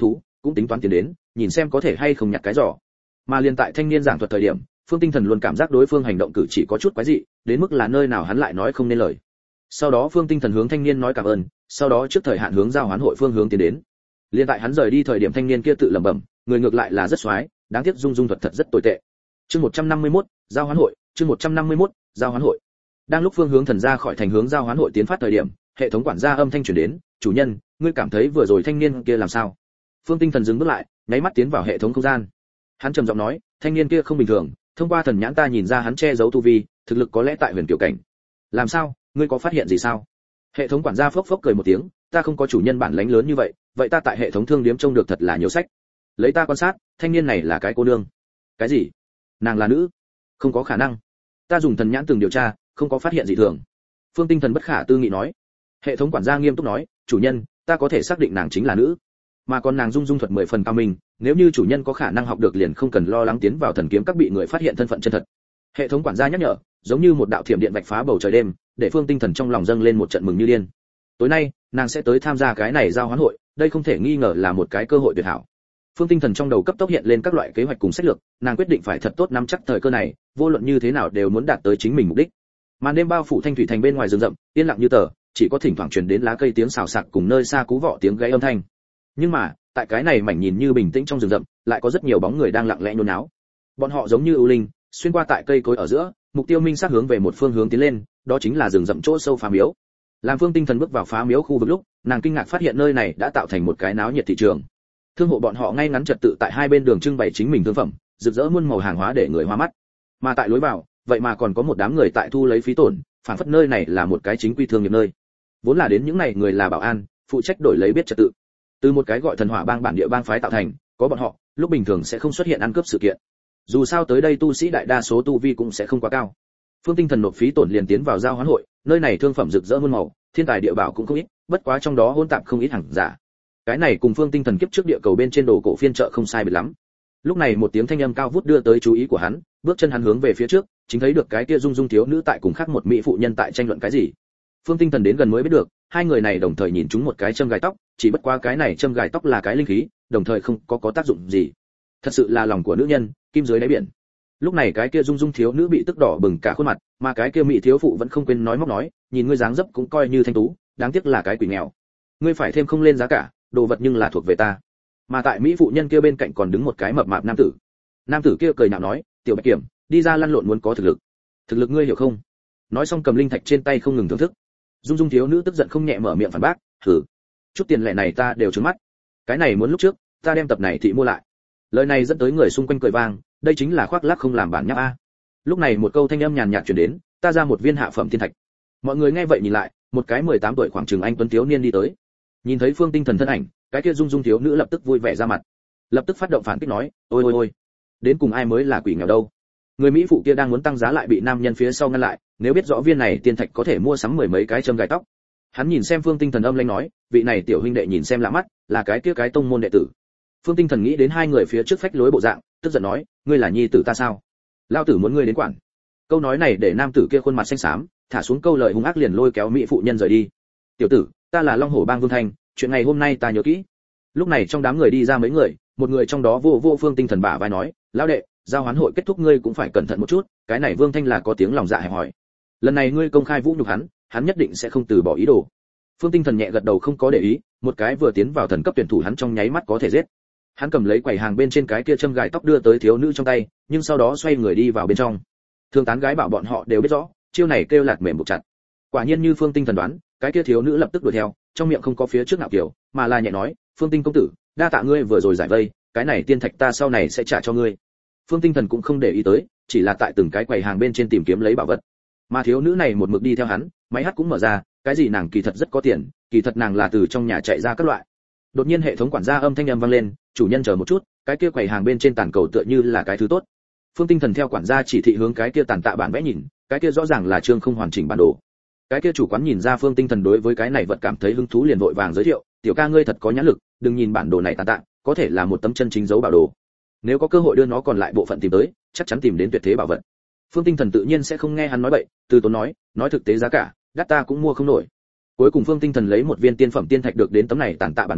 cũng tính toán tiến đến, nhìn xem có thể hay không nhặt cái giỏ. Mà liên tại thanh niên giảng thuật thời điểm, Phương Tinh Thần luôn cảm giác đối phương hành động cử chỉ có chút quái dị, đến mức là nơi nào hắn lại nói không nên lời. Sau đó Phương Tinh Thần hướng thanh niên nói cảm ơn, sau đó trước thời hạn hướng giao hoán hội phương hướng tiến đến. Liên tại hắn rời đi thời điểm thanh niên kia tự lẩm bẩm, người ngược lại là rất xoái, đáng tiếc dung thuật thật rất tồi tệ. Chương 151, giao hoán hội, chương 151, giao hoán hội. Đang lúc Phương Hướng Thần ra khỏi thành hướng giao hoán hội tiến phát thời điểm, hệ thống quản gia âm thanh truyền đến, "Chủ nhân, ngươi cảm thấy vừa rồi thanh niên kia làm sao?" Phương Tinh Thần dừng bước lại, nháy mắt tiến vào hệ thống không gian. Hắn trầm giọng nói, "Thanh niên kia không bình thường, thông qua thần nhãn ta nhìn ra hắn che giấu tu vi, thực lực có lẽ tại huyền tiểu cảnh." "Làm sao, ngươi có phát hiện gì sao?" Hệ thống quản gia phốc phốc cười một tiếng, "Ta không có chủ nhân bản lãnh lớn như vậy, vậy ta tại hệ thống thương điếm trông được thật là nhiều sách. Lấy ta quan sát, thanh niên này là cái cô nương." "Cái gì? Nàng là nữ?" "Không có khả năng. Ta dùng thần nhãn từng điều tra, không có phát hiện gì thường." Phương Tinh Thần bất khả tư nghị nói. Hệ thống quản gia nghiêm túc nói, "Chủ nhân, ta có thể xác định nàng chính là nữ, mà còn nàng dung thuật 10 phần cao minh, nếu như chủ nhân có khả năng học được liền không cần lo lắng tiến vào thần kiếm các bị người phát hiện thân phận chân thật." Hệ thống quản gia nhắc nhở, giống như một đạo thiểm điện vạch phá bầu trời đêm, để Phương Tinh Thần trong lòng dâng lên một trận mừng như điên. Tối nay, nàng sẽ tới tham gia cái này giao hoán hội, đây không thể nghi ngờ là một cái cơ hội tuyệt hảo. Phương Tinh Thần trong đầu cấp tốc hiện lên các loại kế hoạch cùng sách lược, nàng quyết định phải thật tốt nắm chắc thời cơ này, vô luận như thế nào đều muốn đạt tới chính mình mục đích. Màn đêm bao phủ Thanh Thủy thành bên ngoài rừng rậm, yên lặng như tờ, chỉ có thỉnh thoảng truyền đến lá cây tiếng xào xạc cùng nơi xa cú vọ tiếng gáy âm thanh. Nhưng mà, tại cái này mảnh nhìn như bình tĩnh trong rừng rậm, lại có rất nhiều bóng người đang lặng lẽ nhốn nháo. Bọn họ giống như ưu linh, xuyên qua tại cây cối ở giữa, mục tiêu minh xác hướng về một phương hướng tiến lên, đó chính là rừng rậm chỗ sâu phá miếu. Làm Phương Tinh Thần bước vào phá miếu khu vực lúc, nàng kinh ngạc phát hiện nơi này đã tạo thành một cái náo nhiệt thị trường. Thương hộ bọn họ ngay ngắn trật tự tại hai bên đường trưng bày chính mình thương phẩm, rực rỡ muôn màu hàng hóa để người hoa mắt. Mà tại lối vào, vậy mà còn có một đám người tại thu lấy phí tổn, phản phất nơi này là một cái chính quy thương nghiệp nơi. Vốn là đến những này người là bảo an, phụ trách đổi lấy biết trật tự. Từ một cái gọi thần hỏa bang bản địa bang phái tạo thành, có bọn họ, lúc bình thường sẽ không xuất hiện ăn cướp sự kiện. Dù sao tới đây tu sĩ đại đa số tu vi cũng sẽ không quá cao. Phương Tinh Thần nộp phí tổn liền tiến vào giao hoán hội, nơi này thương phẩm rực rỡ muôn màu, thiên tài địa bảo cũng không ít, bất quá trong đó hỗn tạp không ít hàng giả. Cái này cùng Phương Tinh Thần kiếp trước địa cầu bên trên đồ cổ phiên chợ không sai biệt lắm. Lúc này một tiếng thanh âm cao vút đưa tới chú ý của hắn, bước chân hắn hướng về phía trước, chính thấy được cái kia dung dung thiếu nữ tại cùng khác một mỹ phụ nhân tại tranh luận cái gì. Phương Tinh Thần đến gần mới biết được, hai người này đồng thời nhìn chúng một cái châm gài tóc, chỉ bất quá cái này châm gài tóc là cái linh khí, đồng thời không có tác dụng gì. Thật sự là lòng của nữ nhân, kim dưới đáy biển. Lúc này cái kia dung dung thiếu nữ bị tức đỏ bừng cả khuôn mặt, mà cái kia mỹ thiếu phụ vẫn không quên nói móc nói, nhìn ngươi dáng dấp cũng coi như thanh tú, đáng tiếc là cái quỷ nghèo. Ngươi phải thêm không lên giá cả, đồ vật nhưng là thuộc về ta. Mà tại mỹ phụ nhân kia bên cạnh còn đứng một cái mập mạp nam tử. Nam tử kia cười nhạo nói, tiểu bạch kiểm, đi ra lăn lộn muốn có thực lực. Thực lực ngươi hiểu không? Nói xong cầm linh thạch trên tay không ngừng thưởng thức. Dung dung thiếu nữ tức giận không nhẹ mở miệng phản bác, thử, chút tiền lẻ này ta đều trướng mắt. Cái này muốn lúc trước, ta đem tập này thị mua lại. Lời này dẫn tới người xung quanh cười vang, đây chính là khoác lác không làm bản nháp a. Lúc này một câu thanh âm nhàn nhạt truyền đến, ta ra một viên hạ phẩm thiên thạch. Mọi người nghe vậy nhìn lại, một cái 18 tuổi khoảng chừng anh tuấn thiếu niên đi tới. Nhìn thấy Phương Tinh Thần thân ảnh, cái kia dung dung thiếu nữ lập tức vui vẻ ra mặt, lập tức phát động phản kích nói, ôi ôi ôi, đến cùng ai mới là quỷ nghèo đâu. Người mỹ phụ kia đang muốn tăng giá lại bị nam nhân phía sau ngăn lại, nếu biết rõ viên này tiên thạch có thể mua sắm mười mấy cái châm gài tóc. Hắn nhìn xem Phương Tinh Thần âm lãnh nói, vị này tiểu huynh đệ nhìn xem lạ mắt, là cái kia cái tông môn đệ tử. Phương Tinh Thần nghĩ đến hai người phía trước phách lối bộ dạng, tức giận nói, ngươi là nhi tử ta sao? Lao tử muốn ngươi đến quản. Câu nói này để nam tử kia khuôn mặt xanh xám, thả xuống câu lời hung ác liền lôi kéo mỹ phụ nhân rời đi. Tiểu tử, ta là Long Hổ Bang Vương Thanh, chuyện ngày hôm nay ta nhớ kỹ. Lúc này trong đám người đi ra mấy người, một người trong đó vô Phương Tinh Thần bả vai nói, lão đệ, giao hoán hội kết thúc ngươi cũng phải cẩn thận một chút, cái này Vương Thanh là có tiếng lòng dạ hẹp hòi. Lần này ngươi công khai vũ nhục hắn nhất định sẽ không từ bỏ ý đồ. Phương Tinh Thần nhẹ gật đầu không có để ý, một cái vừa tiến vào thần cấp tuyển thủ hắn trong nháy mắt có thể giết. Hắn cầm lấy quầy hàng bên trên cái kia châm gài tóc đưa tới thiếu nữ trong tay, nhưng sau đó xoay người đi vào bên trong. Thương tán gái bảo bọn họ đều biết rõ, chiêu này kêu lạt mềm buộc chặt. Quả nhiên như Phương Tinh Thần đoán, cái kia thiếu nữ lập tức đuổi theo, trong miệng không có phía trước nào kiểu, mà là nhẹ nói, Phương Tinh công tử, đa tạ ngươi vừa rồi giải vây, cái này tiên thạch ta sau này sẽ trả cho ngươi. Phương Tinh Thần cũng không để ý tới, chỉ là tại từng cái quầy hàng bên trên tìm kiếm lấy bảo vật. Mà thiếu nữ này một mực đi theo hắn, máy hát cũng mở ra, cái gì nàng kỳ thật rất có tiền, kỳ thật nàng là từ trong nhà chạy ra các loại. Đột nhiên hệ thống quản gia âm thanh vang lên, chủ nhân chờ một chút, cái kia quầy hàng bên trên tàn cầu tựa như là cái thứ tốt. Phương Tinh Thần theo quản gia chỉ thị hướng cái kia tàn tạ bản vẽ nhìn, cái kia rõ ràng là chương không hoàn chỉnh bản đồ. Cái kia chủ quán nhìn ra Phương Tinh Thần đối với cái này vật cảm thấy hứng thú liền vội vàng giới thiệu, tiểu ca ngươi thật có nhãn lực, đừng nhìn bản đồ này tàn tạ, có thể là một tấm chân chính dấu bảo đồ. Nếu có cơ hội đưa nó còn lại bộ phận tìm tới, chắc chắn tìm đến tuyệt thế bảo vật. Phương Tinh Thần tự nhiên sẽ không nghe hắn nói bậy, từ tốn nói thực tế giá cả, đắt ta cũng mua không nổi. Cuối cùng Phương Tinh Thần lấy một viên tiên phẩm tiên thạch được đến tấm này tàn tạ bản đồ,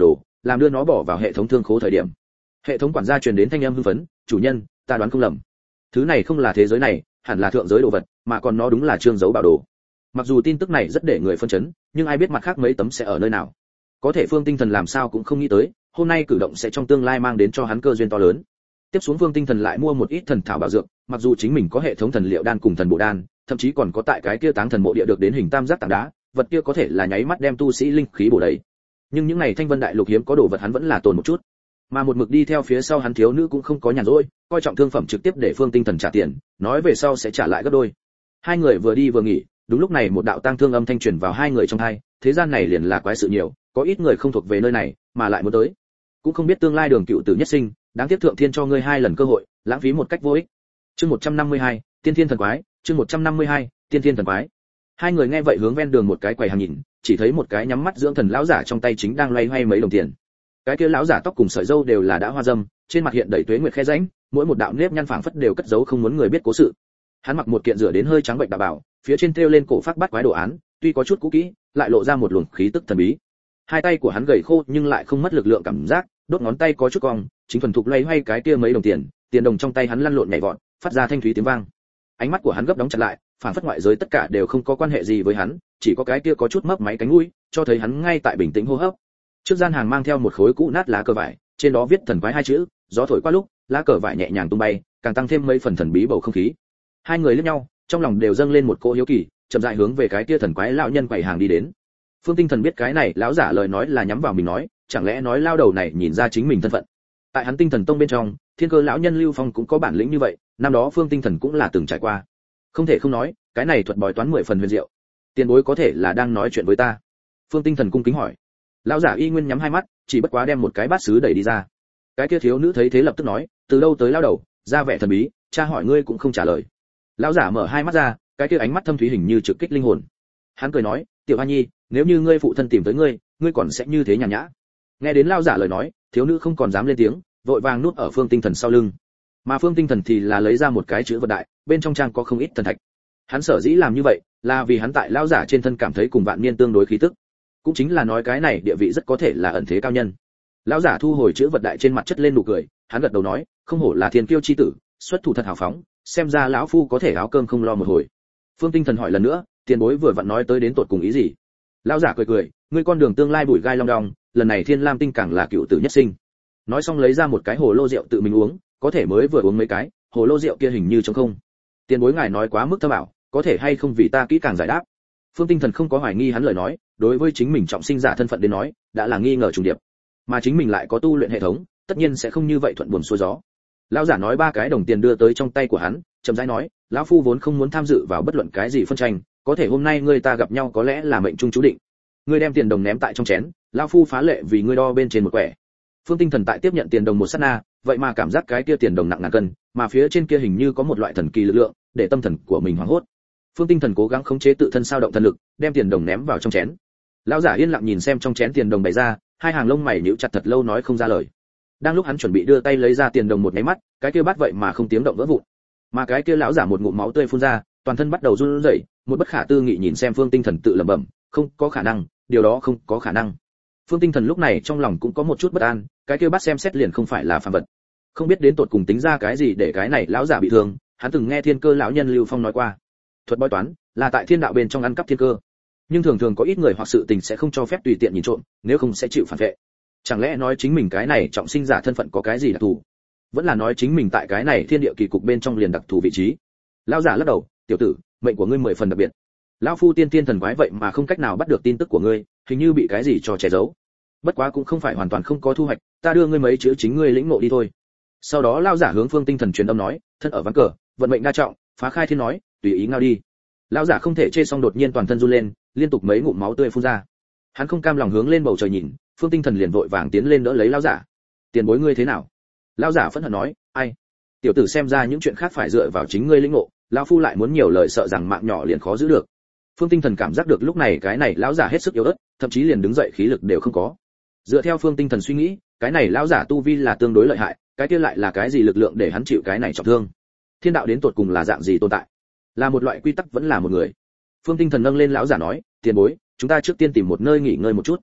làm đưa nó bỏ vào hệ thống thương khố thời điểm. Hệ thống quản gia truyền đến thanh âm hưng phấn, chủ nhân, ta đoán không lầm. Thứ này không là thế giới này, hẳn là thượng giới đồ vật, mà còn nó đúng là trương dấu bảo đồ. Mặc dù tin tức này rất để người phân chấn, nhưng ai biết mặt khác mấy tấm sẽ ở nơi nào. Có thể Phương Tinh Thần làm sao cũng không nghĩ tới, hôm nay cử động sẽ trong tương lai mang đến cho hắn cơ duyên to lớn. Tiếp xuống Phương Tinh Thần lại mua một ít thần thảo bảo dược, mặc dù chính mình có hệ thống thần liệu đan cùng thần bộ đan, thậm chí còn có tại cái kia táng thần mộ địa được đến hình tam giác tảng đá, vật kia có thể là nháy mắt đem tu sĩ linh khí bổ đầy. Nhưng những này Thanh Vân đại lục hiếm có đồ vật hắn vẫn là tồn một chút. Mà một mực đi theo phía sau hắn thiếu nữ cũng không có nhàn rỗi, coi trọng thương phẩm trực tiếp để Phương Tinh Thần trả tiền, nói về sau sẽ trả lại gấp đôi. Hai người vừa đi vừa nghỉ, đúng lúc này một đạo tang thương âm thanh truyền vào hai người trong tai, thế gian này liền là quái sự nhiều, có ít người không thuộc về nơi này, mà lại muốn tới. Cũng không biết tương lai đường cựu tử nhất sinh, đáng tiếc thượng thiên cho ngươi hai lần cơ hội, lãng phí một cách vô ích. Chương 152, Tiên Thiên thần quái, chương 152, Tiên Thiên thần quái. Hai người nghe vậy hướng ven đường một cái quầy hàng nhìn, chỉ thấy một cái nhắm mắt dưỡng thần lão giả trong tay chính đang loay hoay mấy đồng tiền. Cái kia lão giả tóc cùng sợi râu đều là đã hoa râm, trên mặt hiện đầy tuế nguyệt khe rãnh, mỗi một đạo nếp nhăn phảng phất đều cất giấu không muốn người biết cố sự. Hắn mặc một kiện rửa đến hơi trắng bệnh đạo bào, phía trên treo lên cổ phác bát quái đồ án, tuy có chút cũ kỹ, lại lộ ra một luồng khí tức thần bí. Hai tay của hắn gầy khô nhưng lại không mất lực lượng cảm giác, đốt ngón tay có chút cong, chính thuần thục loay hoay cái kia mấy đồng tiền, tiền đồng trong tay hắn lăn lộn nhảy vọt, phát ra thanh thúy tiếng vang. Ánh mắt của hắn gấp đóng chặt lại, phảng phất ngoại giới tất cả đều không có quan hệ gì với hắn, chỉ có cái kia có chút mấp máy cánh mũi, cho thấy hắn ngay tại bình tĩnh hô hấp. Trước gian hàng mang theo một khối cũ nát lá cờ vải, trên đó viết thần quái hai chữ, gió thổi qua lúc, lá cờ vải nhẹ nhàng tung bay, càng tăng thêm mấy phần thần bí bầu không khí. Hai người liếc nhau, trong lòng đều dâng lên một cỗ hiếu kỳ, chậm rãi hướng về cái kia thần quái lão nhân quầy hàng đi đến. Phương Tinh Thần biết cái này lão giả lời nói là nhắm vào mình nói, chẳng lẽ nói lao đầu này nhìn ra chính mình thân phận. Tại hắn Tinh Thần Tông bên trong, Thiên Cơ lão nhân Lưu Phong cũng có bản lĩnh như vậy, năm đó Phương Tinh Thần cũng là từng trải qua. Không thể không nói, cái này thuật bói toán 10 phần huyền diệu. Tiền bối có thể là đang nói chuyện với ta. Phương Tinh Thần cung kính hỏi. Lão giả y nguyên nhắm hai mắt, chỉ bất quá đem một cái bát sứ đẩy đi ra. Cái kia thiếu nữ thấy thế lập tức nói, từ đâu tới lao đầu, ra vẻ thần bí, cha hỏi ngươi cũng không trả lời. Lão giả mở hai mắt ra, cái kia ánh mắt thâm thúy hình như trực kích linh hồn. Hắn cười nói, tiểu Hoa Nhi, nếu như ngươi phụ thân tìm tới ngươi, ngươi còn sẽ như thế nhàn nhã. Nghe đến lão giả lời nói, thiếu nữ không còn dám lên tiếng, vội vàng núp ở Phương Tinh Thần sau lưng. Mà Phương Tinh Thần thì là lấy ra một cái chữ vật đại, bên trong trang có không ít thần thạch. Hắn sở dĩ làm như vậy, là vì hắn tại lão giả trên thân cảm thấy cùng Vạn Niên tương đối khí tức, cũng chính là nói cái này địa vị rất có thể là ẩn thế cao nhân. Lão giả thu hồi chữ vật đại trên mặt chất lên nụ cười, hắn gật đầu nói, không hổ là thiên kiêu chi tử, xuất thủ thật hào phóng, xem ra lão phu có thể áo cơm không lo một hồi. Phương Tinh Thần hỏi lần nữa, tiền bối vừa vặn nói tới đến tột cùng ý gì? Lão giả cười cười, ngươi con đường tương lai bụi gai long đong, lần này Thiên Lam tinh càng là cựu tử nhất sinh. Nói xong lấy ra một cái hồ lô rượu tự mình uống, có thể mới vừa uống mấy cái, hồ lô rượu kia hình như trống không. Tiền bối ngài nói quá mức thâm ảo, có thể hay không vì ta kỹ càng giải đáp. Phương Tinh Thần không có hoài nghi hắn lời nói, đối với chính mình trọng sinh giả thân phận đến nói, đã là nghi ngờ trùng điệp. Mà chính mình lại có tu luyện hệ thống, tất nhiên sẽ không như vậy thuận buồm xuôi gió. Lão giả nói ba cái đồng tiền đưa tới trong tay của hắn, chậm rãi nói, lão phu vốn không muốn tham dự vào bất luận cái gì phân tranh, có thể hôm nay ngươi ta gặp nhau có lẽ là mệnh trung chú định. Ngươi đem tiền đồng ném tại trong chén, lão phu phá lệ vì ngươi đo bên trên một quẻ. Phương Tinh Thần tại tiếp nhận tiền đồng một sát na, vậy mà cảm giác cái kia tiền đồng nặng ngàn cân, mà phía trên kia hình như có một loại thần kỳ lực lượng, để tâm thần của mình hoảng hốt. Phương Tinh Thần cố gắng khống chế tự thân sao động thần lực, đem tiền đồng ném vào trong chén. Lão giả yên lặng nhìn xem trong chén tiền đồng bày ra, hai hàng lông mày nhíu chặt thật lâu nói không ra lời. Đang lúc hắn chuẩn bị đưa tay lấy ra tiền đồng một cái mắt, cái kia bát vậy mà không tiếng động vỡ vụn. Mà cái kia lão giả một ngụm máu tươi phun ra, toàn thân bắt đầu run rẩy, một bất khả tư nghị nhìn xem Phương Tinh Thần tự lẩm bẩm, không có khả năng, điều đó không có khả năng. Phương Tinh Thần lúc này trong lòng cũng có một chút bất an, cái kia bát xem xét liền không phải là phàm vật. Không biết đến tột cùng tính ra cái gì để cái này lão giả bị thương, hắn từng nghe Thiên Cơ lão nhân Lưu Phong nói qua. Thuật bói toán là tại thiên đạo bên trong ăn cắp thiên cơ, nhưng thường thường có ít người hoặc sự tình sẽ không cho phép tùy tiện nhìn trộm, nếu không sẽ chịu phản vệ. Chẳng lẽ nói chính mình cái này trọng sinh giả thân phận có cái gì đặc thù, vẫn là nói chính mình tại cái này thiên địa kỳ cục bên trong liền đặc thù vị trí? Lão giả lắc đầu, tiểu tử, mệnh của ngươi 10 phần đặc biệt. Lão phu tiên tiên thần quái vậy mà không cách nào bắt được tin tức của ngươi, hình như bị cái gì cho che giấu. Bất quá cũng không phải hoàn toàn không có thu hoạch, ta đưa ngươi mấy chữ chính ngươi lĩnh ngộ đi thôi. Sau đó lão giả hướng Phương Tinh Thần truyền âm nói, thân ở ván cờ, vận mệnh đa trọng, phá khai thiên nói, tùy ý ngao đi. Lão giả không thể chê xong đột nhiên toàn thân run lên, liên tục mấy ngụm máu tươi phun ra. Hắn không cam lòng hướng lên bầu trời nhìn, Phương Tinh Thần liền vội vàng tiến lên đỡ lấy lão giả. Tiền bối ngươi thế nào? Lão giả phẫn hận nói, ai? Tiểu tử xem ra những chuyện khác phải dựa vào chính ngươi lĩnh ngộ, lão phu lại muốn nhiều lời sợ rằng mạng nhỏ liền khó giữ được. Phương Tinh Thần cảm giác được lúc này cái này lão giả hết sức yếu ớt, thậm chí liền đứng dậy khí lực đều không có. Dựa theo Phương Tinh Thần suy nghĩ, cái này lão giả tu vi là tương đối lợi hại, cái kia lại là cái gì lực lượng để hắn chịu cái này trọng thương? Thiên đạo đến tột cùng là dạng gì tồn tại? Là một loại quy tắc vẫn là một người? Phương Tinh Thần nâng lên lão giả nói, tiền bối, chúng ta trước tiên tìm một nơi nghỉ ngơi một chút.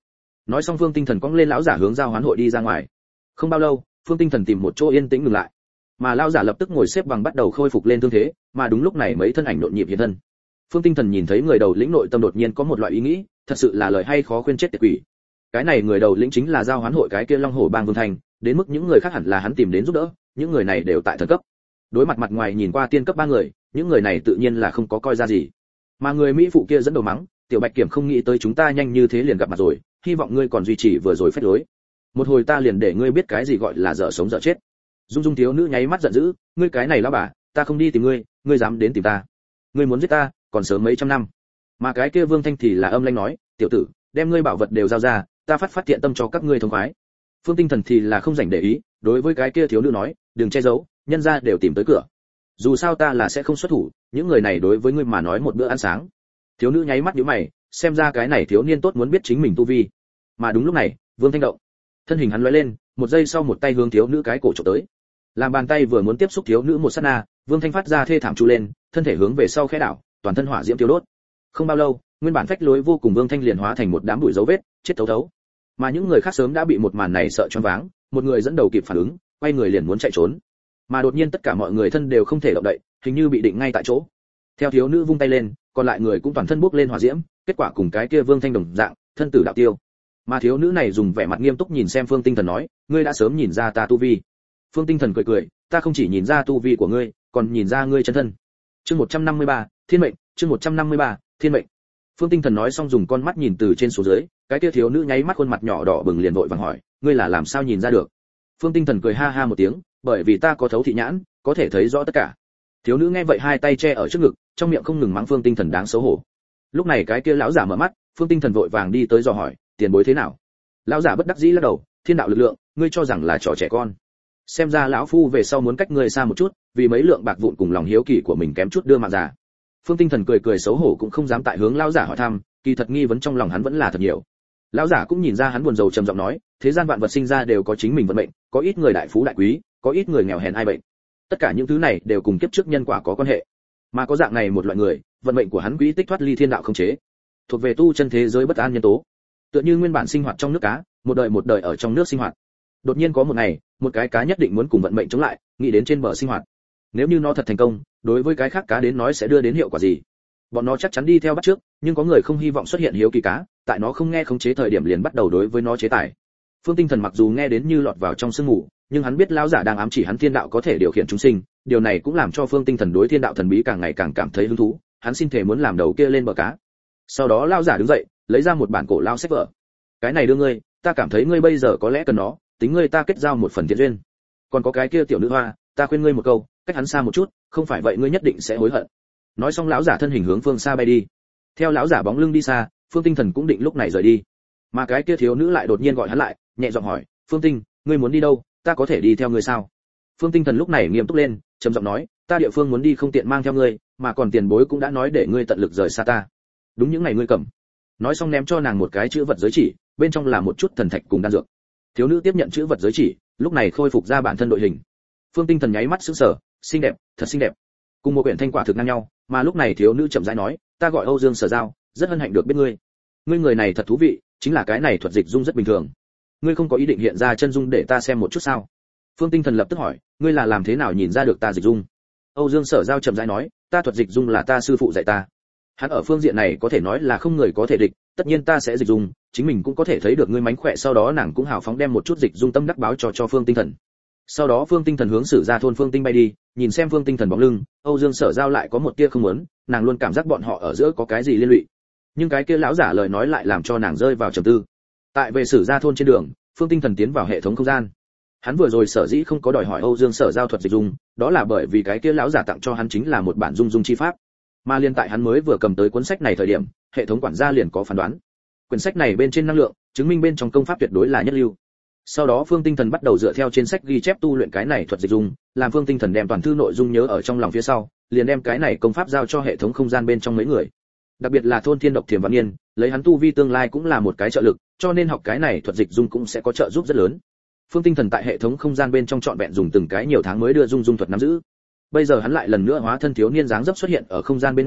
Nói xong Phương Tinh Thần cong lên lão giả hướng giao hoán hội đi ra ngoài. Không bao lâu, Phương Tinh Thần tìm một chỗ yên tĩnh ngừng lại, mà lão giả lập tức ngồi xếp bằng bắt đầu khôi phục lên thương thế, mà đúng lúc này mấy thân ảnh nhộn nhịp hiện thân. Phương Tinh Thần nhìn thấy người đầu lĩnh nội tâm đột nhiên có một loại ý nghĩ, thật sự là lời hay khó khuyên chết tiệt quỷ. Cái này người đầu lĩnh chính là giao hoán hội cái kia Long Hổ Bang Vương Thành, đến mức những người khác hẳn là hắn tìm đến giúp đỡ, những người này đều tại thần cấp. Đối mặt mặt ngoài nhìn qua tiên cấp 3 người, những người này tự nhiên là không có coi ra gì. Mà người mỹ phụ kia dẫn đầu mắng, tiểu Bạch Kiểm không nghĩ tới chúng ta nhanh như thế liền gặp mặt rồi, hy vọng ngươi còn duy trì vừa rồi phép lối. Một hồi ta liền để ngươi biết cái gì gọi là dở sống dở chết. Dung Dung thiếu nữ nháy mắt giận dữ, ngươi cái này lão bà, ta không đi tìm ngươi, ngươi dám đến tìm ta? Ngươi muốn giết ta, còn sớm mấy trăm năm. Mà cái kia Vương Thanh thì là âm lãnh nói, tiểu tử, đem ngươi bảo vật đều giao ra, ta phát thiện tâm cho các ngươi thông khoái. Phương Tinh Thần thì là không rảnh để ý, đối với cái kia thiếu nữ nói, đừng che giấu, nhân gia đều tìm tới cửa. Dù sao ta là sẽ không xuất thủ, những người này đối với ngươi mà nói một bữa ăn sáng. Thiếu nữ nháy mắt nhíu mày, xem ra cái này thiếu niên tốt muốn biết chính mình tu vi. Mà đúng lúc này, Vương Thanh động, thân hình hắn lóe lên, một giây sau một tay hướng thiếu nữ cái cổ chụp tới. Làm bàn tay vừa muốn tiếp xúc thiếu nữ một sát na, Vương Thanh phát ra thê thảm chu lên, thân thể hướng về sau khẽ đảo, toàn thân hỏa diễm tiêu đốt. Không bao lâu, nguyên bản phách lối vô cùng Vương Thanh liền hóa thành một đám bụi dấu vết, chết thấu thấu. Mà những người khác sớm đã bị một màn này sợ choáng váng, một người dẫn đầu kịp phản ứng, quay người liền muốn chạy trốn. Mà đột nhiên tất cả mọi người thân đều không thể động đậy, hình như bị định ngay tại chỗ. Theo thiếu nữ vung tay lên, còn lại người cũng toàn thân bốc lên hỏa diễm, kết quả cùng cái kia Vương Thanh đồng dạng, thân tử đạo tiêu. Mà thiếu nữ này dùng vẻ mặt nghiêm túc nhìn xem Phương Tinh Thần nói, ngươi đã sớm nhìn ra ta tu vi. Phương Tinh Thần cười cười, ta không chỉ nhìn ra tu vi của ngươi, còn nhìn ra ngươi chân thân. Chương 153, Thiên mệnh, chương 153, Thiên mệnh. Phương Tinh Thần nói xong dùng con mắt nhìn từ trên xuống dưới, cái kia thiếu nữ nháy mắt khuôn mặt nhỏ đỏ bừng liền vội vàng hỏi, ngươi là làm sao nhìn ra được? Phương Tinh Thần cười ha ha một tiếng, bởi vì ta có thấu thị nhãn, có thể thấy rõ tất cả. Thiếu nữ nghe vậy hai tay che ở trước ngực, trong miệng không ngừng mắng Phương Tinh Thần đáng xấu hổ. Lúc này cái kia lão giả mở mắt, Phương Tinh Thần vội vàng đi tới dò hỏi, tiền bối thế nào? Lão giả bất đắc dĩ lắc đầu, thiên đạo lực lượng, ngươi cho rằng là trò trẻ con. Xem ra lão phu về sau muốn cách ngươi xa một chút, vì mấy lượng bạc vụn cùng lòng hiếu kỳ của mình kém chút đưa mạng giả. Phương Tinh Thần cười cười xấu hổ cũng không dám tại hướng lão giả hỏi thăm, kỳ thật nghi vấn trong lòng hắn vẫn là thật nhiều. Lão giả cũng nhìn ra hắn buồn rầu trầm giọng nói, thế gian vạn vật sinh ra đều có chính mình vận mệnh, có ít người đại phú đại quý, có ít người nghèo hèn ai bệnh. Tất cả những thứ này đều cùng kiếp trước nhân quả có quan hệ. Mà có dạng này một loại người, vận mệnh của hắn quỹ tích thoát ly thiên đạo không chế, thuộc về tu chân thế giới bất an nhân tố. Tựa như nguyên bản sinh hoạt trong nước cá, một đời ở trong nước sinh hoạt. Đột nhiên có một ngày, một cái cá nhất định muốn cùng vận mệnh chống lại, nghĩ đến trên bờ sinh hoạt. Nếu như nó thật thành công, đối với cái khác cá đến nói sẽ đưa đến hiệu quả gì? Bọn nó chắc chắn đi theo bắt trước, nhưng có người không hy vọng xuất hiện hiếu kỳ cá, tại nó không nghe khống chế thời điểm liền bắt đầu đối với nó chế tài. Phương Tinh Thần mặc dù nghe đến như lọt vào trong sương mù, nhưng hắn biết lão giả đang ám chỉ hắn thiên đạo có thể điều khiển chúng sinh, điều này cũng làm cho Phương Tinh Thần đối thiên đạo thần bí càng ngày càng cảm thấy hứng thú, hắn xin thể muốn làm đầu kia lên bờ cá. Sau đó lão giả đứng dậy, lấy ra một bản cổ lao sách vở. Cái này đưa ngươi, ta cảm thấy ngươi bây giờ có lẽ cần nó, tính ngươi ta kết giao một phần thiện duyên. Còn có cái kia tiểu nữ hoa, ta khuyên ngươi một câu, cách hắn xa một chút, không phải vậy ngươi nhất định sẽ hối hận. Nói xong lão giả thân hình hướng phương xa bay đi. Theo lão giả bóng lưng đi xa, Phương Tinh Thần cũng định lúc này rời đi. Mà cái kia thiếu nữ lại đột nhiên gọi hắn lại, nhẹ giọng hỏi, "Phương Tinh, ngươi muốn đi đâu, ta có thể đi theo ngươi sao?" Phương Tinh Thần lúc này nghiêm túc lên, trầm giọng nói, "Ta địa phương muốn đi không tiện mang theo ngươi, mà còn tiền bối cũng đã nói để ngươi tận lực rời xa ta. Đúng những ngày ngươi cầm." Nói xong ném cho nàng một cái chữ vật giới chỉ, bên trong là một chút thần thạch cùng đan dược. Thiếu nữ tiếp nhận chữ vật giới chỉ, lúc này khôi phục ra bản thân đội hình. Phương Tinh Thần nháy mắt sững sờ, xinh đẹp, thật xinh đẹp. Cùng một quyển thanh quả thực ngang nhau, mà lúc này thiếu nữ chậm rãi nói, "Ta gọi Âu Dương Sở Giao, rất hân hạnh được biết ngươi. Ngươi người này thật thú vị, chính là cái này thuật dịch dung rất bình thường. Ngươi không có ý định hiện ra chân dung để ta xem một chút sao?" Phương Tinh Thần lập tức hỏi, "Ngươi là làm thế nào nhìn ra được ta dịch dung?" Âu Dương Sở Giao chậm rãi nói, "Ta thuật dịch dung là ta sư phụ dạy ta. Hắn ở phương diện này có thể nói là không người có thể địch, tất nhiên ta sẽ dịch dung, chính mình cũng có thể thấy được ngươi mánh khỏe." Sau đó nàng cũng hào phóng đem một chút dịch dung tâm đắc báo cho Phương Tinh Thần. Sau đó Phương Tinh Thần hướng Sử Gia thôn Phương Tinh bay đi, nhìn xem Phương Tinh Thần bóng lưng, Âu Dương Sở Giao lại có một tia không muốn, nàng luôn cảm giác bọn họ ở giữa có cái gì liên lụy. Nhưng cái kia lão giả lời nói lại làm cho nàng rơi vào trầm tư. Tại về Sử Gia thôn trên đường, Phương Tinh Thần tiến vào hệ thống không gian. Hắn vừa rồi sở dĩ không có đòi hỏi Âu Dương Sở Giao thuật dịch dung, đó là bởi vì cái kia lão giả tặng cho hắn chính là một bản dung dung chi pháp. Mà liên tại hắn mới vừa cầm tới cuốn sách này thời điểm, hệ thống quản gia liền có phán đoán. Quyển sách này bên trên năng lượng, chứng minh bên trong công pháp tuyệt đối là nhất lưu. Sau đó Phương Tinh Thần bắt đầu dựa theo trên sách ghi chép tu luyện cái này thuật dịch dung, làm Phương Tinh Thần đem toàn thư nội dung nhớ ở trong lòng phía sau, liền đem cái này công pháp giao cho hệ thống không gian bên trong mấy người. Đặc biệt là thôn Thiên Độc Thiểm Vạn Niên, lấy hắn tu vi tương lai cũng là một cái trợ lực, cho nên học cái này thuật dịch dung cũng sẽ có trợ giúp rất lớn. Phương Tinh Thần tại hệ thống không gian bên trong trọn vẹn dùng từng cái nhiều tháng mới đưa dung dung thuật nắm giữ. Bây giờ hắn lại lần nữa hóa thân thiếu niên dáng dấp xuất hiện ở không gian bên ngoài,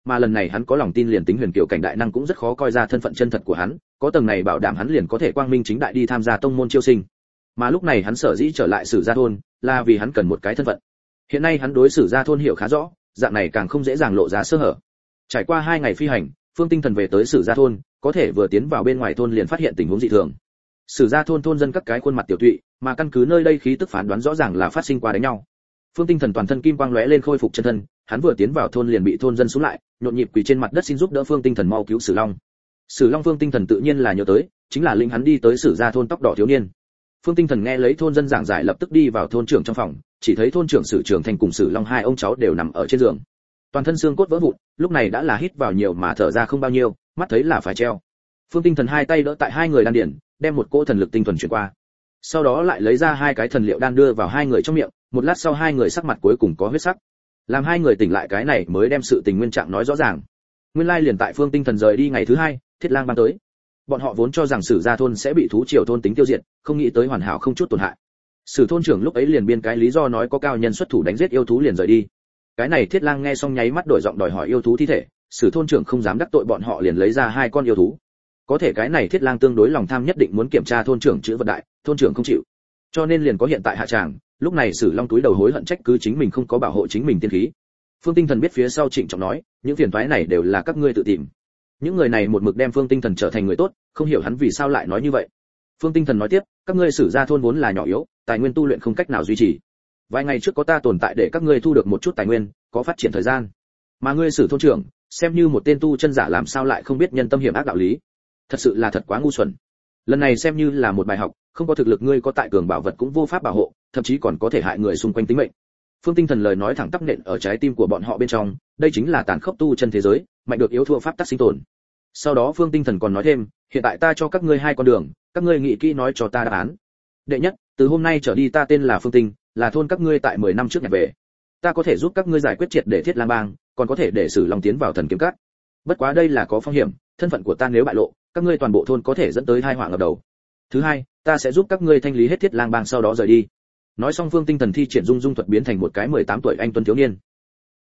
mà lần này hắn có lòng tin liền tính huyền kiều cảnh đại năng cũng rất khó coi ra thân phận chân thật của hắn, có tầng này bảo đảm hắn liền có thể quang minh chính đại đi tham gia tông môn chiêu sinh. Mà lúc này hắn sở dĩ trở lại Sử Gia thôn, là vì hắn cần một cái thân phận. Hiện nay hắn đối Sử Gia thôn hiểu khá rõ, dạng này càng không dễ dàng lộ ra sơ hở. Trải qua 2 ngày phi hành, Phương Tinh Thần về tới Sử Gia thôn, có thể vừa tiến vào bên ngoài thôn liền phát hiện tình huống dị thường. Sử Gia thôn thôn dân các cái khuôn mặt tiểu tụy, mà căn cứ nơi đây khí tức phán đoán rõ ràng là phát sinh qua đánh nhau. Phương Tinh Thần toàn thân kim quang lóe lên khôi phục chân thân, hắn vừa tiến vào thôn liền bị thôn dân xuống lại, nhộn nhịp quỳ trên mặt đất xin giúp đỡ Phương Tinh Thần mau cứu Sử Long. Sử Long Phương Tinh Thần tự nhiên là nhớ tới, chính là linh hắn đi tới Sử Gia thôn tóc đỏ thiếu niên. Phương Tinh Thần nghe lấy thôn dân giảng giải lập tức đi vào thôn trưởng trong phòng, chỉ thấy thôn trưởng Sử Trường Thành cùng Sử Long hai ông cháu đều nằm ở trên giường. Toàn thân xương cốt vỡ vụn, lúc này đã là hít vào nhiều mà thở ra không bao nhiêu, mắt thấy là phải treo. Phương Tinh Thần hai tay đỡ tại hai người đan điển, đem một cỗ thần lực tinh thuần chuyển qua. Sau đó lại lấy ra 2 cái thần liệu đan đưa vào hai người trong miệng, một lát sau hai người sắc mặt cuối cùng có huyết sắc. Làm hai người tỉnh lại cái này mới đem sự tình nguyên trạng nói rõ ràng. Nguyên lai liền tại Phương Tinh Thần rời đi ngày thứ 2, Thiết Lang ban tới. Bọn họ vốn cho rằng Sử Gia thôn sẽ bị thú triều thôn tính tiêu diệt, không nghĩ tới hoàn hảo không chút tổn hại. Sử thôn trưởng lúc ấy liền biên cái lý do nói có cao nhân xuất thủ đánh giết yêu thú liền rời đi. Cái này Thiết Lang nghe xong nháy mắt đổi giọng đòi hỏi yêu thú thi thể, Sử thôn trưởng không dám đắc tội bọn họ liền lấy ra 2 con yêu thú. Có thể cái này Thiết Lang tương đối lòng tham nhất định muốn kiểm tra thôn trưởng chữ vật đại, thôn trưởng không chịu. Cho nên liền có hiện tại hạ tràng, lúc này Sử Long túi đầu hối hận trách cứ chính mình không có bảo hộ chính mình tiên khí. Phương Tinh Thần biết phía sau trịnh trọng nói, những phiền toái này đều là các ngươi tự tìm. Những người này một mực đem Phương Tinh Thần trở thành người tốt, không hiểu hắn vì sao lại nói như vậy. Phương Tinh Thần nói tiếp, các ngươi Sử Gia thôn vốn là nhỏ yếu, tài nguyên tu luyện không cách nào duy trì. Vài ngày trước có ta tồn tại để các ngươi thu được một chút tài nguyên, có phát triển thời gian. Mà ngươi Sử thôn trưởng, xem như một tên tu chân giả làm sao lại không biết nhân tâm hiểm ác đạo lý. Thật sự là thật quá ngu xuẩn. Lần này xem như là một bài học, không có thực lực ngươi có tại cường bảo vật cũng vô pháp bảo hộ, thậm chí còn có thể hại người xung quanh tính mệnh. Phương Tinh Thần lời nói thẳng tắp nện ở trái tim của bọn họ bên trong, đây chính là tàn khốc tu chân thế giới, mạnh được yếu thua pháp tắc sinh tồn. Sau đó Phương Tinh Thần còn nói thêm, hiện tại ta cho các ngươi 2 con đường, các ngươi nghĩ kỹ nói cho ta đáp án. Đệ nhất, từ hôm nay trở đi ta tên là Phương Tinh, là thôn các ngươi tại 10 năm trước nhặt về. Ta có thể giúp các ngươi giải quyết triệt để Thiết Lang bang, còn có thể để Sử Long tiến vào thần kiếm cát. Bất quá đây là có phong hiểm, thân phận của ta nếu bại lộ, các ngươi toàn bộ thôn có thể dẫn tới tai họa ngập đầu. Thứ hai, ta sẽ giúp các ngươi thanh lý hết Thiết Lang bang sau đó rời đi. Nói xong Phương Tinh Thần thi triển dung dung thuật biến thành một cái 18 tuổi anh tuấn thiếu niên.